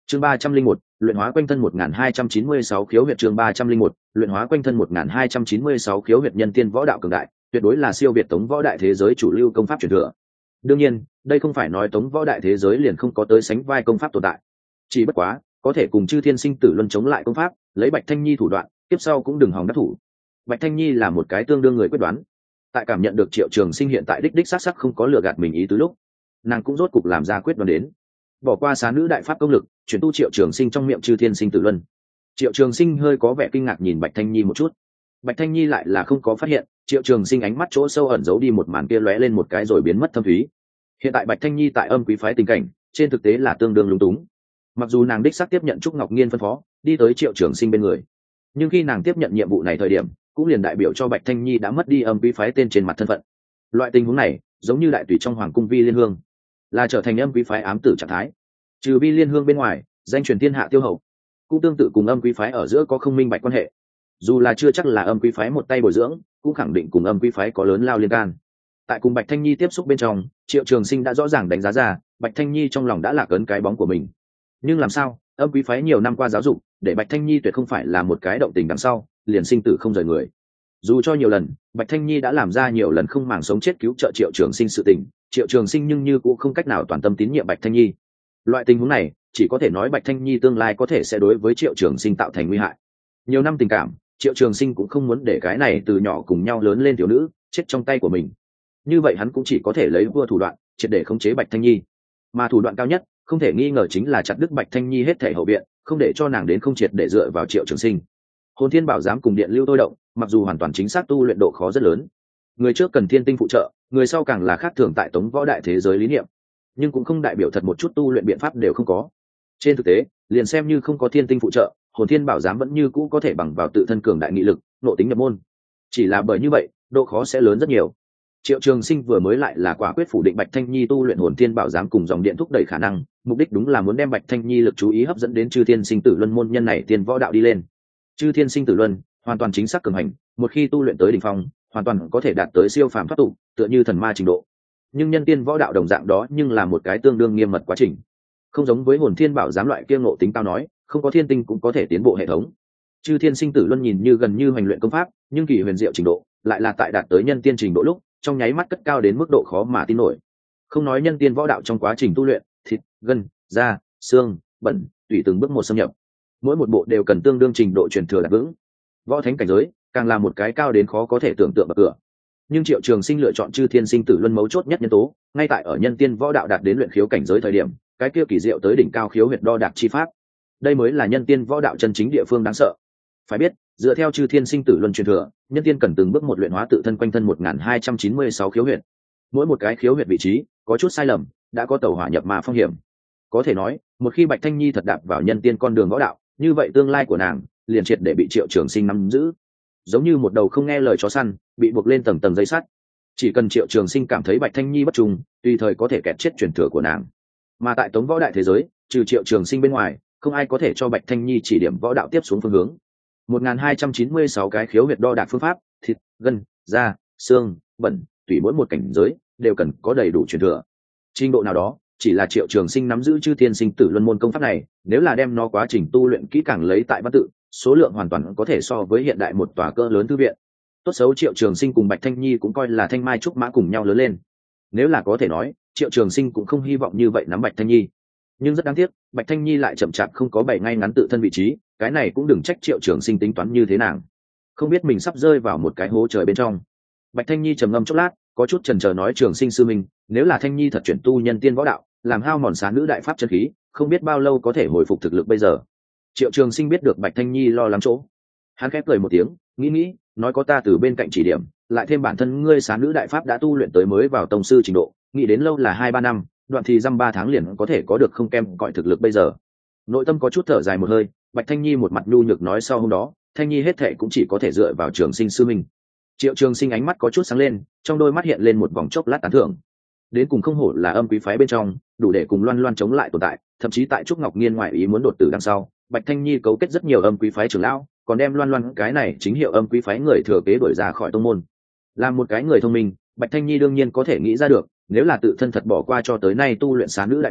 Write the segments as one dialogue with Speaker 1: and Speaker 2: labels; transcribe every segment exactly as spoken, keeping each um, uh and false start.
Speaker 1: chương ba trăm linh một luyện hóa quanh thân một nghìn hai trăm chín mươi sáu khiếu huyệt chương ba trăm linh một luyện hóa quanh thân một nghìn hai trăm chín mươi sáu khiếu huyệt nhân tiên võ đạo cường đại tuyệt đối là siêu việt tống võ đại thế giới chủ lưu công pháp truyền thừa. Đương nhiên đây không phải nói tống võ đại thế giới liền không có tới sánh vai công pháp tồn tại, chỉ bất quá có thể cùng chư thiên sinh tử luân chống lại công pháp, lấy Bạch Thanh Nhi thủ đoạn tiếp sau cũng đừng hòng đắc thủ. Bạch Thanh Nhi là một cái tương đương người quyết đoán, tại cảm nhận được Triệu Trường Sinh hiện tại đích đích xác xác không có lừa gạt mình ý tứ lúc, nàng cũng rốt cục làm ra quyết đoán đến, bỏ qua xá nữ đại pháp công lực, chuyển tu Triệu Trường Sinh trong miệng chư thiên sinh tử luân. Triệu Trường Sinh hơi có vẻ kinh ngạc nhìn Bạch Thanh Nhi một chút, Bạch Thanh Nhi lại là không có phát hiện Triệu Trường Sinh ánh mắt chỗ sâu ẩn giấu đi một màn kia lóe lên một cái rồi biến mất thâm thúy. Hiện tại Bạch Thanh Nhi tại Âm Quý phái tình cảnh trên thực tế là tương đương lúng túng. Mặc dù nàng đích xác tiếp nhận Trúc Ngọc Nghiên phân phó đi tới Triệu Trường Sinh bên người, nhưng khi nàng tiếp nhận nhiệm vụ này thời điểm cũng liền đại biểu cho Bạch Thanh Nhi đã mất đi Âm Quý phái tên trên mặt thân phận. Loại tình huống này giống như đại tùy trong hoàng cung Vi Liên Hương, là trở thành Âm Quý phái ám tử trạng thái. Trừ Vi Liên Hương bên ngoài, danh truyền thiên hạ Tiêu Hậu cũng tương tự cùng Âm Quý phái ở giữa có không minh bạch quan hệ. Dù là chưa chắc là Âm Quý phái một tay bồi dưỡng, cũng khẳng định cùng Âm Quý phái có lớn lao liên can. Tại cùng Bạch Thanh Nhi tiếp xúc bên trong, Triệu Trường Sinh đã rõ ràng đánh giá ra Bạch Thanh Nhi trong lòng đã lạc ấn cái bóng của mình. Nhưng làm sao Âm Quý phái nhiều năm qua giáo dục để Bạch Thanh Nhi tuyệt không phải là một cái động tình đằng sau liền sinh tử không rời người. Dù cho nhiều lần Bạch Thanh Nhi đã làm ra nhiều lần không màng sống chết cứu trợ Triệu Trường Sinh sự tình, Triệu Trường Sinh nhưng như cũng không cách nào toàn tâm tín nhiệm Bạch Thanh Nhi. Loại tình huống này chỉ có thể nói Bạch Thanh Nhi tương lai có thể sẽ đối với Triệu Trường Sinh tạo thành nguy hại. Nhiều năm tình cảm, Triệu Trường Sinh cũng không muốn để cái này từ nhỏ cùng nhau lớn lên thiếu nữ chết trong tay của mình. Như vậy hắn cũng chỉ có thể lấy vua thủ đoạn triệt để khống chế Bạch Thanh Nhi, mà thủ đoạn cao nhất không thể nghi ngờ chính là chặt đứt Bạch Thanh Nhi hết thể hậu viện, không để cho nàng đến không triệt để dựa vào Triệu Trường Sinh. Hồn Thiên Bảo Giám cùng Điện Lưu Tôi Động, mặc dù hoàn toàn chính xác tu luyện độ khó rất lớn, người trước cần thiên tinh phụ trợ, người sau càng là khác thường tại tống võ đại thế giới lý niệm, nhưng cũng không đại biểu thật một chút tu luyện biện pháp đều không có. Trên thực tế, liền xem như không có thiên tinh phụ trợ, Hồn Thiên Bảo Giám vẫn như cũ có thể bằng vào tự thân cường đại nghị lực, nội tính nhập môn. Chỉ là bởi như vậy, độ khó sẽ lớn rất nhiều. Triệu Trường Sinh vừa mới lại là quả quyết phủ định Bạch Thanh Nhi tu luyện Hồn Thiên Bảo Giám cùng dòng điện thúc đẩy khả năng, mục đích đúng là muốn đem Bạch Thanh Nhi lực chú ý hấp dẫn đến Chư Thiên Sinh Tử Luân môn nhân này tiên võ đạo đi lên. Chư Thiên Sinh Tử Luân hoàn toàn chính xác cường hành, một khi tu luyện tới đỉnh phong, hoàn toàn có thể đạt tới siêu phàm thoát tục, tựa như thần ma trình độ. Nhưng nhân tiên võ đạo đồng dạng đó nhưng là một cái tương đương nghiêm mật quá trình. Không giống với Hồn Thiên Bảo Giám loại kia ngộ tính cao nói, không có thiên tinh cũng có thể tiến bộ hệ thống. Chư Thiên Sinh Tử Luân nhìn như gần như hoành luyện công pháp, nhưng kỳ huyền diệu trình độ lại là tại đạt tới nhân tiên trình độ lúc, trong nháy mắt cất cao đến mức độ khó mà tin nổi. Không nói nhân tiên võ đạo trong quá trình tu luyện, thịt, gân, da, xương, bẩn, tùy từng bước một xâm nhập, mỗi một bộ đều cần tương đương trình độ truyền thừa đạt vững. Võ thánh cảnh giới càng là một cái cao đến khó có thể tưởng tượng bậc cửa. Nhưng Triệu Trường Sinh lựa chọn Chư Thiên Sinh Tử Luân mấu chốt nhất nhân tố, ngay tại ở nhân tiên võ đạo đạt đến luyện khiếu cảnh giới thời điểm, cái kia kỳ diệu tới đỉnh cao khiếu huyệt đo đạc chi pháp. Đây mới là nhân tiên võ đạo chân chính địa phương đáng sợ. Phải biết, dựa theo Chư Thiên Sinh Tử Luân truyền thừa, nhân tiên cần từng bước một luyện hóa tự thân quanh thân một nghìn hai trăm chín mươi sáu khiếu huyệt. Mỗi một cái khiếu huyệt vị trí có chút sai lầm, đã có tẩu hỏa nhập ma phong hiểm. Có thể nói, một khi Bạch Thanh Nhi thật đạp vào nhân tiên con đường võ đạo, như vậy tương lai của nàng liền triệt để bị Triệu Trường Sinh nắm giữ. Giống như một đầu không nghe lời chó săn, bị buộc lên tầng tầng dây sắt. Chỉ cần Triệu Trường Sinh cảm thấy Bạch Thanh Nhi bất trùng, tùy thời có thể kẹt chết truyền thừa của nàng. Mà tại tống võ đại thế giới, trừ Triệu Trường Sinh bên ngoài, không ai có thể cho Bạch Thanh Nhi chỉ điểm võ đạo tiếp xuống phương hướng. một nghìn hai trăm chín mươi sáu cái khiếu huyệt đo đạc phương pháp, thịt, gân, da, xương, bẩn, tùy mỗi một cảnh giới đều cần có đầy đủ truyền thừa. Trình độ nào đó, chỉ là Triệu Trường Sinh nắm giữ Chư Thiên Sinh Tử Luân môn công pháp này, nếu là đem nó quá trình tu luyện kỹ càng lấy tại văn tự, số lượng hoàn toàn có thể so với hiện đại một tòa cỡ lớn thư viện. Tốt xấu Triệu Trường Sinh cùng Bạch Thanh Nhi cũng coi là thanh mai trúc mã cùng nhau lớn lên. Nếu là có thể nói, Triệu Trường Sinh cũng không hy vọng như vậy nắm Bạch Thanh Nhi. Nhưng rất đáng tiếc, Bạch Thanh Nhi lại chậm chạp không có bày ngay ngắn tự thân vị trí, cái này cũng đừng trách Triệu Trường Sinh tính toán như thế nào. Không biết mình sắp rơi vào một cái hố trời bên trong. Bạch Thanh Nhi trầm ngâm chốc lát, có chút chần chờ nói: Trường Sinh sư minh, nếu là Thanh Nhi thật chuyển tu nhân tiên võ đạo, làm hao mòn xá nữ đại pháp chân khí, không biết bao lâu có thể hồi phục thực lực bây giờ. Triệu Trường Sinh biết được Bạch Thanh Nhi lo lắng chỗ, hắn khép cười một tiếng, nghĩ nghĩ, nói: có ta từ bên cạnh chỉ điểm, lại thêm bản thân ngươi xá nữ đại pháp đã tu luyện tới mới vào tông sư trình độ, nghĩ đến lâu là hai ba năm, đoạn thì dăm ba tháng liền có thể có được không kem cõi thực lực bây giờ. Nội tâm có chút thở dài một hơi, Bạch Thanh Nhi một mặt nhu nhược nói: sau hôm đó, Thanh Nhi hết thệ cũng chỉ có thể dựa vào Trường Sinh sư minh. Triệu Trường Sinh ánh mắt có chút sáng lên, trong đôi mắt hiện lên một vòng chốc lát tán thưởng. Đến cùng không hổ là Âm Quý phái bên trong, đủ để cùng Loan Loan chống lại tồn tại, thậm chí tại Trúc Ngọc Nghiên ngoại ý muốn đột tử đằng sau, Bạch Thanh Nhi cấu kết rất nhiều Âm Quý phái trưởng lão, còn đem Loan Loan cái này chính hiệu Âm Quý phái người thừa kế đuổi ra khỏi tông môn. Làm một cái người thông minh, Bạch Thanh Nhi đương nhiên có thể nghĩ ra được, nếu là tự thân thật bỏ qua cho tới nay tu luyện xá nữ đại pháp,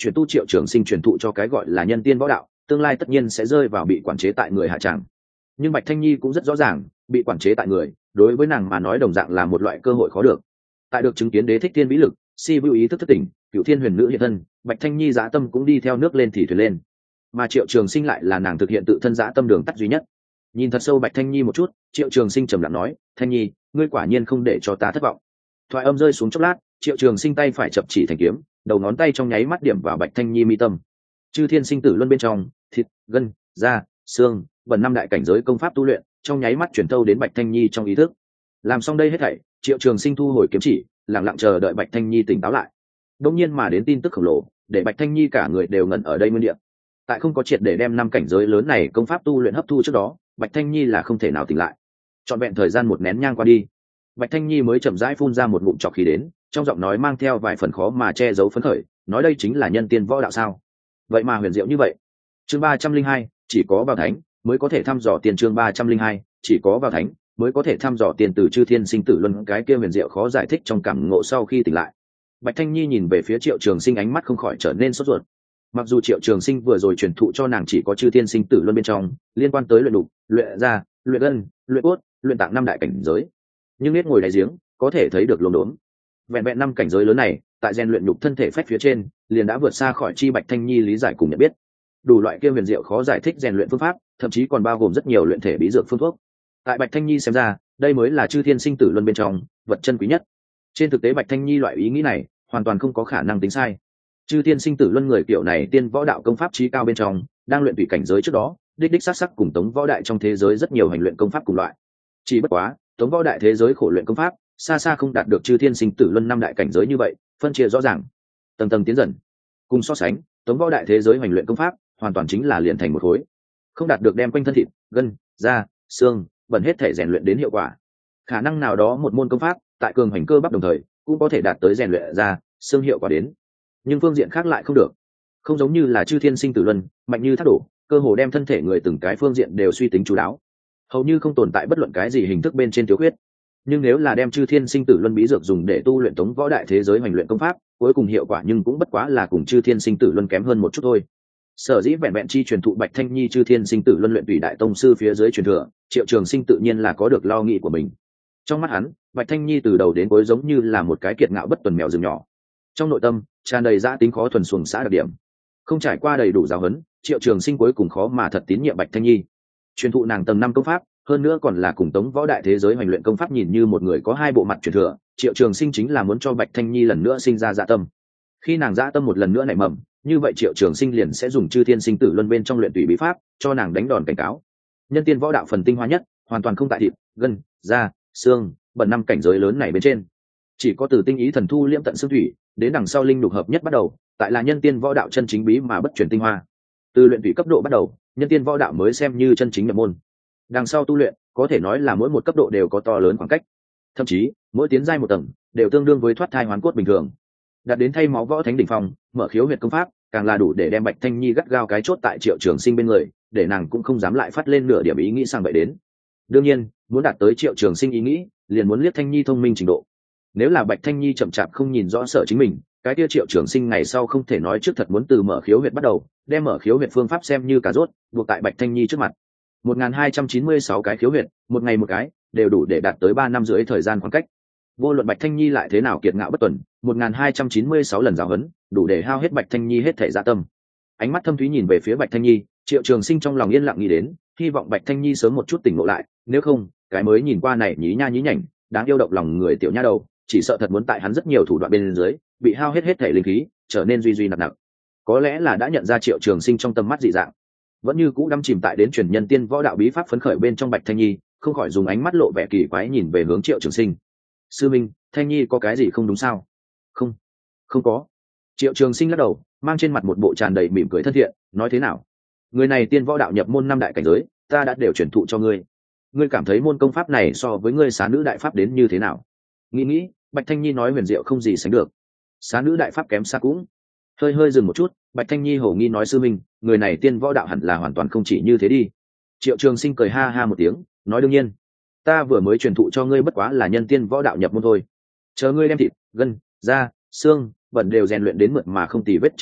Speaker 1: chuyển tu Triệu Trường Sinh truyền thụ cho cái gọi là nhân tiên võ đạo, tương lai tất nhiên sẽ rơi vào bị quản chế tại người hạ tràng. Nhưng Bạch Thanh Nhi cũng rất rõ ràng, bị quản chế tại người đối với nàng mà nói đồng dạng là một loại cơ hội khó được. Tại được chứng kiến đế thích thiên vĩ lực, si vưu ý thức thất tỉnh, cựu thiên huyền nữ hiện thân, Bạch Thanh Nhi dã tâm cũng đi theo nước lên thì thuyền lên, mà Triệu Trường Sinh lại là nàng thực hiện tự thân dã tâm đường tắt duy nhất. Nhìn thật sâu Bạch Thanh Nhi một chút, Triệu Trường Sinh trầm lặng nói: Thanh Nhi, ngươi quả nhiên không để cho ta thất vọng. Thoại âm rơi xuống chốc lát, Triệu Trường Sinh tay phải chập chỉ thành kiếm, đầu ngón tay trong nháy mắt điểm vào Bạch Thanh Nhi mi tâm. Chư thiên sinh tử luân bên trong, thịt, gân, da, xương, bẩn năm đại cảnh giới công pháp tu luyện, trong nháy mắt chuyển thâu đến Bạch Thanh Nhi trong ý thức. Làm xong đây hết thảy, Triệu Trường Sinh thu hồi kiếm chỉ, lặng lặng chờ đợi Bạch Thanh Nhi tỉnh táo lại. Đột nhiên mà đến tin tức khổng lồ, để Bạch Thanh Nhi cả người đều ngẩn ở đây nguyên địa. Tại không có triệt để đem năm cảnh giới lớn này công pháp tu luyện hấp thu trước đó, Bạch Thanh Nhi là không thể nào tỉnh lại. Trọn vẹn thời gian một nén nhang qua đi, Bạch Thanh Nhi mới chậm rãi phun ra một ngụm trọc khí đến, trong giọng nói mang theo vài phần khó mà che giấu phấn khởi, nói đây chính là nhân tiên võ đạo sao? Vậy mà huyền diệu như vậy. Chương ba trăm linh hai, chỉ có vào thánh mới có thể thăm dò tiền. Chương ba trăm linh hai, chỉ có vào thánh mới có thể thăm dò tiền từ chư thiên sinh tử luân cái kia huyền diệu khó giải thích trong cảm ngộ. Sau khi tỉnh lại, Bạch Thanh Nhi nhìn về phía Triệu Trường Sinh, ánh mắt không khỏi trở nên sốt ruột. Mặc dù Triệu Trường Sinh vừa rồi truyền thụ cho nàng chỉ có chư thiên sinh tử luân bên trong liên quan tới luyện đục, luyện da, luyện gân, luyện cốt, luyện tạng năm đại cảnh giới, nhưng nết ngồi đáy giếng có thể thấy được lốm đốm. Vẹn vẹn năm cảnh giới lớn này, tại rèn luyện nhục thân thể phách phía trên, liền đã vượt xa khỏi chi Bạch Thanh Nhi lý giải cùng nhận biết. Đủ loại kia huyền diệu khó giải thích rèn luyện phương pháp, thậm chí còn bao gồm rất nhiều luyện thể bí dược phương thuốc. Tại Bạch Thanh Nhi xem ra, đây mới là chư thiên sinh tử luân bên trong vật chân quý nhất. Trên thực tế Bạch Thanh Nhi loại ý nghĩ này hoàn toàn không có khả năng tính sai. Chư thiên sinh tử luân người kiểu này tiên võ đạo công pháp chí cao bên trong, đang luyện tùy cảnh giới trước đó, đích đích sắc sắc cùng Tống võ đại trong thế giới rất nhiều hành luyện công pháp cùng loại. Chỉ bất quá, Tống võ đại thế giới khổ luyện công pháp, xa xa không đạt được chư thiên sinh tử luân năm đại cảnh giới như vậy, phân chia rõ ràng, tầng tầng tiến dần. Cùng so sánh, Tống võ đại thế giới hành luyện công pháp, hoàn toàn chính là liền thành một khối, không đạt được đem quanh thân thịt, gân, da, xương, bẩn hết thể rèn luyện đến hiệu quả. Khả năng nào đó một môn công pháp, tại cường hành cơ bắp đồng thời, cũng có thể đạt tới rèn luyện ra xương hiệu quả đến. Nhưng phương diện khác lại không được. Không giống như là chư thiên sinh tử luân, mạnh như thác đổ, cơ hồ đem thân thể người từng cái phương diện đều suy tính chú đáo, hầu như không tồn tại bất luận cái gì hình thức bên trên thiếu khuyết. Nhưng nếu là đem chư thiên sinh tử luân bí dược dùng để tu luyện Tống võ đại thế giới hành luyện công pháp, cuối cùng hiệu quả nhưng cũng bất quá là cùng chư thiên sinh tử luân kém hơn một chút thôi. Sở dĩ vẹn vẹn chi truyền thụ Bạch Thanh Nhi chư thiên sinh tử luân luyện tùy đại tông sư phía dưới truyền thừa, Triệu Trường Sinh tự nhiên là có được lo nghĩ của mình. Trong mắt hắn, Bạch Thanh Nhi từ đầu đến cuối giống như là một cái kiệt ngạo bất tuần mèo rừng nhỏ, trong nội tâm tràn đầy dã tính khó thuần xuồng xã đặc điểm. Không trải qua đầy đủ giáo huấn, Triệu Trường Sinh cuối cùng khó mà thật tín nhiệm Bạch Thanh Nhi. Truyền thụ nàng tầng năm công pháp, hơn nữa còn là cùng Tống võ đại thế giới hành luyện công pháp, nhìn như một người có hai bộ mặt truyền thừa, Triệu Trường Sinh chính là muốn cho Bạch Thanh Nhi lần nữa sinh ra dạ tâm. Khi nàng dạ tâm một lần nữa nảy mầm, như vậy Triệu Trường Sinh liền sẽ dùng chư thiên sinh tử luân bên trong luyện tùy bí pháp cho nàng đánh đòn cảnh cáo. Nhân tiên võ đạo phần tinh hoa nhất, hoàn toàn không tại thịt, gân, da, xương, bẩn năm cảnh giới lớn này bên trên. Chỉ có từ tinh ý thần thu liễm tận xương thủy, đến đằng sau linh đục hợp nhất bắt đầu, tại là nhân tiên võ đạo chân chính bí mà bất truyền tinh hoa. Từ luyện tùy cấp độ bắt đầu, nhân tiên võ đạo mới xem như chân chính nhập môn. Đằng sau tu luyện, có thể nói là mỗi một cấp độ đều có to lớn khoảng cách. Thậm chí, mỗi tiến giai một tầng, đều tương đương với thoát thai hoán cốt bình thường. Đạt đến thay máu võ thánh đỉnh phong, mở khiếu huyệt công pháp, càng là đủ để đem Bạch Thanh Nhi gắt gao cái chốt tại Triệu Trường Sinh bên người, để nàng cũng không dám lại phát lên nửa điểm ý nghĩ sang vậy đến. Đương nhiên, muốn đạt tới Triệu Trường Sinh ý nghĩ, liền muốn liếc Thanh Nhi thông minh trình độ. Nếu là Bạch Thanh Nhi chậm chạp không nhìn rõ sợ chính mình, cái kia Triệu Trường Sinh ngày sau không thể nói trước thật muốn từ mở khiếu huyệt bắt đầu, đem mở khiếu huyệt phương pháp xem như cà rốt, buộc tại Bạch Thanh Nhi trước mặt. một nghìn hai trăm chín mươi sáu cái khiếu huyệt, một ngày một cái, đều đủ để đạt tới ba năm rưỡi thời gian khoảng cách. Vô luận Bạch Thanh Nhi lại thế nào kiệt ngạo bất tuần, một nghìn hai trăm chín mươi sáu lần giáo huấn, đủ để hao hết Bạch Thanh Nhi hết thể dạ tâm. Ánh mắt thâm thúy nhìn về phía Bạch Thanh Nhi, Triệu Trường Sinh trong lòng yên lặng nghĩ đến, hy vọng Bạch Thanh Nhi sớm một chút tỉnh ngộ lại, nếu không, cái mới nhìn qua này nhí nha nhí nhảnh, đáng yêu động lòng người tiểu nha đầu, chỉ sợ thật muốn tại hắn rất nhiều thủ đoạn bên dưới, bị hao hết hết thể linh khí, trở nên duy duy nặng nặng. Có lẽ là đã nhận ra Triệu Trường Sinh trong tâm mắt dị dạng, vẫn như cũ đắm chìm tại đến truyền nhân tiên võ đạo bí pháp phấn khởi bên trong Bạch Thanh Nhi, không khỏi dùng ánh mắt lộ vẻ kỳ quái nhìn về hướng Triệu Trường Sinh. Sư minh, Thanh Nhi có cái gì không đúng sao? Không, không có. Triệu Trường Sinh lắc đầu, mang trên mặt một bộ tràn đầy mỉm cười thân thiện, nói thế nào? Người này tiên võ đạo nhập môn năm đại cảnh giới, ta đã đều truyền thụ cho ngươi. Ngươi cảm thấy môn công pháp này so với ngươi xá nữ đại pháp đến như thế nào? Nghĩ nghĩ, Bạch Thanh Nhi nói huyền diệu không gì sánh được. Xá nữ đại pháp kém xa cũng. Hơi hơi dừng một chút, Bạch Thanh Nhi hổ nghi nói sư minh, người này tiên võ đạo hẳn là hoàn toàn không chỉ như thế đi. Triệu Trường Sinh cười ha ha một tiếng, nói đương nhiên, ta vừa mới truyền thụ cho ngươi bất quá là nhân tiên võ đạo nhập môn thôi. Chờ ngươi đem thịt, gân, da, xương, bẩn đều rèn luyện đến mượt mà không tì vết trình độ,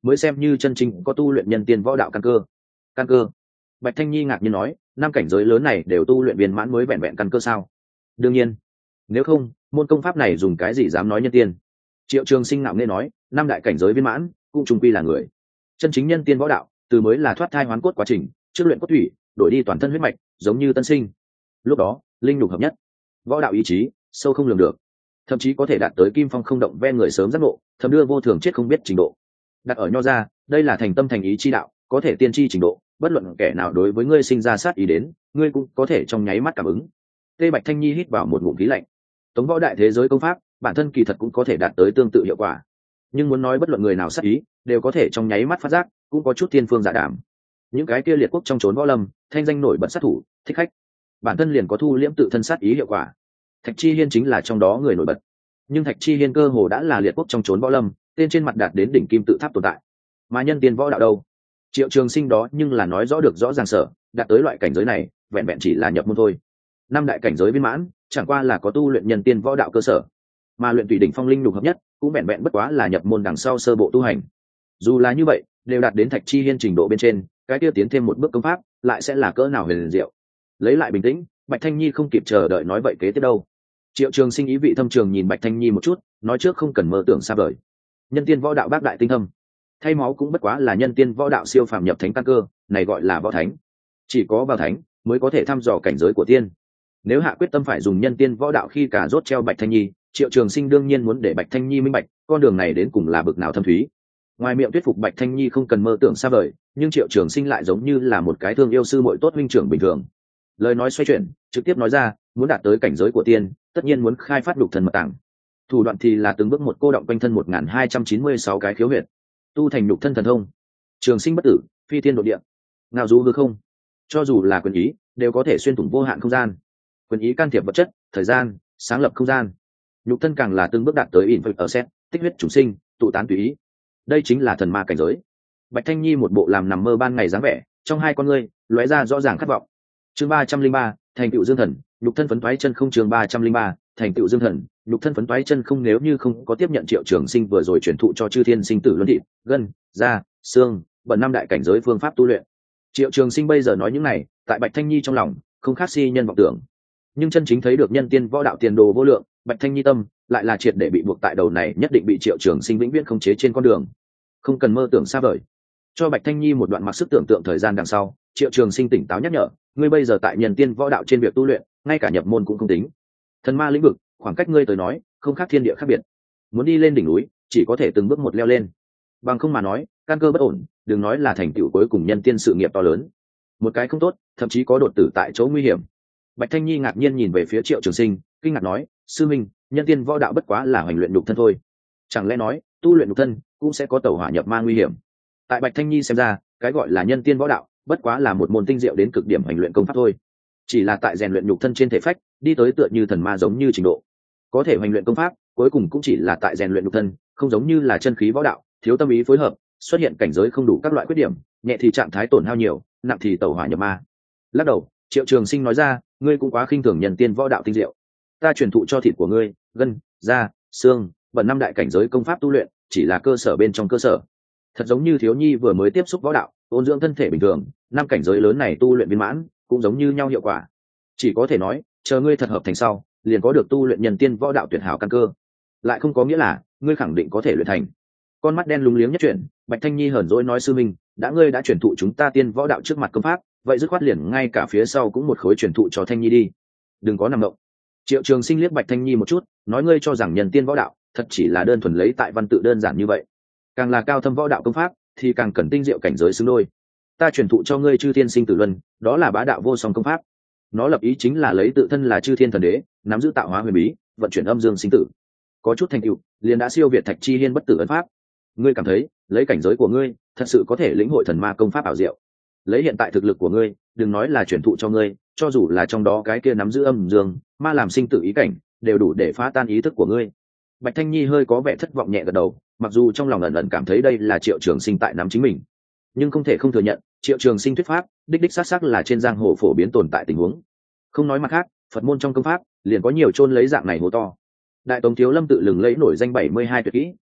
Speaker 1: mới xem như chân chính có tu luyện nhân tiên võ đạo căn cơ. Căn cơ? Bạch Thanh Nhi ngạc nhiên nói, năm cảnh giới lớn này đều tu luyện viên mãn mới vẹn vẹn căn cơ sao? Đương nhiên, nếu không môn công pháp này dùng cái gì dám nói nhân tiên. Triệu Trường Sinh ngạo nghễ nói, năm đại cảnh giới viên mãn cũng trung quy là người. Chân chính nhân tiên võ đạo từ mới là thoát thai hoán cốt quá trình, trước luyện cốt thủy đổi đi toàn thân huyết mạch, giống như tân sinh. Lúc đó linh nhục hợp nhất, võ đạo ý chí sâu không lường được, thậm chí có thể đạt tới kim phong không động ven người sớm giác ngộ, thấm đưa vô thường chết không biết trình độ. Đặt ở nho ra, đây là thành tâm thành ý chi đạo, có thể tiên tri trình độ, bất luận kẻ nào đối với ngươi sinh ra sát ý đến, ngươi cũng có thể trong nháy mắt cảm ứng. Tê Bạch Thanh Nhi hít vào một ngụm khí lạnh. Tống võ đại thế giới công pháp bản thân kỳ thật cũng có thể đạt tới tương tự hiệu quả, nhưng muốn nói bất luận người nào sát ý đều có thể trong nháy mắt phát giác, cũng có chút thiên phương giả đảm. Những cái kia liệt quốc trong trốn võ lâm thanh danh nổi bật sát thủ thích khách, bản thân liền có thu liễm tự thân sát ý hiệu quả. Thạch Chi Hiên chính là trong đó người nổi bật, nhưng Thạch Chi Hiên cơ hồ đã là liệt quốc trong trốn võ lâm tên trên mặt đạt đến đỉnh kim tự tháp tồn tại. Mà nhân tiên võ đạo đâu? Triệu Trường Sinh đó nhưng là nói rõ được rõ ràng sở, đạt tới loại cảnh giới này vẹn vẹn chỉ là nhập môn thôi. Năm đại cảnh giới viên mãn chẳng qua là có tu luyện nhân tiên võ đạo cơ sở, mà luyện tùy đỉnh phong linh nhục hợp nhất cũng vẹn vẹn bất quá là nhập môn đằng sau sơ bộ tu hành. Dù là như vậy đều đạt đến Thạch Chi Hiên trình độ bên trên, cái kia tiến thêm một bước công pháp lại sẽ là cỡ nào huyền diệu. Lấy lại bình tĩnh, Bạch Thanh Nhi không kịp chờ đợi nói vậy kế tiếp đâu. Triệu Trường Sinh ý vị thâm trường nhìn Bạch Thanh Nhi một chút, nói trước không cần mơ tưởng xa vời. Nhân tiên võ đạo bác đại tinh thâm, thay máu cũng bất quá là nhân tiên võ đạo siêu phàm nhập thánh căn cơ, này gọi là võ thánh. Chỉ có vào thánh mới có thể thăm dò cảnh giới của tiên. Nếu hạ quyết tâm phải dùng nhân tiên võ đạo khi cả rốt treo Bạch Thanh Nhi, Triệu Trường Sinh đương nhiên muốn để Bạch Thanh Nhi minh bạch con đường này đến cùng là bực nào thâm thúy. Ngoài miệng thuyết phục Bạch Thanh Nhi không cần mơ tưởng xa vời, nhưng Triệu Trường Sinh lại giống như là một cái thương yêu sư muội tốt huynh trưởng bình thường. Lời nói xoay chuyển, trực tiếp nói ra, muốn đạt tới cảnh giới của tiên, tất nhiên muốn khai phát nhục thần mật tàng. Thủ đoạn thì là từng bước một cô động quanh thân một nghìn hai trăm chín mươi sáu cái khiếu huyệt, tu thành nhục thân thần thông. Trường sinh bất tử, phi thiên độ địa, ngao du hư không. Cho dù là quyền ý, đều có thể xuyên thủng vô hạn không gian. Quyền ý can thiệp vật chất, thời gian, sáng lập không gian. Nhục thân càng là từng bước đạt tới ỉn phật ở xét, tích huyết chủ sinh, tụ tán tùy ý. Đây chính là thần ma cảnh giới. Bạch Thanh Nhi một bộ làm nằm mơ ban ngày dáng vẻ, trong hai con ngươi lóe ra rõ ràng khát vọng. Chương ba trăm linh ba, thành tựu dương thần, nhục thân phấn toái chân không. Chương ba trăm linh ba, thành tựu dương thần, nhục thân phấn toái chân không. Nếu như không có tiếp nhận Triệu Trường Sinh vừa rồi truyền thụ cho chư thiên sinh tử luân thịt, gân, da, xương, bẩn năm đại cảnh giới phương pháp tu luyện, Triệu Trường Sinh bây giờ nói những này, tại Bạch Thanh Nhi trong lòng không khác si nhân vọng tưởng. Nhưng chân chính thấy được nhân tiên võ đạo tiền đồ vô lượng, Bạch Thanh Nhi tâm lại là triệt để bị buộc tại đầu này nhất định bị Triệu Trường Sinh vĩnh viễn khống chế trên con đường. Không cần mơ tưởng xa vời. Cho Bạch Thanh Nhi một đoạn mặc sức tưởng tượng thời gian đằng sau, Triệu Trường Sinh tỉnh táo nhắc nhở, ngươi bây giờ tại nhân tiên võ đạo trên việc tu luyện, ngay cả nhập môn cũng không tính. Thần ma lĩnh vực, khoảng cách ngươi tới nói, không khác thiên địa khác biệt. Muốn đi lên đỉnh núi, chỉ có thể từng bước một leo lên. Bằng không mà nói, căn cơ bất ổn, đừng nói là thành tựu cuối cùng nhân tiên sự nghiệp to lớn. Một cái không tốt, thậm chí có đột tử tại chỗ nguy hiểm. Bạch Thanh Nhi ngạc nhiên nhìn về phía Triệu Trường Sinh, kinh ngạc nói, sư minh, nhân tiên võ đạo bất quá là hành luyện nhục thân thôi. Chẳng lẽ nói, tu luyện nhục thân cũng sẽ có tẩu hỏa nhập ma nguy hiểm? Tại Bạch Thanh Nhi xem ra, cái gọi là nhân tiên võ đạo bất quá là một môn tinh diệu đến cực điểm hành luyện công pháp thôi, chỉ là tại rèn luyện nhục thân trên thể phách đi tới tựa như thần ma giống như trình độ. Có thể hành luyện công pháp cuối cùng cũng chỉ là tại rèn luyện nhục thân, không giống như là chân khí võ đạo thiếu tâm ý phối hợp, xuất hiện cảnh giới không đủ các loại khuyết điểm, nhẹ thì trạng thái tổn hao nhiều, nặng thì tẩu hỏa nhập ma. Lắc đầu, Triệu Trường Sinh nói ra, ngươi cũng quá khinh thường nhân tiên võ đạo tinh diệu. Ta truyền thụ cho thịt của ngươi, gân, da, xương, bẩn năm đại cảnh giới công pháp tu luyện chỉ là cơ sở bên trong cơ sở. Thật giống như thiếu nhi vừa mới tiếp xúc võ đạo, ôn dưỡng thân thể bình thường, năm cảnh giới lớn này tu luyện viên mãn cũng giống như nhau hiệu quả. Chỉ có thể nói, chờ ngươi thật hợp thành sau, liền có được tu luyện nhân tiên võ đạo tuyệt hảo căn cơ. Lại không có nghĩa là ngươi khẳng định có thể luyện thành. Con mắt đen lúng liếng nhất chuyển, Bạch Thanh Nhi hờn dỗi nói, sư minh, đã ngươi đã truyền thụ chúng ta tiên võ đạo trước mặt công pháp, vậy dứt khoát liền ngay cả phía sau cũng một khối truyền thụ cho Thanh Nhi đi. Đừng có nằm động. Triệu Trường Sinh liếc Bạch Thanh Nhi một chút, nói, ngươi cho rằng nhân tiên võ đạo thật chỉ là đơn thuần lấy tại văn tự đơn giản như vậy? Càng là cao thâm võ đạo công pháp thì càng cần tinh diệu cảnh giới xứng đôi. Ta truyền thụ cho ngươi chư thiên sinh tử luân, đó là bá đạo vô song công pháp. Nó lập ý chính là lấy tự thân là chư thiên thần đế, nắm giữ tạo hóa huyền bí, vận chuyển âm dương sinh tử. Có chút thành tựu, liền đã siêu việt Thạch Chi Hiên bất tử ấn pháp. Ngươi cảm thấy, lấy cảnh giới của ngươi, thật sự có thể lĩnh hội thần ma công pháp ảo diệu? Lấy hiện tại thực lực của ngươi, đừng nói là truyền thụ cho ngươi, cho dù là trong đó cái kia nắm giữ âm dương, ma làm sinh tử ý cảnh, đều đủ để phá tan ý thức của ngươi. Bạch Thanh Nhi hơi có vẻ thất vọng nhẹ gật đầu, mặc dù trong lòng ẩn ẩn cảm thấy đây là Triệu Trường Sinh tại nắm chính mình, nhưng không thể không thừa nhận, Triệu Trường Sinh thuyết pháp đích đích xác xác là trên giang hồ phổ biến tồn tại tình huống. Không nói mặt khác, Phật môn trong công pháp liền có nhiều chôn lấy dạng này hố to. Đại Tống Thiếu Lâm tự lừng lẫy nổi danh bảy mươi hai tuyệt kỹ,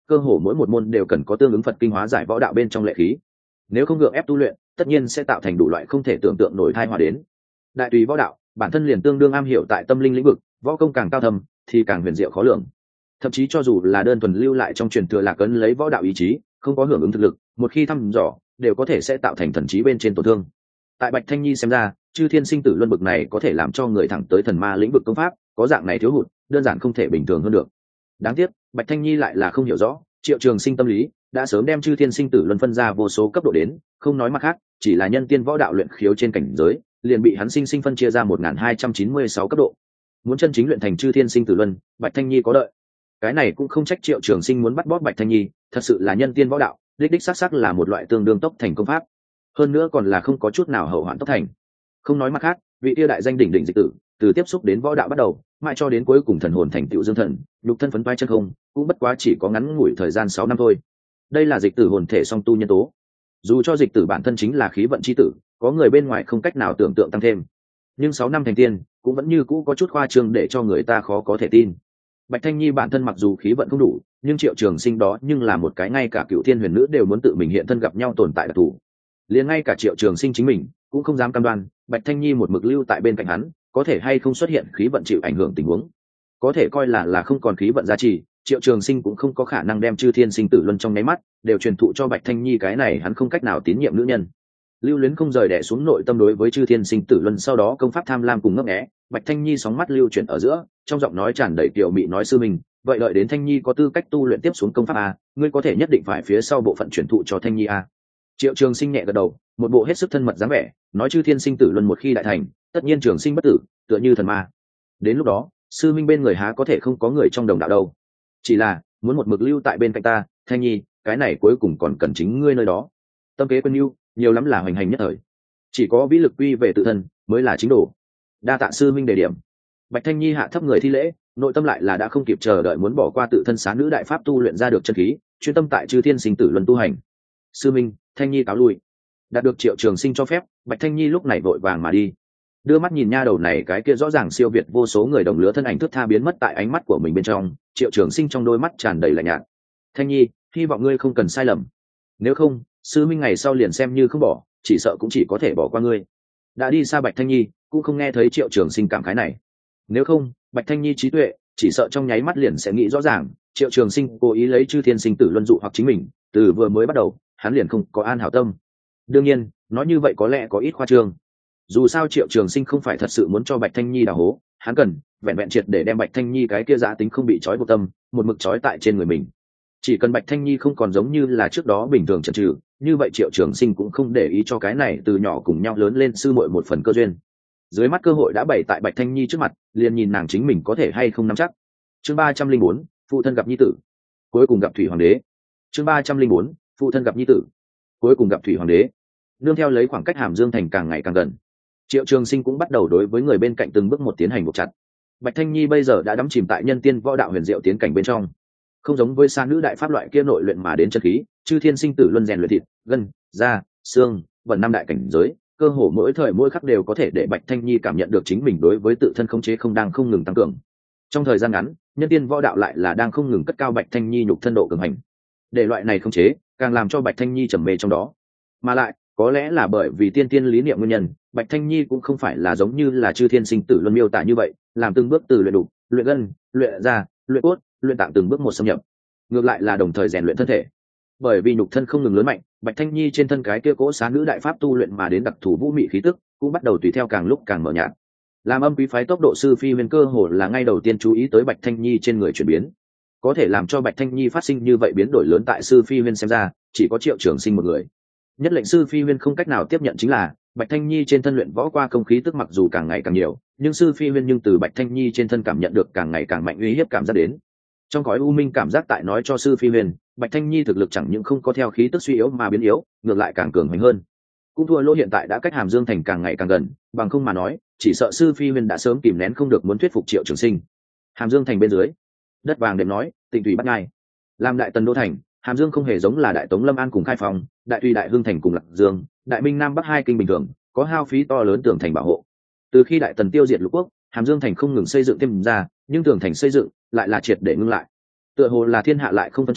Speaker 1: cơ hồ mỗi một môn đều cần có tương ứng Phật kinh hóa giải võ đạo bên trong lệ khí. Nếu không gượng ép tu luyện, tất nhiên sẽ tạo thành đủ loại không thể tưởng tượng nổi tai họa đến. Đại tùy võ đạo bản thân liền tương đương am hiểu tại tâm linh lĩnh vực, võ công càng cao thâm thì càng huyền diệu khó lường. Thậm chí cho dù là đơn thuần lưu lại trong truyền thừa lạc ấn lấy võ đạo ý chí, không có hưởng ứng thực lực, một khi thăm dò đều có thể sẽ tạo thành thần trí bên trên tổn thương. Tại Bạch Thanh Nhi xem ra, chư thiên sinh tử luân bực này có thể làm cho người thẳng tới thần ma lĩnh vực công pháp, có dạng này thiếu hụt, đơn giản không thể bình thường hơn được. Đáng tiếc, Bạch Thanh Nhi lại là không hiểu rõ, Triệu Trường Sinh tâm lý đã sớm đem chư thiên sinh tử luân phân ra vô số cấp độ đến, không nói mặt khác, chỉ là nhân tiên võ đạo luyện khiếu trên cảnh giới, liền bị hắn sinh sinh phân chia ra một nghìn hai trăm chín mươi sáu cấp độ. Muốn chân chính luyện thành chư thiên sinh tử luân, Bạch Thanh Nhi có đợi. Cái này cũng không trách Triệu Trường Sinh muốn bắt bóp Bạch Thanh Nhi, thật sự là nhân tiên võ đạo, đích đích xác xác là một loại tương đương tốc thành công pháp, hơn nữa còn là không có chút nào hậu hoạn tốc thành. Không nói mặt khác, vị tiêu đại danh đỉnh đỉnh dịch tử, từ tiếp xúc đến võ đạo bắt đầu, mãi cho đến cuối cùng thần hồn thành tựu dương thần, nhục thân phấn toái chân không, cũng bất quá chỉ có ngắn ngủi thời gian sáu năm thôi. Đây là dịch tử hồn thể song tu nhân tố. Dù cho dịch tử bản thân chính là khí vận chi tử, có người bên ngoài không cách nào tưởng tượng tăng thêm, nhưng sáu năm thành tiên cũng vẫn như cũ có chút khoa trương để cho người ta khó có thể tin. Bạch Thanh Nhi bản thân mặc dù khí vận không đủ, nhưng Triệu Trường Sinh đó nhưng là một cái ngay cả cựu thiên huyền nữ đều muốn tự mình hiện thân gặp nhau tồn tại đặc thù. Liền ngay cả Triệu Trường Sinh chính mình cũng không dám cam đoan Bạch Thanh Nhi một mực lưu tại bên cạnh hắn có thể hay không xuất hiện khí vận chịu ảnh hưởng tình huống. Có thể coi là là không còn khí vận giá trị, Triệu Trường Sinh cũng không có khả năng đem chư thiên sinh tử luân trong nháy mắt đều truyền thụ cho Bạch Thanh Nhi, cái này hắn không cách nào tín nhiệm nữ nhân. Lưu Luyến không rời đè xuống nội tâm đối với chư thiên sinh tử luân, sau đó công pháp tham lam cùng ngấp nghé. Bạch Thanh Nhi sóng mắt lưu chuyển ở giữa, trong giọng nói tràn đầy kiều mị nói: sư mình, vậy đợi đến Thanh Nhi có tư cách tu luyện tiếp xuống công pháp a, ngươi có thể nhất định phải phía sau bộ phận truyền thụ cho Thanh Nhi a. Triệu Trường Sinh nhẹ gật đầu, một bộ hết sức thân mật dáng vẻ, nói: chư thiên sinh tử luân một khi đại thành, tất nhiên trường sinh bất tử, tựa như thần ma. Đến lúc đó, sư minh bên người há có thể không có người trong đồng đạo đâu. Chỉ là muốn một mực lưu tại bên cạnh ta, Thanh Nhi, cái này cuối cùng còn cần chính ngươi nơi đó. Tâm kế quân lưu, nhiều lắm là hoành hành nhất thời, chỉ có vĩ lực quy về tự thân mới là chính đồ. Đa tạ sư minh đề điểm. Bạch Thanh Nhi hạ thấp người thi lễ, nội tâm lại là đã không kịp chờ đợi muốn bỏ qua tự thân xá nữ đại pháp tu luyện ra được chân khí, chuyên tâm tại chư thiên sinh tử luân tu hành. Sư minh, Thanh Nhi cáo lui. Đạt được Triệu Trường Sinh cho phép, Bạch Thanh Nhi lúc này vội vàng mà đi, đưa mắt nhìn nha đầu này cái kia rõ ràng siêu việt vô số người đồng lứa thân ảnh thướt tha biến mất tại ánh mắt của mình bên trong. Triệu Trường Sinh trong đôi mắt tràn đầy lạnh nhạt. Thanh Nhi, hy vọng ngươi không cần sai lầm, nếu không sư minh ngày sau liền xem như không bỏ, chỉ sợ cũng chỉ có thể bỏ qua ngươi. Đã đi xa Bạch Thanh Nhi cũng không nghe thấy Triệu Trường Sinh cảm khái này. Nếu không, Bạch Thanh Nhi trí tuệ chỉ sợ trong nháy mắt liền sẽ nghĩ rõ ràng, Triệu Trường Sinh cố ý lấy chư thiên sinh tử luân dụ hoặc chính mình, từ vừa mới bắt đầu hắn liền không có an hảo tâm. Đương nhiên, nói như vậy có lẽ có ít khoa trương. Dù sao Triệu Trường Sinh không phải thật sự muốn cho Bạch Thanh Nhi đào hố, hắn cần vẹn vẹn triệt để đem Bạch Thanh Nhi cái kia giá tính không bị trói buộc tâm một mực trói tại trên người mình. Chỉ cần Bạch Thanh Nhi không còn giống như là trước đó bình thường chần chừ, như vậy Triệu Trường Sinh cũng không để ý cho cái này từ nhỏ cùng nhau lớn lên sư muội một phần cơ duyên. Dưới mắt cơ hội đã bày tại Bạch Thanh Nhi trước mặt, liền nhìn nàng chính mình có thể hay không nắm chắc. Chương ba trăm linh bốn, phụ thân gặp nhi tử, cuối cùng gặp Thủy Hoàng đế. Chương ba trăm linh bốn, phụ thân gặp nhi tử, cuối cùng gặp Thủy Hoàng đế. Nương theo lấy khoảng cách Hàm Dương thành càng ngày càng gần, Triệu Trường Sinh cũng bắt đầu đối với người bên cạnh từng bước một tiến hành buộc chặt. Bạch Thanh Nhi bây giờ đã đắm chìm tại nhân tiên võ đạo huyền diệu tiến cảnh bên trong, không giống với sa nữ đại pháp loại kia nội luyện mà đến chân khí, chư thiên sinh tử luân rèn luyện thịt, gân, da, xương, vận năm đại cảnh giới, cơ hồ mỗi thời mỗi khắc đều có thể để Bạch Thanh Nhi cảm nhận được chính mình đối với tự thân khống chế không đang không ngừng tăng cường. Trong thời gian ngắn, nhân tiên võ đạo lại là đang không ngừng cất cao Bạch Thanh Nhi nhục thân độ cường hành. Để loại này khống chế càng làm cho Bạch Thanh Nhi trầm mê trong đó. Mà lại, có lẽ là bởi vì tiên tiên lý niệm nguyên nhân, Bạch Thanh Nhi cũng không phải là giống như là chư thiên sinh tử luân miêu tả như vậy, làm từng bước từ luyện đủ, luyện gân, luyện da, luyện cốt, luyện tạng từng bước một xâm nhập. Ngược lại là đồng thời rèn luyện thân thể. Bởi vì nhục thân không ngừng lớn mạnh, Bạch Thanh Nhi trên thân cái kia cỗ xá nữ đại pháp tu luyện mà đến đặc thù vũ mị khí tức cũng bắt đầu tùy theo càng lúc càng mở nhạt. Làm âm quý phái tốc độ sư phi huyền cơ hồ là ngay đầu tiên chú ý tới Bạch Thanh Nhi trên người chuyển biến. Có thể làm cho Bạch Thanh Nhi phát sinh như vậy biến đổi lớn tại sư phi huyền xem ra, chỉ có Triệu Trường Sinh một người. Nhất lệnh sư phi huyền không cách nào tiếp nhận chính là Bạch Thanh Nhi trên thân luyện võ qua công khí tức mặc dù càng ngày càng nhiều, nhưng sư phi huyền nhưng từ Bạch Thanh Nhi trên thân cảm nhận được càng ngày càng mạnh uy hiếp cảm giác đến. Trong cõi u minh cảm giác tại nói cho sư phi huyền, Bạch Thanh Nhi thực lực chẳng những không có theo khí tức suy yếu mà biến yếu, ngược lại càng cường mạnh hơn. Cũng thua lỗ hiện tại đã cách Hàm Dương thành càng ngày càng gần, bằng không mà nói, chỉ sợ sư phi huyền đã sớm kìm nén không được muốn thuyết phục Triệu Trường Sinh. Hàm Dương thành bên dưới, đất vàng đệm nói, tịnh thủy bắt ngai. Làm đại tần đô thành, Hàm Dương không hề giống là đại Tống Lâm An cùng Khai Phong, đại Tùy Đại Hưng thành cùng Lạc Dương, đại Minh Nam Bắc hai kinh bình thường, có hao phí to lớn tường thành bảo hộ. Từ khi đại tần tiêu diệt lục quốc, Hàm Dương thành không ngừng xây dựng thêm ra, nhưng tường thành xây dựng lại là triệt để ngưng lại. Tựa hồ là thiên hạ lại không phân tranh,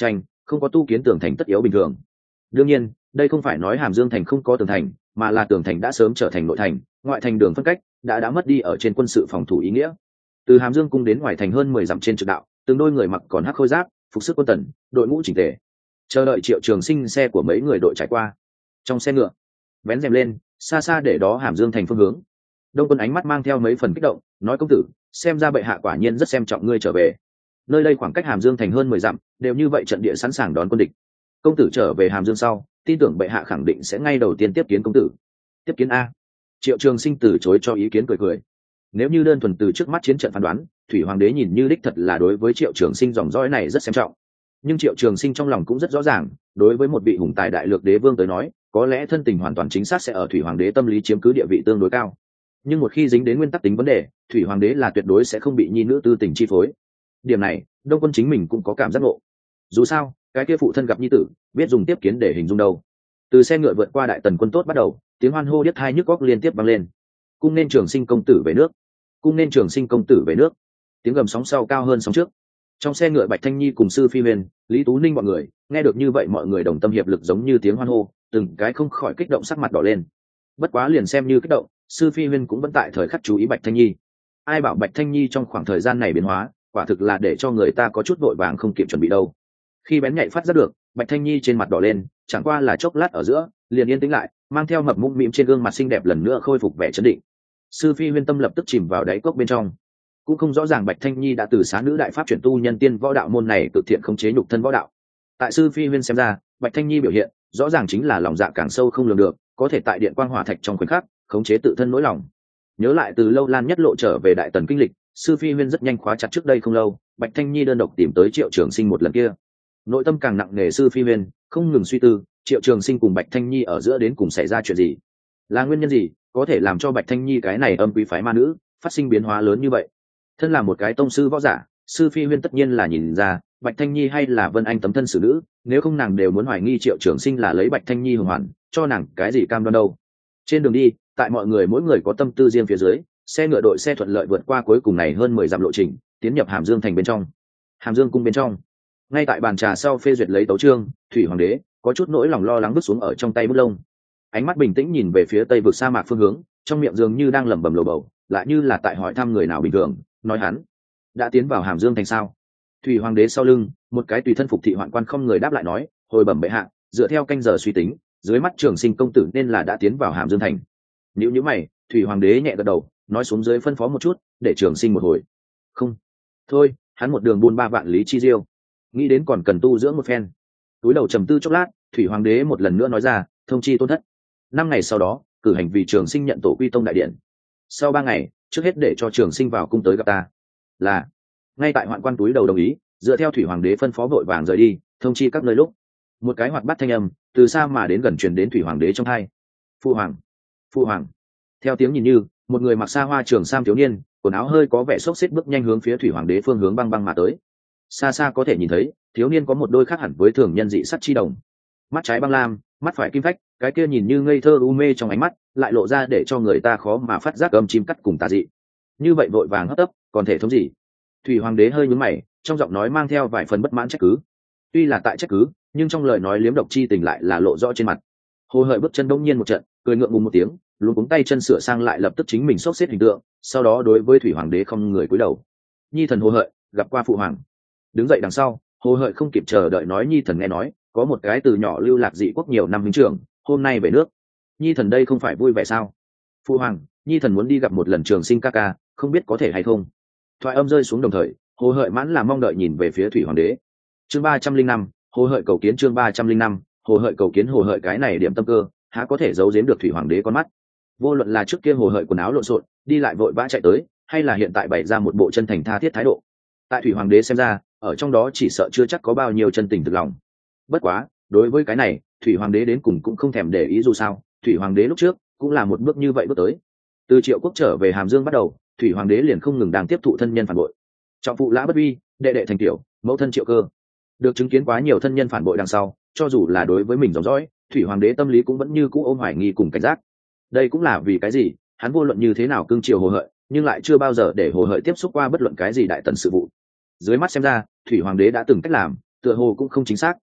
Speaker 1: không có tu kiến tường thành tất yếu bình thường. Đương nhiên đây không phải nói Hàm Dương thành không có tường thành, mà là tường thành đã sớm trở thành nội thành, ngoại thành đường phân cách đã đã mất đi ở trên quân sự phòng thủ ý nghĩa. Từ Hàm Dương cung đến ngoài thành hơn mười dặm trên trực đạo, từng đôi người mặc còn hắc khôi giáp, phục sức quân tần, đội ngũ chỉnh tề, chờ đợi Triệu Trường Sinh xe của mấy người đội trải qua. Trong xe ngựa vén rèm lên, xa xa để đó Hàm Dương thành phương hướng. Đông Quân ánh mắt mang theo mấy phần kích động, nói: công tử, xem ra bệ hạ quả nhiên rất xem trọng ngươi trở về. Nơi đây khoảng cách Hàm Dương thành hơn mười dặm, đều như vậy trận địa sẵn sàng đón quân địch. Công tử trở về Hàm Dương sau, tin tưởng bệ hạ khẳng định sẽ ngay đầu tiên tiếp kiến công tử. Tiếp kiến a? Triệu Trường Sinh từ chối cho ý kiến, cười cười. Nếu như đơn thuần từ trước mắt chiến trận phán đoán, Thủy Hoàng đế nhìn như đích thật là đối với Triệu Trường Sinh dòng dõi này rất xem trọng. Nhưng Triệu Trường Sinh trong lòng cũng rất rõ ràng, đối với một vị hùng tài đại lược đế vương tới nói, có lẽ thân tình hoàn toàn chính xác sẽ ở Thủy Hoàng đế tâm lý chiếm cứ địa vị tương đối cao. Nhưng một khi dính đến nguyên tắc tính vấn đề, Thủy Hoàng đế là tuyệt đối sẽ không bị nhi nữ tư tình chi phối. Điểm này, Đông Quân chính mình cũng có cảm giác ngộ. Dù sao, cái kia phụ thân gặp nhi tử, biết dùng tiếp kiến để hình dung đâu. Từ xe ngựa vượt qua đại tần quân tốt bắt đầu, tiếng hoan hô điếc tai nhức óc liên tiếp vang lên. Cung nên Trường Sinh công tử về nước, cung nên Trường Sinh công tử về nước. Tiếng gầm sóng sau cao hơn sóng trước. Trong xe ngựa Bạch Thanh Nhi cùng Sư Phi Huyền, Lý Tú Ninh bọn người nghe được như vậy, mọi người đồng tâm hiệp lực giống như tiếng hoan hô, từng cái không khỏi kích động, sắc mặt đỏ lên. Bất quá liền xem như kích động, Sư Phi Huyền cũng vẫn tại thời khắc chú ý Bạch Thanh Nhi. Ai bảo Bạch Thanh Nhi trong khoảng thời gian này biến hóa, quả thực là để cho người ta có chút vội vàng không kịp chuẩn bị đâu. Khi bén nhạy phát giác được, Bạch Thanh Nhi trên mặt đỏ lên, chẳng qua là chốc lát ở giữa, liền yên tĩnh lại, mang theo mập mũm mĩm trên gương mặt xinh đẹp lần nữa khôi phục vẻ trấn định. Sư Phi Huyên tâm lập tức chìm vào đáy cốc bên trong. Cũng không rõ ràng Bạch Thanh Nhi đã từ xá nữ đại pháp chuyển tu nhân tiên võ đạo môn này cực thiện khống chế nhục thân võ đạo. Tại Sư Phi Huyên xem ra, Bạch Thanh Nhi biểu hiện rõ ràng chính là lòng dạ càng sâu không lường được, có thể tại điện quang hỏa thạch trong khoảnh khắc khống chế tự thân nỗi lòng. Nhớ lại từ Lâu Lan nhất lộ trở về đại tần kinh lịch, Sư Phi Huyên rất nhanh khóa chặt trước đây không lâu, Bạch Thanh Nhi đơn độc tìm tới Triệu Trường Sinh một lần kia. Nội tâm càng nặng nề, Sư Phi Huyên không ngừng suy tư, Triệu Trường Sinh cùng Bạch Thanh Nhi ở giữa đến cùng xảy ra chuyện gì, là nguyên nhân gì có thể làm cho Bạch Thanh Nhi cái này âm quý phái ma nữ phát sinh biến hóa lớn như vậy. Thân là một cái tông sư võ giả, Sư Phi Huyên tất nhiên là nhìn ra Bạch Thanh Nhi hay là Vân Anh tấm thân xử nữ, nếu không nàng đều muốn hoài nghi Triệu Trường Sinh là lấy Bạch Thanh Nhi hưởng hoàn cho nàng cái gì cam đoan đâu. Trên đường đi, tại mọi người mỗi người có tâm tư riêng phía dưới, xe ngựa đội xe thuận lợi vượt qua cuối cùng này hơn mười dặm lộ trình, tiến nhập Hàm Dương thành bên trong. Hàm Dương cung bên trong, ngay tại bàn trà sau phê duyệt lấy tấu chương, Thủy Hoàng đế có chút nỗi lòng lo lắng vứt xuống ở trong tay bút lông, ánh mắt bình tĩnh nhìn về phía tây vực sa mạc phương hướng, trong miệng dường như đang lẩm bẩm lồ bầu, lại như là tại hỏi thăm người nào bình thường, nói: hắn đã tiến vào Hàm Dương thành sao? Thủy Hoàng đế sau lưng, một cái tùy thân phục thị hoạn quan không người đáp lại nói: hồi bẩm bệ hạ, dựa theo canh giờ suy tính, dưới mắt Trường Sinh công tử nên là đã tiến vào Hàm Dương thành. Nhíu nhíu mày, Thủy Hoàng đế nhẹ gật đầu, nói xuống dưới phân phó một chút, để Trường Sinh một hồi. Không, thôi, hắn một đường buôn ba vạn lý chi diêu, nghĩ đến còn cần tu dưỡng một phen. Túi đầu trầm tư chốc lát, Thủy Hoàng đế một lần nữa nói ra: thông chi tôn thất, năm ngày sau đó cử hành vì Trường Sinh nhận tổ quy tông đại điện. Sau ba ngày, trước hết để cho Trường Sinh vào cung tới gặp ta. Là. Ngay tại hoạn quan túi đầu đồng ý, dựa theo Thủy Hoàng đế phân phó vội vàng rời đi, thông chi các nơi lúc. Một cái hoạt bát thanh âm từ xa mà đến gần truyền đến Thủy Hoàng đế trong tai. Phu hoàng, phu hoàng. Theo tiếng nhìn như, một người mặc sa hoa trường sam thiếu niên, quần áo hơi có vẻ xốc xếp bước nhanh hướng phía Thủy Hoàng đế phương hướng băng băng mà tới. Xa xa có thể nhìn thấy, thiếu niên có một đôi khác hẳn với thường nhân dị sắt chi đồng. Mắt trái băng lam, mắt phải kim phách, cái kia nhìn như ngây thơ u mê trong ánh mắt, lại lộ ra để cho người ta khó mà phát giác âm chim cắt cùng tà dị. Như vậy vội vàng hấp tấp, còn thể thống gì? Thủy Hoàng đế hơi nhướng mày, trong giọng nói mang theo vài phần bất mãn trách cứ. Tuy là tại trách cứ, nhưng trong lời nói liếm độc chi tình lại là lộ rõ trên mặt. Hồ Hợi bước chân đông nhiên một trận, cười ngượng ngùng một tiếng, luống cuống tay chân sửa sang lại lập tức chính mình xốc xếp hình tượng, sau đó đối với Thủy Hoàng đế không người cúi đầu. Nhi thần Hồ Hợi gặp qua phụ hoàng. Đứng dậy đằng sau, Hồ Hợi không kịp chờ đợi nói: Nhi thần nghe nói có một cái từ nhỏ lưu lạc dị quốc nhiều năm huynh trưởng, hôm nay về nước. Nhi thần đây không phải vui vẻ sao? Phụ hoàng, Nhi thần muốn đi gặp một lần Trường Sinh ca ca, không biết có thể hay không? Thoại âm rơi xuống đồng thời, Hồ Hợi mãn là mong đợi nhìn về phía Thủy Hoàng đế. Chương ba trăm linh năm, Hồ Hợi cầu kiến. Chương ba trăm linh năm, Hồ Hợi cầu kiến. Hồ Hợi cái này điểm tâm cơ, há có thể giấu giếm được Thủy Hoàng đế con mắt. Vô luận là trước kia Hồ Hợi quần áo lộn xộn, đi lại vội vã chạy tới, hay là hiện tại bày ra một bộ chân thành tha thiết thái độ, tại Thủy Hoàng đế xem ra, ở trong đó chỉ sợ chưa chắc có bao nhiêu chân tình thực lòng. Bất quá, đối với cái này, Thủy Hoàng đế đến cùng cũng không thèm để ý, dù sao Thủy Hoàng đế lúc trước cũng là một bước như vậy bước tới. Từ Triệu Quốc trở về Hàm Dương bắt đầu, Thủy Hoàng đế liền không ngừng đang tiếp thụ thân nhân phản bội. Trọng phụ Lã Bất Vi, đệ đệ thành tiểu, mẫu thân Triệu Cơ, được chứng kiến quá nhiều thân nhân phản bội đằng sau, cho dù là đối với mình dòng dõi, Thủy Hoàng đế tâm lý cũng vẫn như cũ ôm hoài nghi cùng cảnh giác. Đây cũng là vì cái gì hắn vô luận như thế nào cương triều Hồ Hợi, nhưng lại chưa bao giờ để Hồ Hợi tiếp xúc qua bất luận cái gì đại tần sự vụ. Dưới mắt xem ra, Thủy Hoàng đế đã từng cách làm, tựa hồ cũng không chính xác,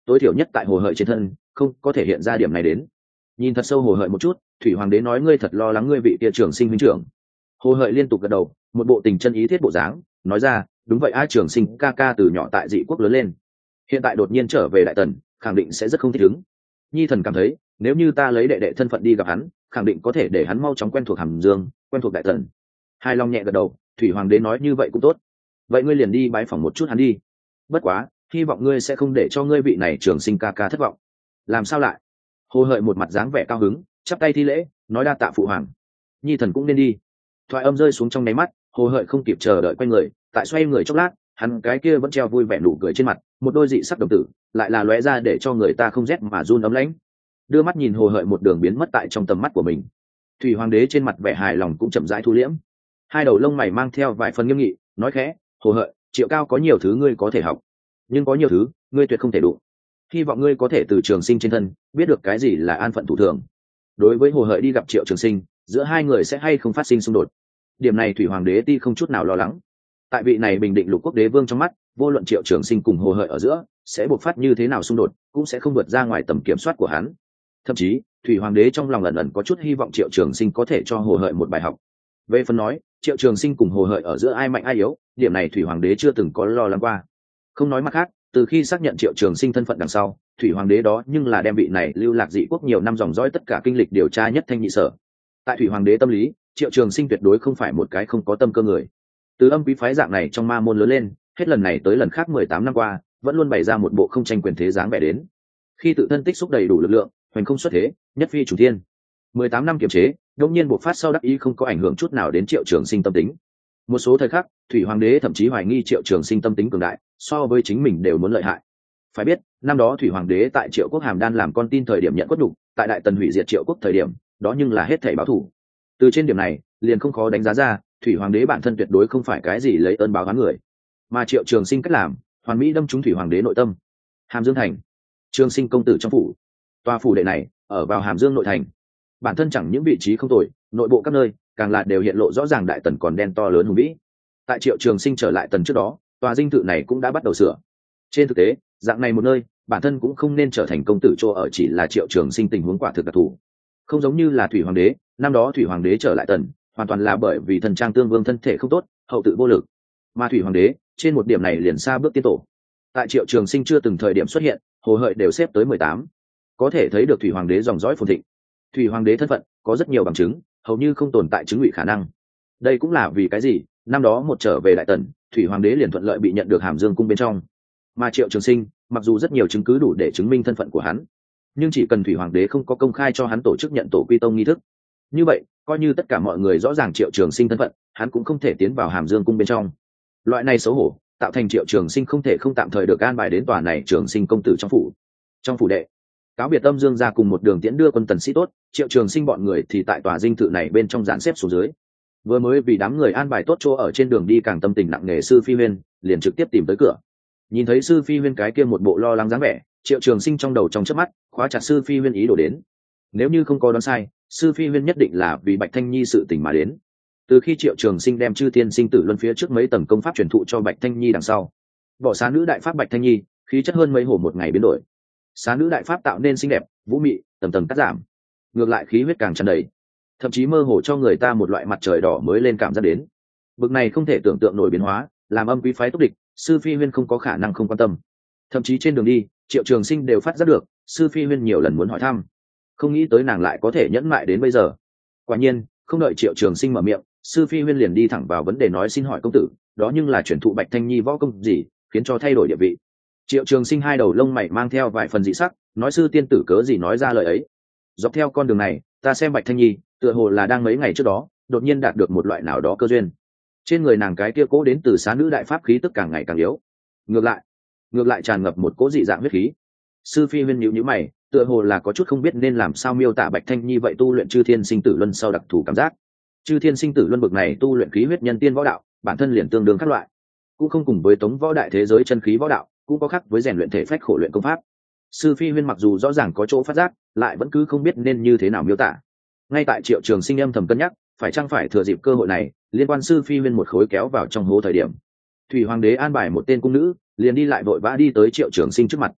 Speaker 1: tối thiểu nhất tại hồ hợi trên thân không có thể hiện ra điểm này đến. Nhìn thật sâu hồ hợi một chút, thủy hoàng đế nói ngươi thật lo lắng ngươi vị kia trường sinh huynh trưởng. Hồ hợi liên tục gật đầu, một bộ tình chân ý thiết bộ dáng, nói ra đúng vậy a, trường sinh ca ca từ nhỏ tại dị quốc lớn lên, hiện tại đột nhiên trở về đại tần khẳng định sẽ rất không thích ứng. Nhi thần cảm thấy nếu như ta lấy đệ đệ thân phận đi gặp hắn, khẳng định có thể để hắn mau chóng quen thuộc Hàm Dương, quen thuộc đại tần. Hai Long nhẹ gật đầu, thủy hoàng đế nói như vậy cũng tốt, vậy ngươi liền đi bái phỏng một chút hắn đi. Bất quá hy vọng ngươi sẽ không để cho ngươi vị này trường sinh ca ca thất vọng. Làm sao lại? Hồ hợi một mặt dáng vẻ cao hứng, chắp tay thi lễ, nói đa tạ phụ hoàng. Nhi thần cũng nên đi. Thoại âm rơi xuống trong nháy mắt, hồ hợi không kịp chờ đợi quay người, tại xoay người chốc lát, hắn cái kia vẫn treo vui vẻ nụ cười trên mặt, một đôi dị sắc đồng tử lại là lóe ra để cho người ta không rét mà run ấm lãnh. Đưa mắt nhìn hồ hợi một đường biến mất tại trong tầm mắt của mình, thủy hoàng đế trên mặt vẻ hài lòng cũng chậm rãi thu liễm, hai đầu lông mày mang theo vài phần nghiêm nghị, nói khẽ, hồ hợi, Triệu Cao có nhiều thứ ngươi có thể học, nhưng có nhiều thứ ngươi tuyệt không thể đụng. Hy vọng ngươi có thể từ trường sinh trên thân biết được cái gì là an phận thủ thường. Đối với hồ hợi đi gặp Triệu Trường Sinh, giữa hai người sẽ hay không phát sinh xung đột, điểm này thủy hoàng đế ti không chút nào lo lắng. Tại vị này bình định lục quốc đế vương trong mắt, vô luận Triệu Trường Sinh cùng hồ hợi ở giữa sẽ bộc phát như thế nào xung đột, cũng sẽ không vượt ra ngoài tầm kiểm soát của hắn. Thậm chí thủy hoàng đế trong lòng ẩn ẩn có chút hy vọng Triệu Trường Sinh có thể cho hồ hợi một bài học. Về phần nói Triệu Trường Sinh cùng hồ hợi ở giữa ai mạnh ai yếu, điểm này thủy hoàng đế chưa từng có lo lắng qua. Không nói mặt khác, từ khi xác nhận Triệu Trường Sinh thân phận đằng sau, thủy hoàng đế đó nhưng là đem vị này lưu lạc dị quốc nhiều năm dòng dõi tất cả kinh lịch điều tra nhất thanh nhị sở. Tại thủy hoàng đế tâm lý, Triệu Trường Sinh tuyệt đối không phải một cái không có tâm cơ người. Từ âm quý phái dạng này trong ma môn lớn lên, hết lần này tới lần khác mười tám năm qua vẫn luôn bày ra một bộ không tranh quyền thế dáng vẻ đến. Khi tự thân tích xúc đầy đủ lực lượng, hoành không xuất thế, nhất phi chủ thiên, mười tám năm kiềm chế đột nhiên bộc phát sau đắc ý không có ảnh hưởng chút nào đến Triệu Trường Sinh tâm tính. Một số thời khắc thủy hoàng đế thậm chí hoài nghi Triệu Trường Sinh tâm tính cường đại so với chính mình đều muốn lợi hại. Phải biết năm đó thủy hoàng đế tại Triệu quốc Hàm Đan làm con tin thời điểm nhận cốt nhục, tại đại tần hủy diệt Triệu quốc thời điểm đó nhưng là hết thảy báo thù. Từ trên điểm này liền không khó đánh giá ra thủy hoàng đế bản thân tuyệt đối không phải cái gì lấy ơn báo oán người, mà Triệu Trường Sinh cách làm hoàn mỹ đâm trúng thủy hoàng đế nội tâm. Hàm Dương thành, Trường Sinh công tử trong phủ. Tòa phủ đệ này ở vào Hàm Dương nội thành, bản thân chẳng những vị trí không tồi, nội bộ các nơi càng là đều hiện lộ rõ ràng đại tần còn đen to lớn hùng vĩ. Tại Triệu Trường Sinh trở lại tần trước đó, tòa dinh thự này cũng đã bắt đầu sửa. Trên thực tế dạng này một nơi bản thân cũng không nên trở thành công tử chỗ ở, chỉ là Triệu Trường Sinh tình huống quả thực đặc thù, không giống như là thủy hoàng đế. Năm đó thủy hoàng đế trở lại tần hoàn toàn là bởi vì thần trang tương vương thân thể không tốt, hậu tự vô lực, mà thủy hoàng đế trên một điểm này liền xa bước tiên tổ. Tại Triệu Trường Sinh chưa từng thời điểm xuất hiện, hồ hợi đều xếp tới mười tám, có thể thấy được thủy hoàng đế dòng dõi phồn thịnh. Thủy hoàng đế thân phận có rất nhiều bằng chứng, hầu như không tồn tại chứng ngụy khả năng. Đây cũng là vì cái gì năm đó một trở về đại tần, thủy hoàng đế liền thuận lợi bị nhận được Hàm Dương cung bên trong. Mà Triệu Trường Sinh mặc dù rất nhiều chứng cứ đủ để chứng minh thân phận của hắn, nhưng chỉ cần thủy hoàng đế không có công khai cho hắn tổ chức nhận tổ quy tông nghi thức, như vậy coi như tất cả mọi người rõ ràng Triệu Trường Sinh thân phận, hắn cũng không thể tiến vào Hàm Dương cung bên trong. Loại này xấu hổ tạo thành Triệu Trường Sinh không thể không tạm thời được an bài đến tòa này Trường Sinh công tử trong phủ. Trong phủ đệ, cáo biệt Âm Dương ra cùng một đường tiễn đưa quân tần sĩ tốt, Triệu Trường Sinh bọn người thì tại tòa dinh thự này bên trong dàn xếp xuống dưới. Vừa mới vì đám người an bài tốt chỗ ở trên đường đi càng tâm tình nặng nề sư Phi Huyên liền trực tiếp tìm tới cửa. Nhìn thấy sư Phi Huyên cái kia một bộ lo lắng dáng vẻ, Triệu Trường Sinh trong đầu trong chớp mắt khóa chặt sư Phi Huyên ý đồ đến. Nếu như không có đoán sai, sư Phi Huyên nhất định là vì Bạch Thanh Nhi sự tình mà đến. Từ khi Triệu Trường Sinh đem Chư Thiên Sinh Tử Luân phía trước mấy tầng công pháp truyền thụ cho Bạch Thanh Nhi đằng sau, bỏ xá nữ đại pháp Bạch Thanh Nhi khí chất hơn mấy hổ một ngày biến đổi. Xá nữ đại pháp tạo nên xinh đẹp vũ mị, tầm tầm cắt giảm, ngược lại khí huyết càng tràn đầy, thậm chí mơ hồ cho người ta một loại mặt trời đỏ mới lên cảm giác đến. Bực này không thể tưởng tượng nổi biến hóa, làm âm quý phái túc địch, sư Phi Huyên không có khả năng không quan tâm. Thậm chí trên đường đi Triệu Trường Sinh đều phát giác được sư Phi Huyên nhiều lần muốn hỏi thăm, không nghĩ tới nàng lại có thể nhẫn mại đến bây giờ. Quả nhiên không đợi Triệu Trường Sinh mở miệng, sư Phi Huyên liền đi thẳng vào vấn đề, nói xin hỏi công tử, đó nhưng là chuyển thụ Bạch Thanh Nhi võ công gì khiến cho thay đổi địa vị? Triệu Trường Sinh hai đầu lông mày mang theo vài phần dị sắc, nói sư tiên tử cớ gì nói ra lời ấy? Dọc theo con đường này ta xem Bạch Thanh Nhi tựa hồ là đang mấy ngày trước đó đột nhiên đạt được một loại nào đó cơ duyên, trên người nàng cái kia cố đến từ xá nữ đại pháp khí tức càng ngày càng yếu, ngược lại ngược lại tràn ngập một cố dị dạng huyết khí. Sư Phi Huyên nhíu nhíu mày, tựa hồ là có chút không biết nên làm sao miêu tả Bạch Thanh Nhi vậy tu luyện Chư Thiên Sinh Tử Luân sau đặc thù cảm giác. Chư Thiên Sinh Tử Luân bực này tu luyện khí huyết nhân tiên võ đạo, bản thân liền tương đương các loại, cũng không cùng với tống võ đại thế giới chân khí võ đạo, cũng có khác với rèn luyện thể phách khổ luyện công pháp. Sư Phi Huyên mặc dù rõ ràng có chỗ phát giác, lại vẫn cứ không biết nên như thế nào miêu tả. Ngay tại Triệu Trường Sinh âm thầm cân nhắc phải chăng phải thừa dịp cơ hội này liên quan sư Phi Huyên một khối kéo vào trong hố thời điểm, thủy hoàng đế an bài một tên cung nữ liền đi lại vội vã đi tới Triệu Trường Sinh trước mặt.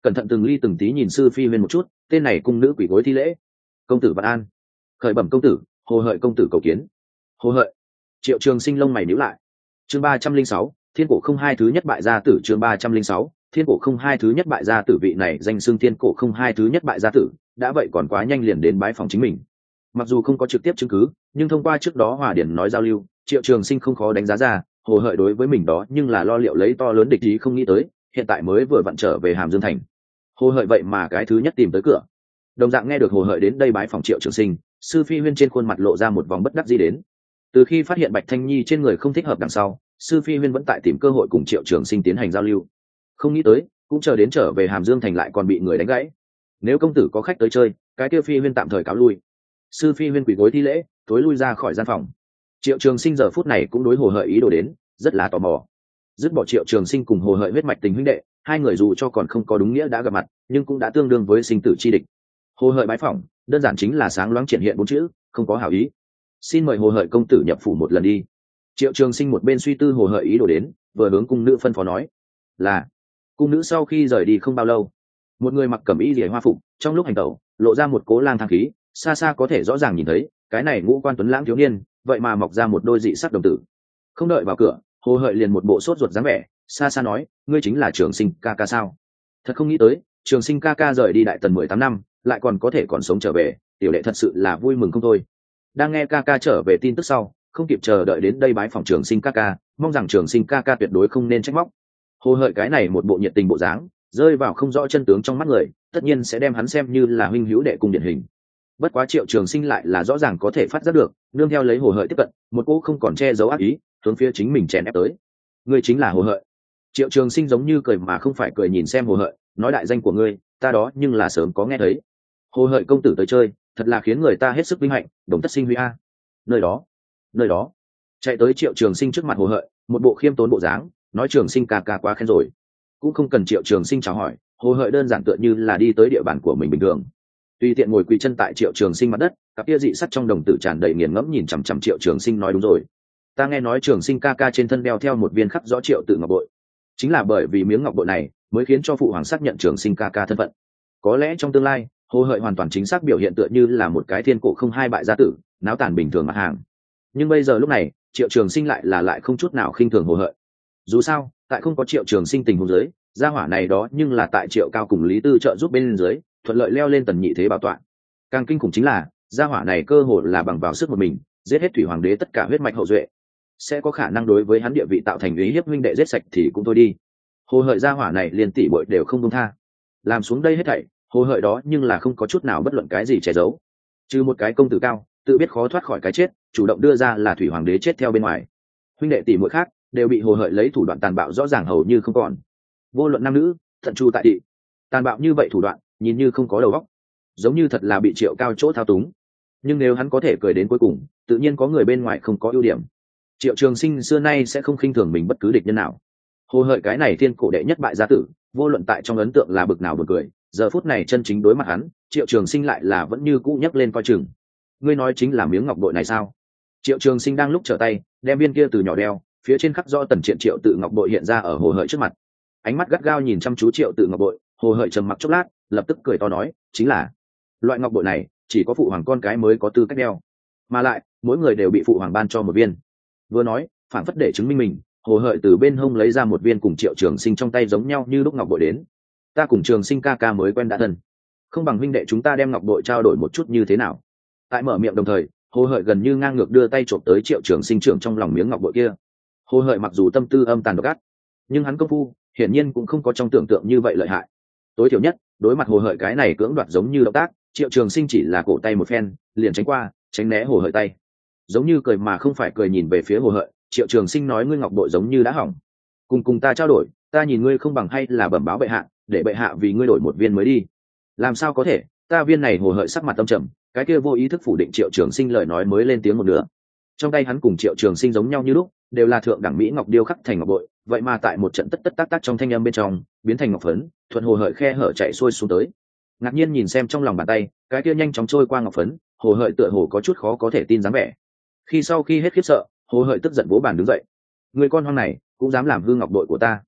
Speaker 1: cẩn thận từng ly từng tí nhìn sư phi huyên một chút, tên này cung nữ quỷ gối thi lễ. Công tử vạn an. Khởi bẩm công tử, hồ hợi công tử cầu kiến. Hồ hợi. Triệu Trường Sinh lông mày nhíu lại. Chương ba trăm linh sáu, thiên cổ không hai thứ nhất bại gia tử. Chương ba trăm linh sáu, thiên cổ không hai thứ nhất bại gia tử. Vị này danh xưng thiên cổ không hai thứ nhất bại gia tử, đã vậy còn quá nhanh liền đến bái phòng chính mình. Mặc dù không có trực tiếp chứng cứ, nhưng thông qua trước đó hòa điển nói giao lưu, Triệu Trường Sinh không khó đánh giá ra hồ hợi đối với mình đó nhưng là lo liệu lấy to lớn địch ý không nghĩ tới, hiện tại mới vừa vặn trở về Hàm Dương thành. Hồ hợi vậy mà cái thứ nhất tìm tới cửa. Đồng dạng nghe được hồ hợi đến đây bái phòng Triệu Trường Sinh, sư phi huyên trên khuôn mặt lộ ra một vòng bất đắc dĩ đến. Từ khi phát hiện Bạch Thanh Nhi trên người không thích hợp đằng sau, sư phi huyên vẫn tại tìm cơ hội cùng Triệu Trường Sinh tiến hành giao lưu. Không nghĩ tới, cũng chờ đến trở về Hàm Dương thành lại còn bị người đánh gãy. Nếu công tử có khách tới chơi, cái kia phi huyên tạm thời cáo lui. Sư phi huyên quỳ gối thi lễ, tối lui ra khỏi gian phòng. Triệu Trường Sinh giờ phút này cũng đối hồ hợi ý đồ đến, rất là tò mò. Dứt bỏ Triệu Trường Sinh cùng hồ hợi huyết mạch tình huynh đệ, hai người dù cho còn không có đúng nghĩa đã gặp mặt, nhưng cũng đã tương đương với sinh tử chi địch. Hồ hợi bái phỏng, đơn giản chính là sáng loáng triển hiện bốn chữ, không có hảo ý. Xin mời hồ hợi công tử nhập phủ một lần đi. Triệu Trường Sinh một bên suy tư hồ hợi ý đồ đến, vừa hướng cung nữ phân phó nói. Là. Cung nữ sau khi rời đi không bao lâu, một người mặc cẩm y liễu hoa phục, trong lúc hành tẩu lộ ra một cố lang thang khí, xa xa có thể rõ ràng nhìn thấy cái này ngũ quan tuấn lãng thiếu niên vậy mà mọc ra một đôi dị sắc đồng tử. Không đợi vào cửa, hồ hợi liền một bộ sốt ruột dáng vẻ, xa xa nói, ngươi chính là Trường Sinh ca ca sao? Thật không nghĩ tới, Trường Sinh ca ca rời đi đại tần mười tám năm lại còn có thể còn sống trở về, tiểu đệ thật sự là vui mừng không thôi. Đang nghe ca ca trở về tin tức sau, không kịp chờ đợi đến đây bái phòng Trường Sinh ca ca, mong rằng Trường Sinh ca ca tuyệt đối không nên trách móc. Hồ hợi cái này một bộ nhiệt tình bộ dáng, rơi vào không rõ chân tướng trong mắt người, tất nhiên sẽ đem hắn xem như là huynh hữu đệ cùng điển hình. Bất quá Triệu Trường Sinh lại là rõ ràng có thể phát giác được, nương theo lấy hồ hợi tiếp cận, một cô không còn che giấu ác ý, hướng phía chính mình chèn ép tới. Ngươi chính là hồ hợi. Triệu Trường Sinh giống như cười mà không phải cười nhìn xem hồ hợi, nói đại danh của ngươi, ta đó nhưng là sớm có nghe thấy. Hồ hợi công tử tới chơi, thật là khiến người ta hết sức vinh hạnh, đồng tất sinh huy a. Nơi đó, nơi đó. Chạy tới Triệu Trường Sinh trước mặt hồ hợi, một bộ khiêm tốn bộ dáng, nói Trường Sinh ca ca quá khen rồi. Cũng không cần Triệu Trường Sinh chào hỏi, hồ hợi đơn giản tựa như là đi tới địa bàn của mình bình thường, tùy tiện ngồi quỳ chân tại Triệu Trường Sinh mặt đất, cặp kia dị sắt trong đồng tử tràn đầy nghiền ngẫm nhìn chằm chằm Triệu Trường Sinh nói, đúng rồi, ta nghe nói Trường Sinh ca ca trên thân đeo theo một viên khắc rõ Triệu tự ngọc bội, chính là bởi vì miếng ngọc bội này mới khiến cho phụ hoàng xác nhận Trường Sinh ca ca thân phận. Có lẽ trong tương lai, hồ hợi hoàn toàn chính xác biểu hiện tựa như là một cái thiên cổ không hai bại gia tử, náo tàn bình thường mặt hàng. Nhưng bây giờ lúc này, Triệu Trường Sinh lại là lại không chút nào khinh thường hồ hợi. Dù sao, tại không có Triệu Trường Sinh tình huống dưới, gia hỏa này đó nhưng là tại Triệu Cao cùng Lý Tư trợ giúp bên dưới, thuận lợi leo lên tần nhị thế bảo tọa. Càng kinh khủng chính là gia hỏa này cơ hội là bằng vào sức một mình giết hết thủy hoàng đế tất cả huyết mạch hậu duệ, sẽ có khả năng đối với hắn địa vị tạo thành uy hiếp huynh đệ giết sạch thì cũng thôi đi, hồ hợi gia hỏa này liền tỷ bội đều không buông tha. Làm xuống đây hết thảy, hồ hợi đó nhưng là không có chút nào bất luận cái gì che giấu, trừ một cái công tử cao tự biết khó thoát khỏi cái chết, chủ động đưa ra là thủy hoàng đế chết theo bên ngoài, huynh đệ tỷ muội khác đều bị hồ hợi lấy thủ đoạn tàn bạo rõ ràng hầu như không còn. Vô luận nam nữ, thận tru tại địa, tàn bạo như vậy thủ đoạn nhìn như không có đầu óc, giống như thật là bị Triệu Cao chỗ thao túng. Nhưng nếu hắn có thể cười đến cuối cùng, tự nhiên có người bên ngoài không có ưu điểm. Triệu Trường Sinh xưa nay sẽ không khinh thường mình bất cứ địch nhân nào. Hồ hợi cái này thiên cổ đệ nhất bại gia tử, vô luận tại trong ấn tượng là bực nào buồn cười, giờ phút này chân chính đối mặt hắn, Triệu Trường Sinh lại là vẫn như cũ nhấc lên coi chừng. Ngươi nói chính là miếng ngọc bội này sao? Triệu Trường Sinh đang lúc trở tay, đem viên kia từ nhỏ đeo, phía trên khắc rõ tần triện Triệu tự ngọc bội hiện ra ở hồ hợi trước mặt. Ánh mắt gắt gao nhìn chăm chú Triệu tự ngọc bội, hồ hợi trầm mặc chốc lát, lập tức cười to nói, chính là loại ngọc bội này chỉ có phụ hoàng con cái mới có tư cách đeo, mà lại mỗi người đều bị phụ hoàng ban cho một viên. Vừa nói, phản phất để chứng minh mình, hồ hợi từ bên hông lấy ra một viên cùng Triệu Trường Sinh trong tay giống nhau như lúc ngọc bội đến. Ta cùng Trường Sinh ca ca mới quen đã thân, không bằng huynh đệ chúng ta đem ngọc bội trao đổi một chút như thế nào? Tại mở miệng đồng thời, hồ hợi gần như ngang ngược đưa tay trộm tới Triệu Trường Sinh trưởng trong lòng miếng ngọc bội kia. Hồ hợi mặc dù tâm tư âm tàn độc ác, nhưng hắn công phu hiển nhiên cũng không có trong tưởng tượng như vậy lợi hại. Tối thiểu nhất, đối mặt hồ hợi cái này cưỡng đoạt giống như động tác, Triệu Trường Sinh chỉ là cổ tay một phen liền tránh qua, tránh né hồ hợi tay, giống như cười mà không phải cười nhìn về phía hồ hợi. Triệu Trường Sinh nói, ngươi ngọc bội giống như đã hỏng, cùng cùng ta trao đổi, ta nhìn ngươi không bằng hay là bẩm báo bệ hạ, để bệ hạ vì ngươi đổi một viên mới đi. Làm sao có thể, ta viên này hồ hợi sắc mặt tâm trầm, cái kia vô ý thức phủ định Triệu Trường Sinh lời nói mới lên tiếng một nửa. Trong tay hắn cùng Triệu Trường Sinh giống nhau như lúc, đều là thượng đẳng mỹ ngọc điêu khắc thành ngọc bội, vậy mà tại một trận tất tất tác tác trong thanh âm bên trong biến thành ngọc phấn, thuận hồ hợi khe hở chạy xuôi xuống tới. Ngạc nhiên nhìn xem trong lòng bàn tay, cái kia nhanh chóng trôi qua ngọc phấn, hồ hợi tựa hồ có chút khó có thể tin dáng vẻ. Khi sau khi hết khiếp sợ, hồ hợi tức giận vỗ bàn đứng dậy, người con hoang này cũng dám làm hư ngọc bội của ta.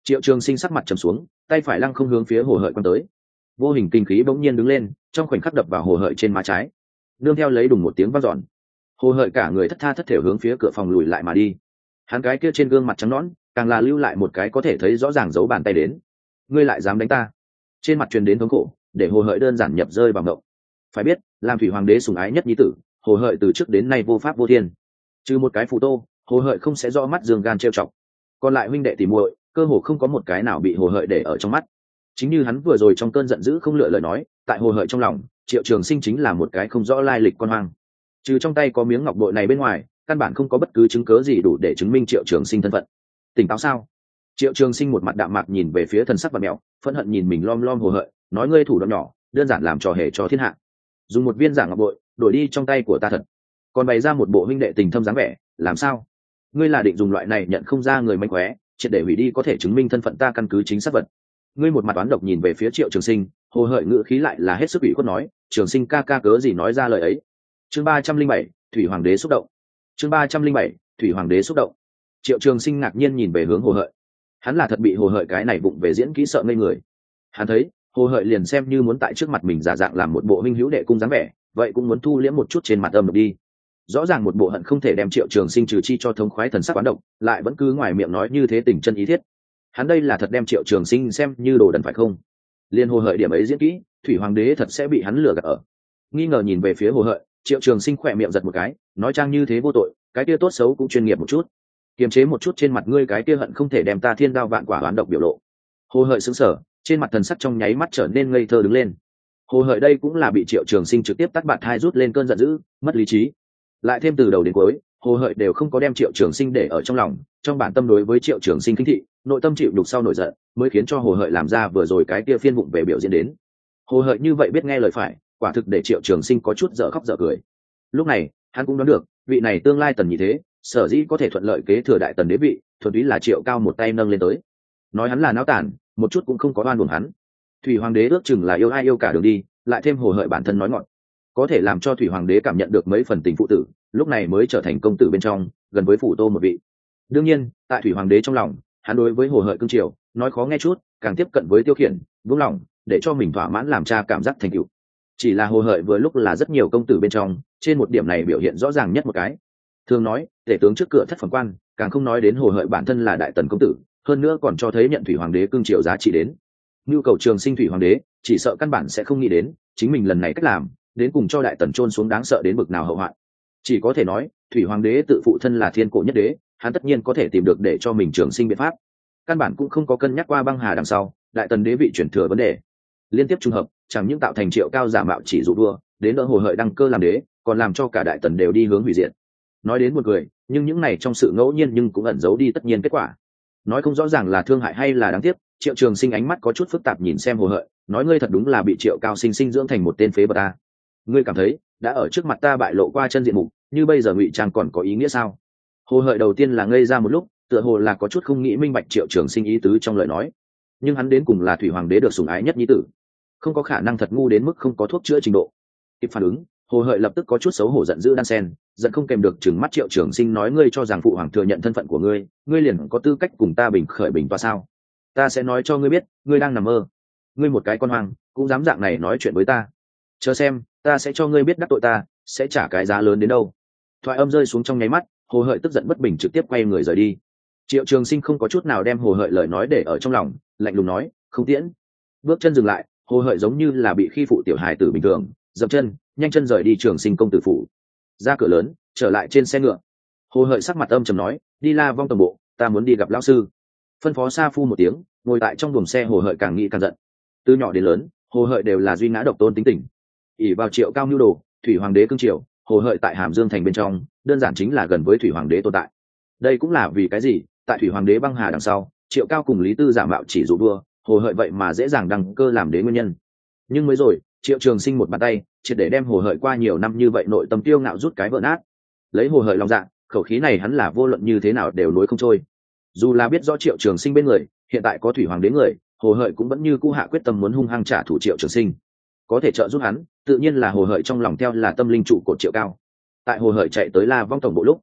Speaker 1: Triệu Trường Sinh sắc mặt trầm xuống, tay phải lăng không hướng phía Hồ Hợi quăng tới. Vô hình kinh khí bỗng nhiên đứng lên, trong khoảnh khắc đập vào Hồ Hợi trên má trái, nương theo lấy đùng một tiếng vang dọn. Hồ Hợi cả người thất tha thất thểu hướng phía cửa phòng lùi lại mà đi. Hắn cái kia trên gương mặt trắng nõn, càng là lưu lại một cái có thể thấy rõ ràng dấu bàn tay đến. Ngươi lại dám đánh ta? Trên mặt truyền đến thống khổ, để Hồ Hợi đơn giản nhập rơi vào ngộng. Phải biết, làm thủy hoàng đế sủng ái nhất nhi tử, Hồ Hợi từ trước đến nay vô pháp vô thiên. Trừ một cái phù tô, Hồ Hợi không sẽ rõ mắt dương gan trêu chọc. Còn lại huynh đệ tỉ muội, cơ hồ không có một cái nào bị Hồ Hợi để ở trong mắt. Chính như hắn vừa rồi trong cơn giận dữ không lựa lời nói, tại Hồ Hợi trong lòng, Triệu Trường Sinh chính là một cái không rõ lai lịch con hoang. Trừ trong tay có miếng ngọc bội này bên ngoài, căn bản không có bất cứ chứng cớ gì đủ để chứng minh Triệu Trường Sinh thân phận. Tỉnh táo sao? Triệu Trường Sinh một mặt đạm mạc nhìn về phía thần sắc và mèo, phẫn hận nhìn mình lom lom Hồ Hợi, nói ngươi thủ đoạn nhỏ, đơn giản làm trò hề cho thiên hạ. Dùng một viên giả ngọc bội, đổi đi trong tay của ta thật. Còn bày ra một bộ huynh đệ tình thâm dáng vẻ, làm sao? Ngươi là định dùng loại này nhận không ra người manh khóe, triệt để hủy đi có thể chứng minh thân phận ta căn cứ chính xác vật. Ngươi một mặt oán độc nhìn về phía Triệu Trường Sinh, Hồ Hợi ngữ khí lại là hết sức ủy khuất nói, Trường Sinh ca ca cớ gì nói ra lời ấy. Chương ba trăm linh bảy, Thủy Hoàng đế xúc động. Chương ba trăm linh bảy, Thủy Hoàng đế xúc động. Triệu Trường Sinh ngạc nhiên nhìn về hướng Hồ Hợi. Hắn là thật bị Hồ Hợi cái này bụng về diễn kỹ sợ ngây người. Hắn thấy, Hồ Hợi liền xem như muốn tại trước mặt mình giả dạng làm một bộ minh hữu đệ cung dáng vẻ, vậy cũng muốn thu liễm một chút trên mặt âm độc đi. Rõ ràng một bộ hận không thể đem Triệu Trường Sinh trừ chi cho thống khoái thần sắc quán độc, lại vẫn cứ ngoài miệng nói như thế tình chân ý thiết. Hắn đây là thật đem Triệu Trường Sinh xem như đồ đần phải không? Liên Hồ Hợi điểm ấy diễn kỹ, Thủy Hoàng đế thật sẽ bị hắn lừa gạt ở. Nghi ngờ nhìn về phía Hồ Hợi, Triệu Trường Sinh khỏe miệng giật một cái, nói trang như thế vô tội, cái kia tốt xấu cũng chuyên nghiệp một chút. Kiềm chế một chút trên mặt ngươi cái kia hận không thể đem ta thiên đao vạn quả oán độc biểu lộ. Hồ Hợi sững sờ, trên mặt thần sắc trong nháy mắt trở nên ngây thơ đứng lên. Hồ Hợi đây cũng là bị Triệu Trường Sinh trực tiếp tát bạt hai rút lên cơn giận dữ, mất lý trí. Lại thêm từ đầu đến cuối, Hồ Hợi đều không có đem Triệu Trường Sinh để ở trong lòng, trong bản tâm đối với Triệu Trường Sinh khinh thị, nội tâm chịu đục sau nổi giận, mới khiến cho Hồ Hợi làm ra vừa rồi cái kia phiên vụng về biểu diễn đến. Hồ Hợi như vậy biết nghe lời phải, quả thực để Triệu Trường Sinh có chút dở khóc dở cười. Lúc này, hắn cũng đoán được, vị này tương lai tần nhị thế, sở dĩ có thể thuận lợi kế thừa đại tần đế vị, thuần túy là Triệu Cao một tay nâng lên tới. Nói hắn là náo tản, một chút cũng không có oan uổng hắn. Thủy Hoàng đế ước chừng là yêu ai yêu cả đường đi, lại thêm Hồ Hợi bản thân nói ngọn, có thể làm cho Thủy Hoàng đế cảm nhận được mấy phần tình phụ tử, lúc này mới trở thành công tử bên trong, gần với phủ tô một vị. Đương nhiên, tại Thủy Hoàng đế trong lòng, hắn đối với Hồ Hợi cưng chiều, nói khó nghe chút, càng tiếp cận với Tiêu Khiển, vững lòng, để cho mình thỏa mãn làm cha cảm giác thành tựu. Chỉ là Hồ Hợi vừa lúc là rất nhiều công tử bên trong, trên một điểm này biểu hiện rõ ràng nhất một cái. Thường nói, tể tướng trước cửa thất phẩm quan, càng không nói đến Hồ Hợi bản thân là đại tần công tử, hơn nữa còn cho thấy nhận Thủy Hoàng đế cưng chiều giá trị đến. Nhu cầu Trường Sinh Thủy Hoàng đế, chỉ sợ căn bản sẽ không nghĩ đến, chính mình lần này cách làm, đến cùng cho đại tần trôn xuống đáng sợ đến bực nào hậu hoạn. Chỉ có thể nói, Thủy Hoàng đế tự phụ thân là thiên cổ nhất đế, hắn tất nhiên có thể tìm được để cho mình trường sinh biện pháp. Căn bản cũng không có cân nhắc qua băng hà đằng sau, đại tần đế vị chuyển thừa vấn đề. Liên tiếp trùng hợp, chẳng những tạo thành Triệu Cao giả mạo chỉ dụ đua, đến đỡ Hồ Hợi đăng cơ làm đế, còn làm cho cả đại tần đều đi hướng hủy diệt. Nói đến một người, nhưng những này trong sự ngẫu nhiên nhưng cũng ẩn giấu đi tất nhiên kết quả. Nói không rõ ràng là thương hại hay là đáng tiếc, Triệu Trường Sinh ánh mắt có chút phức tạp nhìn xem Hồ Hợi, nói ngươi thật đúng là bị Triệu Cao sinh sinh dưỡng thành một tên phế vật ta. Ngươi cảm thấy, đã ở trước mặt ta bại lộ qua chân diện mục, như bây giờ ngụy trang còn có ý nghĩa sao? Hồ Hợi đầu tiên là ngây ra một lúc, tựa hồ là có chút không nghĩ minh bạch Triệu Trường Sinh ý tứ trong lời nói. Nhưng hắn đến cùng là Thủy Hoàng đế được sủng ái nhất nhi tử, không có khả năng thật ngu đến mức không có thuốc chữa trình độ. Kịp phản ứng, Hồ Hợi lập tức có chút xấu hổ giận dữ đan sen, giận không kèm được trừng mắt Triệu Trường Sinh nói ngươi cho rằng phụ hoàng thừa nhận thân phận của ngươi, ngươi liền có tư cách cùng ta bình khởi bình tọa sao? Ta sẽ nói cho ngươi biết, ngươi đang nằm mơ. Ngươi một cái con hoang, cũng dám dạng này nói chuyện với ta. Chờ xem, ta sẽ cho ngươi biết đắc tội ta, sẽ trả cái giá lớn đến đâu. Thoại âm rơi xuống trong nháy mắt, Hồ Hợi tức giận bất bình trực tiếp quay người rời đi. Triệu Trường Sinh không có chút nào đem Hồ Hợi lời nói để ở trong lòng, lạnh lùng nói, không tiễn. Bước chân dừng lại, Hồ Hợi giống như là bị khi phụ tiểu hài tử bình thường, dậm chân, nhanh chân rời đi Trường Sinh công tử phủ. Ra cửa lớn, trở lại trên xe ngựa. Hồ Hợi sắc mặt âm trầm nói, đi La Vong tổng bộ, ta muốn đi gặp lão sư. Phân phó Sa Phu một tiếng, ngồi tại trong buồng xe Hồ Hợi càng nghĩ càng giận. Từ nhỏ đến lớn, Hồ Hợi đều là duy ngã độc tôn tính tình. ỷ vào Triệu Cao nhu đồ, Thủy Hoàng đế cưng chiều, Hồ Hợi tại Hàm Dương thành bên trong, đơn giản chính là gần với Thủy Hoàng đế tồn tại. Đây cũng là vì cái gì, tại Thủy Hoàng đế băng hà đằng sau, Triệu Cao cùng Lý Tư giả mạo chỉ dụ đua, Hồ Hợi vậy mà dễ dàng đăng cơ làm đế nguyên nhân. Nhưng mới rồi, Triệu Trường Sinh một bàn tay, triệt để đem Hồ Hợi qua nhiều năm như vậy nội tâm tiêu ngạo rút cái vỡ nát. Lấy Hồ Hợi lòng dạ, khẩu khí này hắn là vô luận như thế nào đều nối không trôi. Dù là biết rõ Triệu Trường Sinh bên người, hiện tại có Thủy Hoàng đế người, Hồ Hợi cũng vẫn như cũ hạ quyết tâm muốn hung hăng trả thù Triệu Trường Sinh. Có thể trợ giúp hắn, tự nhiên là Hồ Hợi trong lòng theo là tâm linh trụ cột Triệu Cao. Tại Hồ Hợi chạy tới La Vong tổng bộ lúc,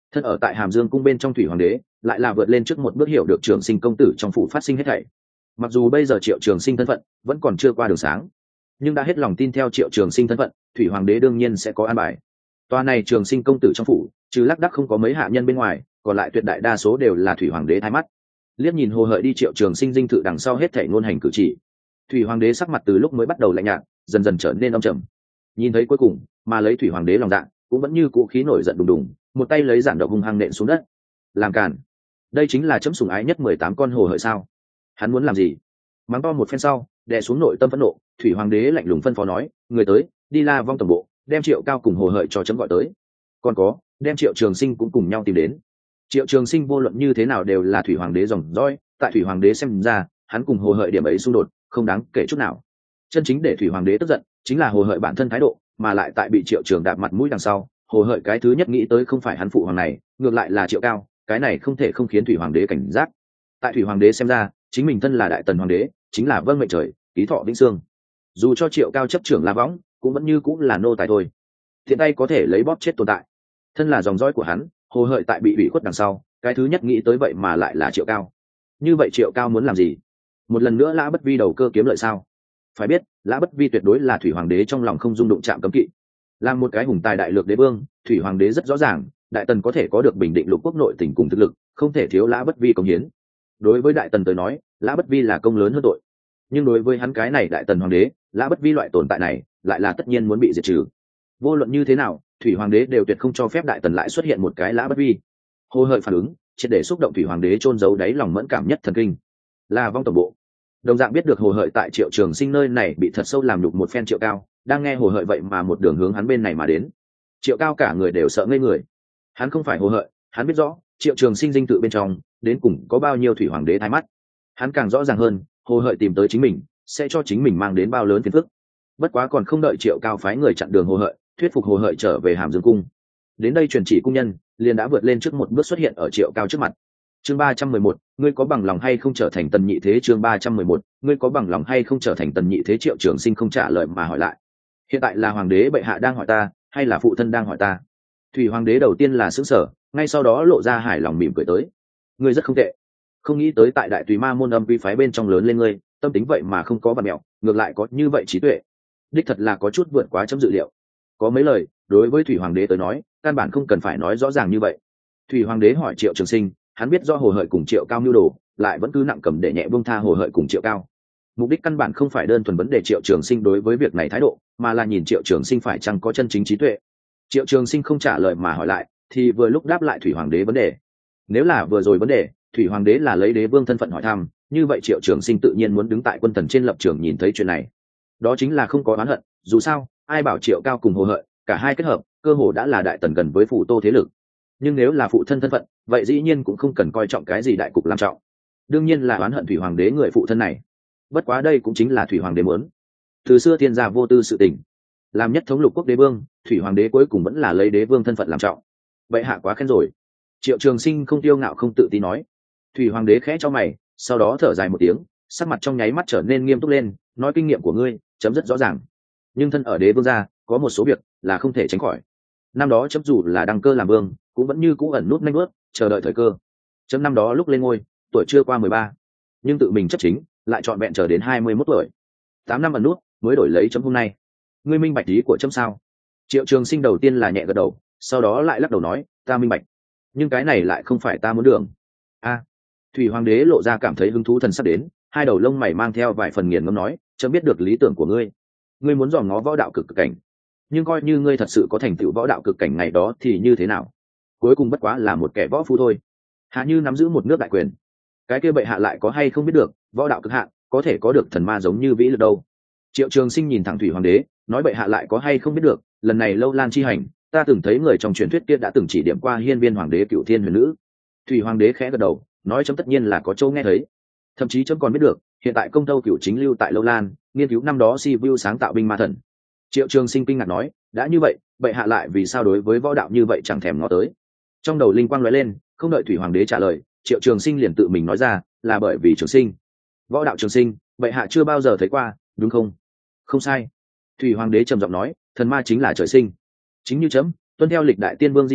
Speaker 1: thân ở tại Hàm Dương cung bên trong thủy hoàng đế lại là vượt lên trước một bước hiểu được Trường Sinh công tử trong phủ phát sinh hết thảy. Mặc dù bây giờ Triệu Trường Sinh thân phận vẫn còn chưa qua đường sáng, nhưng đã hết lòng tin theo Triệu Trường Sinh thân phận, thủy hoàng đế đương nhiên sẽ có an bài. Tòa này Trường Sinh công tử trong phủ trừ lác đác không có mấy hạ nhân bên ngoài, còn lại tuyệt đại đa số đều là thủy hoàng đế thay mắt. Liếc nhìn Hồ Hợi đi Triệu Trường Sinh dinh thự đằng sau hết thảy ngôn hành cử chỉ, thủy hoàng đế sắc mặt từ lúc mới bắt đầu lạnh nhạt dần dần trở nên âm trầm. Nhìn thấy cuối cùng mà lấy thủy hoàng đế lòng dạ cũng vẫn như cũ khí nổi giận đùng đùng, một tay lấy giản độc hung hăng nện xuống đất. Làm cản, đây chính là chấm sủng ái nhất mười tám con Hồ Hợi sao? Hắn muốn làm gì? Mắng to một phen sau, đè xuống nội tâm phẫn nộ, thủy hoàng đế lạnh lùng phân phó nói, người tới, đi La Vong tổng bộ, đem Triệu Cao cùng Hồ Hợi cho chấm gọi tới. Còn có, đem Triệu Trường Sinh cũng cùng nhau tìm đến. Triệu Trường Sinh vô luận như thế nào đều là thủy hoàng đế dòng dõi, tại thủy hoàng đế xem ra, hắn cùng Hồ Hợi điểm ấy xung đột không đáng kể chút nào. Chân chính để thủy hoàng đế tức giận chính là Hồ Hợi bản thân thái độ, mà lại tại bị Triệu Trường đạp mặt mũi đằng sau, Hồ Hợi cái thứ nhất nghĩ tới không phải hắn phụ hoàng này, ngược lại là Triệu Cao, cái này không thể không khiến thủy hoàng đế cảnh giác. Tại thủy hoàng đế xem ra, chính mình thân là đại tần hoàng đế, chính là vâng mệnh trời, ký thọ vĩnh xương. Dù cho Triệu Cao chấp trưởng La Võng, cũng vẫn như cũng là nô tài thôi, thiện tay có thể lấy bóp chết tồn tại. Thân là dòng dõi của hắn, Hồ Hợi tại bị ủy khuất đằng sau, cái thứ nhất nghĩ tới vậy mà lại là Triệu Cao. Như vậy Triệu Cao muốn làm gì? Một lần nữa Lã Bất Vi đầu cơ kiếm lợi sao? Phải biết, Lã Bất Vi tuyệt đối là thủy hoàng đế trong lòng không dung đụng chạm cấm kỵ. Làm một cái hùng tài đại lược đế vương, thủy hoàng đế rất rõ ràng, đại tần có thể có được bình định lục quốc nội tình cùng thực lực, không thể thiếu Lã Bất Vi công hiến. Đối với đại tần tới nói, Lã Bất Vi là công lớn hơn tội, nhưng đối với hắn cái này đại tần hoàng đế, Lã Bất Vi loại tồn tại này lại là tất nhiên muốn bị diệt trừ. Vô luận như thế nào, thủy hoàng đế đều tuyệt không cho phép đại tần lại xuất hiện một cái Lã Bất Vi. Hồ Hợi phản ứng triệt để xúc động thủy hoàng đế chôn giấu đáy lòng mẫn cảm nhất thần kinh. La Vong tổng bộ đồng dạng biết được Hồ Hợi tại Triệu Trường Sinh nơi này bị thật sâu làm nhục một phen Triệu Cao, đang nghe Hồ Hợi vậy mà một đường hướng hắn bên này mà đến. Triệu Cao cả người đều sợ ngây người. Hắn không phải Hồ Hợi, hắn biết rõ Triệu Trường Sinh dinh tự bên trong đến cùng có bao nhiêu thủy hoàng đế thái mắt. Hắn càng rõ ràng hơn, Hồ Hợi tìm tới chính mình sẽ cho chính mình mang đến bao lớn phiền phức. Bất quá còn không đợi Triệu Cao phái người chặn đường Hồ Hợi, thuyết phục Hồ Hợi trở về Hàm Dương cung. Đến đây truyền chỉ cung nhân liền đã vượt lên trước một bước xuất hiện ở Triệu Cao trước mặt. Chương ba trăm mười một, ngươi có bằng lòng hay không trở thành tần nhị thế? Chương ba trăm mười một, ngươi có bằng lòng hay không trở thành tần nhị thế? Triệu Trường Sinh không trả lời mà hỏi lại. Hiện tại là hoàng đế bệ hạ đang hỏi ta, hay là phụ thân đang hỏi ta? Thủy hoàng đế đầu tiên là sững sờ, ngay sau đó lộ ra hài lòng mỉm cười tới. Ngươi rất không tệ. Không nghĩ tới tại đại tùy ma môn âm quy phái bên trong lớn lên ngươi, tâm tính vậy mà không có vặt mẹo, ngược lại có như vậy trí tuệ. Đích thật là có chút vượt quá chấm dự liệu. Có mấy lời, đối với thủy hoàng đế tới nói, căn bản không cần phải nói rõ ràng như vậy. Thủy hoàng đế hỏi Triệu Trường Sinh, hắn biết do Hồ Hợi cùng Triệu Cao mưu đồ, lại vẫn cứ nặng cầm để nhẹ buông tha Hồ Hợi cùng Triệu Cao. Mục đích căn bản không phải đơn thuần vấn đề Triệu Trường Sinh đối với việc này thái độ, mà là nhìn Triệu Trường Sinh phải chăng có chân chính trí tuệ. Triệu Trường Sinh không trả lời mà hỏi lại, thì vừa lúc đáp lại thủy hoàng đế vấn đề. Nếu là vừa rồi vấn đề, thủy hoàng đế là lấy đế vương thân phận hỏi thăm, như vậy Triệu Trường Sinh tự nhiên muốn đứng tại quân thần trên lập trường nhìn thấy chuyện này. Đó chính là không có oán hận, dù sao, ai bảo Triệu Cao cùng Hồ Hợi, cả hai kết hợp, cơ hồ đã là đại tần gần với phụ Tô thế lực. Nhưng nếu là phụ thân thân phận, vậy dĩ nhiên cũng không cần coi trọng cái gì đại cục làm trọng. Đương nhiên là oán hận thủy hoàng đế người phụ thân này. Bất quá đây cũng chính là thủy hoàng đế muốn. Từ xưa thiên gia vô tư sự tình, làm nhất thống lục quốc đế vương, thủy hoàng đế cuối cùng vẫn là lấy đế vương thân phận làm trọng. Vậy hạ quá khen rồi. Triệu Trường Sinh không tiêu ngạo không tự tin nói. Thủy hoàng đế khẽ cho mày, sau đó thở dài một tiếng, sắc mặt trong nháy mắt trở nên nghiêm túc lên, nói kinh nghiệm của ngươi chấm rất rõ ràng, nhưng thân ở đế vương gia, có một số việc là không thể tránh khỏi. Năm đó chấm dù là đăng cơ làm vương, cũng vẫn như cũ ẩn nút nanh bước, chờ đợi thời cơ. Chấm năm đó lúc lên ngôi, tuổi chưa qua mười ba, nhưng tự mình chấp chính, lại chọn vẹn chờ đến hai mươi mốt tuổi. Tám năm ẩn nút mới đổi lấy chấm hôm nay. Ngươi minh bạch ý của chấm sao? Triệu Trường Sinh đầu tiên là nhẹ gật đầu, sau đó lại lắc đầu nói, ta minh bạch, nhưng cái này lại không phải ta muốn đường. A, thủy hoàng đế lộ ra cảm thấy hứng thú thần sắc đến, hai đầu lông mày mang theo vài phần nghiền ngẫm nói, chấm biết được lý tưởng của ngươi. Ngươi muốn dòm ngó võ đạo cực cực cảnh, nhưng coi như ngươi thật sự có thành tựu võ đạo cực cảnh ngày đó thì như thế nào? Cuối cùng bất quá là một kẻ võ phu thôi. Hạ như nắm giữ một nước đại quyền, cái kia bệ hạ lại có hay không biết được võ đạo cực hạn có thể có được thần ma giống như vĩ lực đâu? Triệu Trường Sinh nhìn thẳng thủy hoàng đế, nói bệ hạ lại có hay không biết được, lần này lâu lan chi hành, ta từng thấy người trong truyền thuyết kia đã từng chỉ điểm qua hiên viên hoàng đế cựu thiên huyền nữ. Thủy hoàng đế khẽ gật đầu, nói chấm tất nhiên là có châu nghe thấy, thậm chí chấm còn biết được hiện tại công tâu cựu chính lưu tại lâu lan nghiên cứu năm đó si vu sáng tạo binh ma thần. Triệu Trường Sinh kinh ngạc nói, đã như vậy bệ hạ lại vì sao đối với võ đạo như vậy chẳng thèm ngó tới? Trong đầu linh quang lóe lên, không đợi thủy hoàng đế trả lời, Triệu Trường Sinh liền tự mình nói ra, là bởi vì Trường Sinh, võ đạo Trường Sinh bệ hạ chưa bao giờ thấy qua, đúng không? Không sai. Thủy hoàng đế trầm giọng nói, thần ma chính là trời sinh, chính như chấm tuân theo lịch đại tiên vương di trí,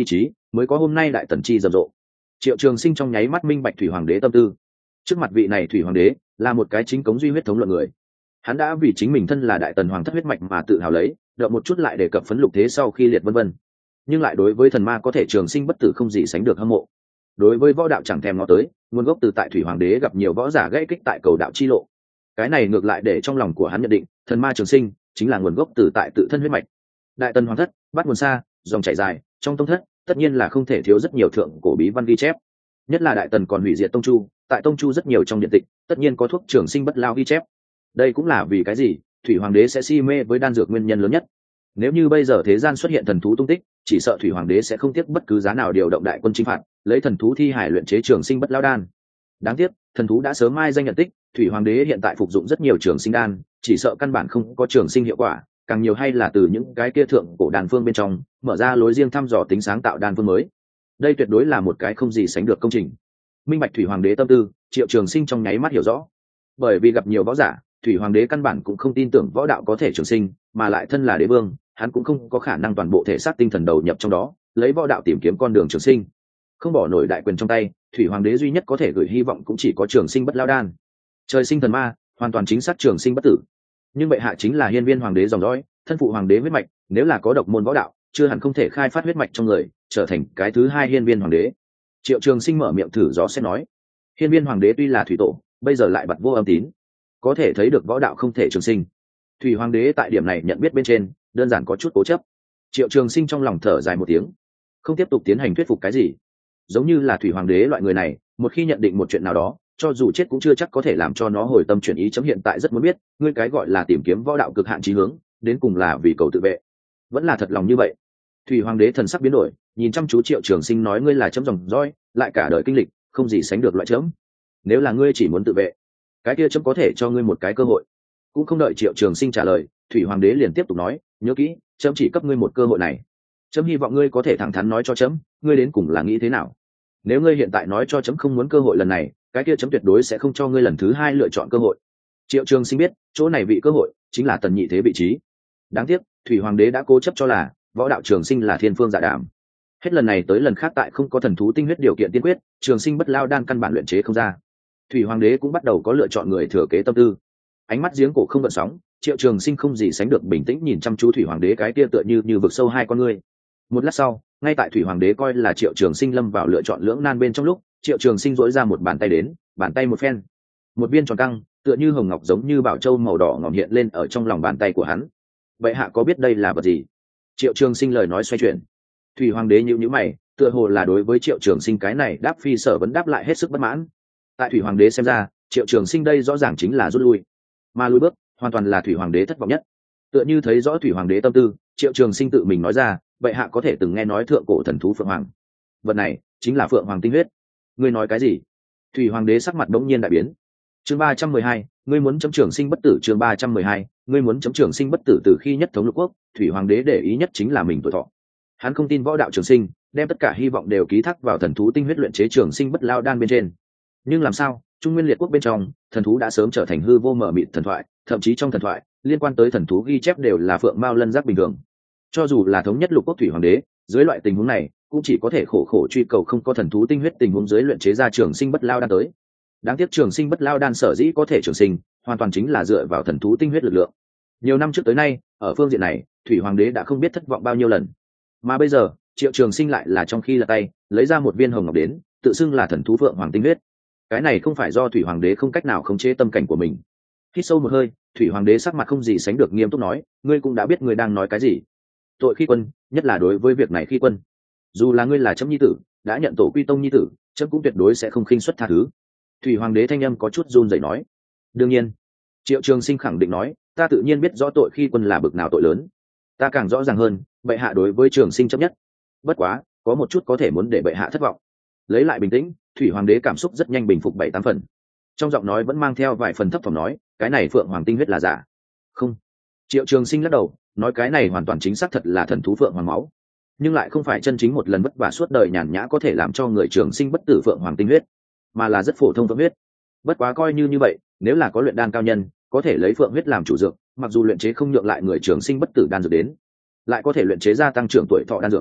Speaker 1: mới có hôm nay đại tần chi rầm rộ. Triệu Trường Sinh trong nháy mắt minh bạch thủy hoàng đế tâm tư. Trước mặt vị này thủy hoàng đế là một cái chính cống duy huyết thống luận người, hắn đã vì chính mình thân là đại tần hoàng thất huyết mạch mà tự hào lấy, đợi một chút lại đề cập phấn lục thế sau khi liệt vân vân, nhưng lại đối với thần ma có thể trường sinh bất tử không gì sánh được hâm mộ. Đối với võ đạo chẳng thèm ngó tới, nguồn gốc từ tại thủy hoàng đế gặp nhiều võ giả gãy kích tại cầu đạo chi lộ. Cái này ngược lại để trong lòng của hắn nhận định thần ma trường sinh chính là nguồn gốc từ tại tự thân huyết mạch. Đại tần hoàng thất bắt nguồn xa, dòng chảy dài, trong tông thất tất nhiên là không thể thiếu rất nhiều thượng cổ bí văn ghi chép, nhất là đại tần còn hủy diệt tông chu, tại tông chu rất nhiều trong điện tịch tất nhiên có thuốc trường sinh bất lao ghi chép. Đây cũng là vì cái gì thủy hoàng đế sẽ si mê với đan dược nguyên nhân lớn nhất. Nếu như bây giờ thế gian xuất hiện thần thú tung tích, chỉ sợ thủy hoàng đế sẽ không tiếc bất cứ giá nào điều động đại quân chinh phạt, lấy thần thú thi hải luyện chế trường sinh bất lao đan. Đáng tiếc thần thú đã sớm mai danh nhận tích, thủy hoàng đế hiện tại phục dụng rất nhiều trường sinh đan, chỉ sợ căn bản không có trường sinh hiệu quả, càng nhiều hay là từ những cái kia thượng cổ đan phương bên trong mở ra lối riêng thăm dò tính sáng tạo đan phương mới. Đây tuyệt đối là một cái không gì sánh được công trình. Minh bạch thủy hoàng đế tâm tư, Triệu Trường Sinh trong nháy mắt hiểu rõ. Bởi vì gặp nhiều võ giả, thủy hoàng đế căn bản cũng không tin tưởng võ đạo có thể trường sinh, mà lại thân là đế vương, hắn cũng không có khả năng toàn bộ thể xác tinh thần đầu nhập trong đó, lấy võ đạo tìm kiếm con đường trường sinh. Không bỏ nổi đại quyền trong tay, thủy hoàng đế duy nhất có thể gửi hy vọng cũng chỉ có trường sinh bất lao đan. Trời sinh thần ma, hoàn toàn chính xác trường sinh bất tử. Nhưng bệ hạ chính là hiên viên hoàng đế dòng dõi, thân phụ hoàng đế huyết mạch, nếu là có độc môn võ đạo, chưa hẳn không thể khai phát huyết mạch trong người, trở thành cái thứ hai hiên viên hoàng đế. Triệu Trường Sinh mở miệng thử gió xét nói, hiên viên hoàng đế tuy là thủy tổ, bây giờ lại bật vô âm tín, có thể thấy được võ đạo không thể trường sinh. Thủy hoàng đế tại điểm này nhận biết bên trên đơn giản có chút cố chấp. Triệu Trường Sinh trong lòng thở dài một tiếng, không tiếp tục tiến hành thuyết phục cái gì. Giống như là thủy hoàng đế loại người này, một khi nhận định một chuyện nào đó, cho dù chết cũng chưa chắc có thể làm cho nó hồi tâm chuyển ý. Chấm hiện tại rất muốn biết, ngươi cái gọi là tìm kiếm võ đạo cực hạn chí hướng, đến cùng là vì cầu tự vệ, vẫn là thật lòng như vậy? Thủy hoàng đế thần sắc biến đổi, nhìn chăm chú Triệu Trường Sinh nói, ngươi là chấm dòng dõi, lại cả đời kinh lịch, không gì sánh được loại chấm. Nếu là ngươi chỉ muốn tự vệ, cái kia chấm có thể cho ngươi một cái cơ hội. Cũng không đợi Triệu Trường Sinh trả lời, thủy hoàng đế liền tiếp tục nói, nhớ kỹ, chấm chỉ cấp ngươi một cơ hội này. Chấm hy vọng ngươi có thể thẳng thắn nói cho chấm, ngươi đến cùng là nghĩ thế nào. Nếu ngươi hiện tại nói cho chấm không muốn cơ hội lần này, cái kia chấm tuyệt đối sẽ không cho ngươi lần thứ hai lựa chọn cơ hội. Triệu Trường Sinh biết, chỗ này vị cơ hội chính là tần nhị thế vị trí. Đáng tiếc, thủy hoàng đế đã cố chấp cho là võ đạo trường sinh là thiên phương dạ đàm. Hết lần này tới lần khác, tại không có thần thú tinh huyết điều kiện tiên quyết, trường sinh bất lao đan căn bản luyện chế không ra. Thủy hoàng đế cũng bắt đầu có lựa chọn người thừa kế tâm tư. Ánh mắt giếng cổ không gợn sóng, Triệu Trường Sinh không gì sánh được bình tĩnh nhìn chăm chú thủy hoàng đế cái kia tựa như như vực sâu hai con ngươi. Một lát sau, ngay tại thủy hoàng đế coi là Triệu Trường Sinh lâm vào lựa chọn lưỡng nan bên trong lúc, Triệu Trường Sinh dỗi ra một bàn tay đến, bàn tay một phen, một viên tròn căng tựa như hồng ngọc giống như bảo châu màu đỏ ngòm hiện lên ở trong lòng bàn tay của hắn. Vậy hạ có biết đây là vật gì? Triệu Trường Sinh lời nói xoay chuyển. Thủy hoàng đế nhíu nhíu mày, tựa hồ là đối với Triệu Trường Sinh cái này đáp phi sở vấn đáp lại hết sức bất mãn. Tại thủy hoàng đế xem ra, Triệu Trường Sinh đây rõ ràng chính là rút lui, mà lùi bước hoàn toàn là thủy hoàng đế thất vọng nhất. Tựa như thấy rõ thủy hoàng đế tâm tư, Triệu Trường Sinh tự mình nói ra, vậy hạ có thể từng nghe nói thượng cổ thần thú phượng hoàng, vật này chính là phượng hoàng tinh huyết. Ngươi nói cái gì? Thủy hoàng đế sắc mặt bỗng nhiên đại biến. Chương ba trăm mười hai, ngươi muốn chấm trường sinh bất tử. Chương ba trăm mười hai, ngươi muốn chấm trường sinh bất tử. Từ khi nhất thống lục quốc, thủy hoàng đế để ý nhất chính là mình tuổi thọ. Hắn không tin võ đạo trường sinh, đem tất cả hy vọng đều ký thác vào thần thú tinh huyết luyện chế trường sinh bất lao đan bên trên. Nhưng làm sao, trung nguyên liệt quốc bên trong, thần thú đã sớm trở thành hư vô mở mịt thần thoại, thậm chí trong thần thoại liên quan tới thần thú ghi chép đều là phượng mao lân giác bình thường. Cho dù là thống nhất lục quốc thủy hoàng đế, dưới loại tình huống này cũng chỉ có thể khổ khổ truy cầu không có thần thú tinh huyết tình huống dưới luyện chế ra trường sinh bất lao đan tới. Đáng tiếc trường sinh bất lao đan sở dĩ có thể trường sinh, hoàn toàn chính là dựa vào thần thú tinh huyết lực lượng. Nhiều năm trước tới nay, ở phương diện này, thủy hoàng đế đã không biết thất vọng bao nhiêu lần. Mà bây giờ, Triệu Trường Sinh lại là trong khi lật tay, lấy ra một viên hồng ngọc đến, tự xưng là thần thú phượng hoàng tinh huyết. Cái này không phải do thủy hoàng đế không cách nào khống chế tâm cảnh của mình. Hít sâu một hơi, thủy hoàng đế sắc mặt không gì sánh được nghiêm túc nói, ngươi cũng đã biết ngươi đang nói cái gì. Tội khi quân, nhất là đối với việc này khi quân. Dù là ngươi là chấm nhi tử, đã nhận tổ quy tông nhi tử, chấm cũng tuyệt đối sẽ không khinh suất tha thứ. Thủy hoàng đế thanh âm có chút run rẩy nói. Đương nhiên, Triệu Trường Sinh khẳng định nói, ta tự nhiên biết rõ tội khi quân là bực nào tội lớn. Ta càng rõ ràng hơn, bệ hạ đối với Trường Sinh chấp nhất. Bất quá, có một chút có thể muốn để bệ hạ thất vọng. Lấy lại bình tĩnh, thủy hoàng đế cảm xúc rất nhanh bình phục bảy tám phần. Trong giọng nói vẫn mang theo vài phần thấp thỏm nói, cái này phượng hoàng tinh huyết là giả. Không. Triệu Trường Sinh lắc đầu, nói cái này hoàn toàn chính xác thật là thần thú phượng hoàng máu, nhưng lại không phải chân chính một lần vất vả suốt đời nhàn nhã có thể làm cho người trường sinh bất tử phượng hoàng tinh huyết, mà là rất phổ thông phượng huyết. Bất quá coi như như vậy, nếu là có luyện đan cao nhân có thể lấy phượng huyết làm chủ dược, mặc dù luyện chế không nhượng lại người trường sinh bất tử đan dược đến, lại có thể luyện chế ra tăng trưởng tuổi thọ đan dược.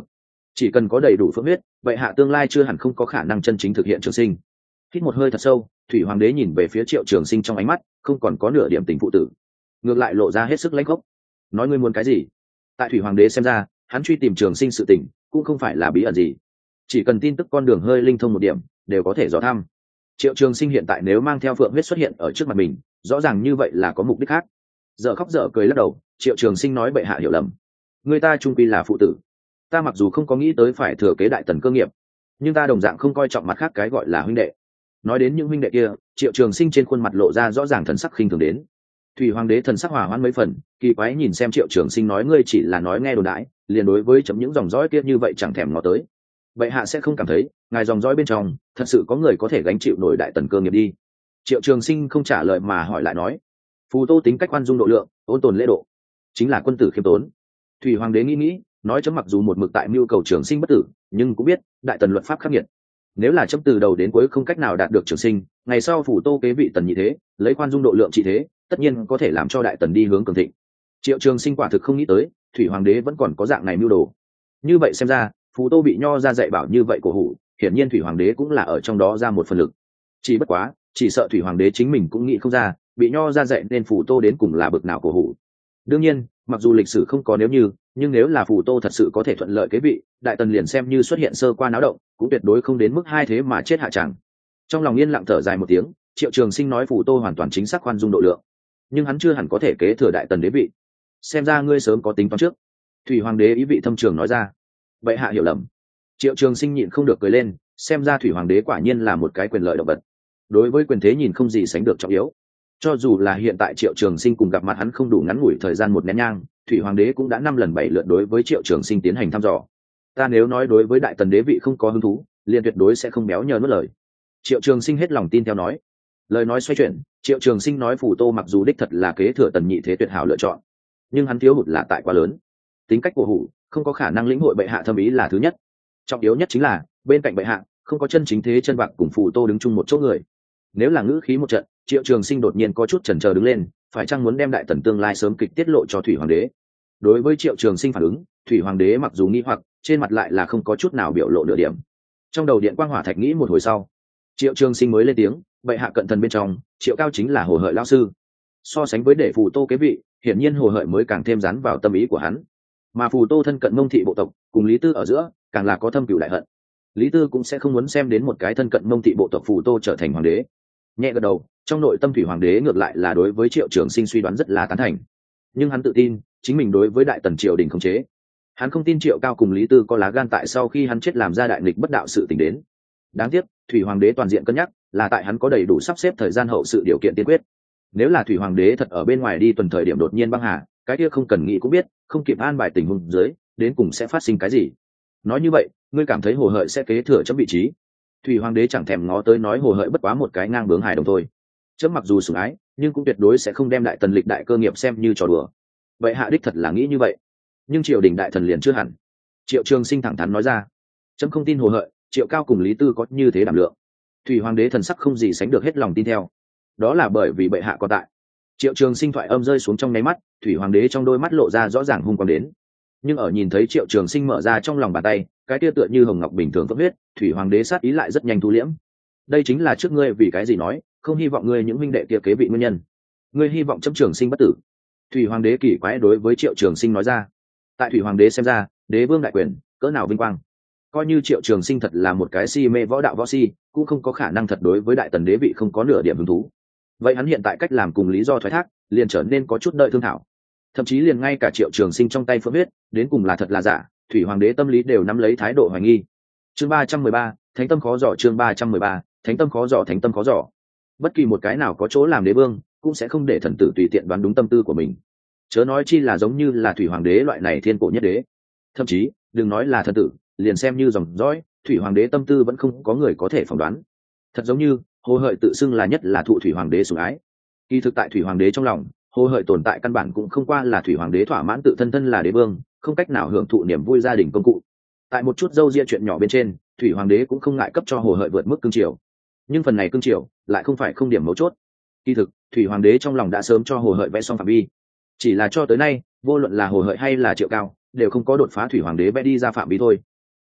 Speaker 1: chỉ cần có đầy đủ phượng huyết, vậy hạ tương lai chưa hẳn không có khả năng chân chính thực hiện trường sinh. Hít một hơi thật sâu, thủy hoàng đế nhìn về phía Triệu Trường Sinh trong ánh mắt không còn có nửa điểm tình phụ tử, ngược lại lộ ra hết sức lãnh khốc. Nói ngươi muốn cái gì? Tại thủy hoàng đế xem ra, hắn truy tìm Trường Sinh sự tình cũng không phải là bí ẩn gì, chỉ cần tin tức con đường hơi linh thông một điểm đều có thể dò thăm. Triệu Trường Sinh hiện tại nếu mang theo phượng huyết xuất hiện ở trước mặt mình, rõ ràng như vậy là có mục đích khác. Dở khóc dở cười lắc đầu, Triệu Trường Sinh nói bệ hạ hiểu lầm, người ta trung quy là phụ tử, ta mặc dù không có nghĩ tới phải thừa kế đại tần cơ nghiệp, nhưng ta đồng dạng không coi trọng mặt khác cái gọi là huynh đệ. Nói đến những huynh đệ kia, Triệu Trường Sinh trên khuôn mặt lộ ra rõ ràng thần sắc khinh thường đến. Thủy hoàng đế thần sắc hòa hoãn mấy phần, kỳ quái nhìn xem Triệu Trường Sinh nói ngươi chỉ là nói nghe đồn đãi, liền đối với chấm những dòng dõi kia như vậy chẳng thèm ngó tới. Bệ hạ sẽ không cảm thấy ngài dòng dõi bên trong thật sự có người có thể gánh chịu nổi đại tần cơ nghiệp đi? Triệu Trường Sinh không trả lời mà hỏi lại nói, phù tô tính cách khoan dung độ lượng, ôn tồn lễ độ, chính là quân tử khiêm tốn. Thủy hoàng đế nghĩ nghĩ nói, chấm mặc dù một mực tại mưu cầu Trường Sinh bất tử, nhưng cũng biết đại tần luật pháp khắc nghiệt, nếu là chấm từ đầu đến cuối không cách nào đạt được Trường Sinh, ngày sau phù tô kế vị tần nhị thế, lấy khoan dung độ lượng trị thế, tất nhiên có thể làm cho đại tần đi hướng cường thịnh. Triệu Trường Sinh quả thực không nghĩ tới thủy hoàng đế vẫn còn có dạng này mưu đồ. Như vậy xem ra phù tô bị nho ra dạy bảo như vậy cổ hủ, hiển nhiên thủy hoàng đế cũng là ở trong đó ra một phần lực. Chỉ bất quá chỉ sợ thủy hoàng đế chính mình cũng nghĩ không ra bị nho ra dạy nên phù tô đến cùng là bực nào cổ hủ. Đương nhiên mặc dù lịch sử không có nếu như, nhưng nếu là phù tô thật sự có thể thuận lợi kế vị, đại tần liền xem như xuất hiện sơ qua náo động cũng tuyệt đối không đến mức hai thế mà chết hạ chẳng. Trong lòng yên lặng thở dài một tiếng, Triệu Trường Sinh nói phù tô hoàn toàn chính xác khoan dung độ lượng, nhưng hắn chưa hẳn có thể kế thừa đại tần đế vị. Xem ra ngươi sớm có tính toán trước. Thủy hoàng đế ý vị thâm trường nói ra. Vậy hạ hiểu lầm. Triệu Trường Sinh nhịn không được cười lên, xem ra thủy hoàng đế quả nhiên là một cái quyền lợi động vật, đối với quyền thế nhìn không gì sánh được trọng yếu. Cho dù là hiện tại Triệu Trường Sinh cùng gặp mặt hắn không đủ ngắn ngủi thời gian một nén nhang, thủy hoàng đế cũng đã năm lần bảy lượt đối với Triệu Trường Sinh tiến hành thăm dò. Ta nếu nói đối với đại tần đế vị không có hứng thú, liền tuyệt đối sẽ không béo nhờ nuốt lời. Triệu Trường Sinh hết lòng tin theo nói. Lời nói xoay chuyển, Triệu Trường Sinh nói phù tô mặc dù đích thật là kế thừa tần nhị thế tuyệt hảo lựa chọn, nhưng hắn thiếu hụt là tại quá lớn, tính cách cổ hủ, không có khả năng lĩnh hội bệ hạ thâm ý là thứ nhất. Trọng yếu nhất chính là bên cạnh bệ hạ không có chân chính thế chân bạc cùng phù tô đứng chung một chỗ người. Nếu là ngữ khí một trận, Triệu Trường Sinh đột nhiên có chút chần chờ đứng lên, phải chăng muốn đem đại tần tương lai sớm kịch tiết lộ cho thủy hoàng đế? Đối với Triệu Trường Sinh phản ứng, thủy hoàng đế mặc dù nghi hoặc, trên mặt lại là không có chút nào biểu lộ nửa điểm. Trong đầu điện quang hỏa thạch nghĩ một hồi sau, Triệu Trường Sinh mới lên tiếng, bệ hạ cận thần bên trong Triệu Cao chính là hồ hợi lão sư, so sánh với để phù tô kế vị, hiển nhiên hồ hợi mới càng thêm dán vào tâm ý của hắn. Mà phù tô thân cận Mông thị bộ tộc, cùng Lý Tư ở giữa càng là có thâm cửu đại hận. Lý Tư cũng sẽ không muốn xem đến một cái thân cận Mông thị bộ tộc phù tô trở thành hoàng đế. Nhẹ gật đầu, trong nội tâm thủy hoàng đế ngược lại là đối với Triệu Trường Sinh suy đoán rất là tán thành, nhưng hắn tự tin chính mình đối với đại tần triều đình khống chế. Hắn không tin Triệu Cao cùng Lý Tư có lá gan tại sau khi hắn chết làm ra đại nghịch bất đạo sự tình đến. Đáng tiếc thủy hoàng đế toàn diện cân nhắc là tại hắn có đầy đủ sắp xếp thời gian hậu sự điều kiện tiên quyết. Nếu là thủy hoàng đế thật ở bên ngoài đi tuần thời điểm đột nhiên băng hà, cái kia không cần nghĩ cũng biết, không kịp an bài tình huống dưới đến cùng sẽ phát sinh cái gì. Nói như vậy ngươi cảm thấy hồ hợi sẽ kế thừa chấm vị trí? Thủy hoàng đế chẳng thèm ngó tới nói hồ hợi bất quá một cái ngang bướng hài đồng thôi, chấm mặc dù sủng ái nhưng cũng tuyệt đối sẽ không đem đại tần lịch đại cơ nghiệp xem như trò đùa. Vậy hạ đích thật là nghĩ như vậy, nhưng triều đình đại thần liền chưa hẳn. Triệu Trường Sinh thẳng thắn nói ra. Chấm không tin hồ hợi, Triệu Cao cùng Lý Tư có như thế đảm lượng. Thủy hoàng đế thần sắc không gì sánh được hết lòng tin theo. Đó là bởi vì bệ hạ có tại. Triệu Trường Sinh thoại âm rơi xuống trong nháy mắt, thủy hoàng đế trong đôi mắt lộ ra rõ ràng hung quang đến. Nhưng ở nhìn thấy Triệu Trường Sinh mở ra trong lòng bàn tay cái tia tựa như hồng ngọc bình thường phất huyết, thủy hoàng đế sát ý lại rất nhanh thu liễm. Đây chính là trước ngươi vì cái gì nói không hy vọng ngươi những huynh đệ kia kế vị nguyên nhân. Ngươi hy vọng chấm Trường Sinh bất tử. Thủy hoàng đế kỳ quái đối với Triệu Trường Sinh nói ra. Tại thủy hoàng đế xem ra, đế vương đại quyền cỡ nào vinh quang, coi như Triệu Trường Sinh thật là một cái si mê võ đạo võ si, cũng không có khả năng thật đối với đại tần đế vị không có nửa điểm hứng thú. Vậy hắn hiện tại cách làm cùng lý do thoái thác liền trở nên có chút đợi thương thảo. Thậm chí liền ngay cả Triệu Trường Sinh trong tay phượng huyết đến cùng là thật là giả, thủy hoàng đế tâm lý đều nắm lấy thái độ hoài nghi. Chương ba trăm mười ba, thánh tâm khó dò. Chương ba trăm mười ba, thánh tâm khó dò. Thánh tâm khó dò. Bất kỳ một cái nào có chỗ làm đế vương cũng sẽ không để thần tử tùy tiện đoán đúng tâm tư của mình, chớ nói chi là giống như là thủy hoàng đế loại này thiên cổ nhất đế. Thậm chí đừng nói là thần tử, liền xem như dòng dõi, thủy hoàng đế tâm tư vẫn không có người có thể phỏng đoán. Thật giống như hồ hợi tự xưng là nhất là thụ thủy hoàng đế sủng ái, kỳ thực tại thủy hoàng đế trong lòng, hồ hợi tồn tại căn bản cũng không qua là thủy hoàng đế thỏa mãn tự thân thân là đế vương, không cách nào hưởng thụ niềm vui gia đình công cụ. Tại một chút dâu ria chuyện nhỏ bên trên, thủy hoàng đế cũng không ngại cấp cho hồ hợi vượt mức cương triều, nhưng phần này cương triều lại không phải không điểm mấu chốt. Kỳ thực thủy hoàng đế trong lòng đã sớm cho hồ hợi vẽ xong phạm vi, chỉ là cho tới nay vô luận là hồ hợi hay là Triệu Cao đều không có đột phá thủy hoàng đế vẽ đi ra phạm vi thôi.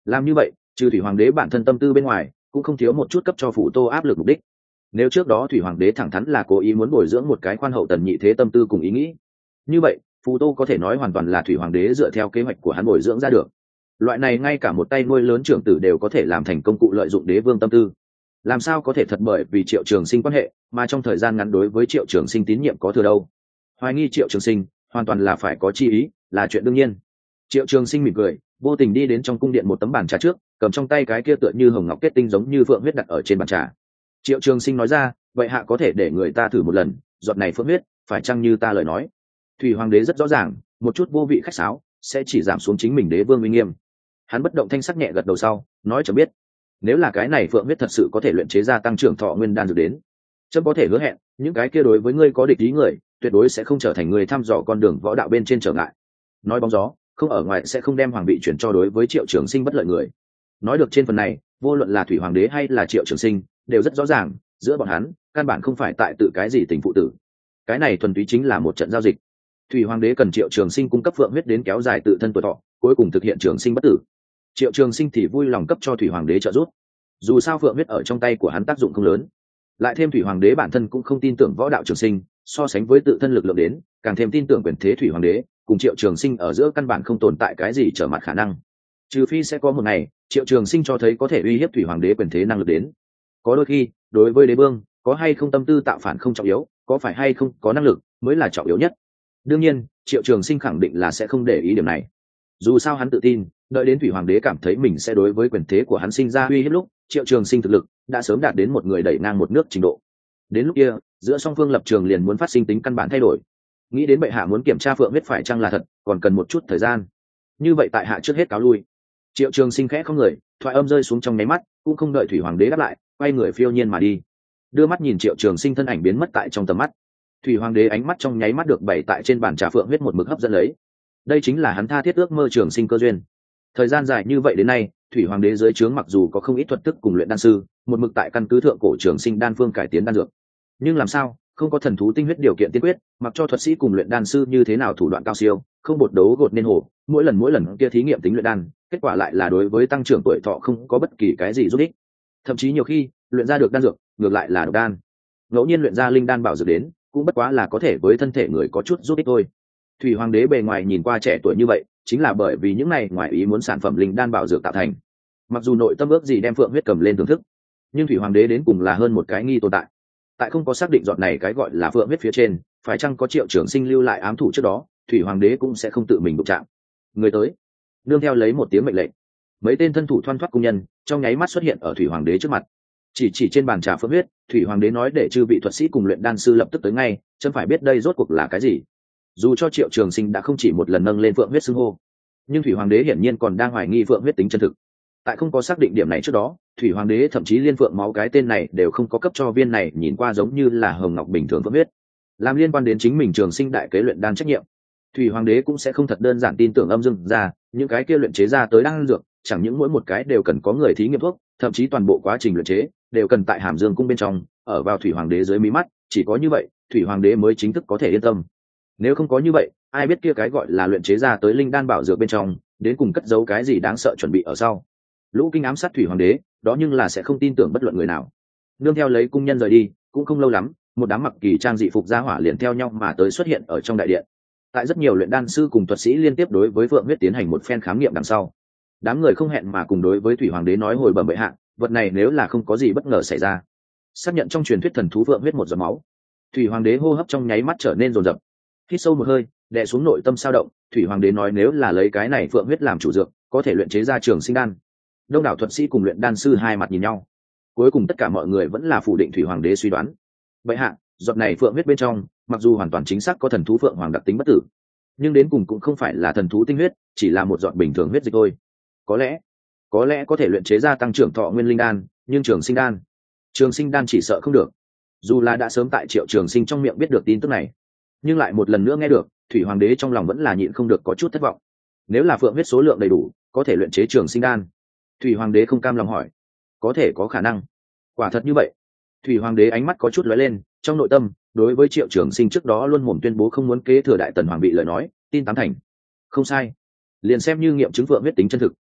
Speaker 1: Làm như vậy trừ thủy hoàng đế bản thân tâm tư bên ngoài cũng không thiếu một chút cấp cho Phù Tô áp lực mục đích. Nếu trước đó thủy hoàng đế thẳng thắn là cố ý muốn bồi dưỡng một cái khoan hậu tần nhị thế tâm tư cùng ý nghĩ, như vậy Phù Tô có thể nói hoàn toàn là thủy hoàng đế dựa theo kế hoạch của hắn bồi dưỡng ra được. Loại này ngay cả một tay nuôi lớn trưởng tử đều có thể làm thành công cụ lợi dụng đế vương tâm tư, làm sao có thể thật bởi vì Triệu Trường Sinh quan hệ mà trong thời gian ngắn đối với Triệu Trường Sinh tín nhiệm có thừa đâu. Hoài nghi Triệu Trường Sinh hoàn toàn là phải có chi ý, là chuyện đương nhiên. Triệu Trường Sinh mỉm cười, vô tình đi đến trong cung điện một tấm bàn trà trước, cầm trong tay cái kia tựa như hồng ngọc kết tinh giống như phượng huyết đặt ở trên bàn trà. Triệu Trường Sinh nói ra, vậy hạ có thể để người ta thử một lần, giọt này phượng huyết phải chăng như ta lời nói. Thủy hoàng đế rất rõ ràng, một chút vô vị khách sáo sẽ chỉ giảm xuống chính mình đế vương uy nghiêm. Hắn bất động thanh sắc nhẹ gật đầu sau, nói cho biết, nếu là cái này phượng huyết thật sự có thể luyện chế ra tăng trưởng thọ nguyên đan dược đến, chấm có thể hứa hẹn, những cái kia đối với ngươi có địch ý người, tuyệt đối sẽ không trở thành người thăm dò con đường võ đạo bên trên trở ngại. Nói bóng gió, không ở ngoài sẽ không đem hoàng vị chuyển cho đối với Triệu Trường Sinh bất lợi người. Nói được trên phần này, vô luận là thủy hoàng đế hay là Triệu Trường Sinh, đều rất rõ ràng, giữa bọn hắn căn bản không phải tại tự cái gì tình phụ tử, cái này thuần túy chính là một trận giao dịch. Thủy hoàng đế cần Triệu Trường Sinh cung cấp phượng huyết đến kéo dài tự thân tuổi thọ, cuối cùng thực hiện trường sinh bất tử. Triệu Trường Sinh thì vui lòng cấp cho thủy hoàng đế trợ giúp. Dù sao phượng huyết ở trong tay của hắn tác dụng không lớn, lại thêm thủy hoàng đế bản thân cũng không tin tưởng võ đạo trường sinh, so sánh với tự thân lực lượng đến, càng thêm tin tưởng quyền thế thủy hoàng đế cùng Triệu Trường Sinh ở giữa căn bản không tồn tại cái gì trở mặt khả năng. Trừ phi sẽ có một ngày Triệu Trường Sinh cho thấy có thể uy hiếp thủy hoàng đế quyền thế năng lực đến. Có đôi khi đối với đế vương, có hay không tâm tư tạo phản không trọng yếu, có phải hay không có năng lực mới là trọng yếu nhất. Đương nhiên Triệu Trường Sinh khẳng định là sẽ không để ý điểm này. Dù sao hắn tự tin, đợi đến thủy hoàng đế cảm thấy mình sẽ đối với quyền thế của hắn sinh ra uy hiếp lúc, Triệu Trường Sinh thực lực đã sớm đạt đến một người đẩy ngang một nước trình độ. Đến lúc kia giữa song phương lập trường liền muốn phát sinh tính căn bản thay đổi. Nghĩ đến bệ hạ muốn kiểm tra phượng huyết phải chăng là thật, còn cần một chút thời gian. Như vậy tại hạ trước hết cáo lui. Triệu Trường Sinh khẽ không người, thoại âm rơi xuống trong nháy mắt, cũng không đợi thủy hoàng đế đáp lại, quay người phiêu nhiên mà đi. Đưa mắt nhìn Triệu Trường Sinh thân ảnh biến mất tại trong tầm mắt, thủy hoàng đế ánh mắt trong nháy mắt được bày tại trên bàn trà phượng huyết một mực hấp dẫn lấy. Đây chính là hắn tha thiết ước mơ trường sinh cơ duyên. Thời gian dài như vậy đến nay, thủy hoàng đế dưới trướng mặc dù có không ít thuật thức cùng luyện đan sư, một mực tại căn cứ thượng cổ trường sinh đan phương cải tiến đan dược, nhưng làm sao không có thần thú tinh huyết điều kiện tiên quyết, mặc cho thuật sĩ cùng luyện đan sư như thế nào thủ đoạn cao siêu, không bột đấu gột nên hổ, mỗi lần mỗi lần kia thí nghiệm tính luyện đan, kết quả lại là đối với tăng trưởng tuổi thọ không có bất kỳ cái gì giúp ích. Thậm chí nhiều khi luyện ra được đan dược ngược lại là độc đan, ngẫu nhiên luyện ra linh đan bảo dược đến, cũng bất quá là có thể với thân thể người có chút giúp ích thôi. Thủy hoàng đế bề ngoài nhìn qua trẻ tuổi như vậy, chính là bởi vì những này ngoài ý muốn sản phẩm linh đan bảo dược tạo thành. Mặc dù nội tâm ước gì đem phượng huyết cầm lên thưởng thức, nhưng thủy hoàng đế đến cùng là hơn một cái nghi tồn tại. Tại không có xác định dọn này cái gọi là phượng huyết phía trên phải chăng có Triệu Trường Sinh lưu lại ám thủ trước đó, thủy hoàng đế cũng sẽ không tự mình đụng chạm. Người tới. Nương theo lấy một tiếng mệnh lệnh, mấy tên thân thủ thoăn thoắt cung nhân trong nháy mắt xuất hiện ở thủy hoàng đế trước mặt. Chỉ chỉ trên bàn trà phượng huyết, thủy hoàng đế nói để chư vị thuật sĩ cùng luyện đan sư lập tức tới ngay, chân phải biết đây rốt cuộc là cái gì. Dù cho Triệu Trường Sinh đã không chỉ một lần nâng lên phượng huyết xưng hô, nhưng thủy hoàng đế hiển nhiên còn đang hoài nghi phượng huyết tính chân thực. Tại không có xác định điểm này trước đó, thủy hoàng đế thậm chí liên phượng máu cái tên này đều không có cấp cho viên này nhìn qua giống như là hồng ngọc bình thường phượng huyết, làm liên quan đến chính mình Trường Sinh đại kế luyện đan trách nhiệm. Thủy hoàng đế cũng sẽ không thật đơn giản tin tưởng âm dương ra, những cái kia luyện chế ra tới đan dược, chẳng những mỗi một cái đều cần có người thí nghiệm thuốc, thậm chí toàn bộ quá trình luyện chế đều cần tại Hàm Dương cung bên trong, ở vào thủy hoàng đế dưới mí mắt, chỉ có như vậy thủy hoàng đế mới chính thức có thể yên tâm. Nếu không có như vậy, ai biết kia cái gọi là luyện chế ra tới linh đan bảo dược bên trong đến cùng cất giấu cái gì đáng sợ chuẩn bị ở sau. Lũ kinh ám sát thủy hoàng đế đó nhưng là sẽ không tin tưởng bất luận người nào. Nương theo lấy cung nhân rời đi, cũng không lâu lắm, một đám mặc kỳ trang dị phục gia hỏa liền theo nhau mà tới xuất hiện ở trong đại điện. Tại rất nhiều luyện đan sư cùng thuật sĩ liên tiếp đối với phượng huyết tiến hành một phen khám nghiệm đằng sau, đám người không hẹn mà cùng đối với thủy hoàng đế nói hồi bẩm bệ hạ, vật này nếu là không có gì bất ngờ xảy ra, xác nhận trong truyền thuyết thần thú phượng huyết một giọt máu. Thủy hoàng đế hô hấp trong nháy mắt trở nên rồn rập, hít sâu một hơi, đè xuống nội tâm sao động. Thủy hoàng đế nói nếu là lấy cái này phượng huyết làm chủ dược, có thể luyện chế ra trường sinh đan. Đông đảo thuật sĩ cùng luyện đan sư hai mặt nhìn nhau, cuối cùng tất cả mọi người vẫn là phủ định thủy hoàng đế suy đoán. Bệ hạ, giọt này phượng huyết bên trong mặc dù hoàn toàn chính xác có thần thú phượng hoàng đặc tính bất tử, nhưng đến cùng cũng không phải là thần thú tinh huyết, chỉ là một giọt bình thường huyết dịch thôi. Có lẽ có lẽ có thể luyện chế ra tăng trưởng thọ nguyên linh đan, nhưng trường sinh đan trường sinh đan chỉ sợ không được. Dù là đã sớm tại Triệu Trường Sinh trong miệng biết được tin tức này, nhưng lại một lần nữa nghe được, thủy hoàng đế trong lòng vẫn là nhịn không được có chút thất vọng. Nếu là phượng huyết số lượng đầy đủ, có thể luyện chế trường sinh đan, thủy hoàng đế không cam lòng hỏi, có thể có khả năng quả thật như vậy? Thủy hoàng đế ánh mắt có chút lóe lên, trong nội tâm đối với Triệu Trường Sinh trước đó luôn mồm tuyên bố không muốn kế thừa đại tần hoàng bị lời nói tin tám thành. Không sai, liền xem như nghiệm chứng phượng huyết tính chân thực,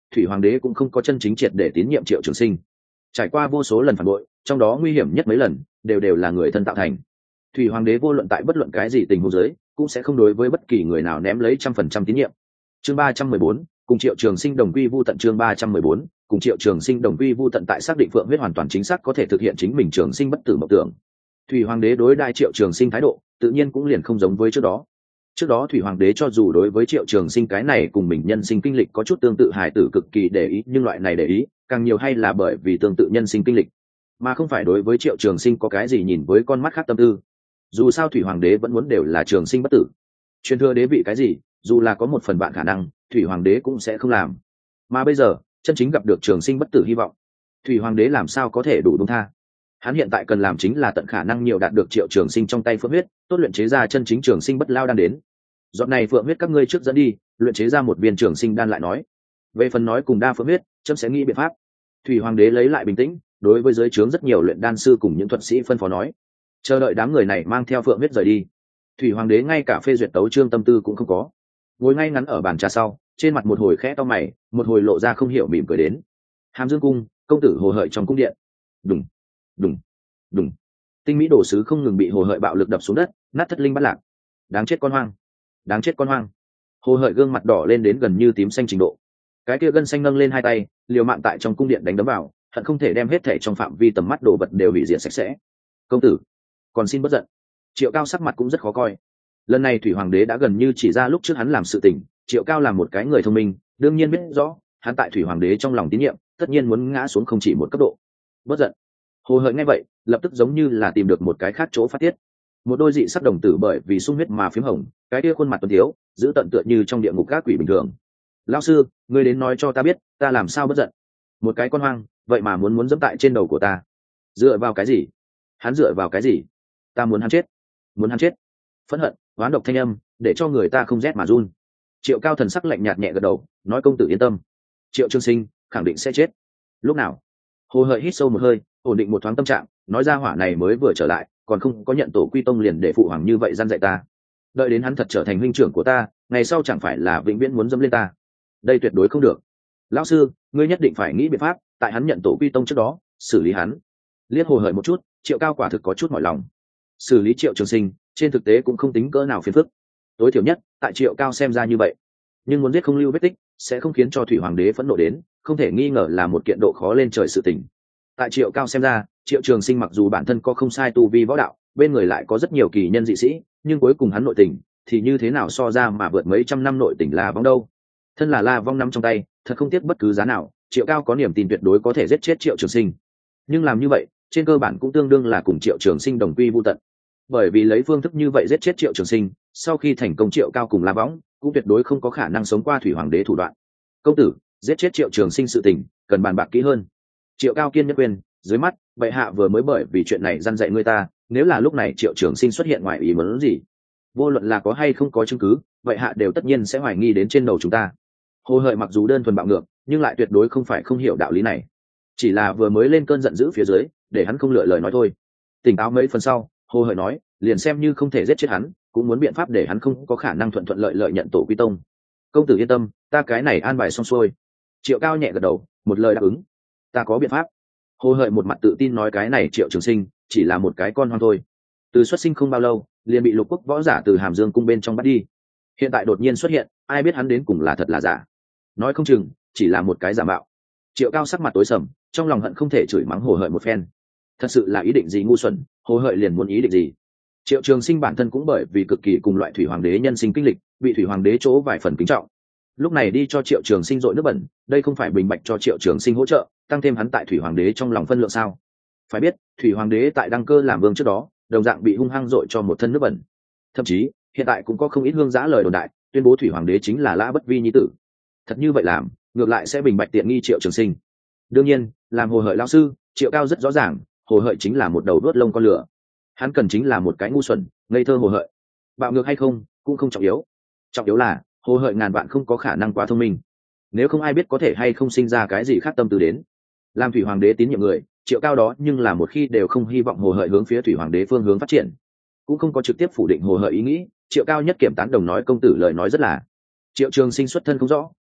Speaker 1: thủy hoàng đế cũng không có chân chính triệt để tín nhiệm Triệu Trường Sinh. Trải qua vô số lần phản bội, trong đó nguy hiểm nhất mấy lần đều đều là người thân tạo thành. Thủy hoàng đế vô luận tại bất luận cái gì tình huống dưới cũng sẽ không đối với bất kỳ người nào ném lấy trăm phần trăm tín nhiệm. Chương ba trăm mười bốn, cùng Triệu Trường Sinh đồng quy vu tận. Chương ba trăm mười bốn, cùng Triệu Trường Sinh đồng quy vu tận. Tại xác định Phượng huyết hoàn toàn chính xác có thể thực hiện chính mình trường sinh bất tử mộng tưởng, Thủy hoàng đế đối đại Triệu Trường Sinh thái độ tự nhiên cũng liền không giống với trước đó. Trước đó Thủy hoàng đế cho dù đối với Triệu Trường Sinh cái này cùng mình nhân sinh kinh lịch có chút tương tự hài tử cực kỳ để ý, nhưng loại này để ý càng nhiều hay là bởi vì tương tự nhân sinh kinh lịch, mà không phải đối với Triệu Trường Sinh có cái gì nhìn với con mắt khác tâm tư. Dù sao Thủy hoàng đế vẫn muốn đều là trường sinh bất tử, truyền thừa đế vị cái gì dù là có một phần bạn khả năng Thủy hoàng đế cũng sẽ không làm. Mà bây giờ chân chính gặp được trường sinh bất tử hy vọng, Thủy hoàng đế làm sao có thể đủ buông tha. Hắn hiện tại cần làm chính là tận khả năng nhiều đạt được Triệu Trường Sinh trong tay phượng huyết, tốt luyện chế ra chân chính trường sinh bất lao đan đến. Giọt này phượng huyết các ngươi trước dẫn đi, luyện chế ra một viên trường sinh đan lại nói. Về phần nói cùng đa phượng huyết, chấm sẽ nghĩ biện pháp. Thủy hoàng đế lấy lại bình tĩnh, đối với dưới trướng rất nhiều luyện đan sư cùng những thuật sĩ phân phó nói, chờ đợi đám người này mang theo phượng huyết rời đi. Thủy hoàng đế ngay cả phê duyệt tấu chương tâm tư cũng không có, ngồi ngay ngắn ở bàn trà sau, trên mặt một hồi khẽ to mày, một hồi lộ ra không hiểu mỉm cười đến. Hàm Dương cung, công tử Hồ Hợi trong cung điện. Đùng, đùng, đùng. Tinh mỹ đồ sứ không ngừng bị Hồ Hợi bạo lực đập xuống đất, nát thất linh bắt lạc. Đáng chết con hoang, đáng chết con hoang. Hồ Hợi gương mặt đỏ lên đến gần như tím xanh trình độ, cái kia gân xanh nâng lên hai tay, liều mạng tại trong cung điện đánh đấm vào, hận không thể đem hết thảy trong phạm vi tầm mắt đồ vật đều hủy diệt sạch sẽ. Công tử, còn xin bất giận. Triệu Cao sắc mặt cũng rất khó coi. Lần này Thủy hoàng đế đã gần như chỉ ra lúc trước hắn làm sự tình, Triệu Cao là một cái người thông minh, đương nhiên biết rõ hắn tại Thủy hoàng đế trong lòng tín nhiệm tất nhiên muốn ngã xuống không chỉ một cấp độ. Bất giận. Hồ Hợi nghe vậy lập tức giống như là tìm được một cái khác chỗ phát tiết. Một đôi dị sắc đồng tử bởi vì sung huyết mà phím hồng, cái kia khuôn mặt tuấn tiếu giữ tận tựa như trong địa ngục các quỷ bình thường. Lão sư, ngươi đến nói cho ta biết ta làm sao bất giận. Một cái con hoang vậy mà muốn muốn dẫm tại trên đầu của ta, dựa vào cái gì? Hắn dựa vào cái gì? Ta muốn hắn chết, muốn hắn chết. Phẫn hận oán độc thanh âm để cho người ta không rét mà run. Triệu Cao thần sắc lạnh nhạt nhẹ gật đầu, nói công tử yên tâm, Triệu Trường Sinh khẳng định sẽ chết. Lúc nào? Hồ Hợi hít sâu một hơi, ổn định một thoáng tâm trạng, nói ra hỏa này mới vừa trở lại, còn không có nhận tổ quy tông liền để phụ hoàng như vậy gian dạy ta. Đợi đến hắn thật trở thành huynh trưởng của ta, ngày sau chẳng phải là vĩnh viễn muốn dâm lên ta. Đây tuyệt đối không được. Lão sư, ngươi nhất định phải nghĩ biện pháp, tại hắn nhận tổ quy tông trước đó xử lý hắn. Liếc Hồ Hợi một chút, Triệu Cao quả thực có chút mỏi lòng. Xử lý Triệu Trường Sinh trên thực tế cũng không tính cỡ nào phiền phức, tối thiểu nhất tại Triệu Cao xem ra như vậy. Nhưng muốn giết không lưu vết tích sẽ không khiến cho Thủy hoàng đế phẫn nộ đến, không thể nghi ngờ là một kiện độ khó lên trời sự tình. Tại Triệu Cao xem ra, Triệu Trường Sinh mặc dù bản thân có không sai tu vi võ đạo, bên người lại có rất nhiều kỳ nhân dị sĩ, nhưng cuối cùng hắn nội tình thì như thế nào so ra mà vượt mấy trăm năm nội tình La Vong đâu. Thân là La Vong nắm trong tay, thật không tiếc bất cứ giá nào, Triệu Cao có niềm tin tuyệt đối có thể giết chết Triệu Trường Sinh. Nhưng làm như vậy trên cơ bản cũng tương đương là cùng Triệu Trường Sinh đồng quy vu tận, bởi vì lấy phương thức như vậy giết chết Triệu Trường Sinh, sau khi thành công Triệu Cao cùng La Võng cũng tuyệt đối không có khả năng sống qua Thủy hoàng đế thủ đoạn. Công tử, giết chết Triệu Trường Sinh sự tình cần bàn bạc kỹ hơn. Triệu Cao kiên nhẫn khuyên, dưới mắt bệ hạ vừa mới bởi vì chuyện này răn dạy người ta, nếu là lúc này Triệu Trường Sinh xuất hiện ngoài ý muốn gì, vô luận là có hay không có chứng cứ, bệ hạ đều tất nhiên sẽ hoài nghi đến trên đầu chúng ta. Hồ Hợi mặc dù đơn thuần bạo ngược, nhưng lại tuyệt đối không phải không hiểu đạo lý này, chỉ là vừa mới lên cơn giận dữ phía dưới, để hắn không lựa lời nói thôi. Tỉnh táo mấy phần sau, Hồ Hợi nói, liền xem như không thể giết chết hắn, cũng muốn biện pháp để hắn không có khả năng thuận thuận lợi lợi nhận tổ quy tông. Công tử yên tâm, ta cái này an bài xong xuôi. Triệu Cao nhẹ gật đầu, một lời đáp ứng. Ta có biện pháp. Hồ Hợi một mặt tự tin nói cái này Triệu Trường Sinh chỉ là một cái con hoang thôi, từ xuất sinh không bao lâu liền bị lục quốc võ giả từ Hàm Dương cung bên trong bắt đi, hiện tại đột nhiên xuất hiện, ai biết hắn đến cùng là thật là giả, nói không chừng chỉ là một cái giả mạo. Triệu Cao sắc mặt tối sầm, trong lòng hận không thể chửi mắng Hồ Hợi một phen. Thật sự là ý định gì ngu xuẩn, Hồ Hợi liền muốn ý định gì. Triệu Trường Sinh bản thân cũng bởi vì cực kỳ cùng loại Thủy hoàng đế nhân sinh kinh lịch, bị Thủy hoàng đế chỗ vài phần kính trọng. Lúc này đi cho Triệu Trường Sinh dội nước bẩn, đây không phải bình bạch cho Triệu Trường Sinh hỗ trợ, tăng thêm hắn tại Thủy hoàng đế trong lòng phân lượng sao? Phải biết, Thủy hoàng đế tại đăng cơ làm vương trước đó, đồng dạng bị hung hăng dội cho một thân nước bẩn. Thậm chí, hiện tại cũng có không ít hương giã lời đồn đại, tuyên bố Thủy hoàng đế chính là Lã Bất Vi nhi tử. Thật như vậy làm, ngược lại sẽ bình bạch tiện nghi Triệu Trường Sinh. Đương nhiên, làm Hồ Hợi lão sư, Triệu Cao rất rõ ràng, Hồ Hợi chính là một đầu đuốt lông con lửa. Hắn cần chính là một cái ngu xuẩn, ngây thơ Hồ Hợi. Bạo ngược hay không, cũng không trọng yếu. Trọng yếu là, Hồ Hợi ngàn vạn không có khả năng quá thông minh. Nếu không ai biết có thể hay không sinh ra cái gì khác tâm tư đến. Làm Thủy hoàng đế tín nhiệm người, Triệu Cao đó nhưng là một khi đều không hy vọng Hồ Hợi hướng phía Thủy hoàng đế phương hướng phát triển, cũng không có trực tiếp phủ định Hồ Hợi ý nghĩ. Triệu Cao nhất kiểm tán đồng nói công tử lời nói rất là. Triệu Trường Sinh xuất thân không rõ,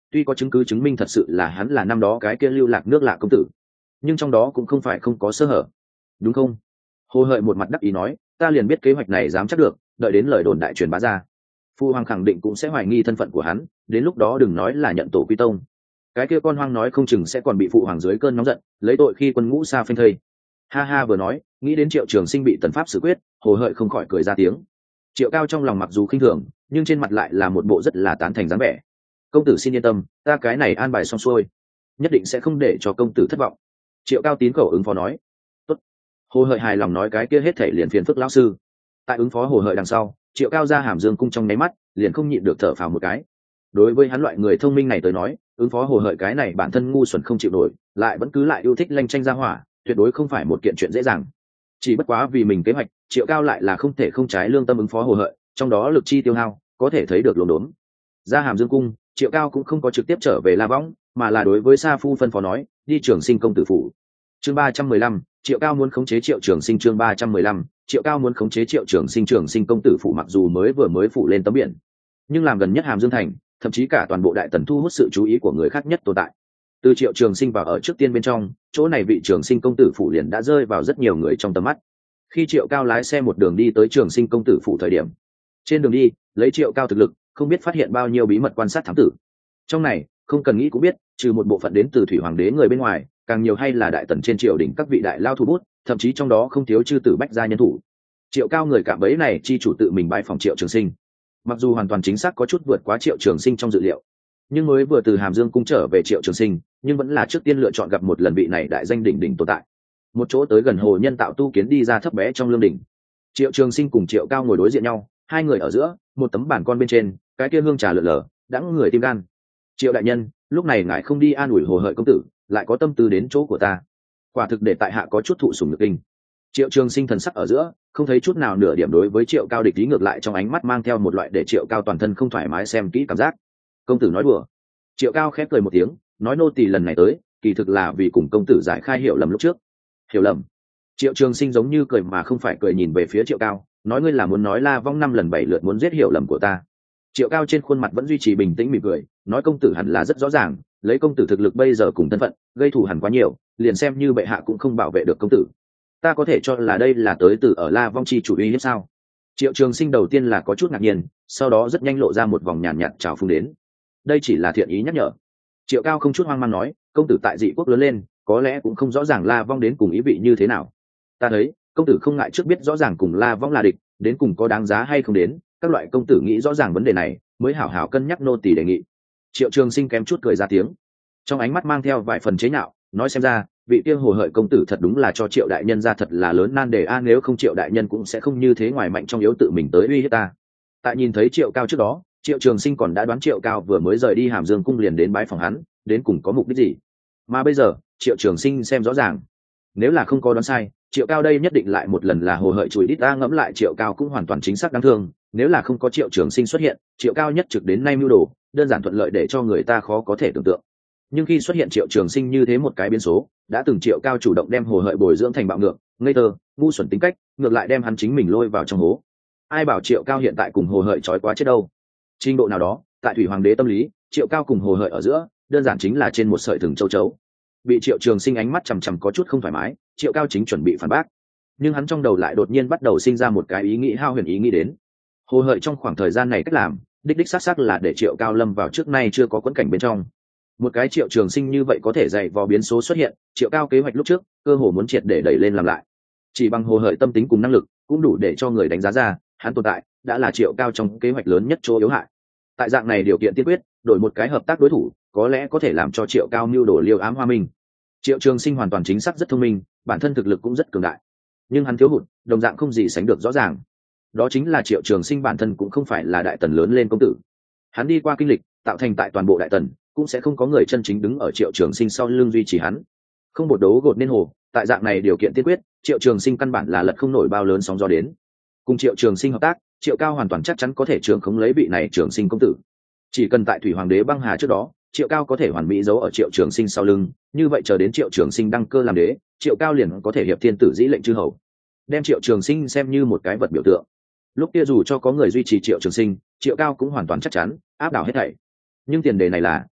Speaker 1: tuy có chứng cứ chứng minh thật sự là hắn là năm đó cái kia lưu lạc nước lạ công tử, nhưng trong đó cũng không phải không có sơ hở, đúng không? Hồ Hợi một mặt đắc ý nói, ta liền biết kế hoạch này dám chắc được, đợi đến lời đồn đại truyền bá ra, Phu Hoàng khẳng định cũng sẽ hoài nghi thân phận của hắn, đến lúc đó đừng nói là nhận tổ quy tông, cái kia con hoang nói không chừng sẽ còn bị phụ hoàng dưới cơn nóng giận lấy tội khi quân ngũ xa phanh thây. Ha ha, vừa nói nghĩ đến Triệu Trường Sinh bị tần pháp xử quyết, Hồ Hợi không khỏi cười ra tiếng. Triệu Cao trong lòng mặc dù khinh thường, nhưng trên mặt lại là một bộ rất là tán thành dáng vẻ. Công tử xin yên tâm, ta cái này an bài xong xuôi, nhất định sẽ không để cho công tử thất vọng. Triệu Cao tín khẩu ứng phó nói. Tốt. Hồ Hợi hài lòng nói, cái kia hết thể liền phiền phức lão sư. Tại ứng phó Hồ Hợi đằng sau, Triệu Cao ra Hàm Dương cung trong nháy mắt liền không nhịn được thở phào một cái. Đối với hắn loại người thông minh này tới nói, ứng phó Hồ Hợi cái này bản thân ngu xuẩn không chịu nổi, lại vẫn cứ lại yêu thích lanh tranh ra hỏa, tuyệt đối không phải một kiện chuyện dễ dàng. Chỉ bất quá vì mình kế hoạch, Triệu Cao lại là không thể không trái lương tâm ứng phó Hồ Hợi, trong đó lực chi tiêu hao có thể thấy được lồn đốn. Ra Hàm Dương cung, Triệu Cao cũng không có trực tiếp trở về La Võng, mà là đối với Sa Phu phân phó nói, đi Trường Sinh công tử phủ. Chương ba trăm mười lăm, Triệu Cao muốn khống chế Triệu Trường Sinh. Chương ba trăm mười lăm, Triệu Cao muốn khống chế Triệu Trường Sinh. Trường Sinh công tử phủ mặc dù mới vừa mới phủ lên tấm biển, nhưng làm gần nhất Hàm Dương thành, thậm chí cả toàn bộ đại tần thu hút sự chú ý của người khác nhất tồn tại. Từ Triệu Trường Sinh vào ở trước tiên bên trong, chỗ này vị Trường Sinh công tử phủ liền đã rơi vào rất nhiều người trong tầm mắt. Khi Triệu Cao lái xe một đường đi tới Trường Sinh công tử phủ thời điểm, trên đường đi lấy Triệu Cao thực lực, không biết phát hiện bao nhiêu bí mật quan sát thám tử. Trong này không cần nghĩ cũng biết, trừ một bộ phận đến từ thủy hoàng đế người bên ngoài, càng nhiều hay là đại tần trên triều đình các vị đại lao thủ bút, thậm chí trong đó không thiếu chư tử bách gia nhân thủ. Triệu Cao người cạm bẫy này chi chủ tự mình bãi phòng Triệu Trường Sinh, mặc dù hoàn toàn chính xác có chút vượt quá Triệu Trường Sinh trong dự liệu, nhưng mới vừa từ Hàm Dương cung trở về Triệu Trường Sinh, nhưng vẫn là trước tiên lựa chọn gặp một lần vị này đại danh đỉnh đỉnh tồn tại. Một chỗ tới gần hồ nhân tạo tu kiến đi ra thấp bé trong lương đỉnh, Triệu Trường Sinh cùng Triệu Cao ngồi đối diện nhau, hai người ở giữa một tấm bàn con bên trên, cái kia hương trà lượn lờ, đãng người tim gan. Triệu đại nhân, lúc này ngài không đi an ủi Hồ Hợi công tử, lại có tâm tư đến chỗ của ta, quả thực để tại hạ có chút thụ sủng nhược kinh. Triệu Trường Sinh thần sắc ở giữa không thấy chút nào nửa điểm đối với Triệu Cao địch ý, ngược lại trong ánh mắt mang theo một loại để Triệu Cao toàn thân không thoải mái xem kỹ cảm giác. Công tử nói đùa. Triệu Cao khép cười một tiếng, nói nô tỳ lần này tới kỳ thực là vì cùng công tử giải khai hiểu lầm lúc trước. Hiểu lầm? Triệu Trường Sinh giống như cười mà không phải cười nhìn về phía Triệu Cao, nói ngươi là muốn nói La Vong năm lần bảy lượt muốn giết hiểu lầm của ta. Triệu Cao trên khuôn mặt vẫn duy trì bình tĩnh mỉm cười, nói công tử hẳn là rất rõ ràng, lấy công tử thực lực bây giờ cùng thân phận, gây thù hẳn quá nhiều, liền xem như bệ hạ cũng không bảo vệ được công tử. Ta có thể cho là đây là tới từ ở La Vong chi chủ uy hiếp sao? Triệu Trường Sinh đầu tiên là có chút ngạc nhiên, sau đó rất nhanh lộ ra một vòng nhàn nhạt chào phúng đến. Đây chỉ là thiện ý nhắc nhở. Triệu Cao không chút hoang mang nói, công tử tại dị quốc lớn lên, có lẽ cũng không rõ ràng La Vong đến cùng ý vị như thế nào. Ta thấy công tử không ngại trước biết rõ ràng cùng La Vong là địch, đến cùng có đáng giá hay không đến, các loại công tử nghĩ rõ ràng vấn đề này mới hảo hảo cân nhắc nô tỳ đề nghị. Triệu Trường Sinh kém chút cười ra tiếng, trong ánh mắt mang theo vài phần chế nhạo, nói xem ra vị kia Hồ Hợi công tử thật đúng là cho Triệu đại nhân ra thật là lớn nan đề a, nếu không Triệu đại nhân cũng sẽ không như thế ngoài mạnh trong yếu tự mình tới uy hiếp ta. Tại nhìn thấy Triệu Cao trước đó, Triệu Trường Sinh còn đã đoán Triệu Cao vừa mới rời đi Hàm Dương cung liền đến bái phòng hắn, đến cùng có mục đích gì. Mà bây giờ Triệu Trường Sinh xem rõ ràng, nếu là không có đoán sai, Triệu Cao đây nhất định lại một lần là Hồ Hợi chùi đít. Ta ngẫm lại Triệu Cao cũng hoàn toàn chính xác đáng thương, nếu là không có Triệu Trường Sinh xuất hiện, Triệu Cao nhất trực đến nay mưu đồ đơn giản thuận lợi để cho người ta khó có thể tưởng tượng. Nhưng khi xuất hiện Triệu Trường Sinh như thế một cái biến số, đã từng Triệu Cao chủ động đem Hồ Hợi bồi dưỡng thành bạo ngược, ngây thơ, ngu xuẩn tính cách, ngược lại đem hắn chính mình lôi vào trong hố. Ai bảo Triệu Cao hiện tại cùng Hồ Hợi trói quá chết đâu. Trình độ nào đó, tại thủy hoàng đế tâm lý, Triệu Cao cùng Hồ Hợi ở giữa đơn giản chính là trên một sợi thừng châu chấu. Bị Triệu Trường Sinh ánh mắt chằm chằm có chút không thoải mái, Triệu Cao chính chuẩn bị phản bác, nhưng hắn trong đầu lại đột nhiên bắt đầu sinh ra một cái ý nghĩ hao huyền ý nghĩ đến. Hồ Hợi trong khoảng thời gian này cách làm đích đích xác xác là để Triệu Cao lâm vào trước nay chưa có quẫn cảnh bên trong. Một cái Triệu Trường Sinh như vậy có thể dạy vò biến số xuất hiện, Triệu Cao kế hoạch lúc trước cơ hồ muốn triệt để đẩy lên làm lại. Chỉ bằng Hồ Hợi tâm tính cùng năng lực cũng đủ để cho người đánh giá ra hắn tồn tại đã là Triệu Cao trong kế hoạch lớn nhất chỗ yếu hại. Tại dạng này điều kiện tiên quyết, đổi một cái hợp tác đối thủ có lẽ có thể làm cho Triệu Cao mưu đồ liêu ám hoa minh. Triệu Trường Sinh hoàn toàn chính xác rất thông minh, bản thân thực lực cũng rất cường đại, nhưng hắn thiếu hụt đồng dạng không gì sánh được rõ ràng, đó chính là Triệu Trường Sinh bản thân cũng không phải là đại tần lớn lên công tử. Hắn đi qua kinh lịch tạo thành tại toàn bộ đại tần cũng sẽ không có người chân chính đứng ở Triệu Trường Sinh sau lưng duy trì hắn, không bột đấu gột nên hồ. Tại dạng này điều kiện tiên quyết, Triệu Trường Sinh căn bản là lật không nổi bao lớn sóng gió đến. Cùng Triệu Trường Sinh hợp tác, Triệu Cao hoàn toàn chắc chắn có thể trường khống lấy vị này Trường Sinh công tử. Chỉ cần tại thủy hoàng đế băng hà trước đó, Triệu Cao có thể hoàn mỹ giấu ở Triệu Trường Sinh sau lưng, như vậy chờ đến Triệu Trường Sinh đăng cơ làm đế, Triệu Cao liền có thể hiệp thiên tử dĩ lệnh chư hầu, đem Triệu Trường Sinh xem như một cái vật biểu tượng. Lúc kia dù cho có người duy trì Triệu Trường Sinh, Triệu Cao cũng hoàn toàn chắc chắn áp đảo hết thảy. Nhưng tiền đề này là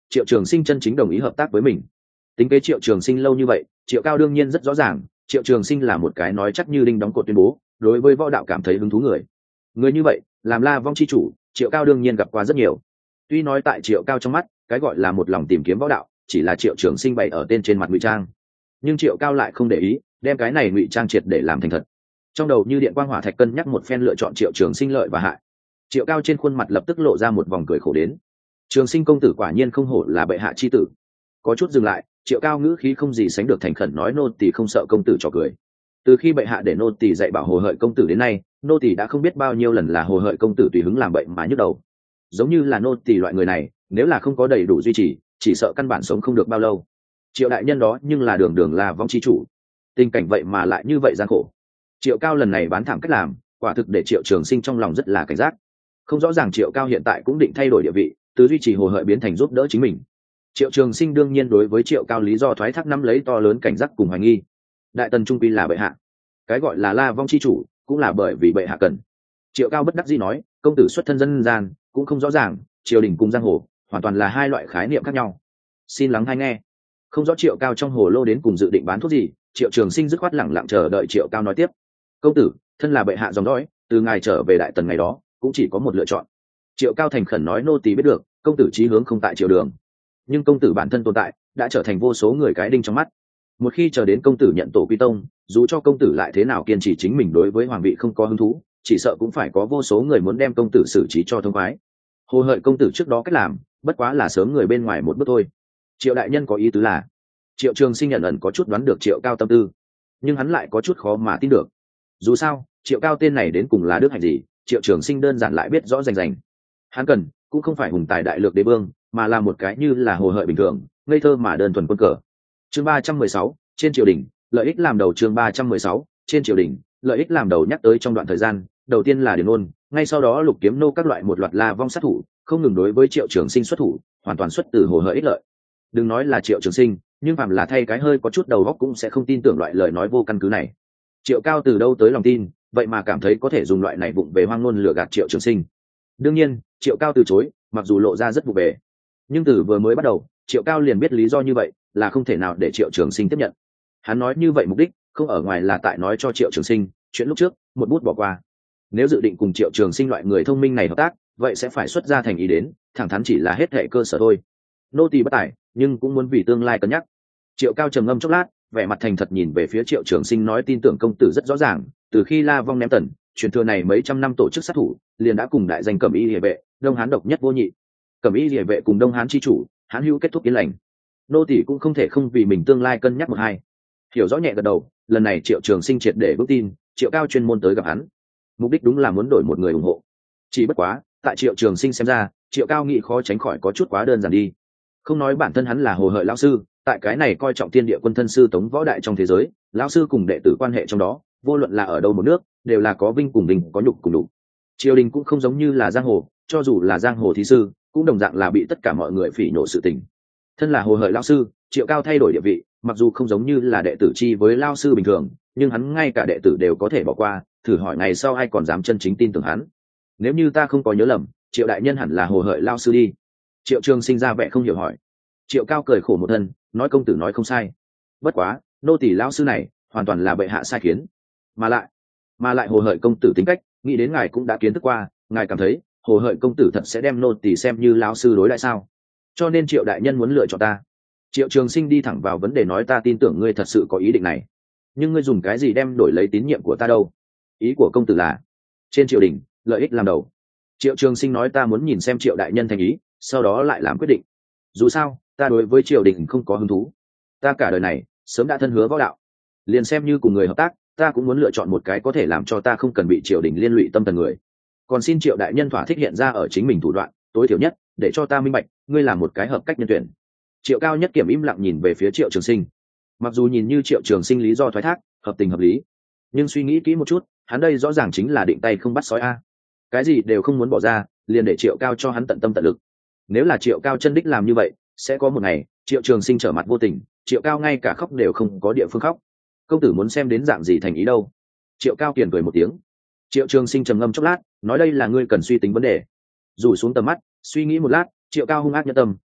Speaker 1: triệu trường sinh chân chính đồng ý hợp tác với mình. Tính kế triệu trường sinh lâu như vậy, triệu cao đương nhiên rất rõ ràng triệu trường sinh là một cái nói chắc như đinh đóng cột tuyên bố đối với võ đạo cảm thấy hứng thú người. Người như vậy làm La Vong chi chủ, triệu cao đương nhiên gặp qua rất nhiều. Tuy nói tại triệu cao trong mắt cái gọi là một lòng tìm kiếm võ đạo chỉ là triệu trường sinh bày ở tên trên mặt ngụy trang, nhưng triệu cao lại không để ý, đem cái này ngụy trang triệt để làm thành thật. Trong đầu như điện quang hỏa thạch cân nhắc một phen lựa chọn triệu trường sinh lợi và hại, triệu cao trên khuôn mặt lập tức lộ ra một vòng cười khổ đến. Trường sinh công tử quả nhiên không hổ là bệ hạ chi tử. Có chút dừng lại, triệu cao ngữ khí không gì sánh được thành khẩn nói nô tỳ không sợ công tử trò cười. Từ khi bệ hạ để nô tỳ dạy bảo hồ hợi công tử đến nay, nô tỳ đã không biết bao nhiêu lần là hồ hợi công tử tùy hứng làm bệnh mà nhức đầu. Giống như là nô tỳ loại người này, nếu là không có đầy đủ duy trì, chỉ sợ căn bản sống không được bao lâu. Triệu đại nhân đó nhưng là đường đường là vong chi chủ, tình cảnh vậy mà lại như vậy gian khổ. Triệu cao lần này bán thảm cách làm, quả thực để triệu trường sinh trong lòng rất là cảnh giác. Không rõ ràng triệu cao hiện tại cũng định thay đổi địa vị, từ duy trì hồ hợi biến thành giúp đỡ chính mình. Triệu trường sinh đương nhiên đối với triệu cao lý do thoái thác năm lấy to lớn cảnh giác cùng hoài nghi. Đại tần trung quy là bệ hạ, cái gọi là La Vong chi chủ cũng là bởi vì bệ hạ cần. Triệu cao bất đắc dĩ nói, công tử xuất thân dân gian cũng không rõ ràng triều đình cùng giang hồ hoàn toàn là hai loại khái niệm khác nhau. Xin lắng hay nghe. Không rõ triệu cao trong hồ lô đến cùng dự định bán thuốc gì, triệu trường sinh dứt khoát lẳng lặng chờ đợi triệu cao nói tiếp. Công tử thân là bệ hạ dòng dõi, từ ngài trở về đại tần ngày đó cũng chỉ có một lựa chọn. Triệu cao thành khẩn nói, nô tỳ biết được công tử chí hướng không tại triều đường, nhưng công tử bản thân tồn tại đã trở thành vô số người cái đinh trong mắt. Một khi chờ đến công tử nhận tổ quy tông, dù cho công tử lại thế nào kiên trì chính mình đối với hoàng vị không có hứng thú, chỉ sợ cũng phải có vô số người muốn đem công tử xử trí cho thông khoái. Hồ hợi công tử trước đó cách làm bất quá là sớm người bên ngoài một bước thôi. Triệu đại nhân có ý tứ là? Triệu trường sinh nhận ẩn có chút đoán được triệu cao tâm tư, nhưng hắn lại có chút khó mà tin được. Dù sao triệu cao tên này đến cùng là đức hạnh gì, triệu trường sinh đơn giản lại biết rõ rành rành. Hắn cần cũng không phải hùng tài đại lược đế vương, mà là một cái như là hồ hợi bình thường, ngây thơ mà đơn thuần quân cờ. Chương ba trăm mười sáu, trên triều đình lợi ích làm đầu. Chương ba trăm mười sáu, trên triều đình lợi ích làm đầu. Nhắc tới trong đoạn thời gian đầu tiên là Điền Ôn, ngay sau đó Lục Kiếm Nô các loại một loạt La Vong sát thủ không ngừng đối với triệu trường sinh xuất thủ, hoàn toàn xuất từ hồ hợi ích lợi. Đừng nói là triệu trường sinh, nhưng phàm là thay cái hơi có chút đầu óc cũng sẽ không tin tưởng loại lời nói vô căn cứ này. Triệu cao từ đâu tới lòng tin vậy mà cảm thấy có thể dùng loại này vụng về hoang ngôn lừa gạt triệu trường sinh? Đương nhiên triệu cao từ chối, mặc dù lộ ra rất vụ về, nhưng từ vừa mới bắt đầu triệu cao liền biết lý do như vậy là không thể nào để triệu trường sinh tiếp nhận. Hắn nói như vậy mục đích không ở ngoài là tại nói cho triệu trường sinh chuyện lúc trước một bút bỏ qua. Nếu dự định cùng triệu trường sinh loại người thông minh này hợp tác, vậy sẽ phải xuất ra thành ý đến, thẳng thắn chỉ là hết hệ cơ sở thôi. Nô tỳ bất tài, nhưng cũng muốn vì tương lai cân nhắc. Triệu cao trầm ngâm chốc lát, vẻ mặt thành thật nhìn về phía triệu trường sinh nói, tin tưởng công tử rất rõ ràng, từ khi La Vong ném tần, truyền thừa này mấy trăm năm tổ chức sát thủ liền đã cùng đại danh Cẩm Y Liề Vệ, Đông Hán độc nhất vô nhị. Cẩm Y Liề Vệ cùng Đông Hán chi chủ, Hán hữu kết thúc yên lành. Nô tỳ cũng không thể không vì mình tương lai cân nhắc một hai. Hiểu rõ nhẹ gật đầu, lần này triệu trường sinh triệt để bước tin, triệu cao chuyên môn tới gặp hắn, mục đích đúng là muốn đổi một người ủng hộ. Chỉ bất quá tại triệu trường sinh xem ra, triệu cao nghĩ khó tránh khỏi có chút quá đơn giản đi. Không nói bản thân hắn là hồ hợi lão sư, tại cái này coi trọng thiên địa quân thân sư tống võ đại trong thế giới, lão sư cùng đệ tử quan hệ trong đó, vô luận là ở đâu một nước, đều là có vinh cùng vinh, có nhục cùng nhục. Triều đình cũng không giống như là giang hồ, cho dù là giang hồ thí sư, cũng đồng dạng là bị tất cả mọi người phỉ nhổ sự tình. Thân là hồ hợi lão sư, triệu cao thay đổi địa vị, mặc dù không giống như là đệ tử chi với lao sư bình thường, nhưng hắn ngay cả đệ tử đều có thể bỏ qua, thử hỏi ngày sau ai còn dám chân chính tin tưởng hắn. Nếu như ta không có nhớ lầm, triệu đại nhân hẳn là hồ hợi lao sư đi. Triệu trường sinh ra vẻ không hiểu hỏi. Triệu cao cười khổ một thân, nói, công tử nói không sai, bất quá nô tỳ lao sư này hoàn toàn là bệ hạ sai khiến, mà lại mà lại hồ hợi công tử tính cách, nghĩ đến ngài cũng đã kiến thức qua, ngài cảm thấy hồ hợi công tử thật sẽ đem nô tỳ xem như lao sư đối lại sao? Cho nên triệu đại nhân muốn lựa chọn ta. Triệu trường sinh đi thẳng vào vấn đề nói, ta tin tưởng ngươi thật sự có ý định này, nhưng ngươi dùng cái gì đem đổi lấy tín nhiệm của ta đâu? Ý của công tử là trên triều đình lợi ích làm đầu. Triệu trường sinh nói, ta muốn nhìn xem triệu đại nhân thành ý, sau đó lại làm quyết định. Dù sao ta đối với triều đình không có hứng thú, ta cả đời này sớm đã thân hứa võ đạo, liền xem như cùng người hợp tác, ta cũng muốn lựa chọn một cái có thể làm cho ta không cần bị triều đình liên lụy tâm thần người. Còn xin triệu đại nhân thỏa thích hiện ra ở chính mình thủ đoạn, tối thiểu nhất để cho ta minh bạch ngươi là một cái hợp cách nhân tuyển. Triệu cao nhất kiểm im lặng nhìn về phía triệu trường sinh. Mặc dù nhìn như triệu trường sinh lý do thoái thác hợp tình hợp lý, nhưng suy nghĩ kỹ một chút, hắn đây rõ ràng chính là định tay không bắt sói a. Cái gì đều không muốn bỏ ra, liền để triệu cao cho hắn tận tâm tận lực. Nếu là triệu cao chân đích làm như vậy, sẽ có một ngày triệu trường sinh trở mặt vô tình, triệu cao ngay cả khóc đều không có địa phương khóc. Công tử muốn xem đến dạng gì thành ý đâu? Triệu cao kiền cười một tiếng. Triệu trường sinh trầm ngâm chốc lát, nói, đây là ngươi cần suy tính vấn đề. Rủ xuống tầm mắt suy nghĩ một lát, triệu cao hung ác nhân tâm,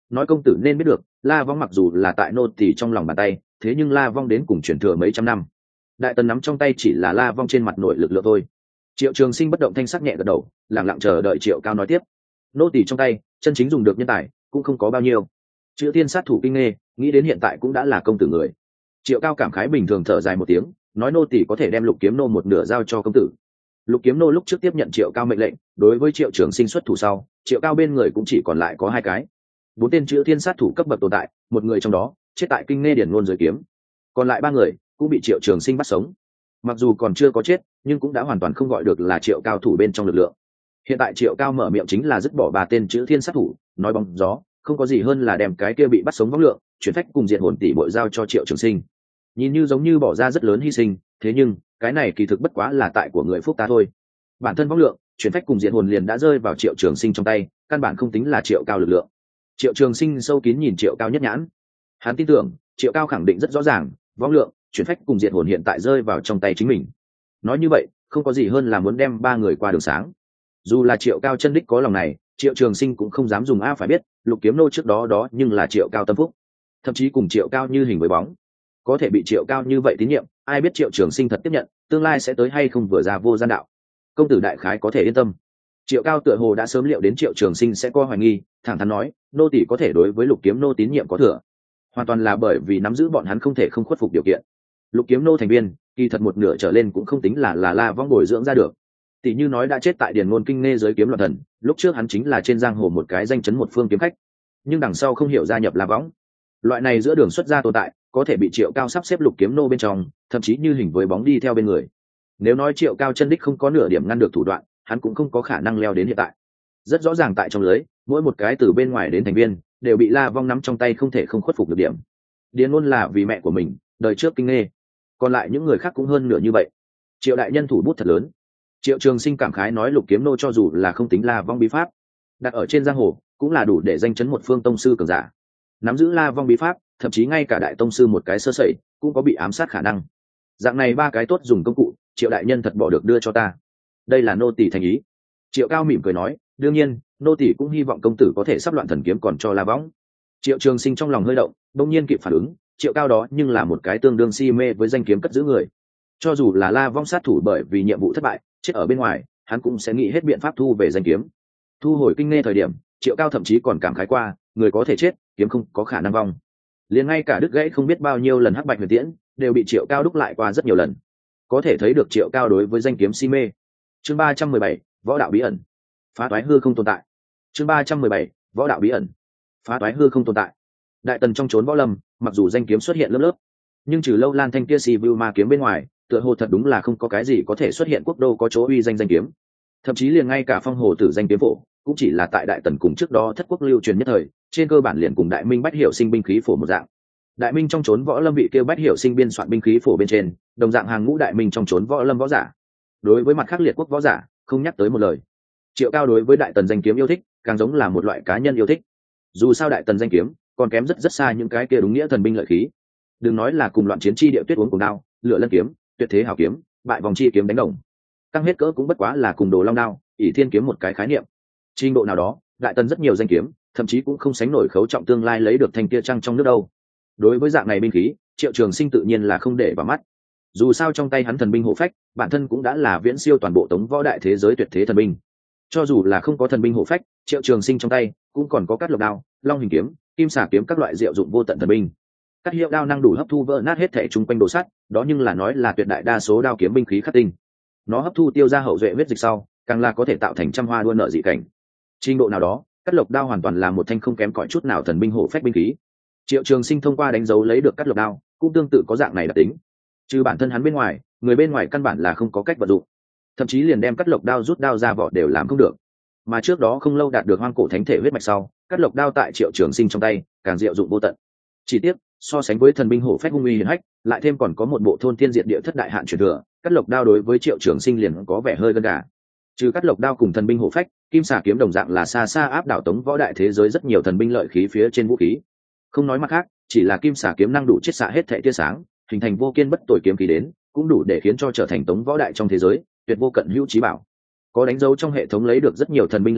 Speaker 1: nói công tử nên biết được, La Vong mặc dù là tại nô tỳ trong lòng bàn tay, thế nhưng La Vong đến cùng truyền thừa mấy trăm năm. Đại tần nắm trong tay chỉ là La Vong trên mặt nội lực lượng thôi. Triệu Trường Sinh bất động thanh sắc nhẹ gật đầu, lặng lặng chờ đợi Triệu Cao nói tiếp. Nô tỳ trong tay, chân chính dùng được nhân tài cũng không có bao nhiêu. Chữ Thiên sát thủ kinh nghê, nghĩ đến hiện tại cũng đã là công tử người. Triệu Cao cảm khái bình thường thở dài một tiếng, nói nô tỳ có thể đem Lục Kiếm nô một nửa giao cho công tử. Lục Kiếm nô lúc trước tiếp nhận Triệu Cao mệnh lệnh, đối với Triệu Trường Sinh xuất thủ sau, Triệu Cao bên người cũng chỉ còn lại có hai cái. Bốn tên Chữ Thiên sát thủ cấp bậc tồn tại, một người trong đó chết tại kinh nghe điển ngôn dưới kiếm, còn lại ba người cũng bị Triệu Trường Sinh bắt sống. Mặc dù còn chưa có chết, nhưng cũng đã hoàn toàn không gọi được là Triệu Cao thủ bên trong lực lượng. Hiện tại Triệu Cao mở miệng chính là dứt bỏ ba tên Chữ Thiên sát thủ, nói bóng gió, không có gì hơn là đem cái kia bị bắt sống võng lượng, chuyển phách cùng diệt hồn tỷ bội giao cho Triệu Trường Sinh. Nhìn như giống như bỏ ra rất lớn hy sinh, thế nhưng cái này kỳ thực bất quá là tại của người phúc ta thôi. Bản thân võng lượng, chuyển phách cùng diệt hồn liền đã rơi vào Triệu Trường Sinh trong tay, căn bản không tính là Triệu Cao lực lượng. Triệu Trường Sinh sâu kín nhìn Triệu Cao nhất nhãn, hắn tin tưởng Triệu Cao khẳng định rất rõ ràng, võng lượng, chuyển phách cùng diệt hồn hiện tại rơi vào trong tay chính mình. Nói như vậy, không có gì hơn là muốn đem ba người qua đường sáng. Dù là Triệu Cao chân đích có lòng này, Triệu Trường Sinh cũng không dám dùng a phải biết, Lục Kiếm nô trước đó đó nhưng là Triệu Cao tâm phúc, thậm chí cùng Triệu Cao như hình với bóng. Có thể bị Triệu Cao như vậy tín nhiệm, ai biết Triệu Trường Sinh thật tiếp nhận, tương lai sẽ tới hay không vừa ra vô gian đạo. Công tử đại khái có thể yên tâm. Triệu Cao tựa hồ đã sớm liệu đến Triệu Trường Sinh sẽ có hoài nghi, thẳng thắn nói, nô tỷ có thể đối với Lục Kiếm nô tín nhiệm có thừa, hoàn toàn là bởi vì nắm giữ bọn hắn không thể không khuất phục điều kiện. Lục Kiếm nô thành viên, kỳ thật một nửa trở lên cũng không tính là là La Vong bồi dưỡng ra được. Tỷ như nói đã chết tại điền ngôn kinh nghe giới kiếm loạn thần, lúc trước hắn chính là trên giang hồ một cái danh chấn một phương kiếm khách, nhưng đằng sau không hiểu gia nhập La Vong. Loại này giữa đường xuất gia tồn tại, có thể bị Triệu Cao sắp xếp Lục Kiếm nô bên trong, thậm chí như hình với bóng đi theo bên người. Nếu nói Triệu Cao chân đích không có nửa điểm ngăn được thủ đoạn, hắn cũng không có khả năng leo đến hiện tại. Rất rõ ràng tại trong lưới, mỗi một cái từ bên ngoài đến thành viên đều bị La Vong nắm trong tay không thể không khuất phục được điểm. Điền ngôn là vì mẹ của mình, đời trước kinh nghe, còn lại những người khác cũng hơn nửa như vậy. Triệu đại nhân thủ bút thật lớn. Triệu Trường Sinh cảm khái nói Lục Kiếm nô cho dù là không tính La Vong bí pháp, đặt ở trên giang hồ cũng là đủ để danh chấn một phương tông sư cường giả. Nắm giữ La Vong bí pháp, thậm chí ngay cả đại tông sư một cái sơ sẩy cũng có bị ám sát khả năng. Dạng này ba cái tốt dùng công cụ, Triệu đại nhân thật bỏ được đưa cho ta. Đây là nô tỳ thành ý. Triệu Cao mỉm cười nói, đương nhiên, nô tỳ cũng hy vọng công tử có thể sắp loạn thần kiếm còn cho La Vong. Triệu Trường Sinh trong lòng hơi động, đột nhiên kịp phản ứng, Triệu Cao đó nhưng là một cái tương đương si mê với danh kiếm cất giữ người. Cho dù là La Vong sát thủ bởi vì nhiệm vụ thất bại, chết ở bên ngoài, hắn cũng sẽ nghĩ hết biện pháp thu về danh kiếm. Thu hồi kinh nghe thời điểm, Triệu Cao thậm chí còn cảm khái qua, người có thể chết, kiếm không có khả năng vong. Liền ngay cả đứt gãy không biết bao nhiêu lần hắc bạch huyền tiễn, đều bị Triệu Cao đúc lại qua rất nhiều lần. Có thể thấy được Triệu Cao đối với danh kiếm si mê. Chương ba trăm mười bảy, võ đạo bí ẩn. Phá toái hư không tồn tại. Chương ba trăm mười bảy, võ đạo bí ẩn. Phá toái hư không tồn tại. Đại tần trong chốn võ lâm, mặc dù danh kiếm xuất hiện lớp lớp, nhưng trừ Lâu Lan thanh kia si vu ma kiếm bên ngoài, tựa hồ thật đúng là không có cái gì có thể xuất hiện quốc đô có chỗ uy danh danh kiếm. Thậm chí liền ngay cả phong hồ tử danh kiếm phổ cũng chỉ là tại đại tần cùng trước đó thất quốc lưu truyền nhất thời, trên cơ bản liền cùng đại minh bách hiểu sinh binh khí phổ một dạng. Đại minh trong chốn võ lâm bị kêu bách hiểu sinh biên soạn binh khí phổ bên trên, đồng dạng hàng ngũ đại minh trong chốn võ lâm võ giả. Đối với mặt khác liệt quốc võ giả, không nhắc tới một lời. Triệu Cao đối với đại tần danh kiếm yêu thích, càng giống là một loại cá nhân yêu thích. Dù sao đại tần danh kiếm còn kém rất rất xa những cái kia đúng nghĩa thần binh lợi khí. Đừng nói là cùng loạn chiến chi địa tuyết uống cùng đao, lửa lân kiếm, tuyệt thế hảo kiếm, bại vòng chi kiếm đánh đồng. Tăng hết cỡ cũng bất quá là cùng đồ long đao, ỷ thiên kiếm một cái khái niệm. Trình độ nào đó, đại tần rất nhiều danh kiếm, thậm chí cũng không sánh nổi khấu trọng tương lai lấy được thanh kia trăng trong nước đâu. Đối với dạng này binh khí, Triệu Trường Sinh tự nhiên là không để vào mắt. Dù sao trong tay hắn thần binh hộ phách, bản thân cũng đã là viễn siêu toàn bộ tống võ đại thế giới tuyệt thế thần binh. Cho dù là không có thần binh hộ phách, Triệu Trường Sinh trong tay cũng còn có cát lộc đao, long hình kiếm, kim xà kiếm các loại diệu dụng vô tận thần binh. Các hiệu đao năng đủ hấp thu vỡ nát hết thể chung quanh đồ sắt, đó nhưng là nói là tuyệt đại đa số đao kiếm binh khí khắc tinh. Nó hấp thu tiêu ra hậu duệ huyết dịch sau, càng là có thể tạo thành trăm hoa đua nợ dị cảnh. Trình độ nào đó, cát lộc đao hoàn toàn là một thanh không kém cỏi chút nào thần binh hộ phách binh khí. Triệu Trường Sinh thông qua đánh dấu lấy được cát lộc đao, cũng tương tự có dạng này đặc tính. Trừ bản thân hắn bên ngoài, người bên ngoài căn bản là không có cách vận dụng. Thậm chí liền đem cát lộc đao rút đao ra vỏ đều làm không được. Mà trước đó không lâu đạt được hoang cổ thánh thể huyết mạch sau, cát lộc đao tại Triệu Trường Sinh trong tay, càng diệu dụng vô tận. Chỉ tiếc, so sánh với thần binh hổ phách hung uy hiển hách, lại thêm còn có một bộ thôn thiên diệt địa thất đại hạn truyền thừa, cát lộc đao đối với Triệu Trường Sinh liền có vẻ hơi gân gà. Trừ cát lộc đao cùng thần binh hổ phách, kim xà kiếm đồng dạng là xa xa áp đảo tống võ đại thế giới rất nhiều thần binh lợi khí phía trên vũ khí. Không nói mặt khác, chỉ là kim xà kiếm năng đủ chiết xạ hết thảy tia sáng, hình thành vô kiên bất tồi kiếm khí đến, cũng đủ để khiến cho trở thành tống võ đại trong thế giới tuyệt vô cận hữu chí bảo. Có đánh dấu trong hệ thống lấy được rất nhiều thần binh lợi khí,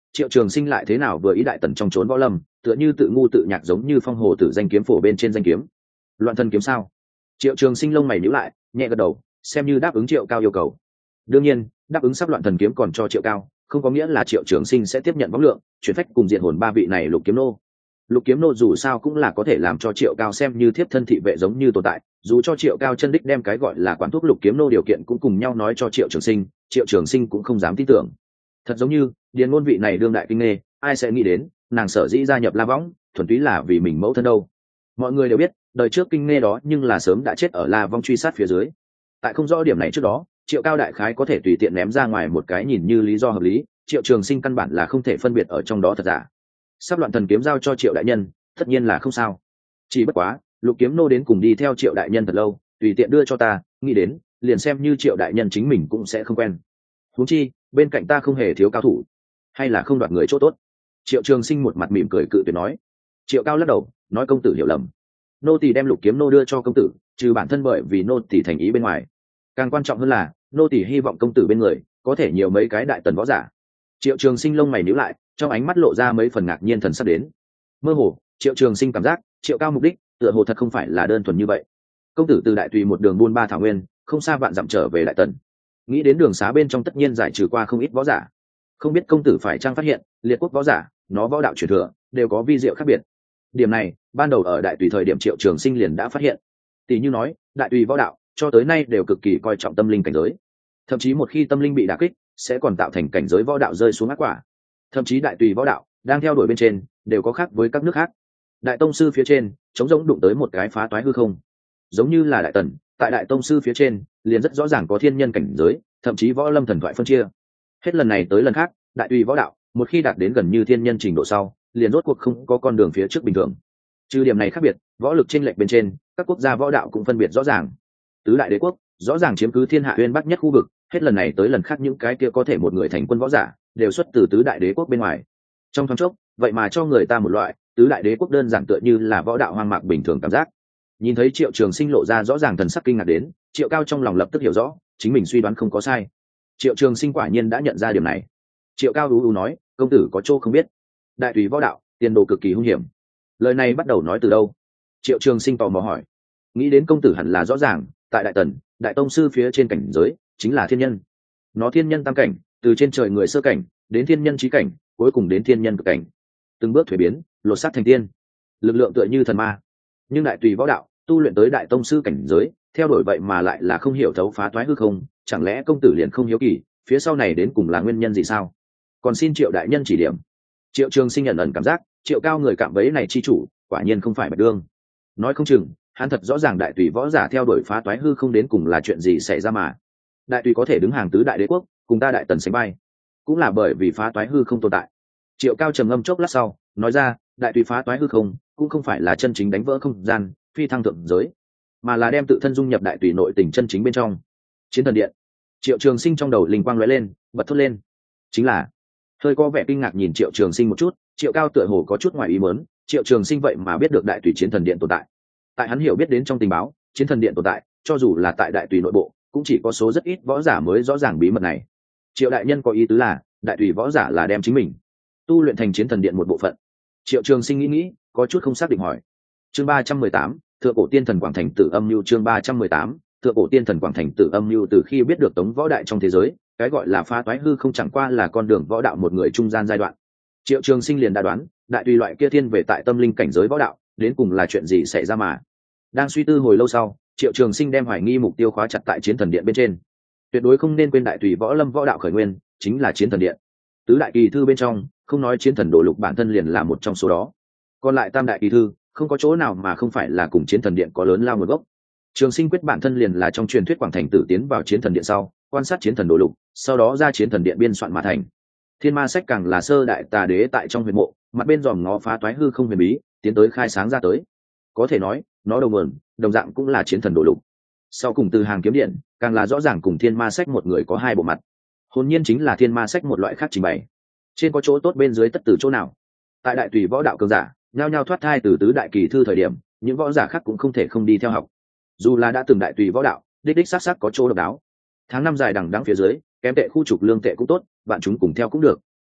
Speaker 1: Triệu Trường Sinh lại thế nào vừa ý đại tần trong trốn võ lâm, tựa như tự ngu tự nhạc, giống như phong hồ tử danh kiếm phổ bên trên danh kiếm. Loạn thần kiếm sao? Triệu Trường Sinh lông mày nhíu lại, nhẹ gật đầu, xem như đáp ứng Triệu Cao yêu cầu. Đương nhiên, đáp ứng sắp loạn thần kiếm còn cho Triệu Cao, không có nghĩa là Triệu Trường Sinh sẽ tiếp nhận võng lượng, chuyển phách cùng diện hồn ba vị này lục kiếm nô. Lục kiếm nô dù sao cũng là có thể làm cho Triệu Cao xem như thiếp thân thị vệ giống như tồn tại, dù cho Triệu Cao chân đích đem cái gọi là quản thuốc lục kiếm nô điều kiện cũng cùng nhau nói cho Triệu Trường Sinh, Triệu Trường Sinh cũng không dám tin tưởng. Thật giống như điền ngôn vị này đương đại kinh nghê, ai sẽ nghĩ đến nàng sở dĩ gia nhập La Võng thuần túy là vì mình mẫu thân đâu. Mọi người đều biết đời trước kinh nghê đó nhưng là sớm đã chết ở La Võng truy sát phía dưới. Tại không rõ điểm này trước đó, Triệu Cao đại khái có thể tùy tiện ném ra ngoài một cái nhìn như lý do hợp lý, Triệu Trường Sinh căn bản là không thể phân biệt ở trong đó thật giả. Sắp loạn thần kiếm giao cho Triệu đại nhân, tất nhiên là không sao. Chỉ bất quá lục kiếm nô đến cùng đi theo Triệu đại nhân thật lâu, tùy tiện đưa cho ta, nghĩ đến liền xem như Triệu đại nhân chính mình cũng sẽ không quen. Huống chi bên cạnh ta không hề thiếu cao thủ, hay là không đoạt người chỗ tốt. Triệu Trường Sinh một mặt mỉm cười cự tuyệt nói. Triệu Cao lắc đầu nói công tử hiểu lầm, nô tỳ đem lục kiếm nô đưa cho công tử, trừ bản thân bởi vì nô tỳ thành ý bên ngoài, càng quan trọng hơn là nô tỳ hy vọng công tử bên người có thể nhiều mấy cái đại tần võ giả. Triệu Trường Sinh lông mày nhíu lại, trong ánh mắt lộ ra mấy phần ngạc nhiên thần sắc đến. Mơ hồ Triệu Trường Sinh cảm giác Triệu Cao mục đích tựa hồ thật không phải là đơn thuần như vậy. Công tử từ đại tùy một đường buôn ba thảo nguyên, không xa vạn dặm trở về đại tần, nghĩ đến đường xá bên trong tất nhiên giải trừ qua không ít võ giả. Không biết công tử phải chăng phát hiện liệt quốc võ giả nó võ đạo truyền thừa đều có vi diệu khác biệt. Điểm này ban đầu ở đại tùy thời điểm Triệu Trường Sinh liền đã phát hiện. Tỷ như nói đại tùy võ đạo cho tới nay đều cực kỳ coi trọng tâm linh cảnh giới, thậm chí một khi tâm linh bị đả kích sẽ còn tạo thành cảnh giới võ đạo rơi xuống ác quả. Thậm chí đại tùy võ đạo đang theo đuổi bên trên đều có khác với các nước khác. Đại tông sư phía trên chống rỗng đụng tới một cái phá toái hư không, giống như là đại tần tại đại tông sư phía trên liền rất rõ ràng có thiên nhân cảnh giới, thậm chí võ lâm thần thoại phân chia. Hết lần này tới lần khác đại tùy võ đạo một khi đạt đến gần như thiên nhân trình độ sau liền rốt cuộc không có con đường phía trước bình thường. Trừ điểm này khác biệt, võ lực chênh lệch bên trên các quốc gia võ đạo cũng phân biệt rõ ràng. Tứ đại đế quốc rõ ràng chiếm cứ thiên hạ uyên bắc nhất khu vực, hết lần này tới lần khác những cái kia có thể một người thành quân võ giả đều xuất từ tứ đại đế quốc bên ngoài. Trong thoáng chốc vậy mà cho người ta một loại tứ đại đế quốc đơn giản tựa như là võ đạo hoang mạc bình thường cảm giác. Nhìn thấy Triệu Trường Sinh lộ ra rõ ràng thần sắc kinh ngạc đến, Triệu Cao trong lòng lập tức hiểu rõ chính mình suy đoán không có sai. Triệu Trường Sinh quả nhiên đã nhận ra điểm này. Triệu Cao ú ú nói, công tử có chỗ không biết, đại tùy võ đạo tiền đồ cực kỳ hung hiểm. Lời này bắt đầu nói từ đâu? Triệu Trường Sinh tò mò hỏi. Nghĩ đến công tử hẳn là rõ ràng, tại đại tần đại tông sư phía trên cảnh giới chính là thiên nhân. Nó thiên nhân tam cảnh, từ trên trời người sơ cảnh đến thiên nhân chí cảnh, cuối cùng đến thiên nhân cực cảnh, từng bước thuế biến lột xác thành tiên, lực lượng tựa như thần ma. Nhưng đại tùy võ đạo tu luyện tới đại tông sư cảnh giới, theo đuổi vậy mà lại là không hiểu thấu phá toái hư không. Chẳng lẽ công tử liền không hiếu kỳ phía sau này đến cùng là nguyên nhân gì sao? Còn xin Triệu đại nhân chỉ điểm. Triệu Trường Sinh nhận ẩn cảm giác Triệu Cao người cạm bẫy này chi chủ quả nhiên không phải Bạch Đương. Nói không chừng hắn thật rõ ràng đại tùy võ giả theo đuổi phá toái hư không đến cùng là chuyện gì xảy ra mà. Đại tùy có thể đứng hàng tứ đại đế quốc cùng ta đại tần sánh vai, cũng là bởi vì phá toái hư không tồn tại. Triệu Cao trầm ngâm chốc lát sau nói ra, đại tùy phá toái hư không cũng không phải là chân chính đánh vỡ không gian phi thăng thượng giới, mà là đem tự thân dung nhập đại tùy nội tình chân chính bên trong. Chiến thần điện. Triệu Trường Sinh trong đầu linh quang lóe lên, bật thốt lên. Chính là. Hơi có vẻ kinh ngạc nhìn Triệu Trường Sinh một chút, Triệu Cao tựa hồ có chút ngoài ý muốn, Triệu Trường Sinh vậy mà biết được đại tùy chiến thần điện tồn tại. Tại hắn hiểu biết đến trong tình báo, chiến thần điện tồn tại, cho dù là tại đại tùy nội bộ, cũng chỉ có số rất ít võ giả mới rõ ràng bí mật này. Triệu đại nhân có ý tứ là, đại tùy võ giả là đem chính mình tu luyện thành chiến thần điện một bộ phận. Triệu Trường Sinh nghĩ nghĩ, có chút không xác định hỏi. Chương ba trăm mười tám, Thượng cổ tiên thần Quảng Thành Tử âm mưu. Chương ba trăm mười tám, Thượng cổ tiên thần Quảng Thành Tử âm mưu. Từ khi biết được Tống võ đại trong thế giới, cái gọi là phá toái hư không chẳng qua là con đường võ đạo một người trung gian giai đoạn. Triệu Trường Sinh liền đã đoán, đại tùy loại kia thiên về tại tâm linh cảnh giới võ đạo, đến cùng là chuyện gì xảy ra mà. Đang suy tư hồi lâu sau, Triệu Trường Sinh đem hoài nghi mục tiêu khóa chặt tại chiến thần điện bên trên. Tuyệt đối không nên quên đại tùy võ lâm võ đạo khởi nguyên chính là chiến thần điện. Tứ đại kỳ thư bên trong, không nói chiến thần đồ lục bản thân liền là một trong số đó, còn lại tam đại kỳ thư không có chỗ nào mà không phải là cùng chiến thần điện có lớn lao nguồn gốc. Trường Sinh quyết bản thân liền là trong truyền thuyết Quảng Thành Tử tiến vào chiến thần điện sau, quan sát chiến thần đồ lục, sau đó ra chiến thần điện biên soạn mà thành. Thiên Ma sách càng là sơ đại tà đế tại trong huyền mộ, mặt bên dòm ngó phá toái hư không huyền bí, tiến tới khai sáng ra tới. Có thể nói, nó đầu nguồn, đồng dạng cũng là chiến thần đồ lục. Sau cùng từ hàng kiếm điện, càng là rõ ràng cùng Thiên Ma sách một người có hai bộ mặt. Hồn nhiên chính là Thiên Ma sách một loại khác trình bày. Trên có chỗ tốt bên dưới tất từ chỗ nào. Tại đại tùy võ đạo cường giả, nhao nhao thoát thai từ tứ đại kỳ thư thời điểm, những võ giả khác cũng không thể không đi theo học. Dù là đã từng đại tùy võ đạo, đích đích xác xác có chỗ độc đáo. Tháng năm dài đằng đẵng phía dưới, kém tệ khu trục lương tệ cũng tốt, bạn chúng cùng theo cũng được.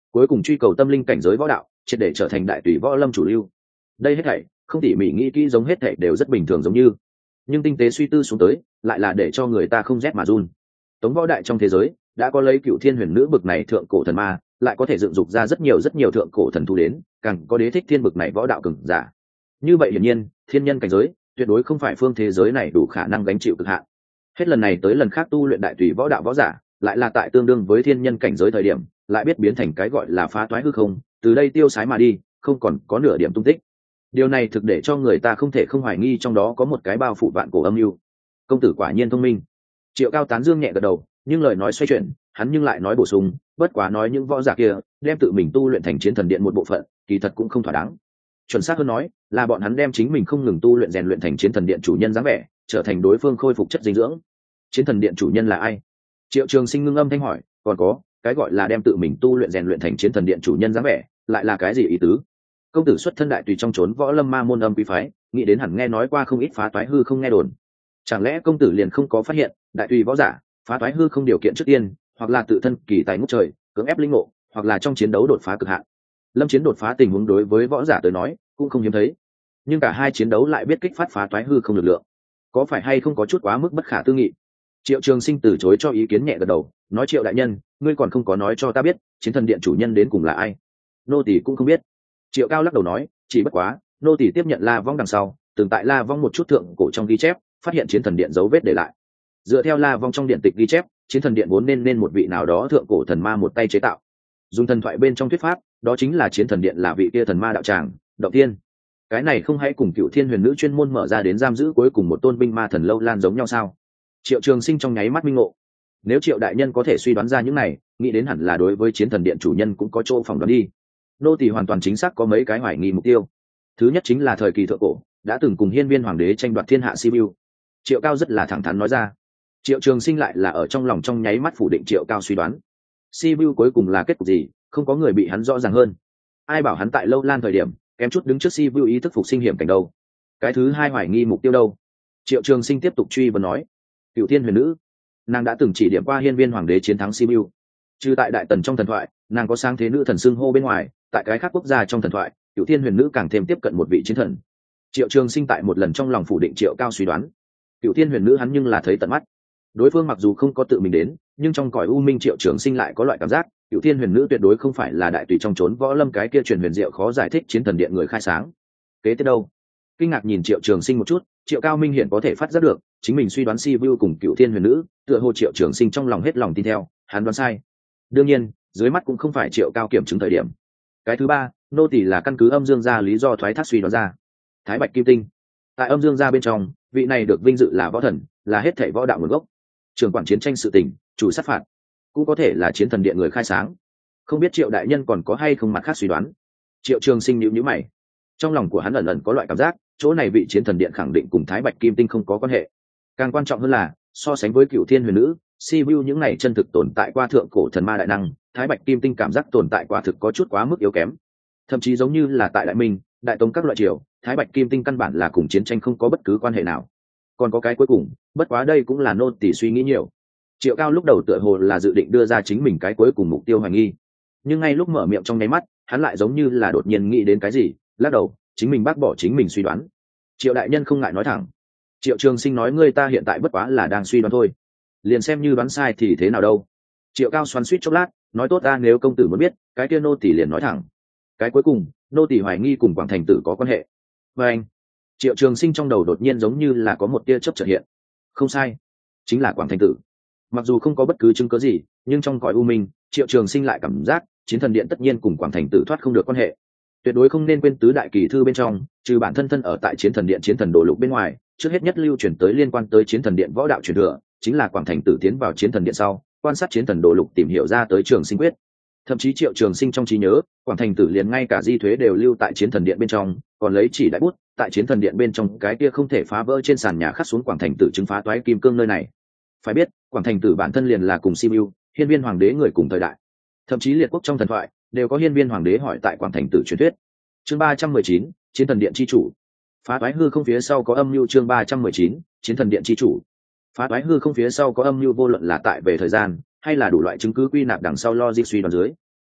Speaker 1: cuối cùng truy cầu tâm linh cảnh giới võ đạo, triệt để trở thành đại tùy võ lâm chủ lưu. Đây hết thảy không tỉ mỉ nghĩ kỹ giống hết thảy đều rất bình thường giống như, nhưng tinh tế suy tư xuống tới lại là để cho người ta không rét mà run. Tống võ đại trong thế giới đã có lấy Cửu Thiên Huyền Nữ bực này thượng cổ thần ma, lại có thể dựng dục ra rất nhiều rất nhiều thượng cổ thần thú đến, càng có Đế Thích Thiên bực này võ đạo cường giả. Như vậy hiển nhiên, thiên nhân cảnh giới tuyệt đối không phải phương thế giới này đủ khả năng gánh chịu cực hạn. Hết lần này tới lần khác tu luyện đại tùy võ đạo võ giả, lại là tại tương đương với thiên nhân cảnh giới thời điểm, lại biết biến thành cái gọi là phá toái hư không, từ đây tiêu sái mà đi, không còn có nửa điểm tung tích. Điều này thực để cho người ta không thể không hoài nghi trong đó có một cái bao phủ vạn cổ âm mưu. Công tử quả nhiên thông minh. Triệu Cao tán dương nhẹ gật đầu, nhưng lời nói xoay chuyển, hắn nhưng lại nói bổ sung, bất quá nói những võ giả kia đem tự mình tu luyện thành chiến thần điện một bộ phận, kỳ thật cũng không thỏa đáng. Chuẩn xác hơn nói, là bọn hắn đem chính mình không ngừng tu luyện rèn luyện thành chiến thần điện chủ nhân dáng vẻ, trở thành đối phương khôi phục chất dinh dưỡng. Chiến thần điện chủ nhân là ai? Triệu Trường Sinh ngưng âm thanh hỏi, còn có, cái gọi là đem tự mình tu luyện rèn luyện thành chiến thần điện chủ nhân dáng vẻ, lại là cái gì ý tứ? Công tử xuất thân đại tùy trong trốn võ lâm ma môn âm quý phái, nghĩ đến hẳn nghe nói qua không ít phá toái hư không nghe đồn. Chẳng lẽ công tử liền không có phát hiện, đại tùy võ giả phá toái hư không điều kiện trước tiên, hoặc là tự thân kỳ tài ngút trời, cưỡng ép linh ngộ, hoặc là trong chiến đấu đột phá cực hạn. Lâm chiến đột phá tình huống đối với võ giả tới nói cũng không hiếm thấy, nhưng cả hai chiến đấu lại biết kích phát phá toái hư không lực lượng, có phải hay không có chút quá mức bất khả tư nghị? Triệu Trường Sinh từ chối cho ý kiến nhẹ gật đầu, nói Triệu đại nhân, ngươi còn không có nói cho ta biết chiến thần điện chủ nhân đến cùng là ai. Nô tỳ cũng không biết. Triệu Cao lắc đầu nói, chỉ bất quá nô tỳ tiếp nhận La Vong đằng sau, từng tại La Vong một chút thượng cổ trong ghi chép phát hiện chiến thần điện dấu vết để lại. Dựa theo La Vong trong điện tịch ghi chép, chiến thần điện vốn nên nên một vị nào đó thượng cổ thần ma một tay chế tạo. Dùng thần thoại bên trong thuyết pháp, đó chính là chiến thần điện là vị kia thần ma đạo tràng, Động Thiên. Cái này không hay cùng Cửu Thiên Huyền Nữ chuyên môn mở ra đến giam giữ cuối cùng một tôn binh ma thần lâu lan giống nhau sao? Triệu Trường Sinh trong nháy mắt minh ngộ. Nếu Triệu đại nhân có thể suy đoán ra những này, nghĩ đến hẳn là đối với chiến thần điện chủ nhân cũng có chỗ phỏng đoán đi. Nô tỳ hoàn toàn chính xác có mấy cái hoài nghi mục tiêu. Thứ nhất chính là thời kỳ thượng cổ, đã từng cùng Hiên Viên hoàng đế tranh đoạt thiên hạ Sibiu. Triệu Cao rất là thẳng thắn nói ra. Triệu Trường Sinh lại là ở trong lòng trong nháy mắt phủ định Triệu Cao suy đoán. Sibiu cuối cùng là kết cục gì, không có người bị hắn rõ ràng hơn. Ai bảo hắn tại lâu lan thời điểm kém chút đứng trước Sibiu ý thức phục sinh hiểm cảnh đâu. Cái thứ hai hoài nghi mục tiêu đâu? Triệu Trường Sinh tiếp tục truy vấn nói. Cửu Thiên Huyền Nữ, nàng đã từng chỉ điểm qua Hiên Viên hoàng đế chiến thắng Sibiu. Trừ tại đại tần trong thần thoại, nàng có sáng thế nữ thần xưng hô bên ngoài, tại cái khác quốc gia trong thần thoại, Cửu Thiên Huyền Nữ càng thêm tiếp cận một vị chiến thần. Triệu Trường Sinh tại một lần trong lòng phủ định Triệu Cao suy đoán. Cửu Thiên Huyền Nữ hắn nhưng là thấy tận mắt. Đối phương mặc dù không có tự mình đến, nhưng trong cõi u minh Triệu Trường Sinh lại có loại cảm giác, Cửu Thiên Huyền Nữ tuyệt đối không phải là đại tùy trong trốn võ lâm cái kia truyền huyền diệu khó giải thích chiến thần điện người khai sáng. Kế tiếp đâu? Kinh ngạc nhìn Triệu Trường Sinh một chút, Triệu Cao minh hiện có thể phát giác được, chính mình suy đoán Sibiu cùng Cửu Thiên Huyền Nữ, tựa hồ Triệu Trường Sinh trong lòng hết lòng tin theo, hắn đoán sai. Đương nhiên, dưới mắt cũng không phải Triệu Cao kiểm chứng thời điểm. Cái thứ ba, nô tỳ là căn cứ âm dương gia lý do thoái thác suy đoán ra. Thái Bạch Kim Tinh, tại âm dương gia bên trong, vị này được vinh dự là võ thần, là hết thảy võ đạo nguồn gốc, trường quản chiến tranh sự tình, chủ sát phạt, cũng có thể là chiến thần điện người khai sáng. Không biết Triệu đại nhân còn có hay không mặt khác suy đoán? Triệu Trường Sinh nhíu nhíu mày, trong lòng của hắn ẩn ẩn có loại cảm giác, chỗ này vị chiến thần điện khẳng định cùng Thái Bạch Kim Tinh không có quan hệ. Càng quan trọng hơn là, so sánh với Cửu Thiên Huyền Nữ, Sibiu những này chân thực tồn tại qua thượng cổ thần ma đại năng, Thái Bạch Kim Tinh cảm giác tồn tại quả thực có chút quá mức yếu kém. Thậm chí giống như là tại Đại Minh, Đại Tống các loại triều, Thái Bạch Kim Tinh căn bản là cùng chiến tranh không có bất cứ quan hệ nào. Còn có cái cuối cùng, bất quá đây cũng là nô tỳ suy nghĩ nhiều. Triệu Cao lúc đầu tựa hồ là dự định đưa ra chính mình cái cuối cùng mục tiêu hoài nghi, nhưng ngay lúc mở miệng trong nháy mắt, hắn lại giống như là đột nhiên nghĩ đến cái gì, lắc đầu, chính mình bác bỏ chính mình suy đoán. Triệu đại nhân không ngại nói thẳng. Triệu Trường Sinh nói, ngươi ta hiện tại bất quá là đang suy đoán thôi, liền xem như đoán sai thì thế nào đâu. Triệu Cao xoắn suýt chốc lát, nói tốt ta nếu công tử muốn biết, cái kia nô tỳ liền nói thẳng. Cái cuối cùng, nô tỳ hoài nghi cùng Quảng Thành Tử có quan hệ. Và anh, Triệu Trường Sinh trong đầu đột nhiên giống như là có một tia chớp chợt hiện. Không sai, chính là Quảng Thành Tử. Mặc dù không có bất cứ chứng cứ gì, nhưng trong cõi u minh, Triệu Trường Sinh lại cảm giác chiến thần điện tất nhiên cùng Quảng Thành Tử thoát không được quan hệ. Tuyệt đối không nên quên tứ đại kỳ thư bên trong, trừ bản thân thân ở tại chiến thần điện chiến thần đồ lục bên ngoài, trước hết nhất lưu truyền tới liên quan tới chiến thần điện võ đạo truyền thừa, chính là Quảng Thành Tử tiến vào chiến thần điện sau, quan sát chiến thần đồ lục tìm hiểu ra tới Trường Sinh quyết. Thậm chí Triệu Trường Sinh trong trí nhớ, Quảng Thành Tử liền ngay cả di thuế đều lưu tại chiến thần điện bên trong, còn lấy chỉ đại bút tại chiến thần điện bên trong cái kia không thể phá vỡ trên sàn nhà khắc xuống Quảng Thành Tử chứng phá toái kim cương nơi này. Phải biết, Quảng Thành Tử bản thân liền là cùng Sibiu, Hiên Viên hoàng đế người cùng thời đại. Thậm chí liệt quốc trong thần thoại đều có Hiên Viên hoàng đế hỏi tại Quảng Thành Tử truyền thuyết. Chương ba trăm mười chín, chiến thần điện chi chủ. Phá toái hư không phía sau có âm mưu. Chương ba trăm mười chín, chiến thần điện chi chủ. Phá toái hư không phía sau có âm mưu, vô luận là tại về thời gian hay là đủ loại chứng cứ quy nạp đằng sau logic suy đoán dưới.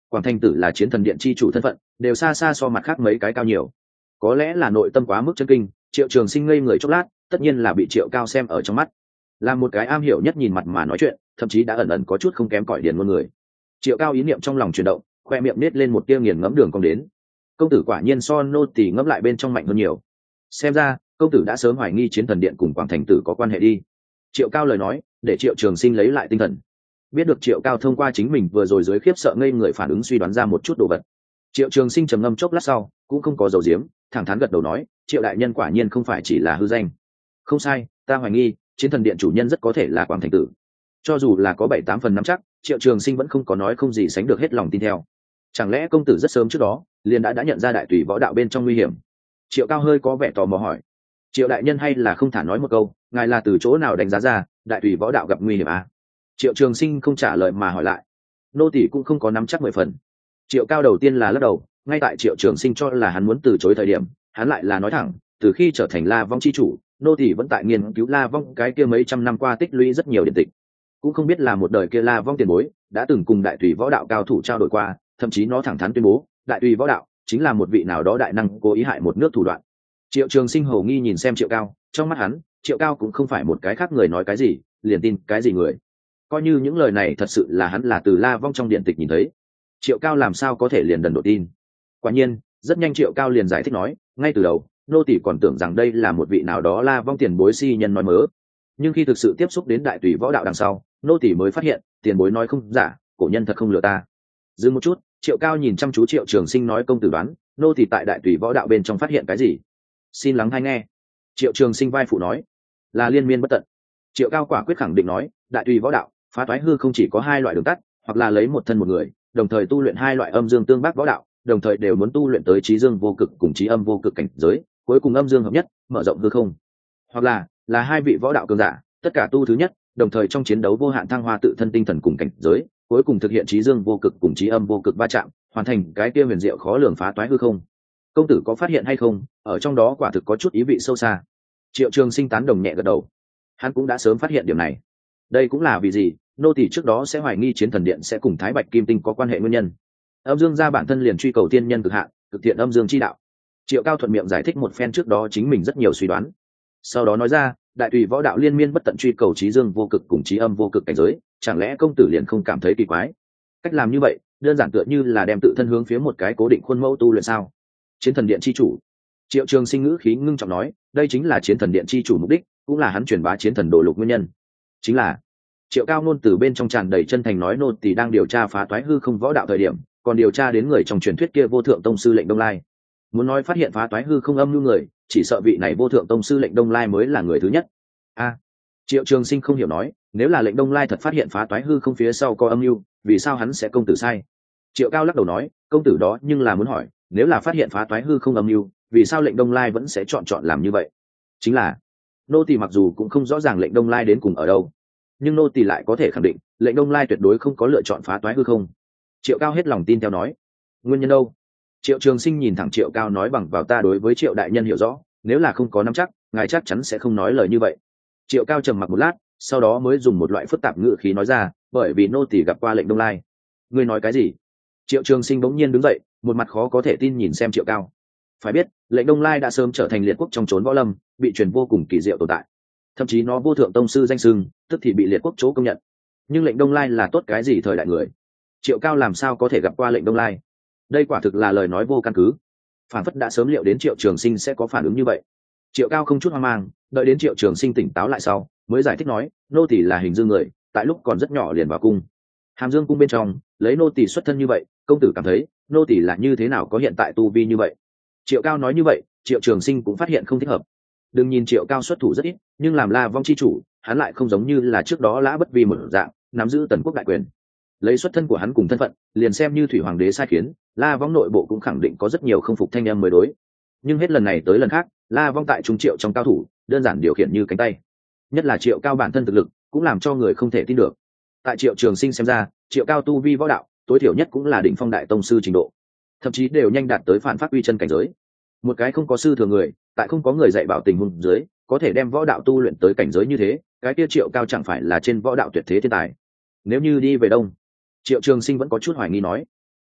Speaker 1: Quảng Thành Tử là chiến thần điện chi chủ thân phận, đều xa xa so mặt khác mấy cái cao nhiều. Có lẽ là nội tâm quá mức chân kinh, Triệu Trường Sinh ngây người chốc lát, tất nhiên là bị Triệu Cao xem ở trong mắt. Là một cái am hiểu nhất nhìn mặt mà nói chuyện, thậm chí đã ẩn ẩn có chút không kém cỏi điển ngôn người. Triệu Cao ý niệm trong lòng chuyển động, khoe miệng nết lên một tia nghiền ngẫm đường cong đến. Công tử quả nhiên so nô tỳ ngẫm lại bên trong mạnh hơn nhiều. Xem ra, công tử đã sớm hoài nghi chiến thần điện cùng Quảng Thành Tử có quan hệ đi. Triệu Cao lời nói, để Triệu Trường Sinh lấy lại tinh thần. Biết được Triệu Cao thông qua chính mình vừa rồi dưới khiếp sợ ngây người phản ứng suy đoán ra một chút đồ vật. Triệu Trường Sinh trầm ngâm chốc lát sau, cũng không có dầu diếm, thẳng thắn gật đầu nói, Triệu đại nhân quả nhiên không phải chỉ là hư danh. Không sai, ta hoài nghi, chiến thần điện chủ nhân rất có thể là Quảng Thành Tử. Cho dù là có bảy tám phần nắm chắc, Triệu Trường Sinh vẫn không có nói không gì sánh được hết lòng tin theo. Chẳng lẽ công tử rất sớm trước đó liền đã đã nhận ra đại tùy võ đạo bên trong nguy hiểm? Triệu Cao hơi có vẻ tò mò hỏi. Triệu đại nhân hay là không thả nói một câu, ngài là từ chỗ nào đánh giá ra đại tùy võ đạo gặp nguy hiểm à? Triệu Trường Sinh không trả lời mà hỏi lại. Nô tỷ cũng không có nắm chắc mười phần. Triệu Cao đầu tiên là lắc đầu, ngay tại Triệu Trường Sinh cho là hắn muốn từ chối thời điểm, hắn lại là nói thẳng, từ khi trở thành La Vong chi chủ, nô tỷ vẫn tại nghiên cứu La Vong cái kia mấy trăm năm qua tích lũy rất nhiều điển tịch, cũng không biết là một đời kia La Vong tiền bối đã từng cùng đại tùy võ đạo cao thủ trao đổi qua, thậm chí nó thẳng thắn tuyên bố, đại tùy võ đạo chính là một vị nào đó đại năng cố ý hại một nước thủ đoạn. Triệu Trường Sinh hầu nghi nhìn xem Triệu Cao, trong mắt hắn, Triệu Cao cũng không phải một cái khác người nói cái gì liền tin cái gì người. Coi như những lời này thật sự là hắn là từ La Vong trong điện tịch nhìn thấy, Triệu Cao làm sao có thể liền đần độn tin. Quả nhiên, rất nhanh Triệu Cao liền giải thích nói, ngay từ đầu, nô tỷ còn tưởng rằng đây là một vị nào đó La Vong tiền bối si nhân nói mớ, nhưng khi thực sự tiếp xúc đến đại tùy võ đạo đằng sau, nô tỷ mới phát hiện, tiền bối nói không giả, cổ nhân thật không lừa ta. Dừng một chút, Triệu Cao nhìn chăm chú Triệu Trường Sinh nói, công tử đoán, nô tỷ tại đại tùy võ đạo bên trong phát hiện cái gì? Xin lắng hay nghe. Triệu Trường Sinh vai phụ nói, là liên miên bất tận. Triệu Cao quả quyết khẳng định nói, đại tùy võ đạo phá toái hư không chỉ có hai loại đường tắt, hoặc là lấy một thân một người đồng thời tu luyện hai loại âm dương tương bác võ đạo, đồng thời đều muốn tu luyện tới trí dương vô cực cùng trí âm vô cực cảnh giới, cuối cùng âm dương hợp nhất, mở rộng hư không. Hoặc là là hai vị võ đạo cường giả, tất cả tu thứ nhất, đồng thời trong chiến đấu vô hạn thăng hoa tự thân tinh thần cùng cảnh giới, cuối cùng thực hiện trí dương vô cực cùng trí âm vô cực va chạm, hoàn thành cái kia huyền diệu khó lường phá toái hư không. Công tử có phát hiện hay không, ở trong đó quả thực có chút ý vị sâu xa. Triệu Trường Sinh tán đồng nhẹ gật đầu. Hắn cũng đã sớm phát hiện điểm này. Đây cũng là vì gì nô tỳ trước đó sẽ hoài nghi chiến thần điện sẽ cùng Thái Bạch Kim Tinh có quan hệ nguyên nhân. Âm dương gia bản thân liền truy cầu tiên nhân cực hạn, cực thiện âm dương chi đạo. Triệu Cao thuận miệng giải thích một phen trước đó chính mình rất nhiều suy đoán. Sau đó nói ra, đại tùy võ đạo liên miên bất tận truy cầu trí dương vô cực cùng trí âm vô cực cảnh giới, chẳng lẽ công tử liền không cảm thấy kỳ quái? Cách làm như vậy, đơn giản tựa như là đem tự thân hướng phía một cái cố định khuôn mẫu tu luyện sao? Chiến thần điện chi chủ. Triệu Trường Sinh ngữ khí ngưng trọng nói, đây chính là chiến thần điện chi chủ mục đích, cũng là hắn truyền bá chiến thần đồ lục nguyên nhân. Chính là Triệu Cao nôn từ bên trong tràn đầy chân thành nói, nô tỳ đang điều tra phá toái hư không võ đạo thời điểm, còn điều tra đến người trong truyền thuyết kia vô thượng tông sư lệnh Đông Lai. Muốn nói phát hiện phá toái hư không âm lưu người, chỉ sợ vị này vô thượng tông sư lệnh Đông Lai mới là người thứ nhất. A, à, Triệu Trường Sinh không hiểu nói, nếu là lệnh Đông Lai thật phát hiện phá toái hư không phía sau có âm lưu, vì sao hắn sẽ công tử sai? Triệu Cao lắc đầu nói, công tử đó nhưng là muốn hỏi, nếu là phát hiện phá toái hư không âm lưu, vì sao lệnh Đông Lai vẫn sẽ chọn chọn làm như vậy? Chính là nô tỳ mặc dù cũng không rõ ràng lệnh Đông Lai đến cùng ở đâu, nhưng nô tỳ lại có thể khẳng định lệnh Đông Lai tuyệt đối không có lựa chọn phá toái hư không. Triệu Cao hết lòng tin theo nói, nguyên nhân đâu? Triệu Trường Sinh nhìn thẳng Triệu Cao nói, bằng vào ta đối với Triệu đại nhân hiểu rõ, nếu là không có nắm chắc, ngài chắc chắn sẽ không nói lời như vậy. Triệu Cao trầm mặc một lát, sau đó mới dùng một loại phức tạp ngữ khí nói ra, bởi vì nô tỳ gặp qua lệnh Đông Lai. Ngươi nói cái gì? Triệu Trường Sinh bỗng nhiên đứng dậy, một mặt khó có thể tin nhìn xem Triệu Cao. Phải biết, lệnh Đông Lai đã sớm trở thành liệt quốc trong chốn võ lâm, bị truyền vô cùng kỳ diệu tồn tại, thậm chí nó vô thượng tông sư danh xưng, tức thì bị liệt quốc chỗ công nhận. Nhưng lệnh Đông Lai là tốt cái gì thời đại người? Triệu Cao làm sao có thể gặp qua lệnh Đông Lai? Đây quả thực là lời nói vô căn cứ. Phản phất đã sớm liệu đến Triệu Trường Sinh sẽ có phản ứng như vậy. Triệu Cao không chút hoang mang, đợi đến Triệu Trường Sinh tỉnh táo lại sau, mới giải thích nói, nô tỳ là hình dương người, tại lúc còn rất nhỏ liền vào cung. Hàm Dương cung bên trong, lấy nô tỳ xuất thân như vậy, công tử cảm thấy nô tỳ là như thế nào có hiện tại tu vi như vậy? Triệu Cao nói như vậy, Triệu Trường Sinh cũng phát hiện không thích hợp. Đừng nhìn Triệu Cao xuất thủ rất ít, nhưng làm La Vong chi chủ, hắn lại không giống như là trước đó Lã Bất Vi một dạng, nắm giữ tần quốc đại quyền. Lấy xuất thân của hắn cùng thân phận, liền xem như thủy hoàng đế sai khiến, La Vong nội bộ cũng khẳng định có rất nhiều không phục thanh em mới đối. Nhưng hết lần này tới lần khác, La Vong tại trung Triệu trong cao thủ, đơn giản điều khiển như cánh tay. Nhất là Triệu Cao bản thân thực lực, cũng làm cho người không thể tin được. Tại Triệu Trường Sinh xem ra, Triệu Cao tu vi võ đạo, tối thiểu nhất cũng là đỉnh phong đại tông sư trình độ, thậm chí đều nhanh đạt tới phản phát uy chân cảnh giới. Một cái không có sư thừa người, tại không có người dạy bảo tình huống dưới, có thể đem võ đạo tu luyện tới cảnh giới như thế, cái kia Triệu Cao chẳng phải là trên võ đạo tuyệt thế thiên tài? Nếu như đi về đông, Triệu Trường Sinh vẫn có chút hoài nghi nói,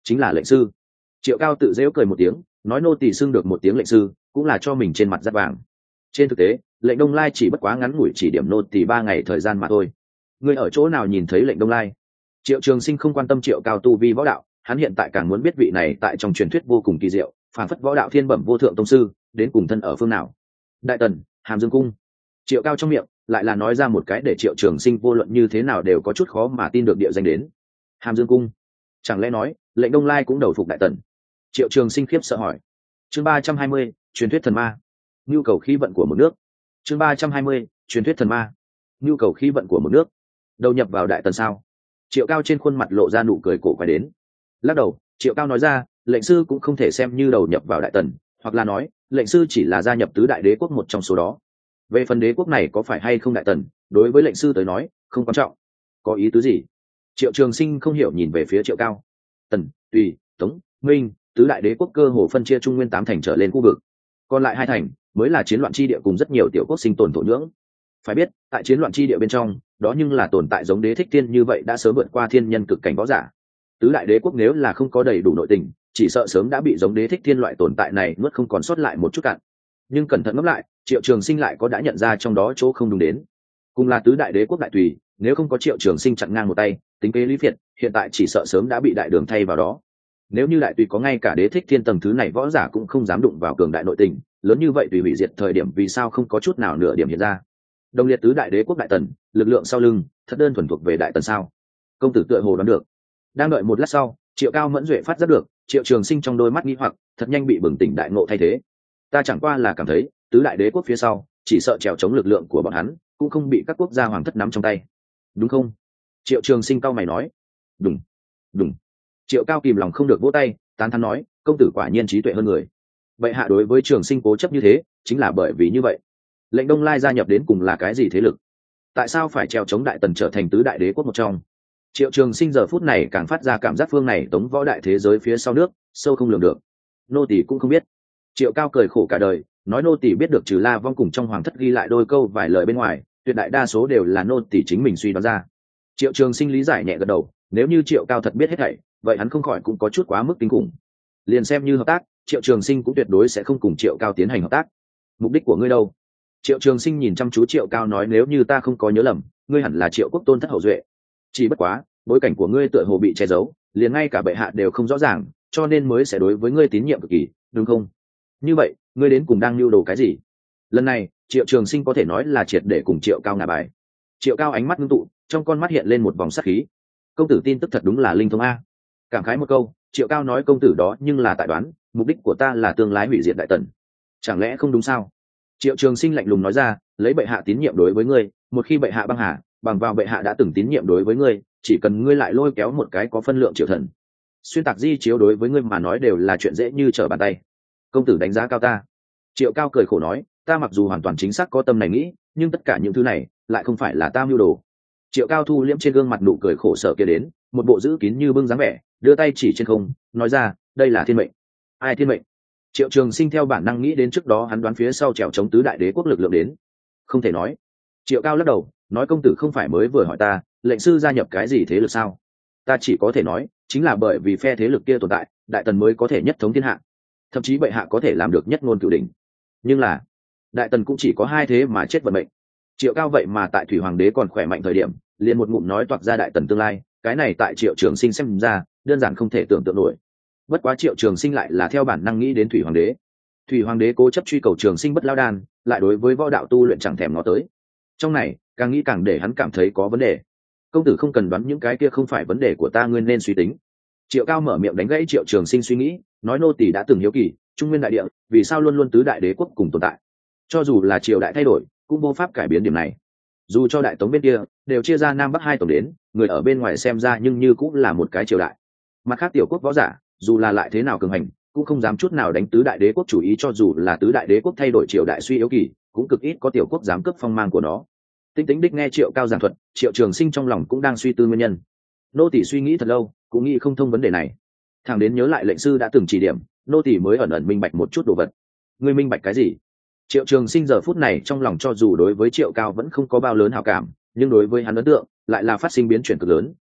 Speaker 1: chính là lệnh sư. Triệu Cao tự dễu cười một tiếng, nói nô tỳ xưng được một tiếng lệnh sư cũng là cho mình trên mặt dắt vàng. Trên thực tế lệnh Đông Lai chỉ bất quá ngắn ngủi chỉ điểm nô tỳ ba ngày thời gian mà thôi. Ngươi ở chỗ nào nhìn thấy lệnh Đông Lai? Triệu Trường Sinh không quan tâm Triệu Cao tu vi võ đạo, hắn hiện tại càng muốn biết vị này tại trong truyền thuyết vô cùng kỳ diệu, phản phất võ đạo thiên bẩm vô thượng tông sư đến cùng thân ở phương nào. Đại Tần, Hàm Dương cung. Triệu Cao trong miệng lại là nói ra một cái để Triệu Trường Sinh vô luận như thế nào đều có chút khó mà tin được địa danh đến. Hàm Dương cung, chẳng lẽ nói lệnh Đông Lai cũng đầu phục Đại Tần? Triệu Trường Sinh khiếp sợ hỏi. Chương ba trăm hai mươi, truyền thuyết thần ma, nhu cầu khí vận của một nước. Chương ba trăm hai mươi, truyền thuyết thần ma, nhu cầu khí vận của một nước. Đầu nhập vào Đại Tần sao? Triệu Cao trên khuôn mặt lộ ra nụ cười cổ quái đến. Lắc đầu, Triệu Cao nói ra, lệnh sư cũng không thể xem như đầu nhập vào Đại Tần, hoặc là nói lệnh sư chỉ là gia nhập tứ đại đế quốc một trong số đó. Về phần đế quốc này có phải hay không Đại Tần, đối với lệnh sư tới nói không quan trọng. Có ý tứ gì? Triệu Trường Sinh không hiểu nhìn về phía Triệu Cao. Tần, Tùy, Tống, Minh, tứ đại đế quốc cơ hồ phân chia trung nguyên tám thành trở lên khu vực, còn lại hai thành mới là chiến loạn chi địa cùng rất nhiều tiểu quốc sinh tồn thổ nhưỡng. Phải biết tại chiến loạn chi địa bên trong đó nhưng là tồn tại giống Đế Thích Thiên như vậy đã sớm vượt qua thiên nhân cực cảnh võ giả. Tứ đại đế quốc nếu là không có đầy đủ nội tình chỉ sợ sớm đã bị giống Đế Thích Thiên loại tồn tại này nuốt không còn sót lại một chút cạn. Nhưng cẩn thận ngẫm lại, Triệu Trường Sinh lại có đã nhận ra trong đó chỗ không đúng đến. Cùng là tứ đại đế quốc đại tùy, nếu không có Triệu Trường Sinh chặn ngang một tay tính kế Lý Việt, hiện tại chỉ sợ sớm đã bị đại đường thay vào đó. Nếu như đại tùy có ngay cả Đế Thích Thiên tầng thứ này võ giả cũng không dám đụng vào cường đại nội tình lớn như vậy, tùy hủy diệt thời điểm vì sao không có chút nào nửa điểm hiện ra? Đồng liệt tứ đại đế quốc Đại Tần, lực lượng sau lưng thật đơn thuần thuộc về Đại Tần sao? Công tử tựa hồ đoán được. Đang đợi một lát sau, Triệu Cao mẫn duệ phát giác được, Triệu Trường Sinh trong đôi mắt nghi hoặc thật nhanh bị bừng tỉnh đại ngộ thay thế. Ta chẳng qua là cảm thấy tứ đại đế quốc phía sau chỉ sợ trèo chống lực lượng của bọn hắn cũng không bị các quốc gia hoàng thất nắm trong tay, đúng không? Triệu Trường Sinh cao mày nói. Đúng, đúng. Triệu Cao kìm lòng không được vỗ tay tán thán nói, công tử quả nhiên trí tuệ hơn người. Vậy hạ đối với Trường Sinh cố chấp như thế chính là bởi vì như vậy. Lệnh Đông Lai gia nhập đến cùng là cái gì thế lực? Tại sao phải trèo chống Đại Tần trở thành tứ đại đế quốc một trong? Triệu Trường Sinh giờ phút này càng phát ra cảm giác phương này tống võ đại thế giới phía sau nước sâu không lường được. Nô tỳ cũng không biết. Triệu Cao cười khổ cả đời, nói nô tỳ biết được trừ La Vong cùng trong hoàng thất ghi lại đôi câu vài lời bên ngoài, tuyệt đại đa số đều là nô tỳ chính mình suy đoán ra. Triệu Trường Sinh lý giải nhẹ gật đầu, nếu như Triệu Cao thật biết hết thảy, vậy hắn không khỏi cũng có chút quá mức kinh khủng. Liền xem như hợp tác, Triệu Trường Sinh cũng tuyệt đối sẽ không cùng Triệu Cao tiến hành hợp tác. Mục đích của ngươi đâu? Triệu Trường Sinh nhìn chăm chú Triệu Cao nói, nếu như ta không có nhớ lầm, ngươi hẳn là Triệu quốc tôn thất hậu duệ. Chỉ bất quá bối cảnh của ngươi tựa hồ bị che giấu, liền ngay cả bệ hạ đều không rõ ràng, cho nên mới sẽ đối với ngươi tín nhiệm cực kỳ, đúng không? Như vậy ngươi đến cùng đang lưu đồ cái gì? Lần này Triệu Trường Sinh có thể nói là triệt để cùng Triệu Cao ngả bài. Triệu Cao ánh mắt ngưng tụ, trong con mắt hiện lên một vòng sát khí. Công tử tin tức thật đúng là linh thông a. Cảm khái một câu, Triệu Cao nói, công tử đó nhưng là tại đoán, mục đích của ta là tương lai hủy diệt Đại Tần, chẳng lẽ không đúng sao? Triệu Trường Sinh lạnh lùng nói ra, lấy bệ hạ tín nhiệm đối với ngươi, một khi bệ hạ băng hà, bằng vào bệ hạ đã từng tín nhiệm đối với ngươi, chỉ cần ngươi lại lôi kéo một cái có phân lượng triều thần, xuyên tạc di chiếu đối với ngươi mà nói đều là chuyện dễ như trở bàn tay. Công tử đánh giá cao ta. Triệu Cao cười khổ nói, ta mặc dù hoàn toàn chính xác có tâm này nghĩ, nhưng tất cả những thứ này lại không phải là ta mưu đồ. Triệu Cao thu liễm trên gương mặt nụ cười khổ sở kia đến, một bộ giữ kín như bưng dáng vẻ, đưa tay chỉ trên không, nói ra, đây là thiên mệnh. Ai thiên mệnh? Triệu Trường Sinh theo bản năng nghĩ đến trước đó hắn đoán phía sau trèo chống tứ đại đế quốc lực lượng đến. Không thể nói. Triệu Cao lắc đầu, nói, công tử không phải mới vừa hỏi ta lệnh sư gia nhập cái gì thế lực sao? Ta chỉ có thể nói chính là bởi vì phe thế lực kia tồn tại, Đại Tần mới có thể nhất thống thiên hạ, thậm chí bệ hạ có thể làm được nhất ngôn cửu đỉnh. Nhưng là Đại Tần cũng chỉ có hai thế mà chết vận mệnh. Triệu Cao vậy mà tại Thủy Hoàng đế còn khỏe mạnh thời điểm liền một ngụm nói toạc ra Đại Tần tương lai, cái này tại Triệu Trường Sinh xem ra đơn giản không thể tưởng tượng nổi. Bất quá Triệu Trường Sinh lại là theo bản năng nghĩ đến Thủy Hoàng đế. Thủy Hoàng đế cố chấp truy cầu Trường Sinh bất lao đan, lại đối với võ đạo tu luyện chẳng thèm ngó tới. Trong này càng nghĩ càng để hắn cảm thấy có vấn đề. Công tử không cần đoán những cái kia không phải vấn đề của ta, ngươi nên suy tính. Triệu Cao mở miệng đánh gãy Triệu Trường Sinh suy nghĩ, nói, nô tỳ đã từng hiếu kỳ, trung nguyên đại địa vì sao luôn luôn tứ đại đế quốc cùng tồn tại? Cho dù là triều đại thay đổi cũng vô pháp cải biến điểm này. Dù cho Đại Tống bên kia đều chia ra nam bắc hai tổng đến, người ở bên ngoài xem ra nhưng như cũng là một cái triều đại. Mặt khác tiểu quốc võ giả dù là lại thế nào cường hành cũng không dám chút nào đánh tứ đại đế quốc chủ ý, cho dù là tứ đại đế quốc thay đổi triều đại suy yếu kỳ cũng cực ít có tiểu quốc dám cướp phong mang của nó. Tinh Tĩnh đích nghe Triệu Cao giảng thuật, Triệu Trường Sinh trong lòng cũng đang suy tư nguyên nhân. Nô tỳ suy nghĩ thật lâu cũng nghĩ không thông vấn đề này, thằng đến nhớ lại lệnh sư đã từng chỉ điểm, nô tỳ mới ẩn ẩn minh bạch một chút đồ vật. Ngươi minh bạch cái gì? Triệu Trường Sinh giờ phút này trong lòng cho dù đối với Triệu Cao vẫn không có bao lớn hảo cảm, nhưng đối với hắn ấn tượng lại là phát sinh biến chuyển cực lớn,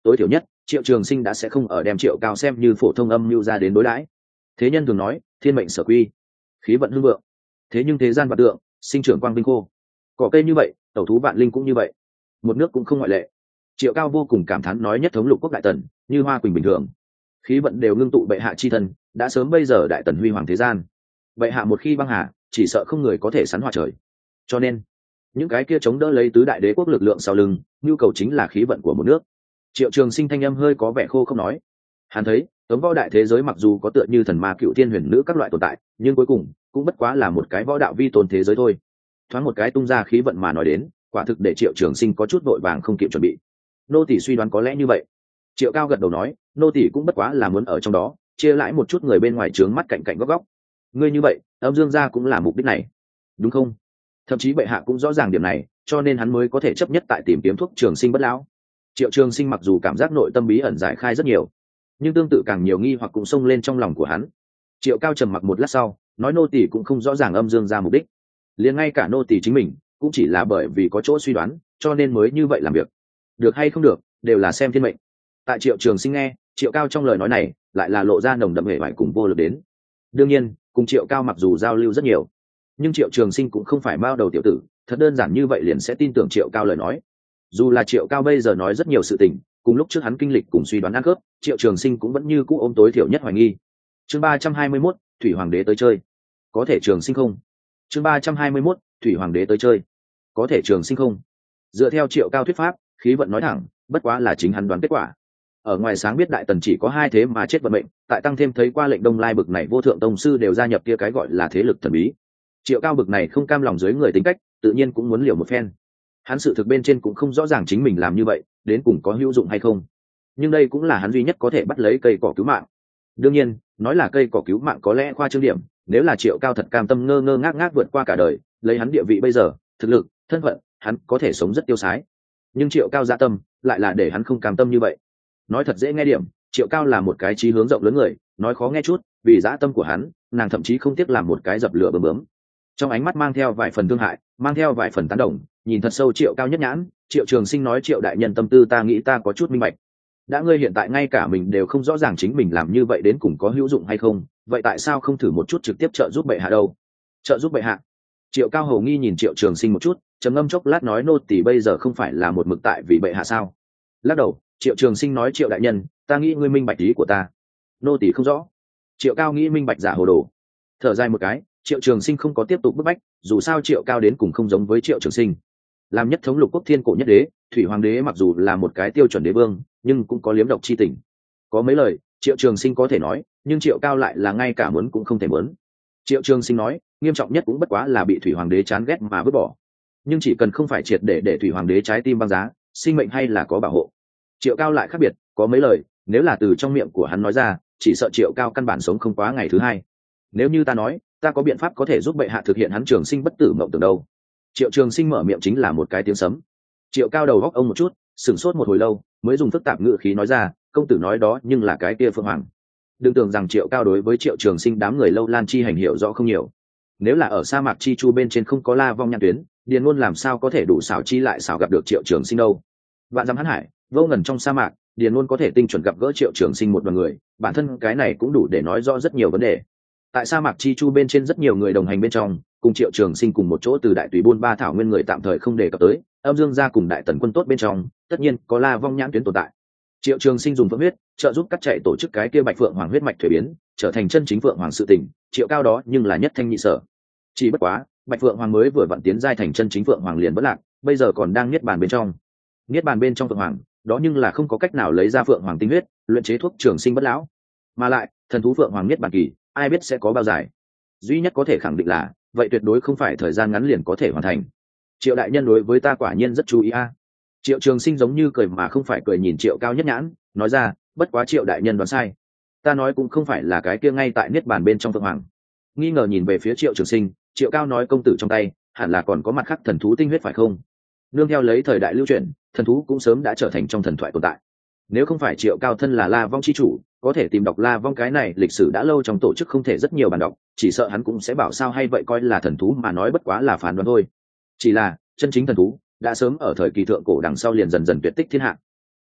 Speaker 1: tối thiểu nhất Triệu Trường Sinh đã sẽ không ở đem Triệu Cao xem như phổ thông âm mưu ra đến đối đãi. Thế nhân thường nói thiên mệnh sở quy, khí vận hưng vượng, thế nhưng thế gian vạn tượng sinh trưởng quang vinh khô, cỏ cây như vậy tẩu thú vạn linh cũng như vậy, một nước cũng không ngoại lệ. Triệu Cao vô cùng cảm thán nói nhất thống lục quốc đại tần như hoa quỳnh bình thường, khí vận đều ngưng tụ bệ hạ chi thân, đã sớm bây giờ đại tần huy hoàng thế gian. Bệ hạ một khi băng hà chỉ sợ không người có thể sắn hòa trời, cho nên những cái kia chống đỡ lấy tứ đại đế quốc lực lượng sau lưng nhu cầu chính là khí vận của một nước. Triệu Trường Sinh thanh âm hơi có vẻ khô không nói. Hắn thấy tống võ đại thế giới mặc dù có tựa như thần ma cựu thiên huyền nữ các loại tồn tại, nhưng cuối cùng cũng bất quá là một cái võ đạo vi tôn thế giới thôi. Thoáng một cái tung ra khí vận mà nói đến, quả thực để Triệu Trường Sinh có chút vội vàng không kịp chuẩn bị. Nô tỷ suy đoán có lẽ như vậy. Triệu Cao gật đầu nói, nô tỷ cũng bất quá là muốn ở trong đó chia lãi một chút người bên ngoài trướng mắt cạnh cạnh góc góc. Ngươi như vậy âm dương gia cũng là mục đích này đúng không? Thậm chí bệ hạ cũng rõ ràng điểm này, cho nên hắn mới có thể chấp nhất tại tìm kiếm thuốc trường sinh bất lão. Triệu Trường Sinh mặc dù cảm giác nội tâm bí ẩn giải khai rất nhiều, nhưng tương tự càng nhiều nghi hoặc cũng xông lên trong lòng của hắn. Triệu Cao trầm mặc một lát sau nói, nô tỷ cũng không rõ ràng âm dương gia mục đích, liền ngay cả nô tỷ chính mình cũng chỉ là bởi vì có chỗ suy đoán cho nên mới như vậy làm việc. Được hay không được đều là xem thiên mệnh. Tại Triệu Trường Sinh nghe, Triệu Cao trong lời nói này lại là lộ ra nồng đậm hệ vải cùng vô lực đến. Đương nhiên cùng Triệu Cao mặc dù giao lưu rất nhiều, nhưng Triệu Trường Sinh cũng không phải mao đầu tiểu tử, thật đơn giản như vậy liền sẽ tin tưởng Triệu Cao lời nói. Dù là Triệu Cao bây giờ nói rất nhiều sự tình, cùng lúc trước hắn kinh lịch cùng suy đoán ăn khớp, Triệu Trường Sinh cũng vẫn như cũ ôm tối thiểu nhất hoài nghi. Chương ba trăm hai mươi mốt, Thủy Hoàng đế tới chơi, có thể Trường Sinh không? Chương ba trăm hai mươi mốt, Thủy Hoàng đế tới chơi, có thể Trường Sinh không? Dựa theo Triệu Cao thuyết pháp, khí vận nói thẳng, bất quá là chính hắn đoán kết quả. Ở ngoài sáng biết đại tần chỉ có hai thế mà chết vận mệnh, tại tăng thêm thấy qua lệnh Đông Lai bực này vô thượng tông sư đều gia nhập kia cái gọi là thế lực thần bí. Triệu Cao bực này không cam lòng dưới người tính cách, tự nhiên cũng muốn liều một phen. Hắn sự thực bên trên cũng không rõ ràng chính mình làm như vậy đến cùng có hữu dụng hay không, nhưng đây cũng là hắn duy nhất có thể bắt lấy cây cỏ cứu mạng. Đương nhiên nói là cây cỏ cứu mạng có lẽ khoa trương điểm, nếu là Triệu Cao thật cam tâm ngơ ngơ ngác ngác vượt qua cả đời, lấy hắn địa vị bây giờ, thực lực, thân phận, hắn có thể sống rất tiêu sái. Nhưng Triệu Cao dạ tâm lại là để hắn không cam tâm như vậy. Nói thật dễ nghe điểm, Triệu Cao là một cái chí hướng rộng lớn người, nói khó nghe chút, vì dã tâm của hắn, nàng thậm chí không tiếc làm một cái dập lửa bướm bướm. Trong ánh mắt mang theo vài phần thương hại, mang theo vài phần tán đồng, nhìn thật sâu Triệu Cao nhất nhãn. Triệu Trường Sinh nói, Triệu đại nhân tâm tư ta nghĩ ta có chút minh bạch. Đã ngươi hiện tại ngay cả mình đều không rõ ràng chính mình làm như vậy đến cùng có hữu dụng hay không, vậy tại sao không thử một chút trực tiếp trợ giúp bệ hạ đâu? Trợ giúp bệ hạ? Triệu Cao hầu nghi nhìn Triệu Trường Sinh một chút, trầm ngâm chốc lát nói, nô tỳ bây giờ không phải là một mực tại vì bệ hạ sao? Lắc đầu, Triệu Trường Sinh nói, Triệu đại nhân, ta nghĩ ngươi minh bạch ý của ta. Nô tỳ không rõ. Triệu Cao nghĩ minh bạch giả hồ đồ. Thở dài một cái, Triệu Trường Sinh không có tiếp tục bức bách, dù sao Triệu Cao đến cùng không giống với Triệu Trường Sinh. Làm nhất thống lục quốc thiên cổ nhất đế, Thủy Hoàng đế mặc dù là một cái tiêu chuẩn đế vương, nhưng cũng có liếm độc chi tình. Có mấy lời, Triệu Trường Sinh có thể nói, nhưng Triệu Cao lại là ngay cả muốn cũng không thể muốn. Triệu Trường Sinh nói, nghiêm trọng nhất cũng bất quá là bị Thủy Hoàng đế chán ghét mà vứt bỏ. Nhưng chỉ cần không phải triệt để để Thủy Hoàng đế trái tim băng giá, sinh mệnh hay là có bảo hộ. Triệu Cao lại khác biệt, có mấy lời, nếu là từ trong miệng của hắn nói ra, chỉ sợ Triệu Cao căn bản sống không quá ngày thứ hai. Nếu như ta nói, ta có biện pháp có thể giúp bệ hạ thực hiện hắn Trường Sinh bất tử mộng tưởng đâu. Triệu Trường Sinh mở miệng chính là một cái tiếng sấm. Triệu Cao đầu góc ông một chút, sửng sốt một hồi lâu, mới dùng phức tạp ngữ khí nói ra, công tử nói đó nhưng là cái kia Phượng Hoàng. Đừng tưởng rằng Triệu Cao đối với Triệu Trường Sinh đám người lâu lan chi hành hiểu rõ không nhiều. Nếu là ở sa mạc chi chu bên trên không có La Vong nhãn tuyến, Điền Ngôn làm sao có thể đủ xảo chi lại xảo gặp được Triệu Trường Sinh đâu. Vạn dặm hãn hải, vô ngần trong sa mạc, Điền Ngôn có thể tinh chuẩn gặp gỡ Triệu Trường Sinh một đoàn người, bản thân cái này cũng đủ để nói rõ rất nhiều vấn đề. Tại sa mạc chi chu bên trên rất nhiều người đồng hành bên trong, cùng Triệu Trường Sinh cùng một chỗ từ đại tùy buôn ba thảo nguyên người tạm thời không đề cập tới, âm dương gia cùng đại tần quân tốt bên trong, tất nhiên có La Vong nhãn tuyến tồn tại. Triệu Trường Sinh dùng phượng huyết trợ giúp cắt chạy tổ chức cái kia Bạch Phượng Hoàng huyết mạch thuế biến, trở thành chân chính Phượng Hoàng sự tình, Triệu Cao đó nhưng là nhất thanh nhị sở. Chỉ bất quá, Bạch Phượng Hoàng mới vừa vặn tiến giai thành chân chính Phượng Hoàng liền bất lạc, bây giờ còn đang niết bàn bên trong. Niết bàn bên trong Phượng Hoàng, đó nhưng là không có cách nào lấy ra Phượng Hoàng tinh huyết, luyện chế thuốc trường sinh bất lão. Mà lại, thần thú Phượng Hoàng niết bàn kỳ, ai biết sẽ có bao dài. Duy nhất có thể khẳng định là, vậy tuyệt đối không phải thời gian ngắn liền có thể hoàn thành. Triệu đại nhân đối với ta quả nhiên rất chú ý a. Triệu Trường Sinh giống như cười mà không phải cười nhìn Triệu Cao nhất nhãn, nói ra, bất quá Triệu đại nhân đoán sai. Ta nói cũng không phải là cái kia ngay tại niết bàn bên trong Phượng Hoàng. Nghi ngờ nhìn về phía Triệu Trường Sinh, Triệu Cao nói, công tử trong tay hẳn là còn có mặt khác thần thú tinh huyết phải không? Nương theo lấy thời đại lưu truyền, thần thú cũng sớm đã trở thành trong thần thoại tồn tại. Nếu không phải Triệu Cao thân là La Vong chi chủ, có thể tìm đọc La Vong cái này lịch sử đã lâu trong tổ chức không thể rất nhiều bản đọc, chỉ sợ hắn cũng sẽ bảo sao hay vậy coi là thần thú mà nói bất quá là phán đoán thôi. Chỉ là chân chính thần thú đã sớm ở thời kỳ thượng cổ đằng sau liền dần dần tuyệt tích thiên hạ.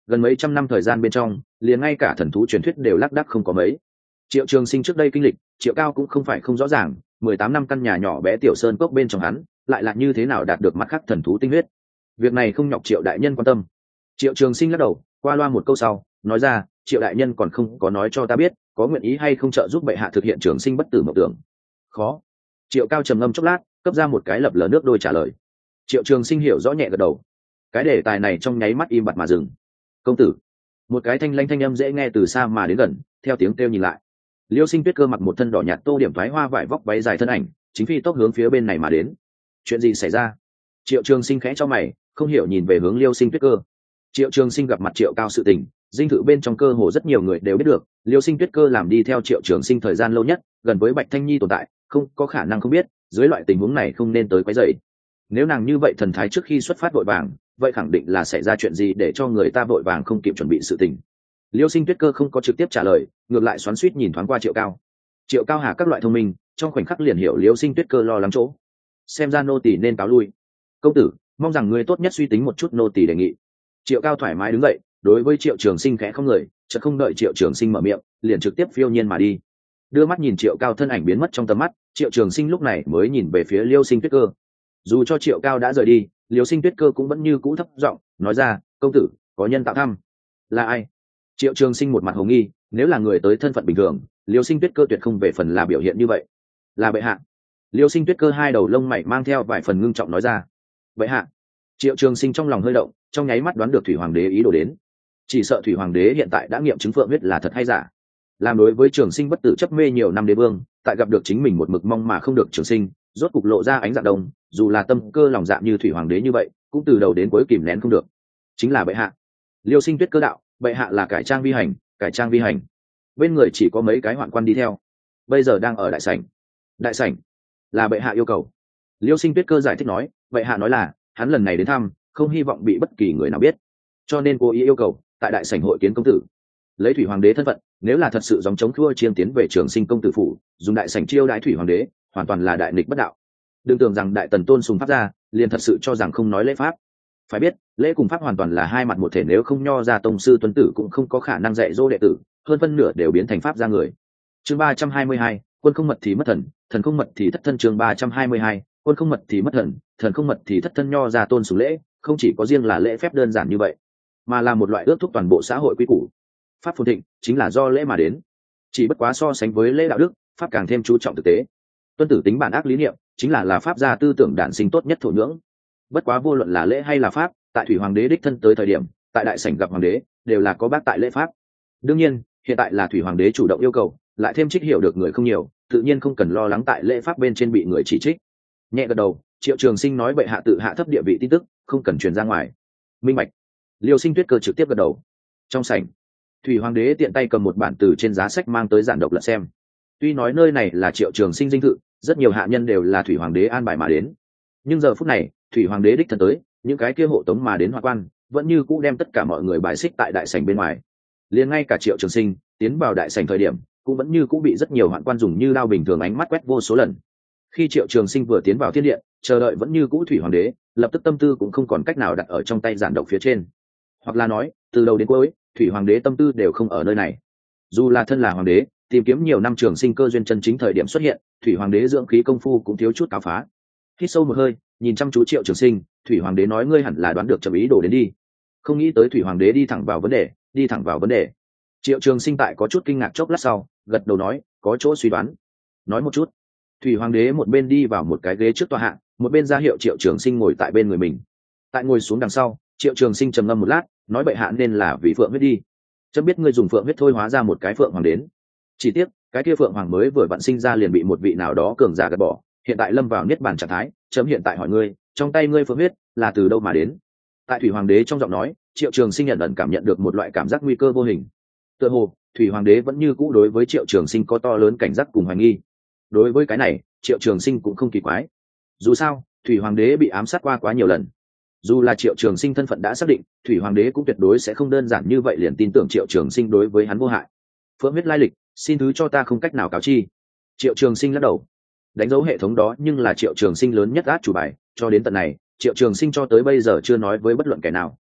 Speaker 1: gần mấy trăm năm thời gian bên trong liền ngay cả thần thú truyền thuyết đều lác đác không có mấy. Triệu Trường Sinh trước đây kinh lịch, Triệu Cao cũng không phải không rõ ràng, mười tám năm căn nhà nhỏ bé tiểu sơn cốc bên trong hắn lại là như thế nào đạt được mắt khắc thần thú tinh huyết. Việc này không nhọc Triệu đại nhân quan tâm. Triệu Trường Sinh lắc đầu, qua loa một câu sau nói ra, Triệu đại nhân còn không có nói cho ta biết có nguyện ý hay không trợ giúp bệ hạ thực hiện trường sinh bất tử mộng tưởng. Khó. Triệu Cao trầm ngâm chốc lát, cấp ra một cái lập lờ nước đôi trả lời. Triệu Trường Sinh hiểu rõ nhẹ gật đầu. Cái đề tài này trong nháy mắt im bặt mà dừng. Công tử. Một cái thanh lãnh thanh âm dễ nghe từ xa mà đến gần, theo tiếng kêu nhìn lại, Liêu Sinh Tuyết Cơ mặc một thân đỏ nhạt tô điểm thoái hoa vải vóc váy dài thân ảnh, chính phi tốc hướng phía bên này mà đến. Chuyện gì xảy ra? Triệu Trường Sinh khẽ cho mày, không hiểu nhìn về hướng Liêu Sinh Tuyết Cơ. Triệu Trường Sinh gặp mặt Triệu Cao sự tình, dinh thự bên trong cơ hồ rất nhiều người đều biết được, Liêu Sinh Tuyết Cơ làm đi theo Triệu Trường Sinh thời gian lâu nhất, gần với Bạch Thanh Nhi tồn tại, không có khả năng không biết, dưới loại tình huống này không nên tới quấy rầy. Nếu nàng như vậy thần thái trước khi xuất phát vội vàng, vậy khẳng định là xảy ra chuyện gì để cho người ta vội vàng không kịp chuẩn bị sự tình. Liêu Sinh Tuyết Cơ không có trực tiếp trả lời, ngược lại xoắn xuýt nhìn thoáng qua Triệu Cao. Triệu Cao hà các loại thông minh, trong khoảnh khắc liền hiểu Liêu Sinh Tuyết Cơ lo lắng chỗ. Xem ra nô tỳ nên cáo lui. Công tử, mong rằng ngươi tốt nhất suy tính một chút nô tỳ đề nghị. Triệu Cao thoải mái đứng dậy, đối với Triệu Trường Sinh khẽ không người, chợt không đợi Triệu Trường Sinh mở miệng, liền trực tiếp phiêu nhiên mà đi. Đưa mắt nhìn Triệu Cao thân ảnh biến mất trong tầm mắt, Triệu Trường Sinh lúc này mới nhìn về phía Liêu Sinh Tuyết Cơ. Dù cho Triệu Cao đã rời đi, Liêu Sinh Tuyết Cơ cũng vẫn như cũ thấp giọng nói ra, công tử, có nhân tạo thăm. Là ai? Triệu Trường Sinh một mặt hồ nghi, nếu là người tới thân phận bình thường, Liêu Sinh Tuyết Cơ tuyệt không về phần là biểu hiện như vậy. Là bệ hạ. Liêu Sinh Tuyết Cơ hai đầu lông mày mang theo vài phần ngưng trọng nói ra. Bệ hạ. Triệu Trường Sinh trong lòng hơi động, trong nháy mắt đoán được Thủy Hoàng đế ý đồ đến. Chỉ sợ Thủy Hoàng đế hiện tại đã nghiệm chứng Phượng huyết là thật hay giả. Làm đối với Trường Sinh bất tử chấp mê nhiều năm đế vương, tại gặp được chính mình một mực mong mà không được Trường Sinh, rốt cục lộ ra ánh dạng đồng, dù là tâm cơ lòng dạ như Thủy Hoàng đế như vậy, cũng từ đầu đến cuối kìm nén không được. Chính là bệ hạ. Liêu Sinh Tuyết Cơ đạo, bệ hạ là cải trang vi hành, cải trang vi hành. Bên người chỉ có mấy cái hoạn quan đi theo, bây giờ đang ở đại sảnh. Đại sảnh là bệ hạ yêu cầu. Liêu Sinh Tuyết Cơ giải thích nói, bệ hạ nói là hắn lần này đến thăm, không hy vọng bị bất kỳ người nào biết, cho nên cố ý yêu cầu tại đại sảnh hội kiến công tử. Lấy Thủy Hoàng đế thân phận, nếu là thật sự dòng chống khua chiên tiến về Trường Sinh công tử phủ, dùng đại sảnh chiêu đãi Thủy Hoàng đế, hoàn toàn là đại nghịch bất đạo. Đừng tưởng rằng đại tần tôn sùng pháp ra, liền thật sự cho rằng không nói lễ pháp. Phải biết, lễ cùng pháp hoàn toàn là hai mặt một thể, nếu không nho ra tông sư tuân tử cũng không có khả năng dạy dỗ đệ tử, hơn phân nửa đều biến thành pháp ra người. Chương ba trăm hai mươi hai, quân không mật thì mất thần, thần không mật thì thất thân. Chương ba trăm hai mươi hai, quân không mật thì mất thần, thần không mật thì thất thân. Nho ra tôn sùng lễ, không chỉ có riêng là lễ phép đơn giản như vậy, mà là một loại ước thúc toàn bộ xã hội quy củ. Pháp phồn thịnh chính là do lễ mà đến, chỉ bất quá so sánh với lễ đạo đức, pháp càng thêm chú trọng thực tế. Tuân tử tính bản ác lý niệm, chính là là pháp gia tư tưởng đản sinh tốt nhất thổ nhưỡng. Bất quá vô luận là lễ hay là pháp, tại Thủy Hoàng đế đích thân tới thời điểm, tại đại sảnh gặp hoàng đế, đều là có bác tại lễ pháp. Đương nhiên, hiện tại là Thủy Hoàng đế chủ động yêu cầu, lại thêm trích hiểu được người không nhiều, tự nhiên không cần lo lắng tại lễ pháp bên trên bị người chỉ trích. Nhẹ gật đầu, Triệu Trường Sinh nói bệ hạ tự hạ thấp địa vị tin tức, không cần truyền ra ngoài. Minh bạch. Liêu Sinh Tuyết Cơ trực tiếp gật đầu. Trong sảnh, Thủy Hoàng đế tiện tay cầm một bản từ trên giá sách mang tới giản độc lật xem. Tuy nói nơi này là Triệu Trường Sinh dinh thự, rất nhiều hạ nhân đều là Thủy Hoàng đế an bài mà đến, nhưng giờ phút này Thủy Hoàng đế đích thân tới, những cái kia hộ tống mà đến hoạn quan vẫn như cũ đem tất cả mọi người bài xích tại đại sảnh bên ngoài. Liền ngay cả Triệu Trường Sinh tiến vào đại sảnh thời điểm, cũng vẫn như cũ bị rất nhiều hoạn quan dùng như đao bình thường ánh mắt quét vô số lần. Khi Triệu Trường Sinh vừa tiến vào thiên điện, chờ đợi vẫn như cũ Thủy Hoàng đế, lập tức tâm tư cũng không còn cách nào đặt ở trong tay giản độc phía trên, hoặc là nói từ đầu đến cuối Thủy Hoàng đế tâm tư đều không ở nơi này. Dù là thân là hoàng đế, tìm kiếm nhiều năm trường sinh cơ duyên chân chính thời điểm xuất hiện, Thủy Hoàng đế dưỡng khí công phu cũng thiếu chút cáo phá. Hít sâu một hơi, nhìn chăm chú Triệu Trường Sinh, Thủy Hoàng đế nói, ngươi hẳn là đoán được chậm ý đồ đến đi. Không nghĩ tới Thủy Hoàng đế đi thẳng vào vấn đề, đi thẳng vào vấn đề. Triệu Trường Sinh tại có chút kinh ngạc chốc lát sau, gật đầu nói, có chỗ suy đoán. Nói một chút. Thủy Hoàng đế một bên đi vào một cái ghế trước tòa hạ, một bên ra hiệu Triệu Trường Sinh ngồi tại bên người mình. Tại ngồi xuống đằng sau, Triệu Trường Sinh trầm ngâm một lát, nói bệ hạ nên là vì phượng huyết đi. Chấm biết ngươi dùng phượng huyết thôi hóa ra một cái phượng hoàng đến. Chỉ tiếc, cái kia phượng hoàng mới vừa vặn sinh ra liền bị một vị nào đó cường giả gạt bỏ, hiện tại lâm vào niết bàn trạng thái. Chấm hiện tại hỏi ngươi, trong tay ngươi phượng huyết là từ đâu mà đến? Tại Thủy Hoàng đế trong giọng nói, Triệu Trường Sinh nhận ẩn cảm nhận được một loại cảm giác nguy cơ vô hình. Tựa hồ Thủy Hoàng đế vẫn như cũ đối với Triệu Trường Sinh có to lớn cảnh giác cùng hoài nghi. Đối với cái này, Triệu Trường Sinh cũng không kỳ quái. Dù sao, Thủy Hoàng đế bị ám sát qua quá nhiều lần. Dù là Triệu Trường Sinh thân phận đã xác định, Thủy Hoàng đế cũng tuyệt đối sẽ không đơn giản như vậy liền tin tưởng Triệu Trường Sinh đối với hắn vô hại. Phượng huyết lai lịch, xin thứ cho ta không cách nào cáo chi. Triệu Trường Sinh lắc đầu. Đánh dấu hệ thống đó nhưng là Triệu Trường Sinh lớn nhất át chủ bài, cho đến tận này, Triệu Trường Sinh cho tới bây giờ chưa nói với bất luận kẻ nào.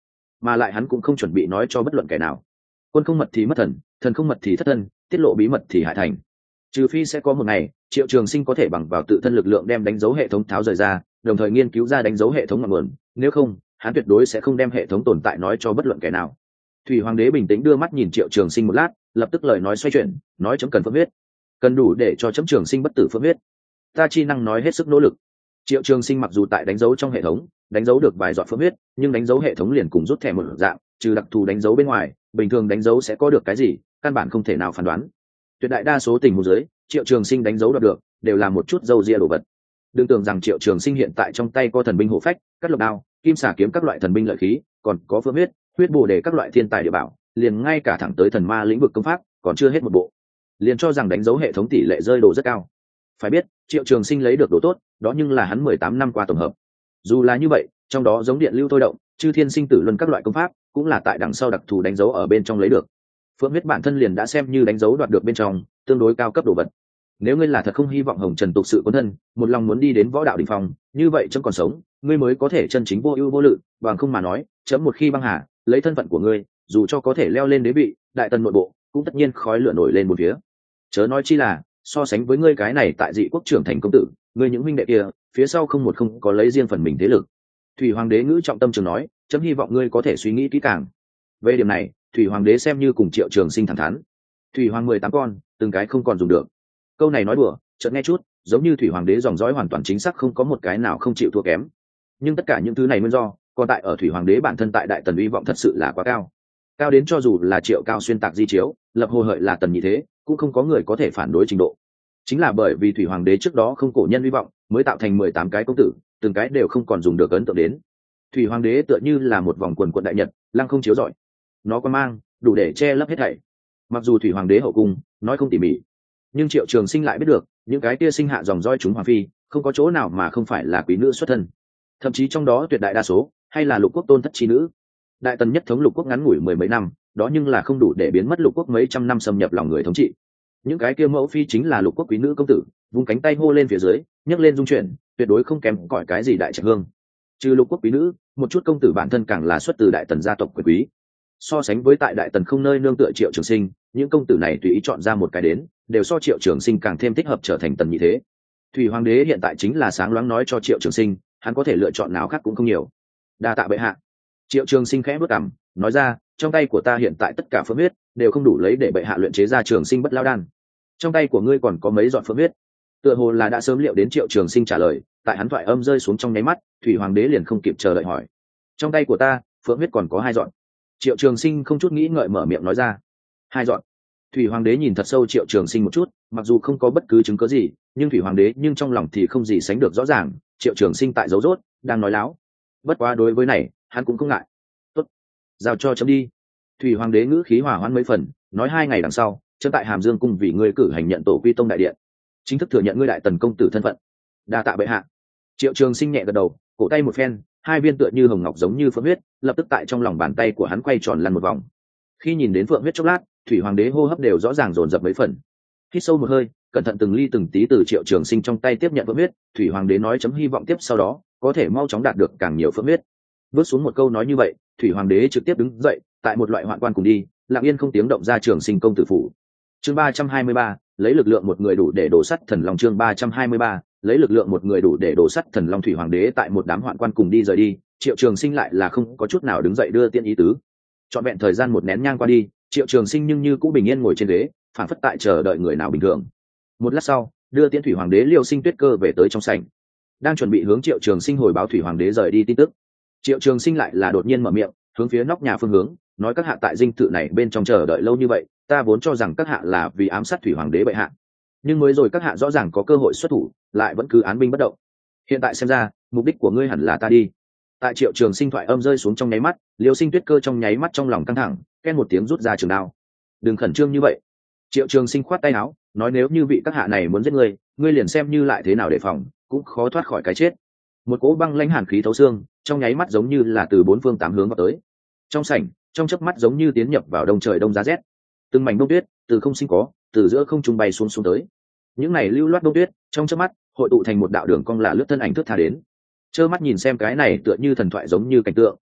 Speaker 1: mà lại hắn cũng không chuẩn bị nói cho bất luận kẻ nào. Quân không mật thì mất thần, thần không mật thì thất thân, tiết lộ bí mật thì hại thành. Trừ phi sẽ có một ngày Triệu Trường Sinh có thể bằng vào tự thân lực lượng đem đánh dấu hệ thống tháo rời ra, đồng thời nghiên cứu ra đánh dấu hệ thống ngọn nguồn, nếu không hắn tuyệt đối sẽ không đem hệ thống tồn tại nói cho bất luận kẻ nào. Thủy Hoàng đế bình tĩnh đưa mắt nhìn Triệu Trường Sinh một lát, lập tức lời nói xoay chuyển, nói chấm cần phượng huyết, cần đủ để cho chấm Trường Sinh bất tử phượng huyết. Ta chi năng nói hết sức nỗ lực. Triệu Trường Sinh mặc dù tại đánh dấu trong hệ thống đánh dấu được vài giọt phượng huyết, nhưng đánh dấu hệ thống liền cùng rút thẻ một dạng, trừ đặc thù đánh dấu bên ngoài, bình thường đánh dấu sẽ có được cái gì, căn bản không thể nào phán đoán. Tuyệt đại đa số tình huống dưới, Triệu Trường Sinh đánh dấu đoạt được đều là một chút dâu ria đồ vật. Đừng tưởng rằng Triệu Trường Sinh hiện tại trong tay có thần binh hộ phách, cắt lục đao, kim xà kiếm các loại thần binh lợi khí, còn có phượng huyết, huyết bổ để các loại thiên tài địa bảo, liền ngay cả thẳng tới thần ma lĩnh vực công pháp còn chưa hết một bộ, liền cho rằng đánh dấu hệ thống tỷ lệ rơi đồ rất cao. Phải biết Triệu Trường Sinh lấy được đồ tốt đó nhưng là hắn mười tám năm qua tổng hợp. Dù là như vậy, trong đó giống điện lưu thôi động, chư thiên sinh tử luân các loại công pháp cũng là tại đằng sau đặc thù đánh dấu ở bên trong lấy được. Phượng huyết bản thân liền đã xem như đánh dấu đoạt được bên trong tương đối cao cấp đồ vật. Nếu ngươi là thật không hy vọng hồng trần tục sự cuốn thân, một lòng muốn đi đến võ đạo đỉnh phong, như vậy chấm còn sống ngươi mới có thể chân chính vô ưu vô lự, bằng không mà nói chấm một khi băng hà, lấy thân phận của ngươi dù cho có thể leo lên đế vị, đại tần nội bộ cũng tất nhiên khói lửa nổi lên một phía. Chớ nói chi là so sánh với ngươi cái này tại dị quốc trưởng thành công tử, ngươi những huynh đệ kia phía sau không một không có lấy riêng phần mình thế lực. Thủy Hoàng đế ngữ trọng tâm trường nói, chấm hy vọng ngươi có thể suy nghĩ kỹ càng. Về điểm này Thủy Hoàng đế xem như cùng Triệu Trường Sinh thẳng thắn. Thủy Hoàng mười tám con từng cái không còn dùng được. Câu này nói đùa chợt nghe chút giống như Thủy Hoàng đế dòng dõi hoàn toàn chính xác không có một cái nào không chịu thua kém, nhưng tất cả những thứ này nguyên do còn tại ở Thủy Hoàng đế bản thân tại đại tần uy vọng thật sự là quá cao, cao đến cho dù là Triệu Cao xuyên tạc di chiếu lập hồ hợi là tần nhị thế cũng không có người có thể phản đối trình độ. Chính là bởi vì Thủy Hoàng đế trước đó không cổ nhân uy vọng mới tạo thành mười tám cái công tử, từng cái đều không còn dùng được ấn tượng đến. Thủy Hoàng đế tựa như là một vòng quần quận đại nhật lăng không chiếu rọi, nó có mang đủ để che lấp hết thảy. Mặc dù Thủy Hoàng đế hậu cung nói không tỉ mỉ, nhưng Triệu Trường Sinh lại biết được những cái tia sinh hạ dòng roi chúng hoàng phi không có chỗ nào mà không phải là quý nữ xuất thân, thậm chí trong đó tuyệt đại đa số hay là lục quốc tôn thất chi nữ. Đại tần nhất thống lục quốc ngắn ngủi mười mấy năm đó nhưng là không đủ để biến mất lục quốc mấy trăm năm xâm nhập lòng người thống trị. Những cái kia mẫu phi chính là lục quốc quý nữ công tử, vung cánh tay hô lên phía dưới nhấc lên dung chuyển, tuyệt đối không kém cỏi cái gì đại trạch hương. Trừ lục quốc quý nữ, một chút công tử bản thân càng là xuất từ đại tần gia tộc quyền quý. So sánh với tại đại tần không nơi nương tựa Triệu Trường Sinh, những công tử này tùy ý chọn ra một cái đến đều so Triệu Trường Sinh càng thêm thích hợp trở thành tần nhị thế. Thủy Hoàng đế hiện tại chính là sáng loáng nói cho Triệu Trường Sinh hắn có thể lựa chọn nào khác cũng không nhiều. Đa tạ bệ hạ. Triệu Trường Sinh khẽ bước cằm nói ra, trong tay của ta hiện tại tất cả phượng huyết đều không đủ lấy để bệ hạ luyện chế ra Trường Sinh bất lao đan. Trong tay của ngươi còn có mấy giọt phượng huyết? Tựa hồ là đã sớm liệu đến Triệu Trường Sinh trả lời, tại hắn thoại âm rơi xuống trong nháy mắt, Thủy Hoàng đế liền không kịp chờ đợi hỏi, trong tay của ta phượng huyết còn có hai giọt. Triệu Trường Sinh không chút nghĩ ngợi mở miệng nói ra, hai giọt. Thủy Hoàng đế nhìn thật sâu Triệu Trường Sinh một chút, mặc dù không có bất cứ chứng cớ gì, nhưng Thủy Hoàng đế nhưng trong lòng thì không gì sánh được rõ ràng, Triệu Trường Sinh tại giấu rốt đang nói láo. Bất quá đối với này hắn cũng không ngại. Tốt, giao cho chấm đi. Thủy Hoàng đế ngữ khí hòa hoãn mấy phần, nói hai ngày đằng sau chấm tại Hàm Dương cung vì ngươi cử hành nhận tổ quy tông đại điện, chính thức thừa nhận ngươi đại tần công tử thân phận. Đa tạ bệ hạ. Triệu Trường Sinh nhẹ gật đầu, cổ tay một phen, hai viên tựa như hồng ngọc giống như phượng huyết lập tức tại trong lòng bàn tay của hắn quay tròn lăn một vòng. Khi nhìn đến phượng huyết chốc lát, Thủy Hoàng đế hô hấp đều rõ ràng dồn dập mấy phần. Hít sâu một hơi, cẩn thận từng ly từng tí từ Triệu Trường Sinh trong tay tiếp nhận phượng huyết. Thủy Hoàng đế nói chấm hy vọng tiếp sau đó có thể mau chóng đạt được càng nhiều phượng huyết. Bước xuống một câu nói như vậy, Thủy Hoàng đế trực tiếp đứng dậy, tại một loại hoạn quan cùng đi, lặng yên không tiếng động ra Trường Sinh công tử phủ. Chương ba trăm hai mươi ba, lấy lực lượng một người đủ để đổ sắt thần long. Chương ba trăm hai mươi ba, lấy lực lượng một người đủ để đổ sắt thần long. Thủy Hoàng đế tại một đám hoạn quan cùng đi rời đi, Triệu Trường Sinh lại là không có chút nào đứng dậy đưa tiên ý tứ. Trọn vẹn thời gian một nén nhang qua đi, Triệu Trường Sinh nhưng như cũng bình yên ngồi trên ghế, phản phất tại chờ đợi người nào bình thường. Một lát sau, đưa tiễn Thủy Hoàng đế Liêu Sinh Tuyết Cơ về tới trong sảnh, đang chuẩn bị hướng Triệu Trường Sinh hồi báo Thủy Hoàng đế rời đi tin tức. Triệu Trường Sinh lại là đột nhiên mở miệng, hướng phía nóc nhà phương hướng, nói các hạ tại dinh thự này bên trong chờ đợi lâu như vậy, ta vốn cho rằng các hạ là vì ám sát Thủy Hoàng đế bệ hạ, nhưng mới rồi các hạ rõ ràng có cơ hội xuất thủ, lại vẫn cứ án binh bất động. Hiện tại xem ra, mục đích của ngươi hẳn là ta đi. Tại Triệu Trường Sinh thoại âm rơi xuống trong nháy mắt, Liêu Sinh Tuyết Cơ trong nháy mắt trong lòng căng thẳng, ken một tiếng rút ra trường đao. Đừng khẩn trương như vậy. Triệu Trường Sinh khoát tay áo, nói nếu như vị các hạ này muốn giết ngươi, ngươi liền xem như lại thế nào để phòng, cũng khó thoát khỏi cái chết. Một cỗ băng lãnh hàn khí thấu xương, trong nháy mắt giống như là từ bốn phương tám hướng vào tới. Trong sảnh, trong chớp mắt giống như tiến nhập vào đông trời đông giá rét. Từng mảnh bông tuyết từ không sinh có, từ giữa không trung bay xuống xuống tới. Những này lưu loát bông tuyết, trong chớp mắt hội tụ thành một đạo đường cong lạ lướt thân ảnh thướt tha đến. Trơ mắt nhìn xem cái này tựa như thần thoại giống như cảnh tượng,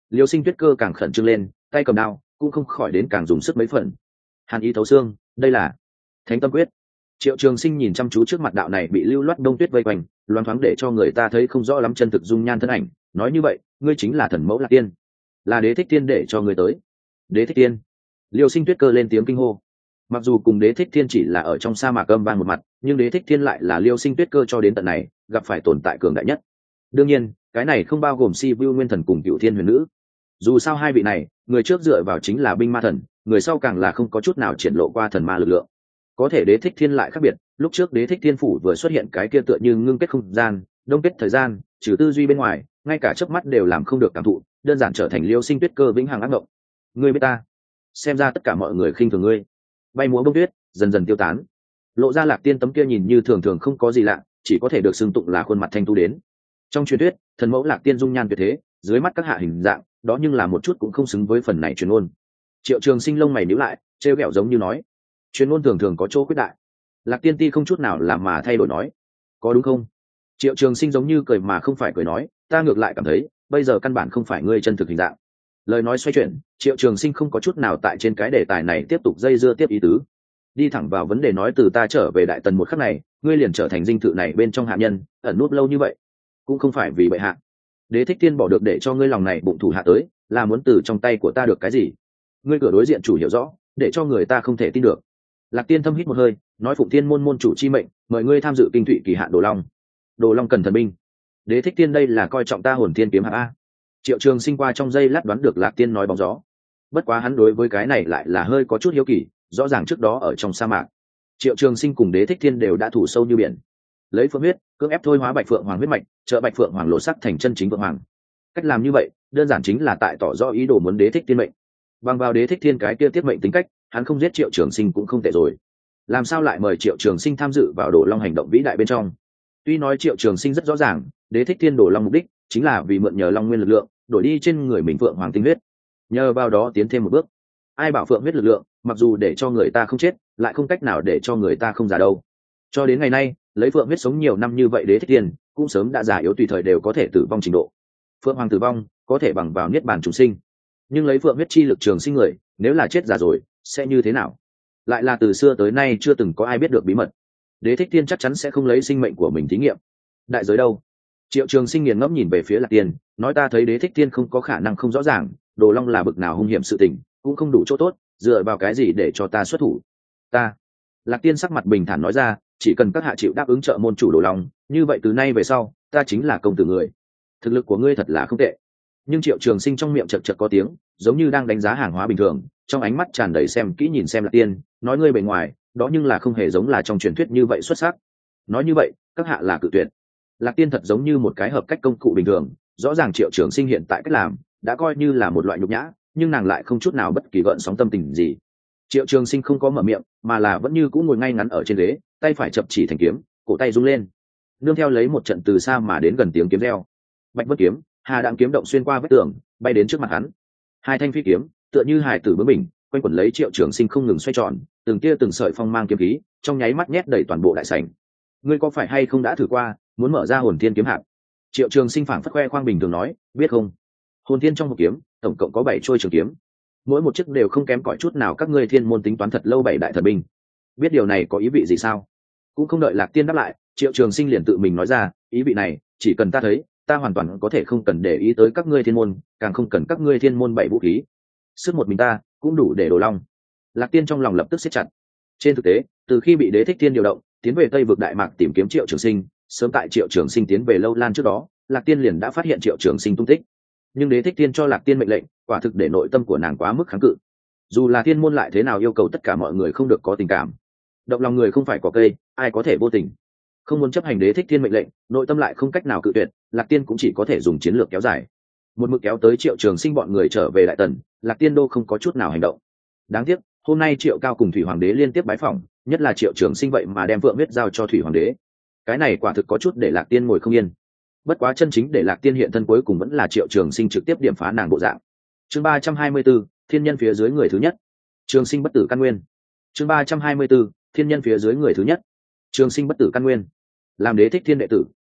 Speaker 1: Liêu Sinh Tuyết Cơ càng khẩn trương lên, tay cầm đao cũng không khỏi đến càng dùng sức mấy phần. Hàn ý thấu xương, đây là Thánh Tâm Quyết. Triệu Trường Sinh nhìn chăm chú trước mặt đạo này bị lưu loát đông tuyết vây quanh, loáng thoáng để cho người ta thấy không rõ lắm chân thực dung nhan thân ảnh, nói như vậy, ngươi chính là thần mẫu Lạc Tiên, là Đế Thích Tiên để cho ngươi tới. Đế Thích Tiên. Liêu Sinh Tuyết Cơ lên tiếng kinh hô. Mặc dù cùng Đế Thích Thiên chỉ là ở trong sa mạc âm vang một mặt, nhưng Đế Thích Thiên lại là Liêu Sinh Tuyết Cơ cho đến tận này gặp phải tồn tại cường đại nhất. Đương nhiên, cái này không bao gồm Si Vu Nguyên Thần cùng Cựu Thiên Huyền Nữ. Dù sao hai vị này, người trước dựa vào chính là binh ma thần, người sau càng là không có chút nào triển lộ qua thần ma lực lượng. Có thể Đế Thích Thiên lại khác biệt, lúc trước Đế Thích Thiên phủ vừa xuất hiện cái kia tựa như ngưng kết không gian, đông kết thời gian, trừ tư duy bên ngoài, ngay cả chớp mắt đều làm không được cảm thụ, đơn giản trở thành Liêu Sinh Tuyết Cơ vĩnh hằng ác mộng. Ngươi biết ta, xem ra tất cả mọi người khinh thường ngươi. Bay múa bông tuyết dần dần tiêu tán, lộ ra Lạc Tiên tấm kia nhìn như thường thường không có gì lạ, chỉ có thể được xưng tụng là khuôn mặt thanh tu đến. Trong truyền thuyết, thần mẫu Lạc Tiên dung nhan tuyệt thế, dưới mắt các hạ hình dạng, đó nhưng là một chút cũng không xứng với phần này truyền ngôn. Triệu Trường Sinh lông mày nhíu lại, trêu ghẹo giống như nói, truyền ngôn thường thường có chỗ quyết đại. Lạc Tiên ti không chút nào làm mà thay đổi nói, có đúng không? Triệu Trường Sinh giống như cười mà không phải cười nói, ta ngược lại cảm thấy, bây giờ căn bản không phải ngươi chân thực hình dạng. Lời nói xoay chuyển, Triệu Trường Sinh không có chút nào tại trên cái đề tài này tiếp tục dây dưa tiếp ý tứ, đi thẳng vào vấn đề nói, từ ta trở về Đại Tần một khắc này, ngươi liền trở thành dinh thự này bên trong hạ nhân, ẩn núp lâu như vậy, cũng không phải vì bệ hạ. Đế Thích Tiên bỏ được để cho ngươi lòng này bụng thủ hạ tới, là muốn từ trong tay của ta được cái gì? Ngươi cửa đối diện chủ hiểu rõ, để cho người ta không thể tin được. Lạc Tiên thâm hít một hơi, nói, Phụng Thiên môn môn chủ chi mệnh, mời ngươi tham dự kinh thụy kỳ hạn Đồ Long. Đồ Long cần thần binh. Đế Thích Tiên đây là coi trọng ta Hồn Thiên kiếm hạ a. Triệu Trường Sinh qua trong giây lát đoán được Lạc Tiên nói bóng gió, bất quá hắn đối với cái này lại là hơi có chút hiếu kỳ. Rõ ràng trước đó ở trong sa mạc, Triệu Trường Sinh cùng Đế Thích Thiên đều đã thủ sâu như biển, lấy phượng huyết cưỡng ép thôi hóa Bạch Phượng Hoàng huyết mạch, trợ Bạch Phượng Hoàng lộ sắc thành chân chính Phượng Hoàng. Cách làm như vậy đơn giản chính là tại tỏ rõ ý đồ muốn Đế Thích Thiên mệnh. Bằng vào Đế Thích Thiên cái kia tiết mệnh tính cách, hắn không giết Triệu Trường Sinh cũng không tệ rồi, làm sao lại mời Triệu Trường Sinh tham dự vào Đồ Long hành động vĩ đại bên trong? Tuy nói Triệu Trường Sinh rất rõ ràng, Đế Thích Thiên Đồ Long mục đích chính là vì mượn nhờ Long nguyên lực lượng đổi đi trên người mình Phượng Hoàng tinh huyết, nhờ vào đó tiến thêm một bước. Ai bảo Phượng huyết lực lượng mặc dù để cho người ta không chết, lại không cách nào để cho người ta không già đâu. Cho đến ngày nay, lấy Phượng huyết sống nhiều năm như vậy, Đế Thích Thiên cũng sớm đã già yếu, tùy thời đều có thể tử vong trình độ. Phượng Hoàng tử vong có thể bằng vào niết bàn trùng sinh, nhưng lấy Phượng huyết chi lực trường sinh người, nếu là chết già rồi sẽ như thế nào? Lại là từ xưa tới nay chưa từng có ai biết được bí mật. Đế Thích Thiên chắc chắn sẽ không lấy sinh mệnh của mình thí nghiệm. Đại giới đâu? Triệu Trường Sinh nghiền ngẫm nhìn về phía Lạc Tiên, nói, ta thấy Đế Thích Thiên không có khả năng không rõ ràng Đồ Long là bực nào hung hiểm sự tình, cũng không đủ chỗ tốt, dựa vào cái gì để cho ta xuất thủ? Ta. Lạc Tiên sắc mặt bình thản nói ra, chỉ cần các hạ chịu đáp ứng trợ môn chủ Đồ Long, như vậy từ nay về sau ta chính là công tử người. Thực lực của ngươi thật là không tệ. Nhưng Triệu Trường Sinh trong miệng chật chật có tiếng, giống như đang đánh giá hàng hóa bình thường, trong ánh mắt tràn đầy xem kỹ nhìn xem Lạc Tiên, nói, ngươi bề ngoài đó nhưng là không hề giống là trong truyền thuyết như vậy xuất sắc. Nói như vậy các hạ là cự tuyệt. Lạc Tiên thật giống như một cái hợp cách công cụ bình thường, rõ ràng Triệu Trường Sinh hiện tại cách làm đã coi như là một loại nhục nhã, nhưng nàng lại không chút nào bất kỳ gợn sóng tâm tình gì. Triệu Trường Sinh không có mở miệng, mà là vẫn như cũ ngồi ngay ngắn ở trên ghế, tay phải chập chỉ thành kiếm, cổ tay rung lên, nương theo lấy một trận từ xa mà đến gần tiếng kiếm reo. Bạch Vân kiếm, Hà Đạm kiếm động xuyên qua vách tường, bay đến trước mặt hắn. Hai thanh phi kiếm tựa như hài tử bướng bỉnh, quanh quẩn lấy Triệu Trường Sinh không ngừng xoay tròn, từng tia từng sợi phong mang kiếm khí trong nháy mắt nhét đầy toàn bộ đại sảnh. Ngươi có phải hay không đã thử qua muốn mở ra Hồn Thiên kiếm hạp? Triệu Trường Sinh phảng phất khoe khoang bình thường nói, biết không, Hồn Thiên trong một kiếm tổng cộng có bảy trôi trường kiếm, mỗi một chiếc đều không kém cỏi chút nào các ngươi thiên môn tính toán thật lâu bảy đại thần binh. Biết điều này có ý vị gì sao? Cũng không đợi Lạc Tiên đáp lại, Triệu Trường Sinh liền tự mình nói ra, ý vị này chỉ cần ta thấy, ta hoàn toàn có thể không cần để ý tới các ngươi thiên môn, càng không cần các ngươi thiên môn bảy vũ khí, sức một mình ta cũng đủ để Đồ Long. Lạc Tiên trong lòng lập tức siết chặt. Trên thực tế, từ khi bị Đế Thích Thiên điều động tiến về Tây vực Đại Mạc tìm kiếm Triệu Trường Sinh, sớm tại Triệu Trường Sinh tiến về Lâu Lan trước đó, Lạc Tiên liền đã phát hiện Triệu Trường Sinh tung tích. Nhưng Đế Thích Thiên cho Lạc Tiên mệnh lệnh, quả thực để nội tâm của nàng quá mức kháng cự. Dù là thiên môn lại thế nào yêu cầu tất cả mọi người không được có tình cảm, động lòng người không phải có cây, ai có thể vô tình. Không muốn chấp hành Đế Thích Thiên mệnh lệnh, nội tâm lại không cách nào cự tuyệt, Lạc Tiên cũng chỉ có thể dùng chiến lược kéo dài, một mực kéo tới Triệu Trường Sinh bọn người trở về Đại Tần, Lạc Tiên đô không có chút nào hành động. Đáng tiếc, hôm nay Triệu Cao cùng Thủy Hoàng đế liên tiếp bái phỏng, nhất là Triệu Trường Sinh vậy mà đem vượng huyết giao cho Thủy Hoàng đế. Cái này quả thực có chút để Lạc Tiên ngồi không yên. Bất quá chân chính để Lạc Tiên hiện thân cuối cùng vẫn là Triệu Trường Sinh trực tiếp điểm phá nàng bộ dạng. Chương ba trăm hai mươi 34, thiên nhân phía dưới người thứ nhất. Trường Sinh bất tử căn nguyên. Chương ba trăm hai mươi 34, thiên nhân phía dưới người thứ nhất. Trường Sinh bất tử căn nguyên. Làm Đế Thích Thiên đệ tử,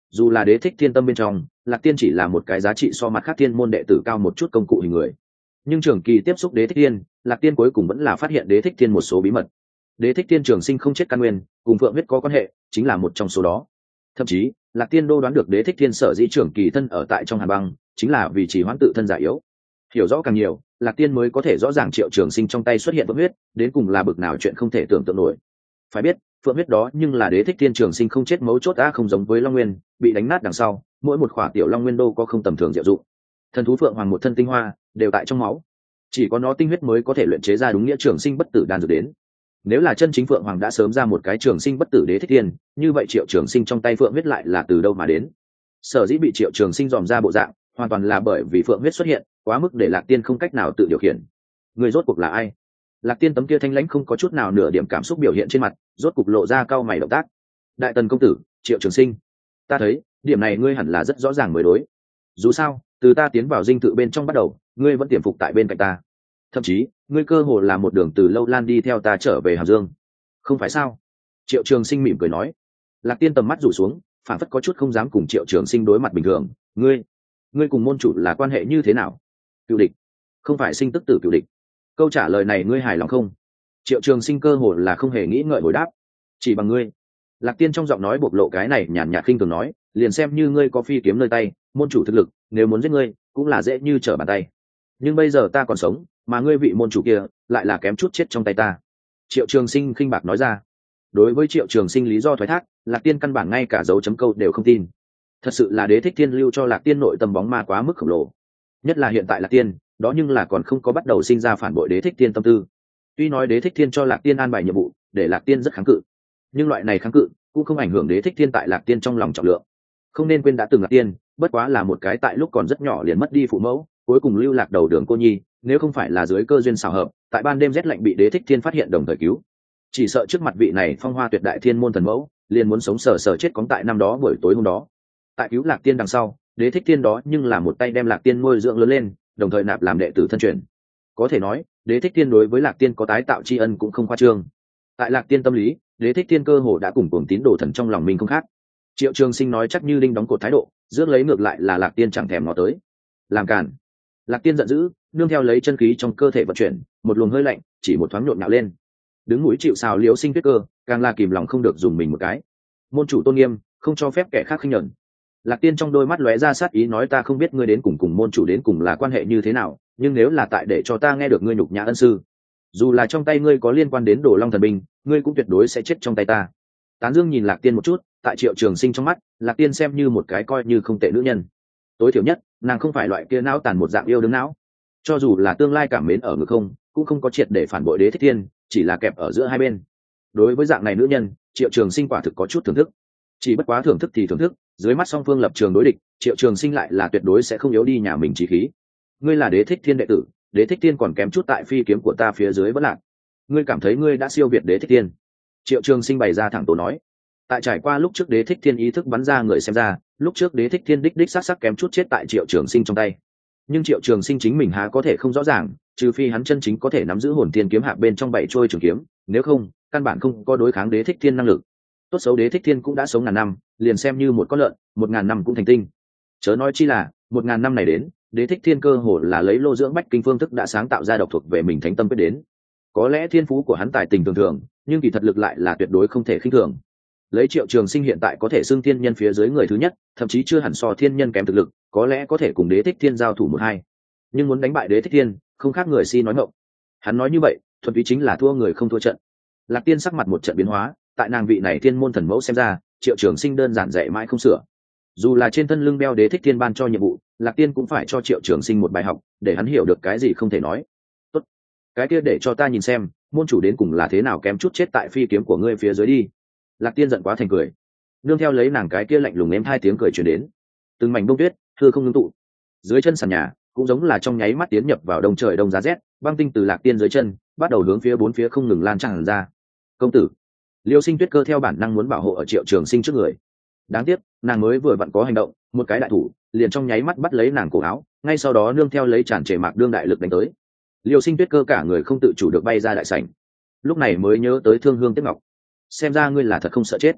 Speaker 1: dù là đế thích thiên tâm bên trong lạc tiên chỉ là một cái giá trị so mặt khác thiên môn đệ tử cao một chút công cụ hình người, nhưng trường kỳ tiếp xúc đế thích thiên, lạc tiên cuối cùng vẫn là phát hiện đế thích thiên một số bí mật. Đế thích thiên trường sinh không chết căn nguyên cùng phượng huyết có quan hệ, chính là một trong số đó. Thậm chí lạc tiên đô đoán được đế thích thiên sở dĩ trường kỳ thân ở tại trong hàn băng chính là vì chỉ hoãn tự thân giả yếu. Hiểu rõ càng nhiều, lạc tiên mới có thể rõ ràng triệu trường sinh trong tay xuất hiện phượng huyết đến cùng là bực nào chuyện không thể tưởng tượng nổi. Phải biết phượng huyết đó nhưng là đế thích thiên trường sinh không chết mấu chốt đã, không giống với long nguyên bị đánh nát đằng sau mỗi một khỏa tiểu long nguyên đô có không tầm thường diệu dụng. Thần thú phượng hoàng một thân tinh hoa đều tại trong máu, chỉ có nó tinh huyết mới có thể luyện chế ra đúng nghĩa trường sinh bất tử đan dược đến. Nếu là chân chính phượng hoàng đã sớm ra một cái trường sinh bất tử đế thích thiên, như vậy triệu trường sinh trong tay phượng huyết lại là từ đâu mà đến? Sở dĩ bị triệu trường sinh dòm ra bộ dạng hoàn toàn là bởi vì phượng huyết xuất hiện quá mức để lạc tiên không cách nào tự điều khiển. Người rốt cuộc là ai? Lạc tiên tấm kia thanh lãnh không có chút nào nửa điểm cảm xúc biểu hiện trên mặt, rốt cục lộ ra cau mày động tác. Đại tần công tử triệu trường sinh, ta thấy điểm này ngươi hẳn là rất rõ ràng mới đối. Dù sao từ ta tiến vào dinh thự bên trong bắt đầu ngươi vẫn tiềm phục tại bên cạnh ta, thậm chí ngươi cơ hồ là một đường từ lâu lan đi theo ta trở về hàm dương, không phải sao? Triệu trường sinh mỉm cười nói. Lạc tiên tầm mắt rủ xuống, phản phất có chút không dám cùng triệu trường sinh đối mặt bình thường. ngươi ngươi cùng môn chủ là quan hệ như thế nào? Cựu địch? Không phải sinh tức tử cựu địch. Câu trả lời này ngươi hài lòng không? Triệu trường sinh cơ hồ là không hề nghĩ ngợi hồi đáp. Chỉ bằng ngươi? Lạc tiên trong giọng nói bộc lộ cái này nhàn nhạt khinh thường nói, liền xem như ngươi có phi kiếm nơi tay, môn chủ thực lực nếu muốn giết ngươi cũng là dễ như trở bàn tay. Nhưng bây giờ ta còn sống, mà ngươi vị môn chủ kia lại là kém chút chết trong tay ta. Triệu trường sinh khinh bạc nói ra. Đối với triệu trường sinh lý do thoái thác, lạc tiên căn bản ngay cả dấu chấm câu đều không tin. Thật sự là đế thích thiên lưu cho lạc tiên nội tâm bóng ma quá mức khổng lồ, nhất là hiện tại lạc tiên đó nhưng là còn không có bắt đầu sinh ra phản bội đế thích thiên tâm tư. Tuy nói đế thích thiên cho lạc tiên an bài nhiệm vụ để lạc tiên rất kháng cự, nhưng loại này kháng cự cũng không ảnh hưởng đế thích thiên tại lạc tiên trong lòng trọng lượng. Không nên quên đã từng lạc tiên bất quá là một cái tại lúc còn rất nhỏ liền mất đi phụ mẫu, cuối cùng lưu lạc đầu đường cô nhi, nếu không phải là dưới cơ duyên xào hợp tại ban đêm rét lạnh bị đế thích thiên phát hiện đồng thời cứu, chỉ sợ trước mặt vị này phong hoa tuyệt đại thiên môn thần mẫu liền muốn sống sờ sờ chết cóng tại năm đó buổi tối hôm đó. Tại cứu lạc tiên đằng sau, đế thích thiên đó nhưng là một tay đem lạc tiên nuôi dưỡng lớn lên, đồng thời nạp làm đệ tử thân truyền. Có thể nói đế thích thiên đối với lạc tiên có tái tạo tri ân cũng không khoa trương. Tại lạc tiên tâm lý, đế thích thiên cơ hồ đã cùng cuồng tín đồ thần trong lòng mình không khác. Triệu trường sinh nói chắc như linh đóng cột thái độ, rước lấy ngược lại là lạc tiên chẳng thèm ngó tới. Làm cản! Lạc tiên giận dữ, nương theo lấy chân khí trong cơ thể vận chuyển, một luồng hơi lạnh chỉ một thoáng nhộn nhạo lên. Đứng mũi chịu sào liếu sinh tuyết cơ càng là kìm lòng không được dùng mình một cái. Môn chủ tôn nghiêm không cho phép kẻ khác khinh nhẫn. Lạc tiên trong đôi mắt lóe ra sát ý nói, ta không biết ngươi đến cùng cùng môn chủ đến cùng là quan hệ như thế nào, nhưng nếu là tại để cho ta nghe được ngươi nhục nhã ân sư, dù là trong tay ngươi có liên quan đến đồ long thần binh, ngươi cũng tuyệt đối sẽ chết trong tay ta. Tán Dương nhìn lạc tiên một chút, tại triệu trường sinh trong mắt, lạc tiên xem như một cái coi như không tệ nữ nhân. Tối thiểu nhất nàng không phải loại kia não tàn một dạng yêu đương não, cho dù là tương lai cảm mến ở ngực không cũng không có triệt để phản bội đế thích thiên, chỉ là kẹp ở giữa hai bên. Đối với dạng này nữ nhân, triệu trường sinh quả thực có chút thưởng thức. Chỉ bất quá thưởng thức thì thưởng thức, dưới mắt song phương lập trường đối địch, triệu trường sinh lại là tuyệt đối sẽ không yếu đi nhà mình trí khí. Ngươi là đế thích thiên đệ tử, đế thích thiên còn kém chút tại phi kiếm của ta phía dưới vẫn lạc, ngươi cảm thấy ngươi đã siêu việt đế thích thiên? Triệu trường sinh bày ra thẳng tổ nói. Tại trải qua lúc trước đế thích thiên ý thức bắn ra người xem ra, lúc trước đế thích thiên đích đích sát sắc kém chút chết tại triệu trường sinh trong tay. Nhưng triệu trường sinh chính mình há có thể không rõ ràng, trừ phi hắn chân chính có thể nắm giữ hồn thiên kiếm hạ bên trong bảy trôi trường kiếm, nếu không căn bản không có đối kháng đế thích thiên năng lực. Tốt xấu đế thích thiên cũng đã sống ngàn năm, liền xem như một con lợn, một ngàn năm cũng thành tinh. Chớ nói chi là một ngàn năm này đến, đế thích thiên cơ hồ là lấy lô dưỡng bách kinh phương thức đã sáng tạo ra độc thuộc về mình thánh tâm quyết đến. Có lẽ thiên phú của hắn tài tình thường thường, nhưng kỳ thật lực lại là tuyệt đối không thể khinh thường. Lấy triệu trường sinh hiện tại có thể xưng thiên nhân phía dưới người thứ nhất, thậm chí chưa hẳn so thiên nhân kém thực lực, có lẽ có thể cùng đế thích thiên giao thủ một hai, nhưng muốn đánh bại đế thích thiên không khác người si nói ngọng. Hắn nói như vậy thuần túy chính là thua người không thua trận. Lạc tiên sắc mặt một trận biến hóa, tại nàng vị này thiên môn thần mẫu xem ra, triệu trường sinh đơn giản dạy mãi không sửa. Dù là trên thân lưng beo đế thích thiên ban cho nhiệm vụ, lạc tiên cũng phải cho triệu trường sinh một bài học, để hắn hiểu được cái gì không thể nói. Tốt, cái kia để cho ta nhìn xem môn chủ đến cùng là thế nào kém chút chết tại phi kiếm của ngươi phía dưới đi. Lạc tiên giận quá thành cười, nương theo lấy nàng cái kia lạnh lùng ém hai tiếng cười truyền đến. Từng mảnh bông tuyết thưa không ngưng tụ, dưới chân sàn nhà cũng giống là trong nháy mắt tiến nhập vào đông trời đông giá rét, băng tinh từ lạc tiên dưới chân bắt đầu hướng phía bốn phía không ngừng lan tràn ra. Công tử! Liêu Sinh Tuyết cơ theo bản năng muốn bảo hộ ở triệu trường sinh trước người, đáng tiếc nàng mới vừa vặn có hành động, một cái đại thủ liền trong nháy mắt bắt lấy nàng cổ áo, ngay sau đó nương theo lấy tràn trề mạc đương đại lực đánh tới. Liêu Sinh Tuyết cơ cả người không tự chủ được bay ra đại sảnh, lúc này mới nhớ tới Thương Hương Tiếp Ngọc, xem ra ngươi là thật không sợ chết.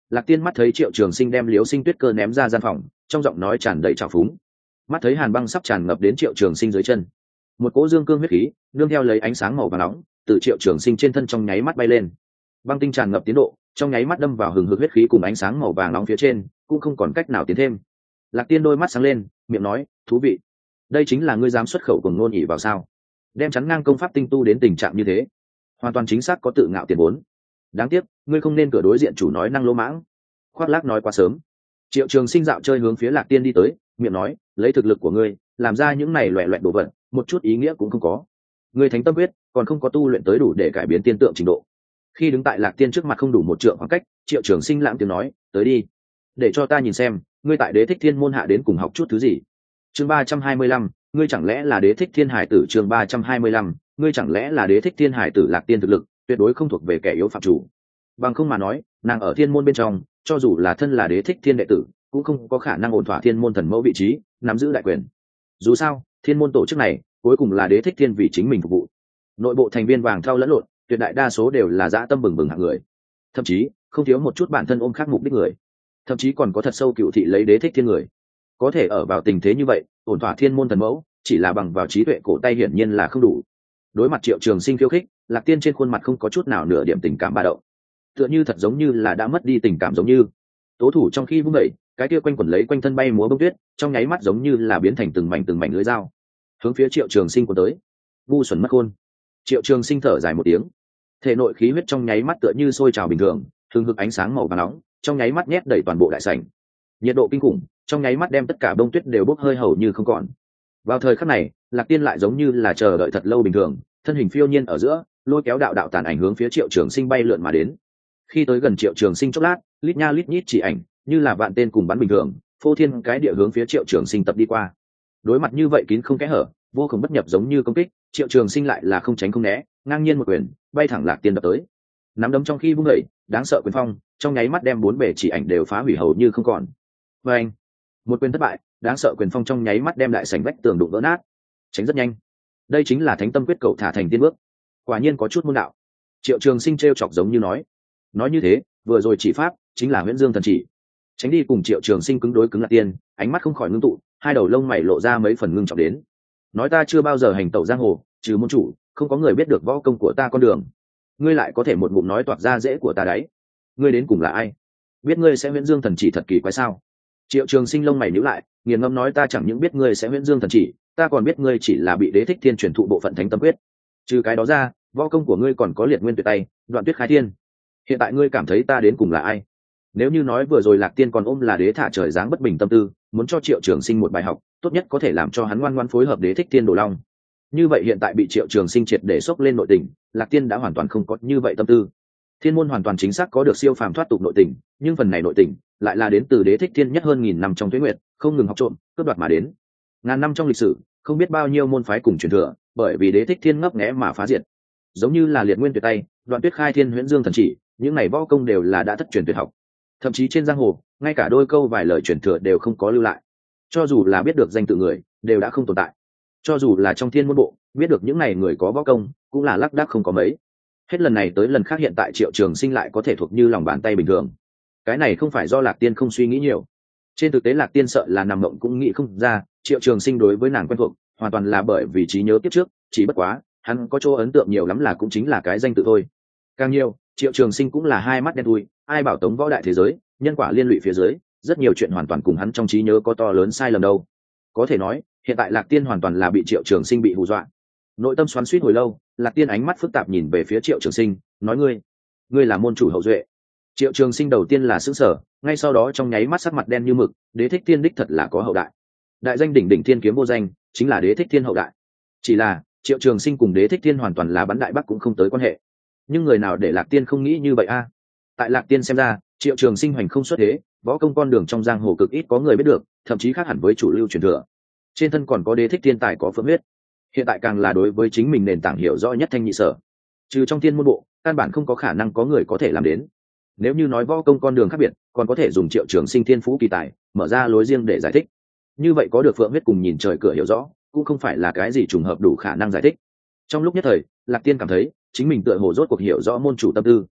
Speaker 1: Lạc Tiên mắt thấy Triệu Trường Sinh đem Liễu Sinh Tuyết Cơ ném ra gian phòng, trong giọng nói tràn đầy trào phúng. Mắt thấy hàn băng sắp tràn ngập đến Triệu Trường Sinh dưới chân, một cỗ dương cương huyết khí nương theo lấy ánh sáng màu vàng nóng từ Triệu Trường Sinh trên thân trong nháy mắt bay lên. Băng tinh tràn ngập tiến độ, trong nháy mắt đâm vào hừng hực huyết khí cùng ánh sáng màu vàng nóng phía trên, cũng không còn cách nào tiến thêm. Lạc Tiên đôi mắt sáng lên, miệng nói, thú vị. Đây chính là ngươi dám xuất khẩu cùng ngôn nhỉ vào sao? Đem chắn ngang công pháp tinh tu đến tình trạng như thế, hoàn toàn chính xác có tự ngạo tiền vốn. Đáng tiếc, ngươi không nên cửa đối diện chủ nói năng lỗ mãng. Khoác lác nói quá sớm. Triệu Trường Sinh dạo chơi hướng phía Lạc Tiên đi tới, miệng nói, lấy thực lực của ngươi, làm ra những này loẻ loẹt đồ vật, một chút ý nghĩa cũng không có. Ngươi thánh tâm quyết còn không có tu luyện tới đủ để cải biến tiên tượng trình độ. Khi đứng tại Lạc Tiên trước mặt không đủ một trượng khoảng cách, Triệu Trường Sinh lãng tiếng nói, tới đi, để cho ta nhìn xem, ngươi tại Đế Thích Thiên môn hạ đến cùng học chút thứ gì. Chương ba trăm hai mươi lăm, ngươi chẳng lẽ là Đế Thích Thiên hải tử? Chương ba trăm hai mươi lăm, ngươi chẳng lẽ là Đế Thích Thiên hải tử? Lạc Tiên thực lực tuyệt đối không thuộc về kẻ yếu phạm chủ. Bằng không mà nói, nàng ở thiên môn bên trong, cho dù là thân là Đế Thích Thiên đệ tử, cũng không có khả năng ổn thỏa thiên môn thần mẫu vị trí, nắm giữ đại quyền. Dù sao, thiên môn tổ chức này cuối cùng là Đế Thích Thiên vì chính mình phục vụ. Nội bộ thành viên vàng thau lẫn lộn, tuyệt đại đa số đều là dã tâm bừng bừng hạng người, thậm chí không thiếu một chút bản thân ôm khác mục đích người, thậm chí còn có thật sâu cựu thị lấy Đế Thích Thiên người. Có thể ở vào tình thế như vậy, ổn thỏa thiên môn thần mẫu, chỉ là bằng vào trí tuệ cổ tay hiển nhiên là không đủ. Đối mặt Triệu Trường Sinh khiêu khích, Lạc Tiên trên khuôn mặt không có chút nào nửa điểm tình cảm ba động, tựa như thật giống như là đã mất đi tình cảm giống như. Tố thủ trong khi vung đẩy, cái kia quanh quẩn lấy quanh thân bay múa bông tuyết, trong nháy mắt giống như là biến thành từng mảnh từng mảnh lưới dao, hướng phía Triệu Trường Sinh của tới. Ngu xuẩn mất khôn. Triệu Trường Sinh thở dài một tiếng, thể nội khí huyết trong nháy mắt tựa như sôi trào bình thường, thường hực ánh sáng màu vàng nóng, trong nháy mắt nhét đầy toàn bộ đại sảnh. Nhiệt độ kinh khủng, trong nháy mắt đem tất cả bông tuyết đều bốc hơi hầu như không còn. Vào thời khắc này, Lạc Tiên lại giống như là chờ đợi thật lâu bình thường, thân hình phiêu nhiên ở giữa, lôi kéo đạo đạo tàn ảnh hướng phía Triệu Trường Sinh bay lượn mà đến. Khi tới gần Triệu Trường Sinh chốc lát, lít nha lít nhít chỉ ảnh, như là vạn tên cùng bắn bình thường, phô thiên cái địa hướng phía Triệu Trường Sinh tập đi qua. Đối mặt như vậy kín không kẽ hở, vô cùng bất nhập giống như công kích, Triệu Trường Sinh lại là không tránh không né, ngang nhiên một quyền, bay thẳng Lạc Tiên đập tới. Nắm đấm trong khi vung dậy, đáng sợ quyền phong, trong nháy mắt đem bốn bề chỉ ảnh đều phá hủy hầu như không còn. Và anh, một quyền thất bại, đáng sợ quyền phong trong nháy mắt đem đại sảnh vách tường đụng vỡ nát. Tránh rất nhanh. Đây chính là Thánh Tâm quyết cậu thả thành tiên bước. Quả nhiên có chút môn đạo. Triệu Trường Sinh trêu chọc giống như nói. Nói như thế, vừa rồi chỉ pháp chính là Huyễn Dương thần chỉ. Tránh đi cùng Triệu Trường Sinh cứng đối cứng Lạc Tiên, ánh mắt không khỏi ngưng tụ, hai đầu lông mày lộ ra mấy phần ngưng trọng đến. Nói ta chưa bao giờ hành tẩu giang hồ, trừ môn chủ, không có người biết được võ công của ta con đường. Ngươi lại có thể một ngụm nói toạc ra dễ của ta đấy. Ngươi đến cùng là ai? Biết ngươi sẽ Huyễn Dương thần chỉ thật kỳ quái sao? Triệu Trường Sinh lông mày nhíu lại, nghiền ngẫm nói ta chẳng những biết ngươi sẽ Huyễn Dương thần chỉ, ta còn biết ngươi chỉ là bị Đế Thích Thiên truyền thụ bộ phận Thánh Tâm quyết. Trừ cái đó ra, võ công của ngươi còn có Liệt Nguyên Tuyệt Tay, Đoạn Tuyết Khai Thiên. Hiện tại ngươi cảm thấy ta đến cùng là ai? Nếu như nói vừa rồi Lạc Tiên còn ôm là đế thả trời dáng bất bình tâm tư, muốn cho Triệu Trường Sinh một bài học, tốt nhất có thể làm cho hắn ngoan ngoãn phối hợp Đế Thích Thiên Đồ Long. Như vậy hiện tại bị Triệu Trường Sinh triệt để sốc lên nội tình, Lạc Tiên đã hoàn toàn không có như vậy tâm tư. Thiên môn hoàn toàn chính xác có được siêu phàm thoát tục nội tình, nhưng phần này nội tình lại là đến từ Đế Thích Thiên nhất hơn nghìn năm trong tuế nguyệt, không ngừng học trộm, cướp đoạt mà đến. Ngàn năm trong lịch sử, không biết bao nhiêu môn phái cùng truyền thừa, bởi vì Đế Thích Thiên ngấp nghé mà phá diệt. Giống như là Liệt Nguyên Tuyệt Tay, Đoạn Tuyết Khai Thiên, Huyễn Dương thần chỉ, những này võ công đều là đã thất truyền tuyệt học. Thậm chí trên giang hồ, ngay cả đôi câu vài lời truyền thừa đều không có lưu lại. Cho dù là biết được danh tự người, đều đã không tồn tại. Cho dù là trong thiên môn bộ, biết được những này người có võ công, cũng là lác đác không có mấy. Hết lần này tới lần khác hiện tại Triệu Trường Sinh lại có thể thuộc như lòng bàn tay bình thường. Cái này không phải do Lạc Tiên không suy nghĩ nhiều. Trên thực tế Lạc Tiên sợ là nằm mộng cũng nghĩ không ra, Triệu Trường Sinh đối với nàng quen thuộc, hoàn toàn là bởi vì trí nhớ kiếp trước, chỉ bất quá, hắn có chỗ ấn tượng nhiều lắm là cũng chính là cái danh tự thôi. Càng nhiều, Triệu Trường Sinh cũng là hai mắt đen thui, ai bảo tống võ đại thế giới, nhân quả liên lụy phía dưới, rất nhiều chuyện hoàn toàn cùng hắn trong trí nhớ có to lớn sai lầm đâu. Có thể nói, hiện tại Lạc Tiên hoàn toàn là bị Triệu Trường Sinh bị hù dọa. Nội tâm xoắn xuýt hồi lâu, Lạc Tiên ánh mắt phức tạp nhìn về phía Triệu Trường Sinh, nói ngươi, ngươi là môn chủ hậu duệ. Triệu Trường Sinh đầu tiên là sững sờ, ngay sau đó trong nháy mắt sắc mặt đen như mực, Đế Thích Thiên đích thật là có hậu đại. Đại danh đỉnh đỉnh thiên kiếm vô danh, chính là Đế Thích Thiên hậu đại. Chỉ là, Triệu Trường Sinh cùng Đế Thích Thiên hoàn toàn là bắn đại bắc cũng không tới quan hệ. Nhưng người nào để Lạc Tiên không nghĩ như vậy a? Tại Lạc Tiên xem ra, Triệu Trường Sinh hoành không xuất thế, võ công con đường trong giang hồ cực ít có người biết được, thậm chí khác hẳn với chủ lưu truyền thừa. Trên thân còn có Đế Thích Thiên tài có phượng huyết. Hiện tại càng là đối với chính mình nền tảng hiểu rõ nhất thanh nhị sở. Trừ trong thiên môn bộ, căn bản không có khả năng có người có thể làm đến. Nếu như nói võ công con đường khác biệt, còn có thể dùng Triệu Trường Sinh thiên phú kỳ tài, mở ra lối riêng để giải thích. Như vậy có được phượng huyết cùng nhìn trời cửa hiểu rõ, cũng không phải là cái gì trùng hợp đủ khả năng giải thích. Trong lúc nhất thời, Lạc Tiên cảm thấy chính mình tựa hồ rốt cuộc hiểu rõ môn chủ tâm tư.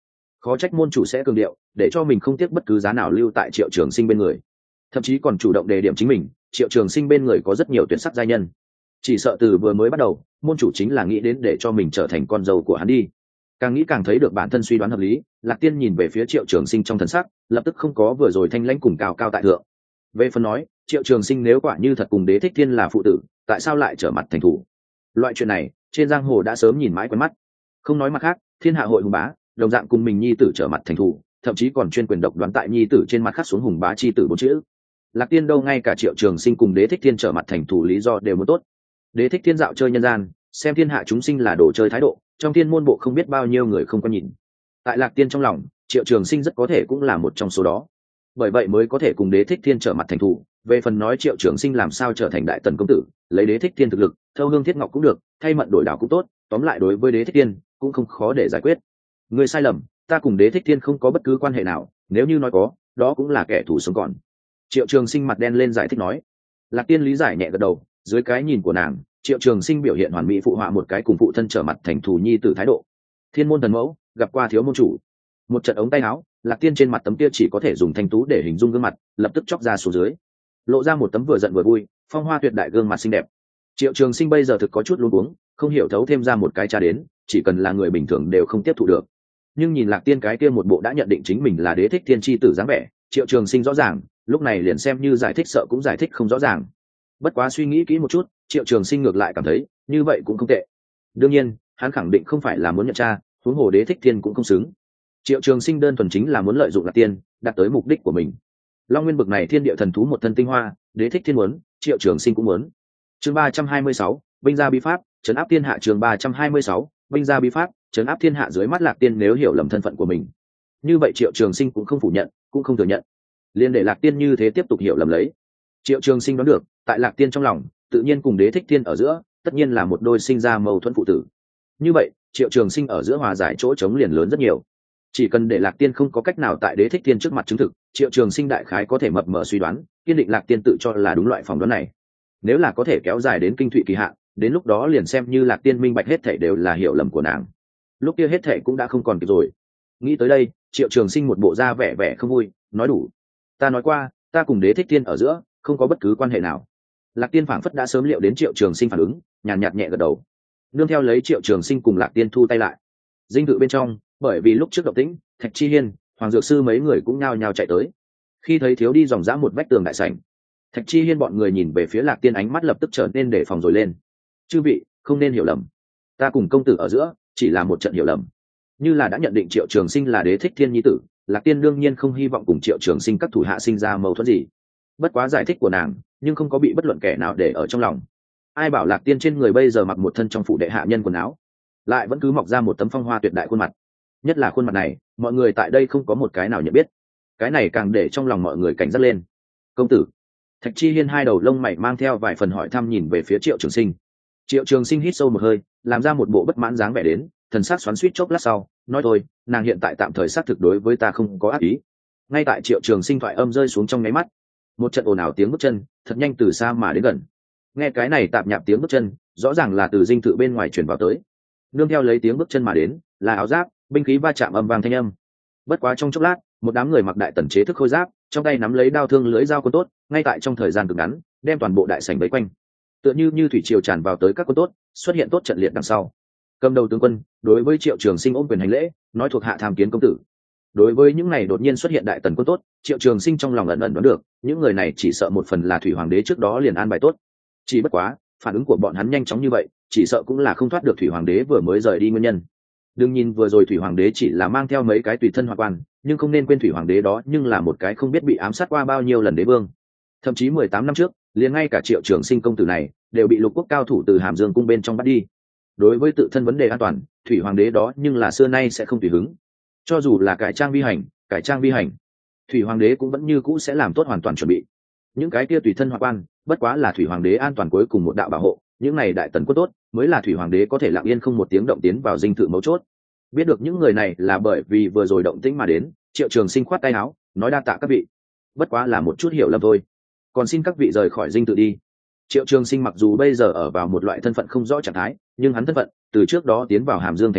Speaker 1: Khó trách môn chủ sẽ cường điệu để cho mình không tiếc bất cứ giá nào lưu tại Triệu Trường Sinh bên người, thậm chí còn chủ động đề điểm chính mình. Triệu Trường Sinh bên người có rất nhiều tuyển sắc giai nhân, chỉ sợ từ vừa mới bắt đầu môn chủ chính là nghĩ đến để cho mình trở thành con dâu của hắn đi. Càng nghĩ càng thấy được bản thân suy đoán hợp lý. Lạc Tiên nhìn về phía Triệu Trường Sinh trong thần sắc lập tức không có vừa rồi thanh lãnh cùng cao cao tại thượng. Về phần nói Triệu Trường Sinh nếu quả như thật cùng Đế Thích Thiên là phụ tử, tại sao lại trở mặt thành thủ? Loại chuyện này trên giang hồ đã sớm nhìn mãi quen mắt. Không nói mặt khác, thiên hạ hội hùng bá đồng dạng cùng mình nhi tử trở mặt thành thủ, thậm chí còn chuyên quyền độc đoán tại nhi tử trên mặt khắc xuống hùng bá chi tử bốn chữ. Lạc Tiên đâu ngay cả Triệu Trường Sinh cùng Đế Thích Thiên trở mặt thành thủ lý do đều muốn tốt. Đế Thích Thiên dạo chơi nhân gian, xem thiên hạ chúng sinh là đồ chơi thái độ, trong thiên môn bộ không biết bao nhiêu người không có nhìn. Tại Lạc Tiên trong lòng, Triệu Trường Sinh rất có thể cũng là một trong số đó, bởi vậy mới có thể cùng Đế Thích Thiên trở mặt thành thủ. Về phần nói Triệu Trường Sinh làm sao trở thành đại tần công tử, lấy Đế Thích Thiên thực lực thâu hương thiết ngọc cũng được, thay mận đổi đảo cũng tốt, tóm lại đối với Đế Thích Thiên cũng không khó để giải quyết. Người sai lầm, ta cùng Đế Thích Thiên không có bất cứ quan hệ nào, nếu như nói có, đó cũng là kẻ thù sống còn. Triệu Trường Sinh mặt đen lên giải thích nói. Lạc Tiên lý giải nhẹ gật đầu. Dưới cái nhìn của nàng, Triệu Trường Sinh biểu hiện hoàn mỹ phụ họa một cái cùng phụ thân trở mặt thành thù nhi tử thái độ. Thiên môn thần mẫu gặp qua thiếu môn chủ. Một trận ống tay áo, Lạc Tiên trên mặt tấm kia chỉ có thể dùng thanh tú để hình dung gương mặt lập tức chóc ra xuống dưới, lộ ra một tấm vừa giận vừa vui, phong hoa tuyệt đại gương mặt xinh đẹp. Triệu Trường Sinh bây giờ thực có chút luống cuống, không hiểu thấu thêm ra một cái cha đến, chỉ cần là người bình thường đều không tiếp thụ được. Nhưng nhìn Lạc Tiên cái kia một bộ đã nhận định chính mình là Đế Thích Thiên chi tử dáng vẻ, Triệu Trường Sinh rõ ràng, lúc này liền xem như giải thích sợ cũng giải thích không rõ ràng. Bất quá suy nghĩ kỹ một chút, Triệu Trường Sinh ngược lại cảm thấy như vậy cũng không tệ. Đương nhiên hắn khẳng định không phải là muốn nhận cha, huống hồ Đế Thích Thiên cũng không xứng. Triệu Trường Sinh đơn thuần chính là muốn lợi dụng Lạc Tiên đạt tới mục đích của mình. Long Nguyên bực này thiên địa thần thú một thân tinh hoa, Đế Thích Thiên muốn, Triệu Trường Sinh cũng muốn. Chương ba trăm hai mươi sáu, binh gia bí pháp trấn áp thiên hạ. Chương ba trăm hai mươi sáu, binh gia bí pháp trấn áp thiên hạ. Dưới mắt Lạc Tiên nếu hiểu lầm thân phận của mình, như vậy Triệu Trường Sinh cũng không phủ nhận, cũng không thừa nhận, liền để Lạc Tiên như thế tiếp tục hiểu lầm lấy. Triệu Trường Sinh đoán được, tại Lạc Tiên trong lòng, tự nhiên cùng Đế Thích Thiên ở giữa, tất nhiên là một đôi sinh ra mâu thuẫn phụ tử. Như vậy, Triệu Trường Sinh ở giữa hòa giải chỗ trống liền lớn rất nhiều. Chỉ cần để Lạc Tiên không có cách nào tại Đế Thích Thiên trước mặt chứng thực, Triệu Trường Sinh đại khái có thể mập mờ suy đoán, kiên định Lạc Tiên tự cho là đúng loại phỏng đoán này. Nếu là có thể kéo dài đến kinh thụy kỳ hạn, đến lúc đó liền xem như Lạc Tiên minh bạch hết thảy đều là hiểu lầm của nàng. Lúc kia hết thảy cũng đã không còn kịp rồi. Nghĩ tới đây, Triệu Trường Sinh một bộ da vẻ vẻ không vui, nói đủ. Ta nói qua, ta cùng Đế Thích Thiên ở giữa không có bất cứ quan hệ nào. Lạc Tiên phảng phất đã sớm liệu đến Triệu Trường Sinh phản ứng, nhàn nhạt nhẹ gật đầu. Nương theo lấy Triệu Trường Sinh cùng Lạc Tiên thu tay lại. Dinh thự bên trong, bởi vì lúc trước động tĩnh, Thạch Chi Hiên, Hoàng Dược Sư mấy người cũng nhao nhao chạy tới. Khi thấy thiếu đi dòng dã một vách tường đại sảnh, Thạch Chi Hiên bọn người nhìn về phía Lạc Tiên ánh mắt lập tức trở nên đề phòng rồi lên. Chư vị, không nên hiểu lầm, ta cùng công tử ở giữa chỉ là một trận hiểu lầm. Như là đã nhận định Triệu Trường Sinh là Đế Thích Thiên nhi tử, Lạc Tiên đương nhiên không hy vọng cùng Triệu Trường Sinh các thủ hạ sinh ra mâu thuẫn gì. Bất quá giải thích của nàng, nhưng không có bị bất luận kẻ nào để ở trong lòng. Ai bảo Lạc Tiên trên người bây giờ mặc một thân trong phủ đệ hạ nhân quần áo, lại vẫn cứ mọc ra một tấm phong hoa tuyệt đại khuôn mặt. Nhất là khuôn mặt này, mọi người tại đây không có một cái nào nhận biết. Cái này càng để trong lòng mọi người cảnh giác lên. Công tử. Thạch Chi Hiên hai đầu lông mày mang theo vài phần hỏi thăm nhìn về phía Triệu Trường Sinh. Triệu Trường Sinh hít sâu một hơi, làm ra một bộ bất mãn dáng vẻ đến, thần sắc xoắn xuýt chốc lát sau, nói thôi, nàng hiện tại tạm thời xác thực đối với ta không có ác ý. Ngay tại Triệu Trường Sinh thoại âm rơi xuống trong nháy mắt, một trận ồn ào tiếng bước chân thật nhanh từ xa mà đến gần. Nghe cái này tạp nhạp tiếng bước chân, rõ ràng là từ dinh thự bên ngoài truyền vào tới. Nương theo lấy tiếng bước chân mà đến, là áo giáp, binh khí va chạm âm vang thanh âm. Bất quá trong chốc lát, một đám người mặc đại tần chế thức khôi giáp, trong tay nắm lấy đao thương lưỡi dao quân tốt, ngay tại trong thời gian cực ngắn, đem toàn bộ đại sảnh vây quanh. Tựa như như thủy triều tràn vào tới các quân tốt, xuất hiện tốt trận liệt đằng sau. Cầm đầu tướng quân, đối với Triệu Trường Sinh ôm quyền hành lễ, nói thuộc hạ tham kiến công tử. Đối với những này đột nhiên xuất hiện đại tần quân tốt, Triệu Trường Sinh trong lòng ẩn ẩn đoán được, những người này chỉ sợ một phần là thủy hoàng đế trước đó liền an bài tốt. Chỉ bất quá, phản ứng của bọn hắn nhanh chóng như vậy, chỉ sợ cũng là không thoát được thủy hoàng đế vừa mới rời đi nguyên nhân. Đừng nhìn vừa rồi thủy hoàng đế chỉ là mang theo mấy cái tùy thân hoa quan, nhưng không nên quên thủy hoàng đế đó nhưng là một cái không biết bị ám sát qua bao nhiêu lần đế vương. Thậm chí mười tám năm trước, liền ngay cả Triệu Trường Sinh công tử này đều bị lục quốc cao thủ từ Hàm Dương cung bên trong bắt đi. Đối với tự thân vấn đề an toàn, thủy hoàng đế đó nhưng là xưa nay sẽ không tùy hứng. Cho dù là cải trang vi hành, cải trang vi hành, thủy hoàng đế cũng vẫn như cũ sẽ làm tốt hoàn toàn chuẩn bị. Những cái kia tùy thân hoa quan, bất quá là thủy hoàng đế an toàn cuối cùng một đạo bảo hộ, những này đại tần quân tốt mới là thủy hoàng đế có thể lặng yên không một tiếng động tiến vào dinh thự mấu chốt. Biết được những người này là bởi vì vừa rồi động tĩnh mà đến, Triệu Trường Sinh khoát tay áo, nói đa tạ các vị, bất quá là một chút hiểu lầm thôi, còn xin các vị rời khỏi dinh thự đi. Triệu Trường Sinh mặc dù bây giờ ở vào một loại thân phận không rõ trạng thái, nhưng hắn thân phận từ trước đó tiến vào Hàm Dương thành lúc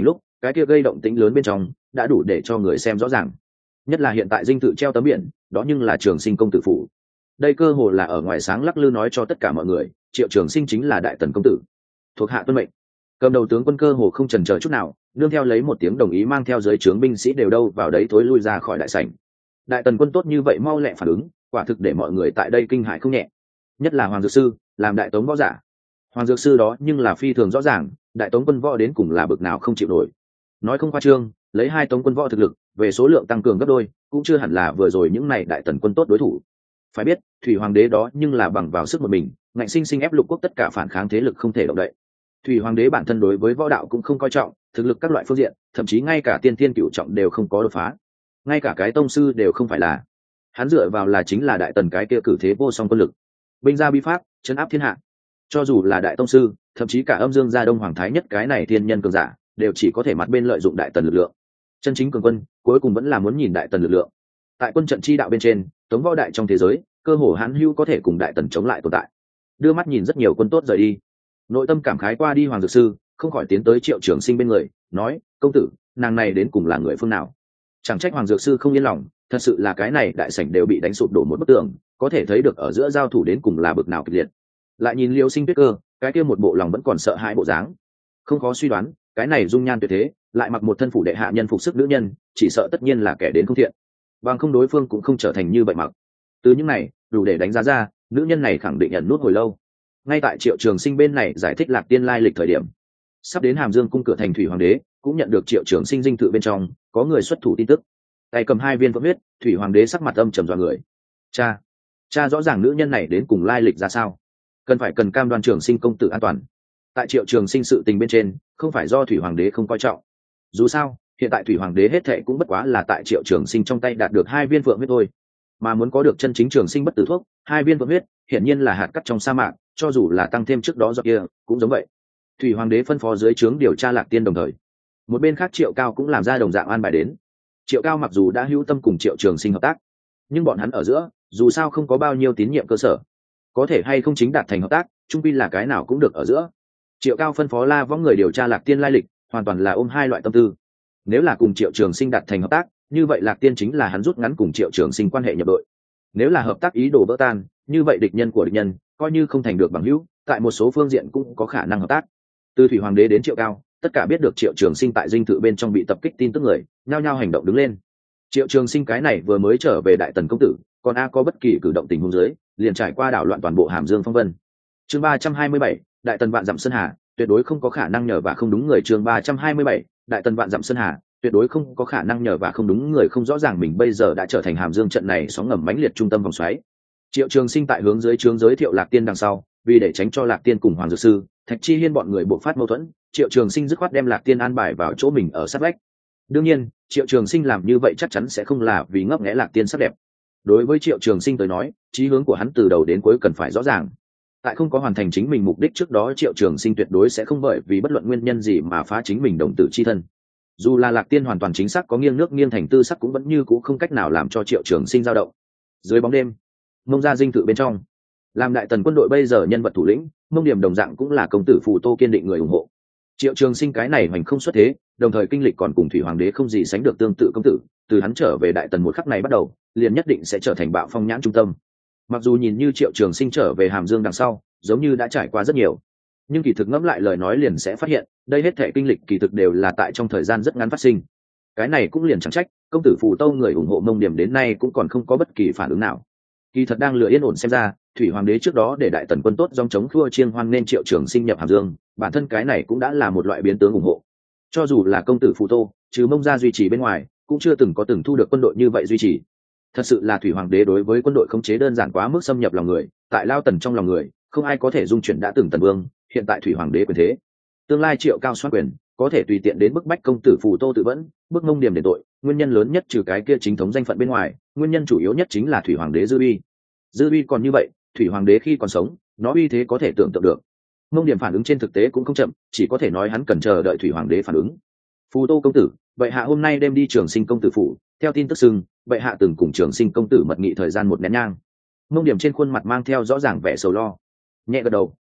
Speaker 1: cái kia gây động tĩnh lớn bên trong đã đủ để cho người xem rõ ràng. Nhất là hiện tại dinh thự treo tấm biển, đó nhưng là Trường Sinh công tử phủ. Đây cơ hồ là ở ngoài sáng lắc lư nói cho tất cả mọi người, Triệu Trường Sinh chính là đại tần công tử, thuộc hạ tuân mệnh. Cầm đầu tướng quân cơ hồ không chần chờ chút nào, nương theo lấy một tiếng đồng ý mang theo giới trướng binh sĩ đều đâu vào đấy thối lui ra khỏi đại sảnh. Đại tần quân tốt như vậy mau lẹ phản ứng, quả thực để mọi người tại đây kinh hãi không nhẹ. Nhất là Hoàng Dược Sư, làm đại tống võ giả. Hoàng Dược Sư đó nhưng là phi thường rõ ràng, đại tống quân võ đến cùng là bực nào không chịu nổi. Nói không khoa trương, lấy hai tống quân võ thực lực, về số lượng tăng cường gấp đôi, cũng chưa hẳn là vừa rồi những này đại tần quân tốt đối thủ. Phải biết, Thủy Hoàng đế đó nhưng là bằng vào sức một mình, ngạnh sinh sinh ép lục quốc tất cả phản kháng thế lực không thể động đậy. Thủy Hoàng đế bản thân đối với võ đạo cũng không coi trọng, thực lực các loại phương diện, thậm chí ngay cả tiên tiên cửu trọng đều không có đột phá, ngay cả cái tông sư đều không phải là. Hắn dựa vào là chính là đại tần cái kia cử thế vô song quân lực, binh gia bi pháp, chấn áp thiên hạ. Cho dù là đại tông sư, thậm chí cả âm dương gia đông hoàng thái nhất cái này thiên nhân cường giả, đều chỉ có thể mặt bên lợi dụng đại tần lực lượng. Chân chính cường quân, cuối cùng vẫn là muốn nhìn đại tần lực lượng. Tại quân trận chi đạo bên trên, tống võ đại trong thế giới, cơ hồ hán hữu có thể cùng đại tần chống lại tồn tại. Đưa mắt nhìn rất nhiều quân tốt rời đi, nội tâm cảm khái qua đi, Hoàng Dược Sư không khỏi tiến tới Triệu Trường Sinh bên người, nói: công tử, nàng này đến cùng là người phương nào? Chẳng trách Hoàng Dược Sư không yên lòng, thật sự là cái này đại sảnh đều bị đánh sụp đổ một bức tường, có thể thấy được ở giữa giao thủ đến cùng là bực nào kịch liệt. Lại nhìn Liêu Sinh Tuyết Cơ, cái kia một bộ lòng vẫn còn sợ hãi bộ dáng, không khó suy đoán, cái này dung nhan tuyệt thế, lại mặc một thân phủ đệ hạ nhân phục sức nữ nhân, chỉ sợ tất nhiên là kẻ đến không thiện, bằng không đối phương cũng không trở thành như vậy mặc. Từ những này đủ để đánh giá ra, nữ nhân này khẳng định nhận nút hồi lâu. Ngay tại Triệu Trường Sinh bên này giải thích Lạc Tiên lai lịch thời điểm, sắp đến Hàm Dương cung cửa thành Thủy Hoàng đế cũng nhận được Triệu Trường Sinh dinh thự bên trong có người xuất thủ tin tức, tay cầm hai viên vượng huyết. Thủy Hoàng đế sắc mặt âm trầm dọa người. Cha, cha rõ ràng nữ nhân này đến cùng lai lịch ra sao, cần phải cần cam đoan Trường Sinh công tử an toàn. Tại Triệu Trường Sinh sự tình bên trên, không phải do Thủy Hoàng đế không coi trọng. Dù sao, hiện tại Thủy Hoàng đế hết thệ cũng bất quá là tại Triệu Trường Sinh trong tay đạt được hai viên vượng huyết thôi, mà muốn có được chân chính Trường Sinh bất tử thuốc, hai viên vượng huyết hiển nhiên là hạt cát trong sa mạc, cho dù là tăng thêm trước đó do kia cũng giống vậy. Thủy Hoàng đế phân phó dưới trướng điều tra Lạc Tiên, đồng thời một bên khác Triệu Cao cũng làm ra đồng dạng an bài đến. Triệu Cao mặc dù đã hữu tâm cùng Triệu Trường Sinh hợp tác, nhưng bọn hắn ở giữa dù sao không có bao nhiêu tín nhiệm cơ sở, có thể hay không chính đạt thành hợp tác, chung quy là cái nào cũng được ở giữa. Triệu Cao phân phó La Võng người điều tra Lạc Tiên lai lịch, hoàn toàn là ôm hai loại tâm tư. Nếu là cùng Triệu Trường Sinh đạt thành hợp tác, như vậy Lạc Tiên chính là hắn rút ngắn cùng Triệu Trường Sinh quan hệ nhập đội. Nếu là hợp tác ý đồ vỡ tan, như vậy địch nhân của địch nhân coi như không thành được bằng hữu, tại một số phương diện cũng có khả năng hợp tác. Từ Thủy Hoàng đế đến Triệu Cao, tất cả biết được Triệu Trường Sinh tại dinh thự bên trong bị tập kích tin tức người, nhao nhao hành động đứng lên. Triệu Trường Sinh cái này vừa mới trở về đại tần công tử, còn a có bất kỳ cử động tình huống dưới, liền trải qua đảo loạn toàn bộ Hàm Dương phong vân. Chương ba trăm hai mươi bảy, đại tần vạn dặm sơn hà, tuyệt đối không có khả năng nhờ và không đúng người. Chương ba trăm hai mươi bảy, đại tần vạn dặm sơn hà, tuyệt đối không có khả năng nhờ và không đúng người. Không rõ ràng mình bây giờ đã trở thành Hàm Dương trận này sóng ngầm mãnh liệt trung tâm vòng xoáy. Triệu Trường Sinh tại hướng dưới trướng giới thiệu Lạc Tiên đằng sau, vì để tránh cho Lạc Tiên cùng Hoàng Dược Sư, Thạch Chi Hiên bọn người bộc phát mâu thuẫn, Triệu Trường Sinh dứt khoát đem Lạc Tiên an bài vào chỗ mình ở sát vách. Đương nhiên, Triệu Trường Sinh làm như vậy chắc chắn sẽ không là vì ngấp nghé Lạc Tiên sắc đẹp. Đối với Triệu Trường Sinh tới nói, chí hướng của hắn từ đầu đến cuối cần phải rõ ràng. Tại không có hoàn thành chính mình mục đích trước đó, Triệu Trường Sinh tuyệt đối sẽ không bởi vì bất luận nguyên nhân gì mà phá chính mình đồng tử chi thân. Dù là Lạc Tiên hoàn toàn chính xác có nghiêng nước nghiêng thành tư sắc, cũng vẫn như cũ không cách nào làm cho Triệu Trường Sinh dao động. Dưới bóng đêm, Mông gia dinh thự bên trong, làm đại tần quân đội bây giờ nhân vật thủ lĩnh, Mông Điểm đồng dạng cũng là công tử Phù Tô kiên định người ủng hộ. Triệu Trường Sinh cái này hoành không xuất thế, đồng thời kinh lịch còn cùng Thủy Hoàng đế không gì sánh được tương tự công tử, từ hắn trở về đại tần một khắc này bắt đầu, liền nhất định sẽ trở thành bạo phong nhãn trung tâm. Mặc dù nhìn như Triệu Trường Sinh trở về Hàm Dương đằng sau, giống như đã trải qua rất nhiều, nhưng kỳ thực ngẫm lại lời nói liền sẽ phát hiện, đây hết thảy kinh lịch kỳ thực đều là tại trong thời gian rất ngắn phát sinh. Cái này cũng liền chẳng trách, công tử Phù Tô người ủng hộ Mông Điểm đến nay cũng còn không có bất kỳ phản ứng nào. Kỳ thật đang lựa yên ổn xem ra, Thủy Hoàng đế trước đó để đại tần quân tốt dòng chống khua chiêng hoan nên Triệu Trường Sinh nhập Hàm Dương, bản thân cái này cũng đã là một loại biến tướng ủng hộ. Cho dù là công tử Phù Tô, trừ Mông gia duy trì bên ngoài, cũng chưa từng có từng thu được quân đội như vậy duy trì. Thật sự là Thủy Hoàng đế đối với quân đội khống chế đơn giản quá mức xâm nhập lòng người, tại Lao Tần trong lòng người, không ai có thể dung chuyển đã từng Tần Vương, hiện tại Thủy Hoàng đế quyền thế. Tương lai Triệu Cao xoát quyền, có thể tùy tiện đến bức bách công tử Phù Tô tự vẫn, bức Mông Điểm để tội, nguyên nhân lớn nhất trừ cái kia chính thống danh phận bên ngoài, nguyên nhân chủ yếu nhất chính là Thủy Hoàng đế dư uy. Dư uy còn như vậy, Thủy Hoàng đế khi còn sống, nó uy thế có thể tưởng tượng được. Mông Điểm phản ứng trên thực tế cũng không chậm, chỉ có thể nói hắn cần chờ đợi Thủy Hoàng đế phản ứng. Phù Tô công tử, vậy hạ hôm nay đem đi Trường Sinh công tử phủ, theo tin tức xưng, vậy hạ từng cùng Trường Sinh công tử mật nghị thời gian một nén nhang. Mông Điểm trên khuôn mặt mang theo rõ ràng vẻ sầu lo, nhẹ gật đầu,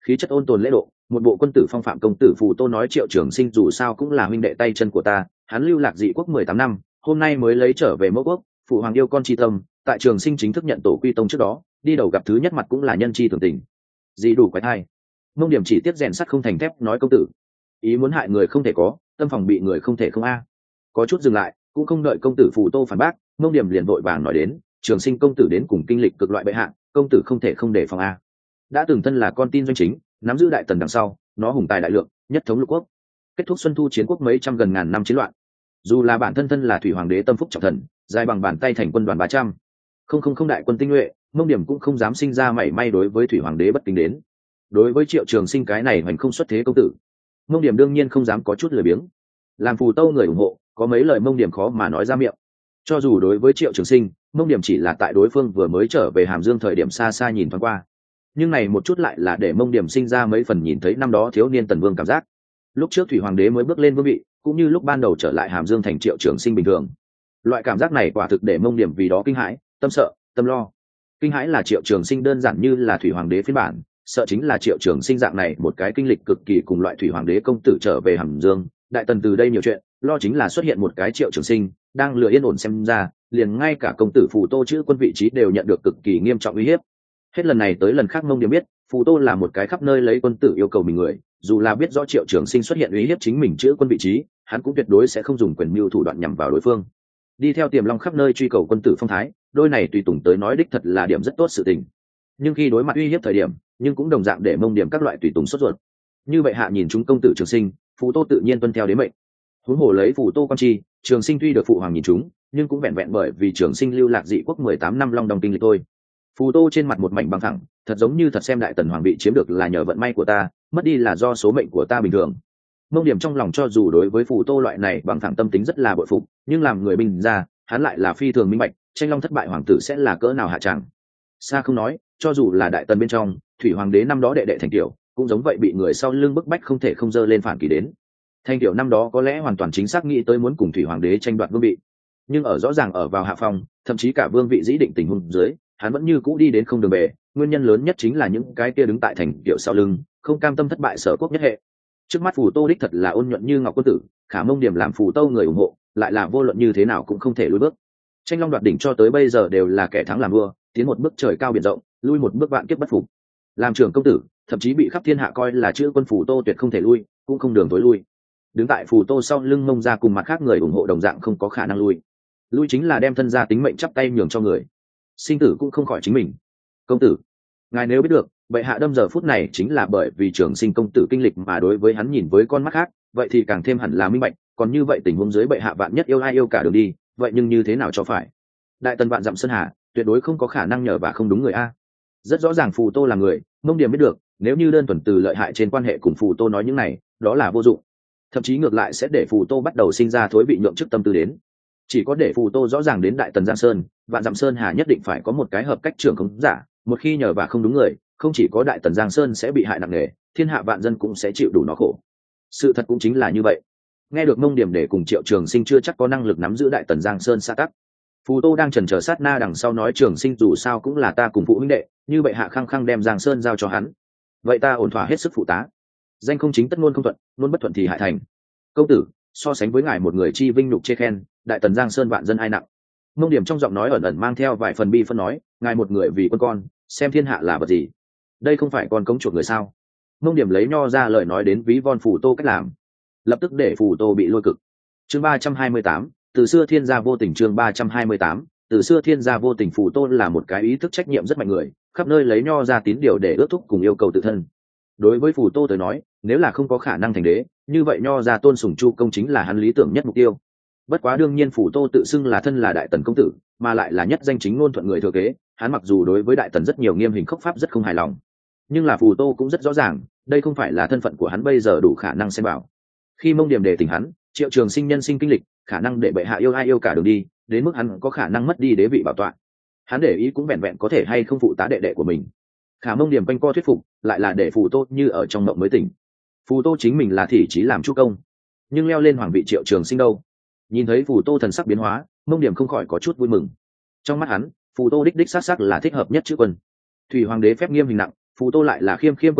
Speaker 1: khí chất ôn tồn lễ độ, một bộ quân tử phong phạm. Công tử Phù Tô nói Triệu Trường Sinh dù sao cũng là huynh đệ tay chân của ta, hắn lưu lạc dị quốc mười tám năm, hôm nay mới lấy trở về mẫu quốc, phụ hoàng yêu con tri tâm, tại Trường Sinh chính thức nhận tổ quy tông trước đó, đi đầu gặp thứ nhất mặt cũng là nhân chi thường tình. Dị đủ quái thai. Mông Điểm chỉ tiếp rèn sắt không thành thép nói công tử, ý muốn hại người không thể có, tâm phòng bị người không thể không a. Có chút dừng lại, cũng không đợi công tử Phù Tô phản bác, Mông Điểm liền vội vàng nói đến, Trường Sinh công tử đến cùng kinh lịch cực loại bệ hạ, công tử không thể không để phòng a. Đã từng thân là con tin doanh chính, nắm giữ đại tần đằng sau, nó hùng tài đại lượng, nhất thống lục quốc, kết thúc xuân thu chiến quốc mấy trăm gần ngàn năm chiến loạn. Dù là bản thân thân là thủy hoàng đế tâm phúc trọng thần, dài bằng bàn tay thành quân đoàn ba trăm, không không không đại quân tinh nhuệ, Mông Điểm cũng không dám sinh ra mảy may đối với thủy hoàng đế bất kính đến. Đối với Triệu Trường Sinh cái này hoành không xuất thế công tử, Mông Điểm đương nhiên không dám có chút lười biếng. Làm Phù Tô người ủng hộ, có mấy lời Mông Điểm khó mà nói ra miệng. Cho dù đối với Triệu Trường Sinh, Mông Điểm chỉ là tại đối phương vừa mới trở về Hàm Dương thời điểm xa xa nhìn thoáng qua, nhưng này một chút lại là để Mông Điểm sinh ra mấy phần nhìn thấy năm đó thiếu niên Tần Vương cảm giác. Lúc trước thủy hoàng đế mới bước lên vương vị, cũng như lúc ban đầu trở lại Hàm Dương thành Triệu Trường Sinh bình thường. Loại cảm giác này quả thực để Mông Điểm vì đó kinh hãi, tâm sợ, tâm lo. Kinh hãi là Triệu Trường Sinh đơn giản như là thủy hoàng đế phiên bản, sợ chính là Triệu Trường Sinh dạng này một cái kinh lịch cực kỳ cùng loại thủy hoàng đế công tử trở về Hàm Dương. Đại tần từ đây nhiều chuyện, lo chính là xuất hiện một cái Triệu Trường Sinh đang lừa yên ổn xem ra, liền ngay cả công tử Phù Tô chữ quân vị trí đều nhận được cực kỳ nghiêm trọng uy hiếp. Hết lần này tới lần khác Mông Điểm biết, Phù Tô là một cái khắp nơi lấy quân tử yêu cầu mình người, dù là biết rõ Triệu Trường Sinh xuất hiện uy hiếp chính mình chữ quân vị trí, hắn cũng tuyệt đối sẽ không dùng quyền mưu thủ đoạn nhằm vào đối phương. Đi theo Tiềm Long khắp nơi truy cầu quân tử phong thái, đôi này tùy tùng tới nói đích thật là điểm rất tốt sự tình. Nhưng khi đối mặt uy hiếp thời điểm, nhưng cũng đồng dạng để Mông Điểm các loại tùy tùng sốt ruột. Như vậy hạ nhìn chúng công tử Trường Sinh, Phù Tô tự nhiên tuân theo đến mệnh. Huống hồ lấy Phù Tô quan chi, Trường Sinh tuy được phụ hoàng nhìn chúng, nhưng cũng vẹn vẹn bởi vì Trường Sinh lưu lạc dị quốc mười tám năm long đong kinh lịch thôi. Phù Tô trên mặt một mảnh bằng thẳng, thật giống như thật xem đại tần hoàng vị chiếm được là nhờ vận may của ta, mất đi là do số mệnh của ta bình thường. Mông Điểm trong lòng cho dù đối với Phù Tô loại này bằng thẳng tâm tính rất là bội phục, nhưng làm người bình ra, hắn lại là phi thường minh bạch, tranh long thất bại hoàng tử sẽ là cỡ nào hạ tràng. Xa không nói, cho dù là đại tần bên trong, thủy hoàng đế năm đó đệ đệ Thành Tiểu, cũng giống vậy bị người sau lưng bức bách không thể không dơ lên phản kỳ đến. Thành Tiểu năm đó có lẽ hoàn toàn chính xác nghĩ tới muốn cùng thủy hoàng đế tranh đoạt vương vị, nhưng ở rõ ràng ở vào hạ phong, thậm chí cả vương vị dĩ định tình huống dưới, hắn vẫn như cũ đi đến không đường về. Nguyên nhân lớn nhất chính là những cái kia đứng tại Thành Tiểu sau lưng, không cam tâm thất bại sở quốc nhất hệ. Trước mắt Phù Tô đích thật là ôn nhuận như ngọc quân tử, khả Mông Điểm làm Phù Tô người ủng hộ, lại là vô luận như thế nào cũng không thể lùi bước. Tranh long đoạt đỉnh cho tới bây giờ đều là kẻ thắng làm vua, tiến một bước trời cao biển rộng, lui một bước vạn kiếp bất phục. Làm trưởng công tử, thậm chí bị khắp thiên hạ coi là chữ quân Phù Tô tuyệt không thể lui, cũng không đường tối lui. Đứng tại Phù Tô sau lưng Mông ra cùng mặt khác người ủng hộ đồng dạng không có khả năng lui. Lui chính là đem thân gia tính mệnh chắp tay nhường cho người. Sinh tử cũng không khỏi chính mình. Công tử, ngài nếu biết được, bệ hạ đâm giờ phút này chính là bởi vì Trường Sinh công tử kinh lịch mà đối với hắn nhìn với con mắt khác, vậy thì càng thêm hẳn là minh bạch, còn như vậy tình huống dưới bệ hạ vạn nhất yêu ai yêu cả đường đi, vậy nhưng như thế nào cho phải? Đại tần vạn dặm sơn hà, tuyệt đối không có khả năng nhờ và không đúng người a. Rất rõ ràng Phù Tô là người, Mông Điểm biết được, nếu như đơn thuần từ lợi hại trên quan hệ cùng Phù Tô nói những này, đó là vô dụng. Thậm chí ngược lại sẽ để Phù Tô bắt đầu sinh ra thối vị nhượng chức tâm tư đến. Chỉ có để Phù Tô rõ ràng đến đại tần Giang Sơn, vạn dặm sơn hà nhất định phải có một cái hợp cách trưởng khống giả, một khi nhờ và không đúng người, không chỉ có đại tần Giang Sơn sẽ bị hại nặng nề, thiên hạ vạn dân cũng sẽ chịu đủ nó khổ. Sự thật cũng chính là như vậy. Nghe được Mông Điểm để cùng Triệu Trường Sinh chưa chắc có năng lực nắm giữ đại tần Giang Sơn xã tắc, Phù Tô đang chần chờ sát na đằng sau nói Trường Sinh dù sao cũng là ta cùng phụ huynh đệ, như vậy hạ khăng khăng đem Giang Sơn giao cho hắn, vậy ta ổn thỏa hết sức phụ tá. Danh không chính tất ngôn không thuận, ngôn bất thuận thì hại thành. Công tử, so sánh với ngài một người chi vinh nhục chê khen, đại tần Giang Sơn vạn dân ai nặng. Mông Điểm trong giọng nói ẩn ẩn mang theo vài phần bi phân nói, ngài một người vì quân con, xem thiên hạ là vật gì? Đây không phải con cống chuộc người sao? Mông Điểm lấy nho ra lời nói đến ví von Phù Tô cách làm, lập tức để Phù Tô bị lôi cực. Chương ba trăm hai mươi tám, từ xưa thiên gia vô tình. Chương ba trăm hai mươi tám, từ xưa thiên gia vô tình. Phù Tô là một cái ý thức trách nhiệm rất mạnh người, khắp nơi lấy nho ra tín điều để ước thúc cùng yêu cầu tự thân. Đối với Phù Tô tới nói, nếu là không có khả năng thành đế, như vậy nho ra tôn sùng chu công chính là hắn lý tưởng nhất mục tiêu. Bất quá đương nhiên Phù Tô tự xưng là thân là đại tần công tử, mà lại là nhất danh chính ngôn thuận người thừa kế, hắn mặc dù đối với đại tần rất nhiều nghiêm hình khốc pháp rất không hài lòng, nhưng là Phù Tô cũng rất rõ ràng, đây không phải là thân phận của hắn bây giờ đủ khả năng xem bảo. Khi Mông Điểm đề tỉnh hắn, Triệu Trường Sinh nhân sinh kinh lịch, khả năng để bệ hạ yêu ai yêu cả đường đi, đến mức hắn có khả năng mất đi đế vị bảo tọa. Hắn để ý cũng vẹn vẹn có thể hay không phụ tá đệ đệ của mình. Khả Mông Điểm quanh co thuyết phục, lại là để Phù Tô như ở trong mộng mới tỉnh. Phù Tô chính mình là thị trí làm chu công, nhưng leo lên hoàng vị Triệu Trường Sinh đâu? Nhìn thấy Phù Tô thần sắc biến hóa, Mông Điểm không khỏi có chút vui mừng. Trong mắt hắn, Phù Tô đích đích xác xác là thích hợp nhất chữ quân. Thủy hoàng đế phép nghiêm hình nặng, Phù Tô lại là khiêm khiêm quân tử,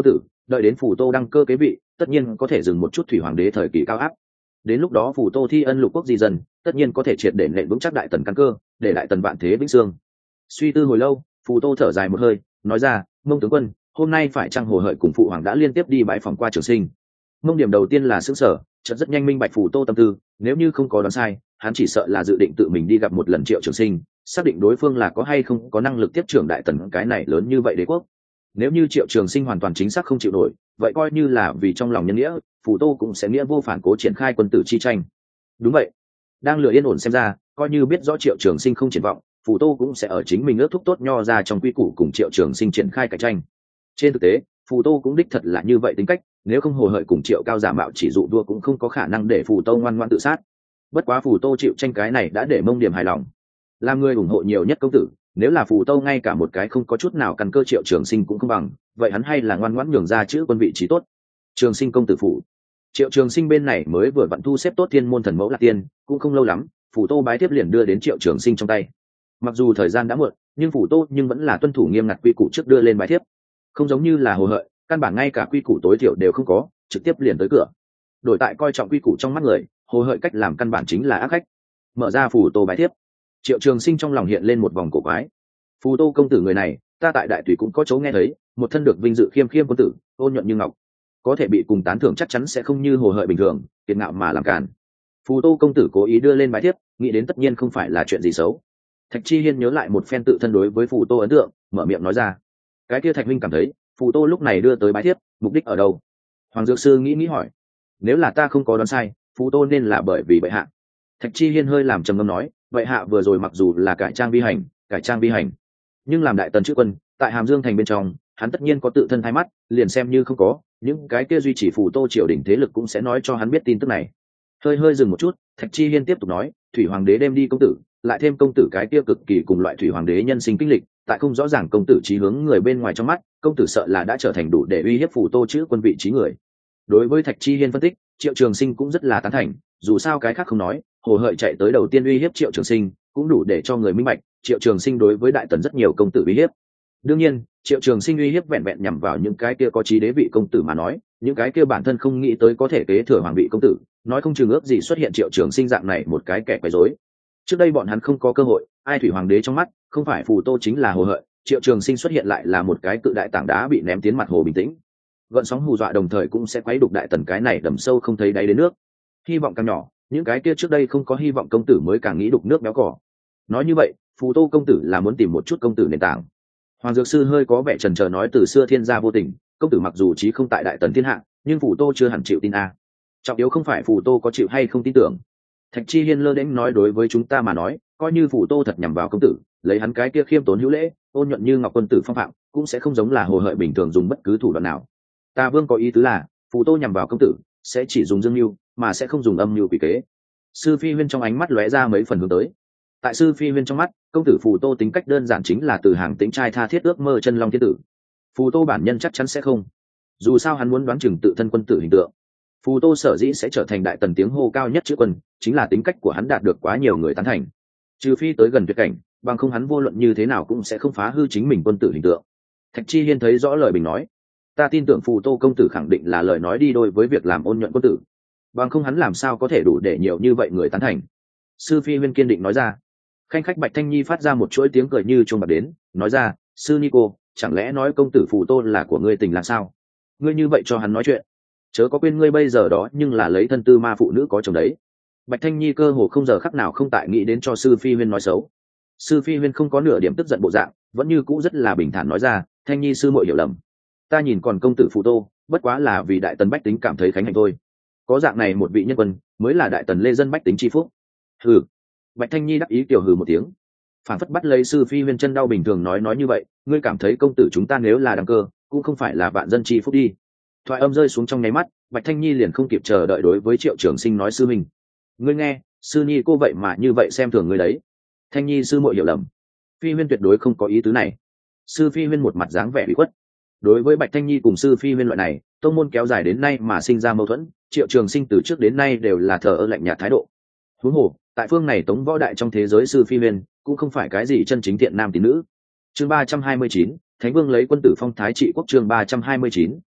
Speaker 1: đợi đến Phù Tô đăng cơ kế vị, tất nhiên có thể dừng một chút thủy hoàng đế thời kỳ cao áp. Đến lúc đó Phù Tô thi ân lục quốc di dần, tất nhiên có thể triệt để nện vững chắc đại tần căn cơ, để đại tần vạn thế vĩnh sương. Suy tư hồi lâu, Phù Tô thở dài một hơi, nói ra: Mông tướng quân, hôm nay phải chăng Hồ Hợi cùng phụ hoàng đã liên tiếp đi bãi phòng qua Trường Sinh? Mông điểm đầu tiên là sững sờ, chợt rất nhanh minh bạch Phù Tô tâm tư, nếu như không có đoán sai, hắn chỉ sợ là dự định tự mình đi gặp một lần Triệu Trường Sinh, xác định đối phương là có hay không có năng lực tiếp trưởng đại tần cái này lớn như vậy đế quốc. Nếu như Triệu Trường Sinh hoàn toàn chính xác không chịu nổi, vậy coi như là vì trong lòng nhân nghĩa, Phù Tô cũng sẽ nghĩa vô phản cố triển khai quân tử chi tranh. Đúng vậy, đang lựa yên ổn xem ra, coi như biết rõ Triệu Trường Sinh không triển vọng, Phù Tô cũng sẽ ở chính mình ước thúc tốt nho ra trong quy củ cùng Triệu Trường Sinh triển khai cạnh tranh. Trên thực tế, Phù Tô cũng đích thật là như vậy tính cách, nếu không Hồ Hợi cùng Triệu Cao giả mạo chỉ dụ đua cũng không có khả năng để Phù Tô ngoan ngoãn tự sát. Bất quá Phù Tô chịu tranh cái này đã để Mông Điểm hài lòng. Làm người ủng hộ nhiều nhất công tử, nếu là Phù Tô ngay cả một cái không có chút nào căn cơ Triệu Trường Sinh cũng không bằng, vậy hắn hay là ngoan ngoãn nhường ra chữ quân vị trí tốt. Trường Sinh công tử phủ. Triệu Trường Sinh bên này mới vừa vặn thu xếp tốt thiên môn thần mẫu Lạc Tiên, cũng không lâu lắm, Phù Tô bái tiếp liền đưa đến Triệu Trường Sinh trong tay. Mặc dù thời gian đã muộn, nhưng Phù Tô nhưng vẫn là tuân thủ nghiêm ngặt quy củ trước đưa lên bái thiếp, không giống như là Hồ Hợi, căn bản ngay cả quy củ tối thiểu đều không có, trực tiếp liền tới cửa. Đổi tại coi trọng quy củ trong mắt người, Hồ Hợi cách làm căn bản chính là ác khách. Mở ra Phù Tô bái thiếp, Triệu Trường Sinh trong lòng hiện lên một vòng cổ quái. Phù Tô công tử người này, ta tại đại thủy cũng có chỗ nghe thấy, một thân được vinh dự khiêm khiêm quân tử, ôn nhuận như ngọc, có thể bị cùng tán thưởng chắc chắn sẽ không như Hồ Hợi bình thường kiệt ngạo mà làm cản. Phù Tô công tử cố ý đưa lên bái thiếp, nghĩ đến tất nhiên không phải là chuyện gì xấu. Thạch Chi Hiên nhớ lại một phen tự thân đối với Phù Tô ấn tượng, mở miệng nói ra: cái kia Thạch Minh cảm thấy Phù Tô lúc này đưa tới bái thiếp, mục đích ở đâu? Hoàng Dược Sư nghĩ nghĩ hỏi: nếu là ta không có đoán sai, Phù Tô nên là bởi vì bệ hạ. Thạch Chi Hiên hơi làm trầm ngâm nói: bệ hạ vừa rồi mặc dù là cải trang vi hành, cải trang vi hành, nhưng làm đại tần chữ quân tại Hàm Dương thành bên trong, hắn tất nhiên có tự thân thay mắt, liền xem như không có, những cái kia duy trì Phù Tô triều đình thế lực cũng sẽ nói cho hắn biết tin tức này. Hơi hơi dừng một chút, Thạch Chi Hiên tiếp tục nói: thủy hoàng đế đem đi công tử, lại thêm công tử cái kia cực kỳ cùng loại thủy hoàng đế nhân sinh kinh lịch, tại không rõ ràng công tử chí hướng người bên ngoài trong mắt, công tử sợ là đã trở thành đủ để uy hiếp Phù Tô chữ quân vị trí người. Đối với Thạch Chi Hiên phân tích, Triệu Trường Sinh cũng rất là tán thành, dù sao cái khác không nói, Hồ Hợi chạy tới đầu tiên uy hiếp Triệu Trường Sinh, cũng đủ để cho người minh bạch, Triệu Trường Sinh đối với đại tần rất nhiều công tử uy hiếp. Đương nhiên, Triệu Trường Sinh uy hiếp vẹn vẹn nhằm vào những cái kia có chí đế vị công tử mà nói, những cái kia bản thân không nghĩ tới có thể kế thừa hoàng vị công tử, nói không chừng ước gì xuất hiện Triệu Trường Sinh dạng này một cái kẻ quấy rối. Trước đây bọn hắn không có cơ hội, ai thủy hoàng đế trong mắt, không phải Phù Tô chính là Hồ Hợi, Triệu Trường Sinh xuất hiện lại là một cái cự đại tảng đá bị ném tiến mặt hồ bình tĩnh. Gợn sóng hù dọa đồng thời cũng sẽ quấy đục đại tần cái này đầm sâu không thấy đáy đến nước. Hy vọng càng nhỏ, những cái kia trước đây không có hy vọng công tử mới càng nghĩ đục nước béo cỏ. Nói như vậy, Phù Tô công tử là muốn tìm một chút công tử nền tảng. Hoàng Dược Sư hơi có vẻ chần chờ nói: từ xưa thiên gia vô tình, công tử mặc dù chí không tại đại tần thiên hạ, nhưng Phù Tô chưa hẳn chịu tin a. Trọng yếu không phải Phù Tô có chịu hay không tin tưởng. Thạch Chi Hiên lơ đễnh nói: đối với chúng ta mà nói, coi như Phù Tô thật nhằm vào công tử, lấy hắn cái kia khiêm tốn hữu lễ, ôn nhuận như ngọc quân tử phong phạm, cũng sẽ không giống là Hồ Hợi bình thường dùng bất cứ thủ đoạn nào. Ta Vương có ý tứ là, Phù Tô nhằm vào công tử, sẽ chỉ dùng dương mưu, mà sẽ không dùng âm mưu quỷ kế. Sư Phi Huyên trong ánh mắt lóe ra mấy phần hướng tới. Tại Sư Phi Huyên trong mắt, công tử Phù Tô tính cách đơn giản chính là từ hàng tính trai tha thiết ước mơ chân long thiên tử. Phù Tô bản nhân chắc chắn sẽ không. Dù sao hắn muốn đoán chừng tự thân quân tử hình tượng. Phù Tô sở dĩ sẽ trở thành đại tần tiếng hô cao nhất chữ quân, chính là tính cách của hắn đạt được quá nhiều người tán thành. Trừ phi tới gần tuyệt cảnh, bằng không hắn vô luận như thế nào cũng sẽ không phá hư chính mình quân tử hình tượng. Thạch Chi Hiên thấy rõ lời bình nói: ta tin tưởng Phù Tô công tử khẳng định là lời nói đi đôi với việc làm ôn nhuận quân tử, bằng không hắn làm sao có thể đủ để nhiều như vậy người tán thành. Sư Phi Huyên kiên định nói ra. Khanh khách Bạch Thanh Nhi phát ra một chuỗi tiếng cười như chuông bạc đến, nói ra: sư Nico, chẳng lẽ nói công tử Phù Tô là của ngươi tình là sao? Ngươi như vậy cho hắn nói chuyện, chớ có quên ngươi bây giờ đó nhưng là lấy thân tư ma phụ nữ có chồng đấy. Bạch Thanh Nhi cơ hồ không giờ khắc nào không tại nghĩ đến cho Sư Phi Huyên nói xấu. Sư Phi Huyên không có nửa điểm tức giận bộ dạng, vẫn như cũ rất là bình thản nói ra: Thanh Nhi sư muội hiểu lầm, ta nhìn còn công tử Phù Tô bất quá là vì đại tần bách tính cảm thấy khánh hạnh thôi, có dạng này một vị nhân quân mới là đại tần lê dân bách tính chi phúc. Hừ. Bạch Thanh Nhi đắc ý tiểu hừ một tiếng, phản phất bắt lấy Sư Phi Huyên chân đau bình thường nói nói như vậy, ngươi cảm thấy công tử chúng ta nếu là đăng cơ cũng không phải là vạn dân chi phúc đi. Thoại âm rơi xuống trong nháy mắt, Bạch Thanh Nhi liền không kịp chờ đợi đối với Triệu Trường Sinh nói: sư mình, ngươi nghe, sư nhi cô vậy mà như vậy xem thường ngươi đấy. Thanh Nhi sư muội hiểu lầm, Phi Huyên tuyệt đối không có ý tứ này. Sư Phi Huyên một mặt dáng vẻ bị khuất. Đối với Bạch Thanh Nhi cùng Sư Phi Huyên loại này tông môn kéo dài đến nay mà sinh ra mâu thuẫn, Triệu Trường Sinh từ trước đến nay đều là thờ ơ lạnh nhạt thái độ. Huống hồ tại phương này tống võ đại trong thế giới, Sư Phi Huyên cũng không phải cái gì chân chính thiện nam tín nữ. Chương ba trăm hai mươi chín, Thánh Vương lấy quân tử phong thái trị quốc. Chương ba trăm hai mươi chín,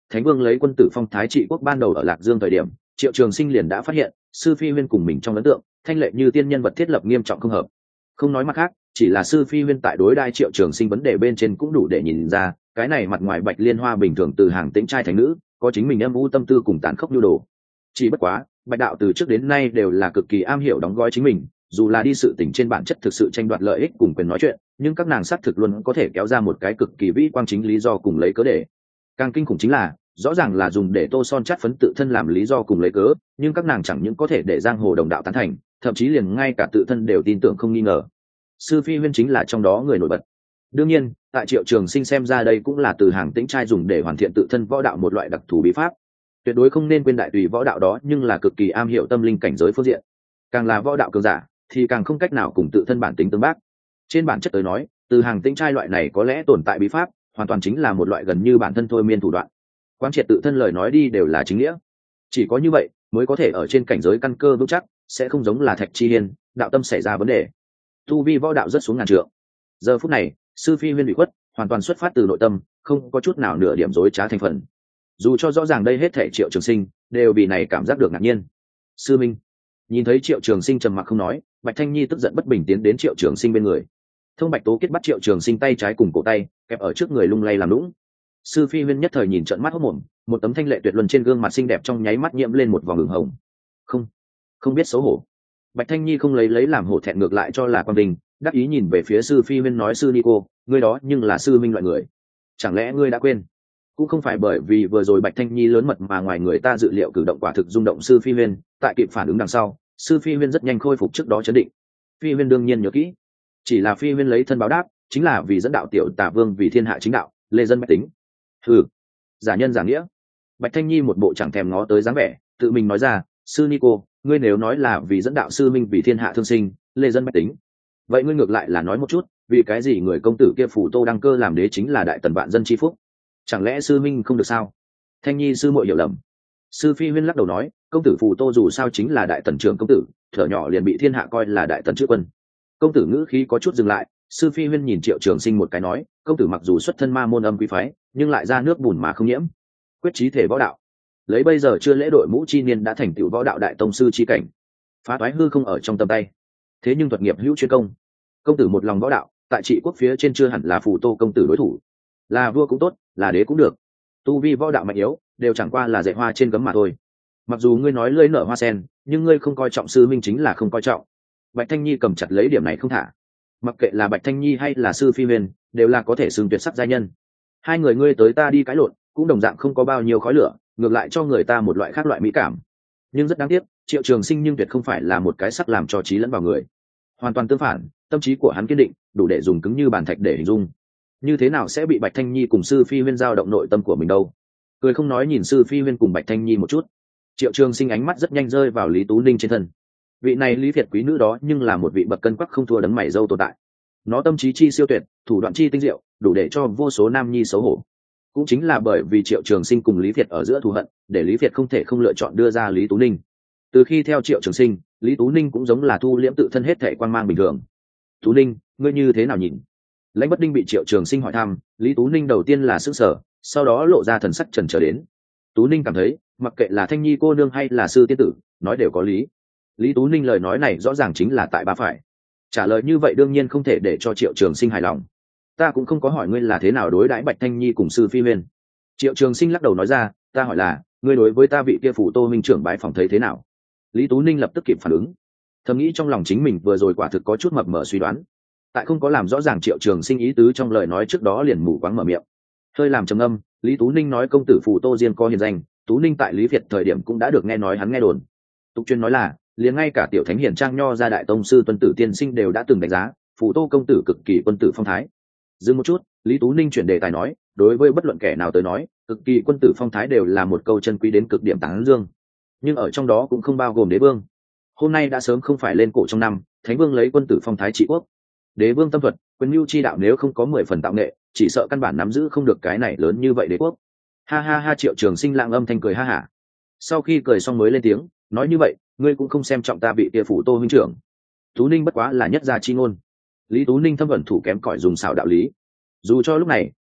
Speaker 1: Thánh Vương lấy quân tử phong thái trị quốc ban đầu ở Lạc Dương thời điểm, Triệu Trường Sinh liền đã phát hiện sư phi huyên cùng mình trong ấn tượng thanh lệ như tiên nhân vật thiết lập nghiêm trọng không hợp. Không nói mặt khác, chỉ là sư phi huyên tại đối đai Triệu Trường Sinh vấn đề bên trên cũng đủ để nhìn ra cái này mặt ngoài Bạch Liên Hoa bình thường từ hàng tĩnh trai thành nữ, có chính mình âm u tâm tư cùng tàn khốc nhu đồ. Chỉ bất quá Bạch đạo từ trước đến nay đều là cực kỳ am hiểu đóng gói chính mình, dù là đi sự tình trên bản chất thực sự tranh đoạt lợi ích cùng quyền nói chuyện, nhưng các nàng xác thực luôn có thể kéo ra một cái cực kỳ vĩ quang chính lý do cùng lấy cớ để. Càng kinh khủng chính là rõ ràng là dùng để tô son chát phấn tự thân làm lý do cùng lấy cớ, nhưng các nàng chẳng những có thể để giang hồ đồng đạo tán thành, thậm chí liền ngay cả tự thân đều tin tưởng không nghi ngờ. Sư phi huyên chính là trong đó người nổi bật. Đương nhiên tại Triệu Trường Sinh xem ra đây cũng là từ hàng tĩnh trai dùng để hoàn thiện tự thân võ đạo một loại đặc thù bí pháp. Tuyệt đối không nên quên đại tùy võ đạo đó nhưng là cực kỳ am hiểu tâm linh cảnh giới phương diện, càng là võ đạo cường giả thì càng không cách nào cùng tự thân bản tính tương bác. Trên bản chất tới nói, từ hàng tĩnh trai loại này có lẽ tồn tại bí pháp hoàn toàn chính là một loại gần như bản thân thôi miên thủ đoạn. Quán triệt tự thân lời nói đi đều là chính nghĩa, chỉ có như vậy mới có thể ở trên cảnh giới căn cơ vững chắc, sẽ không giống là Thạch Chi Hiên đạo tâm xảy ra vấn đề, tu vi võ đạo rất xuống ngàn trượng. Giờ phút này sư phi huyên bị khuất hoàn toàn xuất phát từ nội tâm, không có chút nào nửa điểm dối trá thành phần. Dù cho rõ ràng đây hết thể Triệu Trường Sinh đều vì này cảm giác được ngạc nhiên. Sư minh. Nhìn thấy Triệu Trường Sinh trầm mặc không nói, Bạch Thanh Nhi tức giận bất bình tiến đến Triệu Trường Sinh bên người. Thông Bạch Tố Kết bắt Triệu Trường Sinh tay trái cùng cổ tay kẹp ở trước người lung lay làm lũng. Sư phi huyên nhất thời nhìn trợn mắt hốt mồm, một tấm thanh lệ tuyệt luân trên gương mặt xinh đẹp trong nháy mắt nhiễm lên một vòng ửng hồng. Không, không biết xấu hổ. Bạch Thanh Nhi không lấy lấy làm hổ thẹn, ngược lại cho là quan đình, đắc ý nhìn về phía sư phi huyên nói: sư Nico, ngươi đó nhưng là sư minh loại người, chẳng lẽ ngươi đã quên? Cũng không phải bởi vì vừa rồi Bạch Thanh Nhi lớn mật mà ngoài người ta dự liệu cử động quả thực rung động sư phi huyên, tại kịp phản ứng đằng sau, sư phi huyên rất nhanh khôi phục trước đó chấn định. Phi huyên đương nhiên nhớ kỹ, chỉ là phi huyên lấy thân báo đáp, chính là vì dẫn đạo tiểu tả vương vì thiên hạ chính đạo, lê dân bách tính. Ừ, giả nhân giả nghĩa. Bạch Thanh Nhi một bộ chẳng thèm ngó tới dáng vẻ, tự mình nói ra: sư Nico, ngươi nếu nói là vì dẫn đạo sư minh vì thiên hạ thương sinh, lê dân bách tính, vậy ngươi ngược lại là nói một chút, vì cái gì người công tử kia phủ tô đăng cơ làm đế chính là đại tần vạn dân chi phúc? Chẳng lẽ sư minh không được sao? Thanh Nhi sư muội hiểu lầm. Sư phi huyên lắc đầu nói: công tử phù tô dù sao chính là đại tần trưởng công tử, thở nhỏ liền bị thiên hạ coi là đại tần chữ quân. Công tử ngữ khí có chút dừng lại, sư phi huyên nhìn Triệu Trường Sinh một cái nói: công tử mặc dù xuất thân ma môn âm quý phái, nhưng lại ra nước bùn mà không nhiễm, quyết chí thể võ đạo, lấy bây giờ chưa lễ đội mũ chi niên đã thành tựu võ đạo đại tông sư chi cảnh, phá toái hư không ở trong tầm tay. Thế nhưng thuật nghiệp hữu chuyên công, công tử một lòng võ đạo, tại trị quốc phía trên chưa hẳn là phù tô công tử đối thủ. Là vua cũng tốt, là đế cũng được, tu vi võ đạo mạnh yếu đều chẳng qua là dạy hoa trên gấm mà thôi. Mặc dù ngươi nói lưỡi nở hoa sen, nhưng ngươi không coi trọng sư minh chính là không coi trọng. Bạch Thanh Nhi cầm chặt lấy điểm này không thả. Mặc kệ là Bạch Thanh Nhi hay là sư phi huyền, đều là có thể xưng tuyệt sắc giai nhân. Hai người ngươi tới ta đi cãi lộn, cũng đồng dạng không có bao nhiêu khói lửa, ngược lại cho người ta một loại khác loại mỹ cảm. Nhưng rất đáng tiếc, Triệu Trường Sinh nhưng tuyệt không phải là một cái sắc làm cho trí lẫn vào người. Hoàn toàn tương phản, tâm trí của hắn kiên định, đủ để dùng cứng như bàn thạch để hình dung. Như thế nào sẽ bị Bạch Thanh Nhi cùng sư phi huyên giao động nội tâm của mình đâu? Cười không nói nhìn sư phi huyên cùng Bạch Thanh Nhi một chút, Triệu Trường Sinh ánh mắt rất nhanh rơi vào Lý Tú Ninh trên thân. Vị này Lý Việt quý nữ đó nhưng là một vị bậc cân quắc không thua đấng mày râu tồn tại. Nó tâm trí chi siêu tuyệt, thủ đoạn chi tinh diệu, đủ để cho vô số nam nhi xấu hổ. Cũng chính là bởi vì Triệu Trường Sinh cùng Lý Việt ở giữa thù hận, để Lý Việt không thể không lựa chọn đưa ra Lý Tú Ninh. Từ khi theo Triệu Trường Sinh, Lý Tú Ninh cũng giống là thu liễm tự thân hết thể quan mang bình thường. Tú Ninh, ngươi như thế nào nhìn? Lãnh Bất Đinh bị Triệu Trường Sinh hỏi thăm, Lý Tú Ninh đầu tiên là sững sờ, sau đó lộ ra thần sắc chần chờ đến. Tú Ninh cảm thấy, mặc kệ là Thanh Nhi cô nương hay là sư tiên tử, nói đều có lý. Lý Tú Ninh lời nói này rõ ràng chính là tại ba phải. Trả lời như vậy đương nhiên không thể để cho Triệu Trường Sinh hài lòng. Ta cũng không có hỏi ngươi là thế nào đối đãi Bạch Thanh Nhi cùng sư phi huyền. Triệu Trường Sinh lắc đầu nói ra, ta hỏi là, ngươi đối với ta vị kia phủ Tô minh trưởng bái phòng thấy thế nào? Lý Tú Ninh lập tức kịp phản ứng, thầm nghĩ trong lòng chính mình vừa rồi quả thực có chút mập mờ suy đoán. Tại không có làm rõ ràng Triệu Trường Sinh ý tứ trong lời nói trước đó liền mù quáng mở miệng. Hơi làm trầm âm, Lý Tú Ninh nói công tử phủ Tô Diên có hiền danh, Tú Ninh tại Lý Việt thời điểm cũng đã được nghe nói hắn nghe đồn. Tục chuyên nói là, liền ngay cả tiểu thánh hiển trang nho gia đại tông sư Tuân Tử tiên sinh đều đã từng đánh giá, phủ Tô công tử cực kỳ quân tử phong thái. Dừng một chút, Lý Tú Ninh chuyển đề tài nói, đối với bất luận kẻ nào tới nói, cực kỳ quân tử phong thái đều là một câu chân quý đến cực điểm tán dương. Nhưng ở trong đó cũng không bao gồm đế vương. Hôm nay đã sớm không phải lên cổ trong năm, thánh vương lấy quân tử phong thái trị quốc. Đế vương tâm thuật, quân mưu chi đạo nếu không có mười phần tạo nghệ, chỉ sợ căn bản nắm giữ không được cái này lớn như vậy đế quốc. Ha ha ha, Triệu Trường Sinh lặng âm thanh cười ha hả. Sau khi cười xong mới lên tiếng, nói như vậy, ngươi cũng không xem trọng ta bị kia phủ Tô huynh trưởng. Tú Ninh bất quá là nhất gia chi ngôn. Lý Tú Ninh thâm ẩn thủ kém cỏi dùng xảo đạo lý. Dù cho lúc này,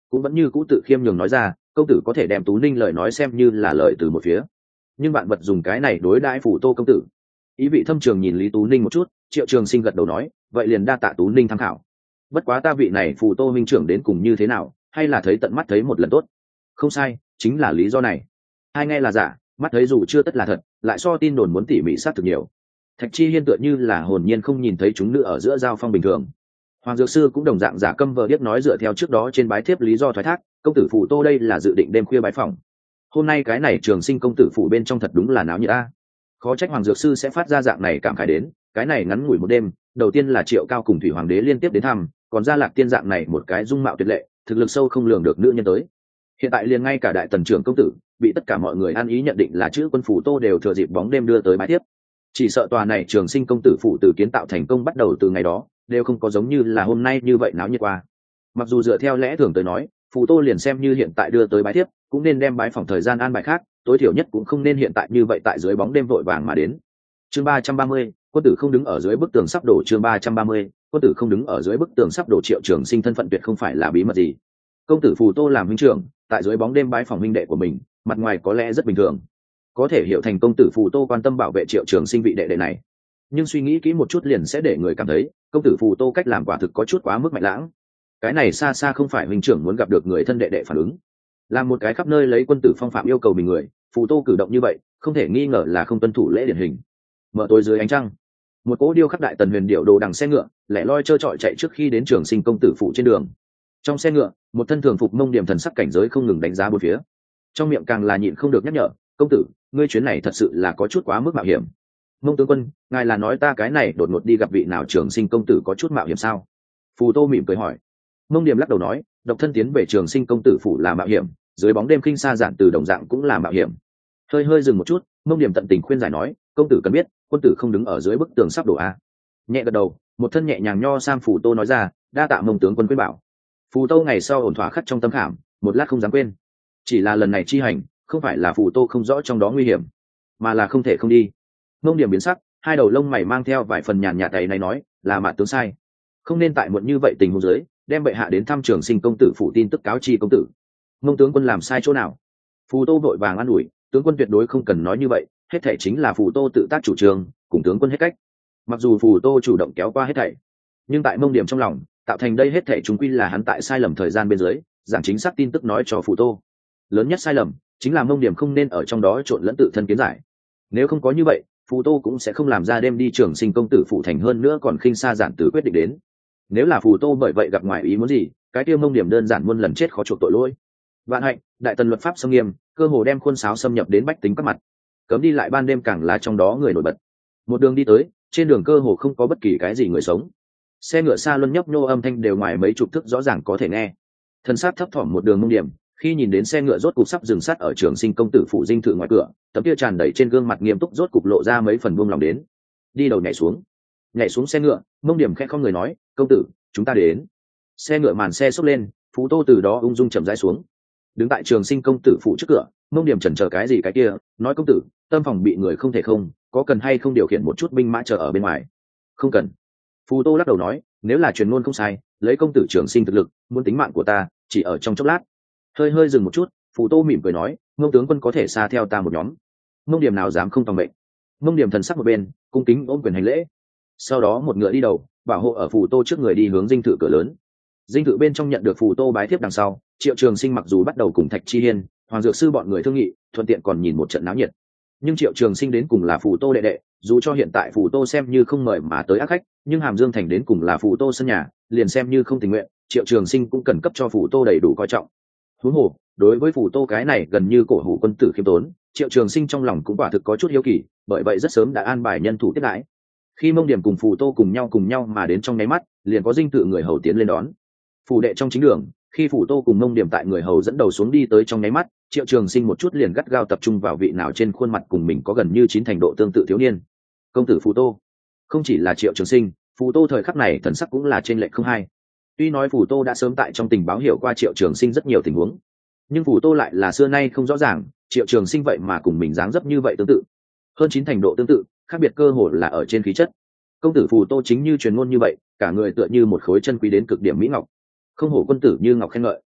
Speaker 1: cũng vẫn như cũ tự khiêm nhường nói ra, công tử có thể đem Tú Ninh lời nói xem như là lời từ một phía, nhưng bạn vật dùng cái này đối đãi Phù Tô công tử. Ý vị thâm trường nhìn Lý Tú Ninh một chút, Triệu Trường Sinh gật đầu nói, vậy liền đa tạ Tú Ninh tham khảo. Bất quá ta vị này Phù Tô minh trưởng đến cùng như thế nào, hay là thấy tận mắt thấy một lần tốt. Không sai, chính là lý do này. Hai nghe là giả, mắt thấy dù chưa tất là thật, lại so tin đồn muốn tỉ mỉ sát thực nhiều. Thạch Chi Hiên tựa như là hồn nhiên không nhìn thấy chúng nữ ở giữa giao phong bình thường. Hoàng Dược Sư cũng đồng dạng giả câm vờ điếc nói dựa theo trước đó trên bái thiếp lý do thoái thác, công tử Phù Tô đây là dự định đêm khuya bái phỏng. Hôm nay cái này Trường Sinh công tử phủ bên trong thật đúng là náo nhiệt a. Khó trách Hoàng Dược Sư sẽ phát ra dạng này cảm khái đến, cái này ngắn ngủi một đêm, đầu tiên là Triệu Cao cùng Thủy Hoàng đế liên tiếp đến thăm, còn ra Lạc Tiên dạng này một cái dung mạo tuyệt lệ, thực lực sâu không lường được nữ nhân tới. Hiện tại liền ngay cả đại tần trưởng công tử, bị tất cả mọi người ăn ý nhận định là chữ quân Phù Tô đều thừa dịp bóng đêm đưa tới bái tiếp. Chỉ sợ tòa này Trường Sinh công tử phủ từ kiến tạo thành công bắt đầu từ ngày đó, đều không có giống như là hôm nay như vậy náo nhiệt qua. Mặc dù dựa theo lẽ thường tới nói, Phù Tô liền xem như hiện tại đưa tới bái tiếp, cũng nên đem bái phỏng thời gian an bài khác, tối thiểu nhất cũng không nên hiện tại như vậy tại dưới bóng đêm vội vàng mà đến. Chương ba trăm ba mươi, quân tử không đứng ở dưới bức tường sắp đổ. Chương ba trăm ba mươi, quân tử không đứng ở dưới bức tường sắp đổ. Triệu Trường Sinh thân phận tuyệt không phải là bí mật gì. Công tử Phù Tô làm huynh trưởng, tại dưới bóng đêm bái phỏng huynh đệ của mình, mặt ngoài có lẽ rất bình thường, có thể hiểu thành công tử Phù Tô quan tâm bảo vệ Triệu Trường Sinh vị đệ đệ này. Nhưng suy nghĩ kỹ một chút liền sẽ để người cảm thấy, công tử Phù Tô cách làm quả thực có chút quá mức mạnh lãng. Cái này xa xa không phải huynh trưởng muốn gặp được người thân đệ đệ phản ứng. Làm một cái khắp nơi lấy quân tử phong phạm yêu cầu mình người, Phù Tô cử động như vậy, không thể nghi ngờ là không tuân thủ lễ điển hình. Mở tối dưới ánh trăng, một cỗ điêu khắc đại tần huyền điệu đồ đằng xe ngựa, lẻ loi trơ trọi chạy trước khi đến Trường Sinh công tử phụ trên đường. Trong xe ngựa, một thân thường phục Mông Điểm thần sắc cảnh giới không ngừng đánh giá bốn phía. Trong miệng càng là nhịn không được nhắc nhở, công tử, ngươi chuyến này thật sự là có chút quá mức mạo hiểm. Mông tướng quân, ngài là nói ta cái này đột ngột đi gặp vị nào Trường Sinh công tử có chút mạo hiểm sao? Phù Tô mỉm cười hỏi. Mông Điểm lắc đầu nói, độc thân tiến về Trường Sinh công tử phủ là mạo hiểm, dưới bóng đêm khinh xa giản từ đồng dạng cũng là mạo hiểm. Hơi hơi dừng một chút, Mông Điểm tận tình khuyên giải nói, công tử cần biết, quân tử không đứng ở dưới bức tường sắp đổ a. Nhẹ gật đầu, một thân nhẹ nhàng nho sam Phù Tô nói ra, đa tạ Mông tướng quân khuyên bảo. Phù Tô ngày sau ổn thỏa khắc trong tâm khảm, một lát không dám quên. Chỉ là lần này chi hành, không phải là Phù Tô không rõ trong đó nguy hiểm, mà là không thể không đi. Mông Điểm biến sắc, hai đầu lông mày mang theo vài phần nhàn nhạt tay này nói, là mạn tướng sai, không nên tại muộn như vậy tình huống dưới, đem bệ hạ đến thăm Trường Sinh công tử phủ tin tức cáo chi công tử. Mông tướng quân làm sai chỗ nào? Phù Tô vội vàng an ủi, tướng quân tuyệt đối không cần nói như vậy, hết thảy chính là Phù Tô tự tác chủ trương, cùng tướng quân hết cách. Mặc dù Phù Tô chủ động kéo qua hết thảy, nhưng tại Mông Điểm trong lòng, tạo thành đây hết thảy chúng quy là hắn tại sai lầm thời gian bên dưới, giảng chính xác tin tức nói cho Phù Tô. Lớn nhất sai lầm chính là Mông Điểm không nên ở trong đó trộn lẫn tự thân kiến giải. Nếu không có như vậy, Phù Tô cũng sẽ không làm ra đêm đi Trường Sinh công tử phụ thành hơn nữa còn khinh xa giản từ quyết định đến. Nếu là Phù Tô bởi vậy gặp ngoài ý muốn gì, cái tiêu Mông Điểm đơn giản muôn lần chết khó chuộc tội lỗi. Vạn hạnh, đại tần luật pháp xâm nghiêm, cơ hồ đem khuôn sáo xâm nhập đến bách tính các mặt, cấm đi lại ban đêm càng là trong đó người nổi bật. Một đường đi tới, trên đường cơ hồ không có bất kỳ cái gì người sống. Xe ngựa xa luân nhấp nhô âm thanh đều ngoài mấy chục thước rõ ràng có thể nghe. Thân sát thấp thỏm một đường Mông Điểm, khi nhìn đến xe ngựa rốt cục sắp dừng sát ở Trường Sinh công tử phủ dinh thự ngoài cửa, tấm kia tràn đầy trên gương mặt nghiêm túc rốt cục lộ ra mấy phần buông lòng đến. Đi đầu nhảy xuống, nhảy xuống xe ngựa, Mông Điểm khẽ không người nói, công tử, chúng ta đến. Xe ngựa màn xe xốc lên, Phù Tô từ đó ung dung chậm rãi xuống. Đứng tại Trường Sinh công tử phủ trước cửa, Mông Điểm chần chờ cái gì cái kia, nói công tử, tâm phòng bị người không thể không, có cần hay không điều khiển một chút binh mã chờ ở bên ngoài? Không cần. Phù Tô lắc đầu nói, nếu là truyền ngôn không sai, lấy công tử Trường Sinh thực lực, muốn tính mạng của ta, chỉ ở trong chốc lát. Hơi hơi dừng một chút, Phù Tô mỉm cười nói, Mông tướng quân có thể xa theo ta một nhóm. Mông Điểm nào dám không tòng mệnh. Mông Điểm thần sắc một bên, cung kính ôm quyền hành lễ. Sau đó một ngựa đi đầu, bảo hộ ở Phù Tô trước người đi hướng dinh thự cửa lớn. Dinh thự bên trong nhận được Phù Tô bái thiếp đằng sau, Triệu Trường Sinh mặc dù bắt đầu cùng Thạch Chi Hiên, Hoàng Dược Sư bọn người thương nghị, thuận tiện còn nhìn một trận náo nhiệt. Nhưng Triệu Trường Sinh đến cùng là Phù Tô đệ đệ, dù cho hiện tại Phù Tô xem như không mời mà tới ác khách, nhưng Hàm Dương thành đến cùng là Phù Tô sân nhà, liền xem như không tình nguyện, Triệu Trường Sinh cũng cần cấp cho Phù Tô đầy đủ coi trọng. Huống hồ, đối với Phù Tô cái này gần như cổ hủ quân tử khiêm tốn, Triệu Trường Sinh trong lòng cũng quả thực có chút hiếu kỳ, bởi vậy rất sớm đã an bài nhân thủ tiếp đãi. Khi Mông Điểm cùng Phù Tô cùng nhau cùng nhau mà đến trong nháy mắt, liền có dinh thự người hầu tiến lên đón. Phủ đệ trong chính đường, khi Phù Tô cùng Mông Điểm tại người hầu dẫn đầu xuống đi tới trong nháy mắt, Triệu Trường Sinh một chút liền gắt gao tập trung vào vị nào trên khuôn mặt cùng mình có gần như chín thành độ tương tự thiếu niên. Công tử Phù Tô. Không chỉ là Triệu Trường Sinh, Phù Tô thời khắc này thần sắc cũng là trên lệch không hai. Tuy nói Phù Tô đã sớm tại trong tình báo hiểu qua Triệu Trường Sinh rất nhiều tình huống, nhưng Phù Tô lại là xưa nay không rõ ràng, Triệu Trường Sinh vậy mà cùng mình dáng dấp như vậy tương tự, hơn chín thành độ tương tự, khác biệt cơ hồ là ở trên khí chất. Công tử Phù Tô chính như truyền ngôn như vậy, cả người tựa như một khối chân quý đến cực điểm mỹ ngọc, không hổ quân tử như ngọc khen ngợi.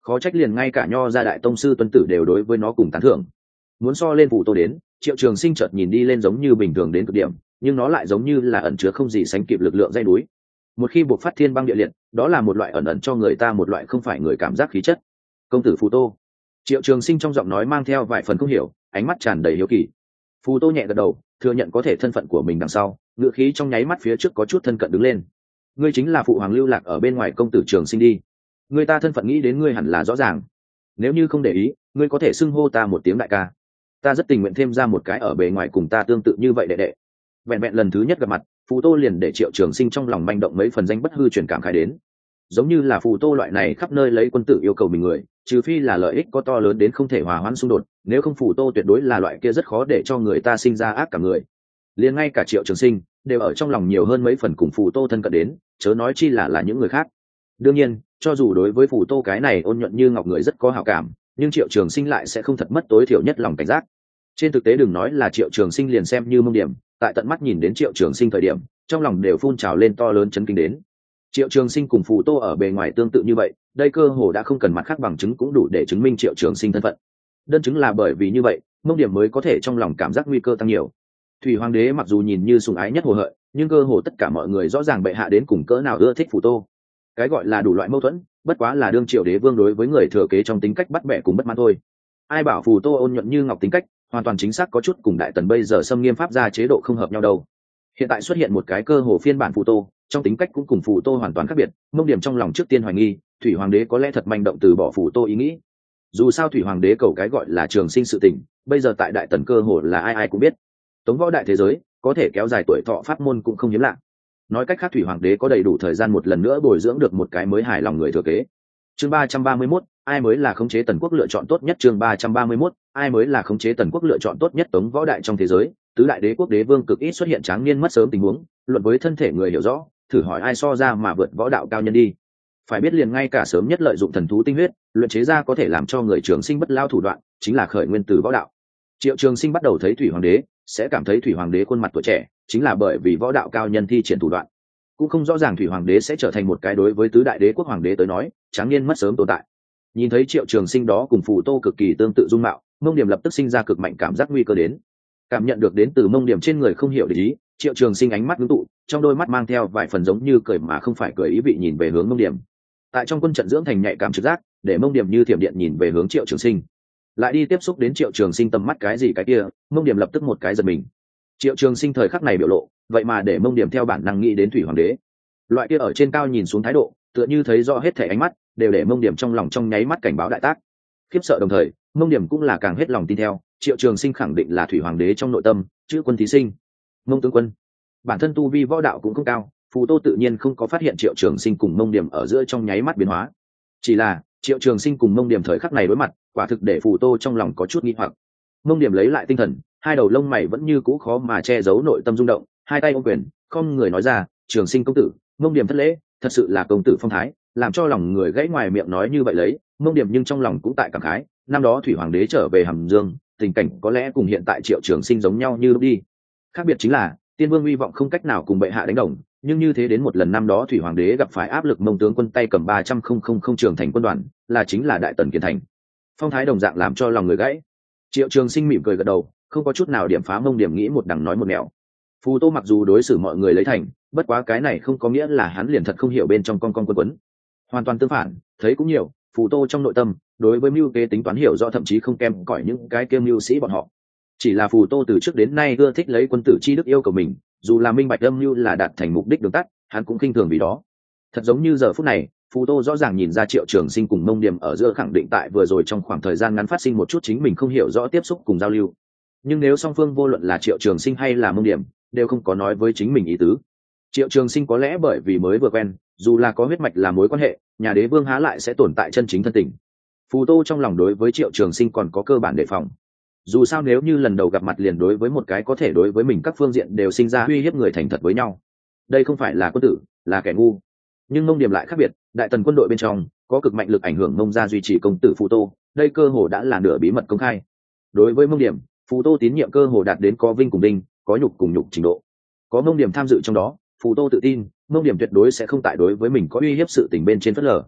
Speaker 1: khó trách liền ngay cả nho gia đại tông sư tuân tử đều đối với nó cùng tán thưởng. Muốn so lên Phù Tô đến, Triệu Trường Sinh chợt nhìn đi lên giống như bình thường đến cực điểm, nhưng nó lại giống như là ẩn chứa không gì sánh kịp lực lượng dây núi. Một khi buộc phát thiên băng địa liệt, đó là một loại ẩn ẩn cho người ta một loại không phải người cảm giác khí chất. Công tử Phù Tô. Triệu Trường Sinh trong giọng nói mang theo vài phần không hiểu, ánh mắt tràn đầy hiếu kỳ. Phù Tô nhẹ gật đầu, thừa nhận có thể thân phận của mình đằng sau, ngựa khí trong nháy mắt phía trước có chút thân cận đứng lên. Ngươi chính là phụ hoàng lưu lạc ở bên ngoài công tử Trường Sinh đi. Người ta thân phận nghĩ đến ngươi hẳn là rõ ràng. Nếu như không để ý, ngươi có thể xưng hô ta một tiếng đại ca. Ta rất tình nguyện thêm ra một cái ở bề ngoài cùng ta tương tự như vậy đệ đệ. Vẹn vẹn lần thứ nhất gặp mặt, Phù Tô liền để Triệu Trường Sinh trong lòng manh động mấy phần danh bất hư truyền cảm khái đến. Giống như là Phù Tô loại này khắp nơi lấy quân tử yêu cầu mình người, trừ phi là lợi ích có to lớn đến không thể hòa hoãn xung đột, nếu không Phù Tô tuyệt đối là loại kia rất khó để cho người ta sinh ra ác cả người. Liền ngay cả Triệu Trường Sinh đều ở trong lòng nhiều hơn mấy phần cùng Phù Tô thân cận đến, chớ nói chi là là những người khác. Đương nhiên, cho dù đối với Phù Tô cái này ôn nhuận như ngọc người rất có hảo cảm, nhưng Triệu Trường Sinh lại sẽ không thật mất tối thiểu nhất lòng cảnh giác. Trên thực tế đừng nói là Triệu Trường Sinh liền xem như Mông Điểm, tại tận mắt nhìn đến Triệu Trường Sinh thời điểm, trong lòng đều phun trào lên to lớn chấn kinh đến. Triệu Trường Sinh cùng Phù Tô ở bề ngoài tương tự như vậy, đây cơ hồ đã không cần mặt khác bằng chứng cũng đủ để chứng minh Triệu Trường Sinh thân phận. Đơn chứng là bởi vì như vậy, Mông Điểm mới có thể trong lòng cảm giác nguy cơ tăng nhiều. Thủy Hoàng đế mặc dù nhìn như sủng ái nhất hồ hợi, nhưng cơ hồ tất cả mọi người rõ ràng bệ hạ đến cùng cỡ nào ưa thích Phù Tô. Cái gọi là đủ loại mâu thuẫn, bất quá là đương Triệu đế vương đối với người thừa kế trong tính cách bắt bẻ cùng bất mãn thôi. Ai bảo Phù Tô ôn nhuận như ngọc tính cách, hoàn toàn chính xác có chút cùng đại tần bây giờ xâm nghiêm pháp gia chế độ không hợp nhau đâu. Hiện tại xuất hiện một cái cơ hồ phiên bản Phù Tô, trong tính cách cũng cùng Phù Tô hoàn toàn khác biệt, Mông Điểm trong lòng trước tiên hoài nghi, Thủy Hoàng đế có lẽ thật manh động từ bỏ Phù Tô ý nghĩ. Dù sao Thủy Hoàng đế cầu cái gọi là Trường Sinh sự tình, bây giờ tại đại tần cơ hồ là ai ai cũng biết. Tống võ đại thế giới, có thể kéo dài tuổi thọ pháp môn cũng không hiếm lạ. Nói cách khác Thủy Hoàng đế có đầy đủ thời gian một lần nữa bồi dưỡng được một cái mới hài lòng người thừa kế. Chương ba trăm ba mươi mốt, ai mới là khống chế tần quốc lựa chọn tốt nhất. Chương ba trăm ba mươi mốt, ai mới là khống chế tần quốc lựa chọn tốt nhất. Tống võ đại trong thế giới, tứ đại đế quốc đế vương cực ít xuất hiện tráng niên mất sớm tình huống, luận với thân thể người hiểu rõ, thử hỏi ai so ra mà vượt võ đạo cao nhân đi. Phải biết liền ngay cả sớm nhất lợi dụng thần thú tinh huyết, luyện chế ra có thể làm cho người trường sinh bất lao thủ đoạn, chính là khởi nguyên từ võ đạo. Triệu Trường Sinh bắt đầu thấy Thủy Hoàng đế, sẽ cảm thấy Thủy Hoàng đế khuôn mặt tuổi trẻ, chính là bởi vì võ đạo cao nhân thi triển thủ đoạn. Cũng không rõ ràng Thủy Hoàng đế sẽ trở thành một cái đối với tứ đại đế quốc hoàng đế tới nói, tráng niên mất sớm tồn tại. Nhìn thấy Triệu Trường Sinh đó cùng Phù Tô cực kỳ tương tự dung mạo, Mông Điểm lập tức sinh ra cực mạnh cảm giác nguy cơ đến. Cảm nhận được đến từ Mông Điểm trên người không hiểu để ý, Triệu Trường Sinh ánh mắt ngưng tụ, trong đôi mắt mang theo vài phần giống như cười mà không phải cười ý vị nhìn về hướng Mông Điểm. Tại trong quân trận dưỡng thành nhạy cảm trực giác, để Mông Điểm như thiểm điện nhìn về hướng Triệu Trường Sinh. Lại đi tiếp xúc đến Triệu Trường Sinh tầm mắt cái gì cái kia, Mông Điểm lập tức một cái giật mình. Triệu Trường Sinh thời khắc này biểu lộ, vậy mà để Mông Điểm theo bản năng nghĩ đến Thủy Hoàng đế. Loại kia ở trên cao nhìn xuống thái độ, tựa như thấy rõ hết thảy ánh mắt, đều để Mông Điểm trong lòng trong nháy mắt cảnh báo đại tác. Khiếp sợ đồng thời, Mông Điểm cũng là càng hết lòng tin theo, Triệu Trường Sinh khẳng định là Thủy Hoàng đế trong nội tâm, chữ quân thí sinh. Mông tướng quân, bản thân tu vi võ đạo cũng không cao, Phù Tô tự nhiên không có phát hiện Triệu Trường Sinh cùng Mông Điểm ở giữa trong nháy mắt biến hóa. Chỉ là, Triệu Trường Sinh cùng Mông Điểm thời khắc này đối mặt, quả thực để Phù Tô trong lòng có chút nghi hoặc. Mông Điểm lấy lại tinh thần, hai đầu lông mày vẫn như cũ khó mà che giấu nội tâm rung động, hai tay ôm quyền, không người nói ra, "Trường Sinh công tử." Mông Điểm thất lễ, thật sự là công tử phong thái, làm cho lòng người gãy ngoài miệng nói như vậy lấy, Mông Điểm nhưng trong lòng cũng tại cảm khái, năm đó Thủy Hoàng đế trở về Hàm Dương, tình cảnh có lẽ cùng hiện tại Triệu Trường Sinh giống nhau như lúc đi. Khác biệt chính là, Tiên Vương uy vọng không cách nào cùng bệ hạ đánh đồng, nhưng như thế đến một lần năm đó Thủy Hoàng đế gặp phải áp lực Mông tướng quân tay cầm ba trăm không không không trường thành quân đoàn, là chính là đại tần kiến thành. Phong thái đồng dạng làm cho lòng người gãy. Triệu Trường Sinh mỉm cười gật đầu, không có chút nào điểm phá Mông Điểm nghĩ một đằng nói một nẻo. Phù Tô mặc dù đối xử mọi người lấy thành, bất quá cái này không có nghĩa là hắn liền thật không hiểu bên trong con con quân quấn. Hoàn toàn tương phản, thấy cũng nhiều, Phù Tô trong nội tâm, đối với mưu kế tính toán hiểu rõ thậm chí không kém cỏi những cái kiêm mưu sĩ bọn họ. Chỉ là Phù Tô từ trước đến nay ưa thích lấy quân tử chi đức yêu cầu mình, dù là minh bạch âm mưu là đạt thành mục đích đường tắt, hắn cũng khinh thường vì đó. Thật giống như giờ phút này, Phù Tô rõ ràng nhìn ra Triệu Trường Sinh cùng Mông Điểm ở giữa khẳng định tại vừa rồi trong khoảng thời gian ngắn phát sinh một chút chính mình không hiểu rõ tiếp xúc cùng giao lưu. Nhưng nếu song phương vô luận là Triệu Trường Sinh hay là Mông Điểm, đều không có nói với chính mình ý tứ. Triệu Trường Sinh có lẽ bởi vì mới vừa quen, dù là có huyết mạch là mối quan hệ, nhà đế vương há lại sẽ tồn tại chân chính thân tình. Phù Tô trong lòng đối với Triệu Trường Sinh còn có cơ bản đề phòng. Dù sao nếu như lần đầu gặp mặt liền đối với một cái có thể đối với mình các phương diện đều sinh ra uy hiếp người thành thật với nhau, đây không phải là quân tử, là kẻ ngu. Nhưng Mông Điểm lại khác biệt, đại tần quân đội bên trong có cực mạnh lực ảnh hưởng Mông gia duy trì công tử Phù Tô, đây cơ hồ đã là nửa bí mật công khai. Đối với Mông Điểm, Phù Tô tín nhiệm cơ hồ đạt đến có vinh cùng vinh, có nhục cùng nhục trình độ. Có Mông Điểm tham dự trong đó, Phù Tô tự tin, Mông Điểm tuyệt đối sẽ không tại đối với mình có uy hiếp sự tình bên trên phớt lờ.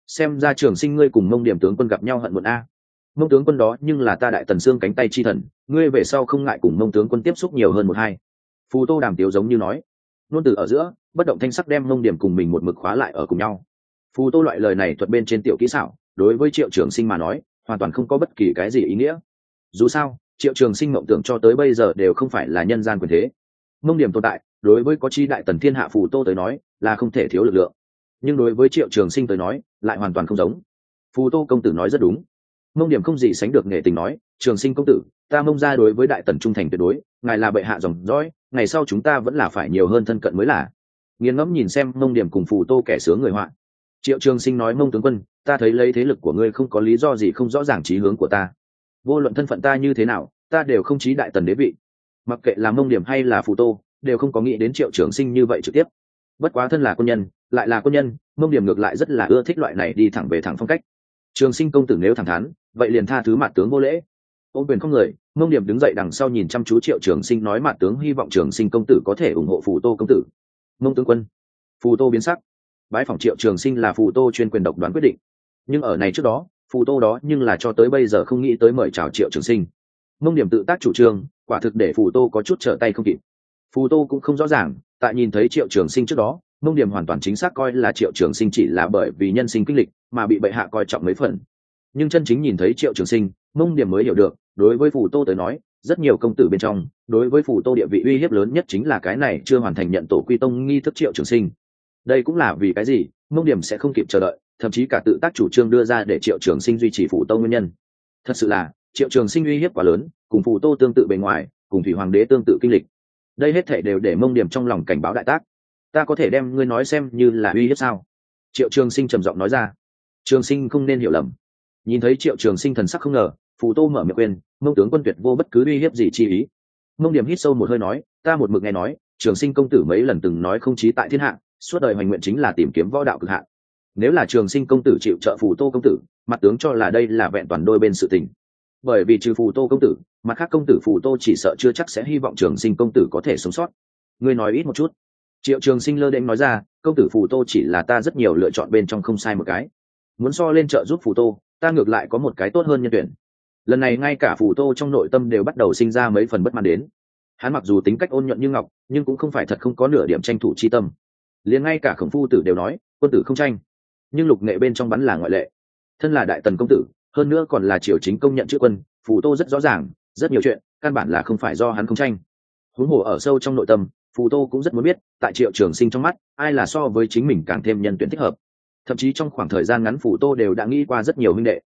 Speaker 1: xem ra trường sinh ngươi cùng mông điểm tướng quân gặp nhau hận muộn a. Mông tướng quân đó nhưng là ta đại tần xương cánh tay chi thần, ngươi về sau không ngại cùng mông tướng quân tiếp xúc nhiều hơn một hai. Phù Tô Đàm tiếu giống như nói, nôn từ ở giữa, bất động thanh sắc đem mông điểm cùng mình một mực khóa lại ở cùng nhau. Phù Tô loại lời này thuật bên trên tiểu kỹ xảo, đối với Triệu Trường Sinh mà nói, hoàn toàn không có bất kỳ cái gì ý nghĩa. Dù sao, Triệu Trường Sinh mộng tưởng cho tới bây giờ đều không phải là nhân gian quyền thế. Mông điểm tồn tại, đối với có chi đại tần thiên hạ Phù Tô tới nói, là không thể thiếu lực lượng. Nhưng đối với Triệu Trường Sinh tới nói, lại hoàn toàn không giống. Phù Tô công tử nói rất đúng. Mông điểm không gì sánh được nghệ tình nói, Trường Sinh công tử, ta mông ra đối với đại tần trung thành tuyệt đối, ngài là bệ hạ dòng dõi, ngày sau chúng ta vẫn là phải nhiều hơn thân cận mới là. Nghiền ngẫm nhìn xem mông điểm cùng Phù Tô kẻ sướng người họa. Triệu Trường Sinh nói, mông tướng quân, ta thấy lấy thế lực của ngươi không có lý do gì không rõ ràng chí hướng của ta. Vô luận thân phận ta như thế nào, ta đều không chí đại tần đế vị. Mặc kệ là mông điểm hay là Phù Tô, đều không có nghĩ đến Triệu Trường Sinh như vậy trực tiếp. Bất quá thân là quân nhân, lại là quân nhân, mông điểm ngược lại rất là ưa thích loại này đi thẳng về thẳng phong cách. Trường Sinh công tử nếu thẳng thắn, vậy liền tha thứ mặt tướng vô lễ. Ôn quyền không người, mông điểm đứng dậy đằng sau nhìn chăm chú Triệu Trường Sinh nói, mặt tướng hy vọng Trường Sinh công tử có thể ủng hộ Phù Tô công tử. Mông tướng quân. Phù Tô biến sắc. Bái phỏng Triệu Trường Sinh là Phù Tô chuyên quyền độc đoán quyết định, nhưng ở này trước đó, Phù Tô đó nhưng là cho tới bây giờ không nghĩ tới mời chào Triệu Trường Sinh. Mông điểm tự tác chủ trương, quả thực để Phù Tô có chút trở tay không kịp. Phù Tô cũng không rõ ràng, tại nhìn thấy Triệu Trường Sinh trước đó, mông điểm hoàn toàn chính xác coi là Triệu Trường Sinh chỉ là bởi vì nhân sinh kinh lịch mà bị bệ hạ coi trọng mấy phần. Nhưng chân chính nhìn thấy Triệu Trường Sinh, mông điểm mới hiểu được, đối với Phù Tô tới nói, rất nhiều công tử bên trong, đối với Phù Tô địa vị uy hiếp lớn nhất chính là cái này chưa hoàn thành nhận tổ quy tông nghi thức Triệu Trường Sinh. Đây cũng là vì cái gì mông điểm sẽ không kịp chờ đợi, thậm chí cả tự tác chủ trương đưa ra để Triệu Trường Sinh duy trì Phù Tô nguyên nhân. Thật sự là Triệu Trường Sinh uy hiếp quá lớn, cùng Phù Tô tương tự bề ngoài, cùng Thủy Hoàng đế tương tự kinh lịch. Đây hết thảy đều để mông điểm trong lòng cảnh báo đại tác. Ta có thể đem ngươi nói xem như là uy hiếp sao? Triệu Trường Sinh trầm giọng nói ra. Trường Sinh không nên hiểu lầm. Nhìn thấy Triệu Trường Sinh thần sắc không ngờ, Phù Tô mở miệng khuyên, mông tướng quân tuyệt vô bất cứ uy hiếp gì chi ý. Mông điểm hít sâu một hơi nói, ta một mực nghe nói, Trường Sinh công tử mấy lần từng nói không chí tại thiên hạ, suốt đời hoành nguyện chính là tìm kiếm võ đạo cực hạn. Nếu là Trường Sinh công tử chịu trợ Phù Tô công tử, mặt tướng cho là đây là vẹn toàn đôi bên sự tình. Bởi vì trừ Phù Tô công tử, mặt khác công tử Phù Tô chỉ sợ chưa chắc sẽ hy vọng Trường Sinh công tử có thể sống sót. Ngươi nói ít một chút. Triệu Trường Sinh lơ đễnh nói ra, công tử Phù Tô chỉ là ta rất nhiều lựa chọn bên trong không sai một cái. Muốn so lên trợ giúp Phù Tô, ta ngược lại có một cái tốt hơn nhân tuyển. Lần này ngay cả Phù Tô trong nội tâm đều bắt đầu sinh ra mấy phần bất mãn đến. Hắn mặc dù tính cách ôn nhuận như ngọc, nhưng cũng không phải thật không có nửa điểm tranh thủ chi tâm. Liền ngay cả Khổng Phu tử đều nói, quân tử không tranh, nhưng Lục Nghệ bên trong bắn là ngoại lệ. Thân là đại tần công tử, hơn nữa còn là triều chính công nhận chữ quân, Phù Tô rất rõ ràng, rất nhiều chuyện, căn bản là không phải do hắn không tranh. Huống hồ ở sâu trong nội tâm, Phù Tô cũng rất muốn biết, tại Triệu Trường Sinh trong mắt, ai là so với chính mình càng thêm nhân tuyển thích hợp. Thậm chí trong khoảng thời gian ngắn Phù Tô đều đã nghĩ qua rất nhiều huynh đệ.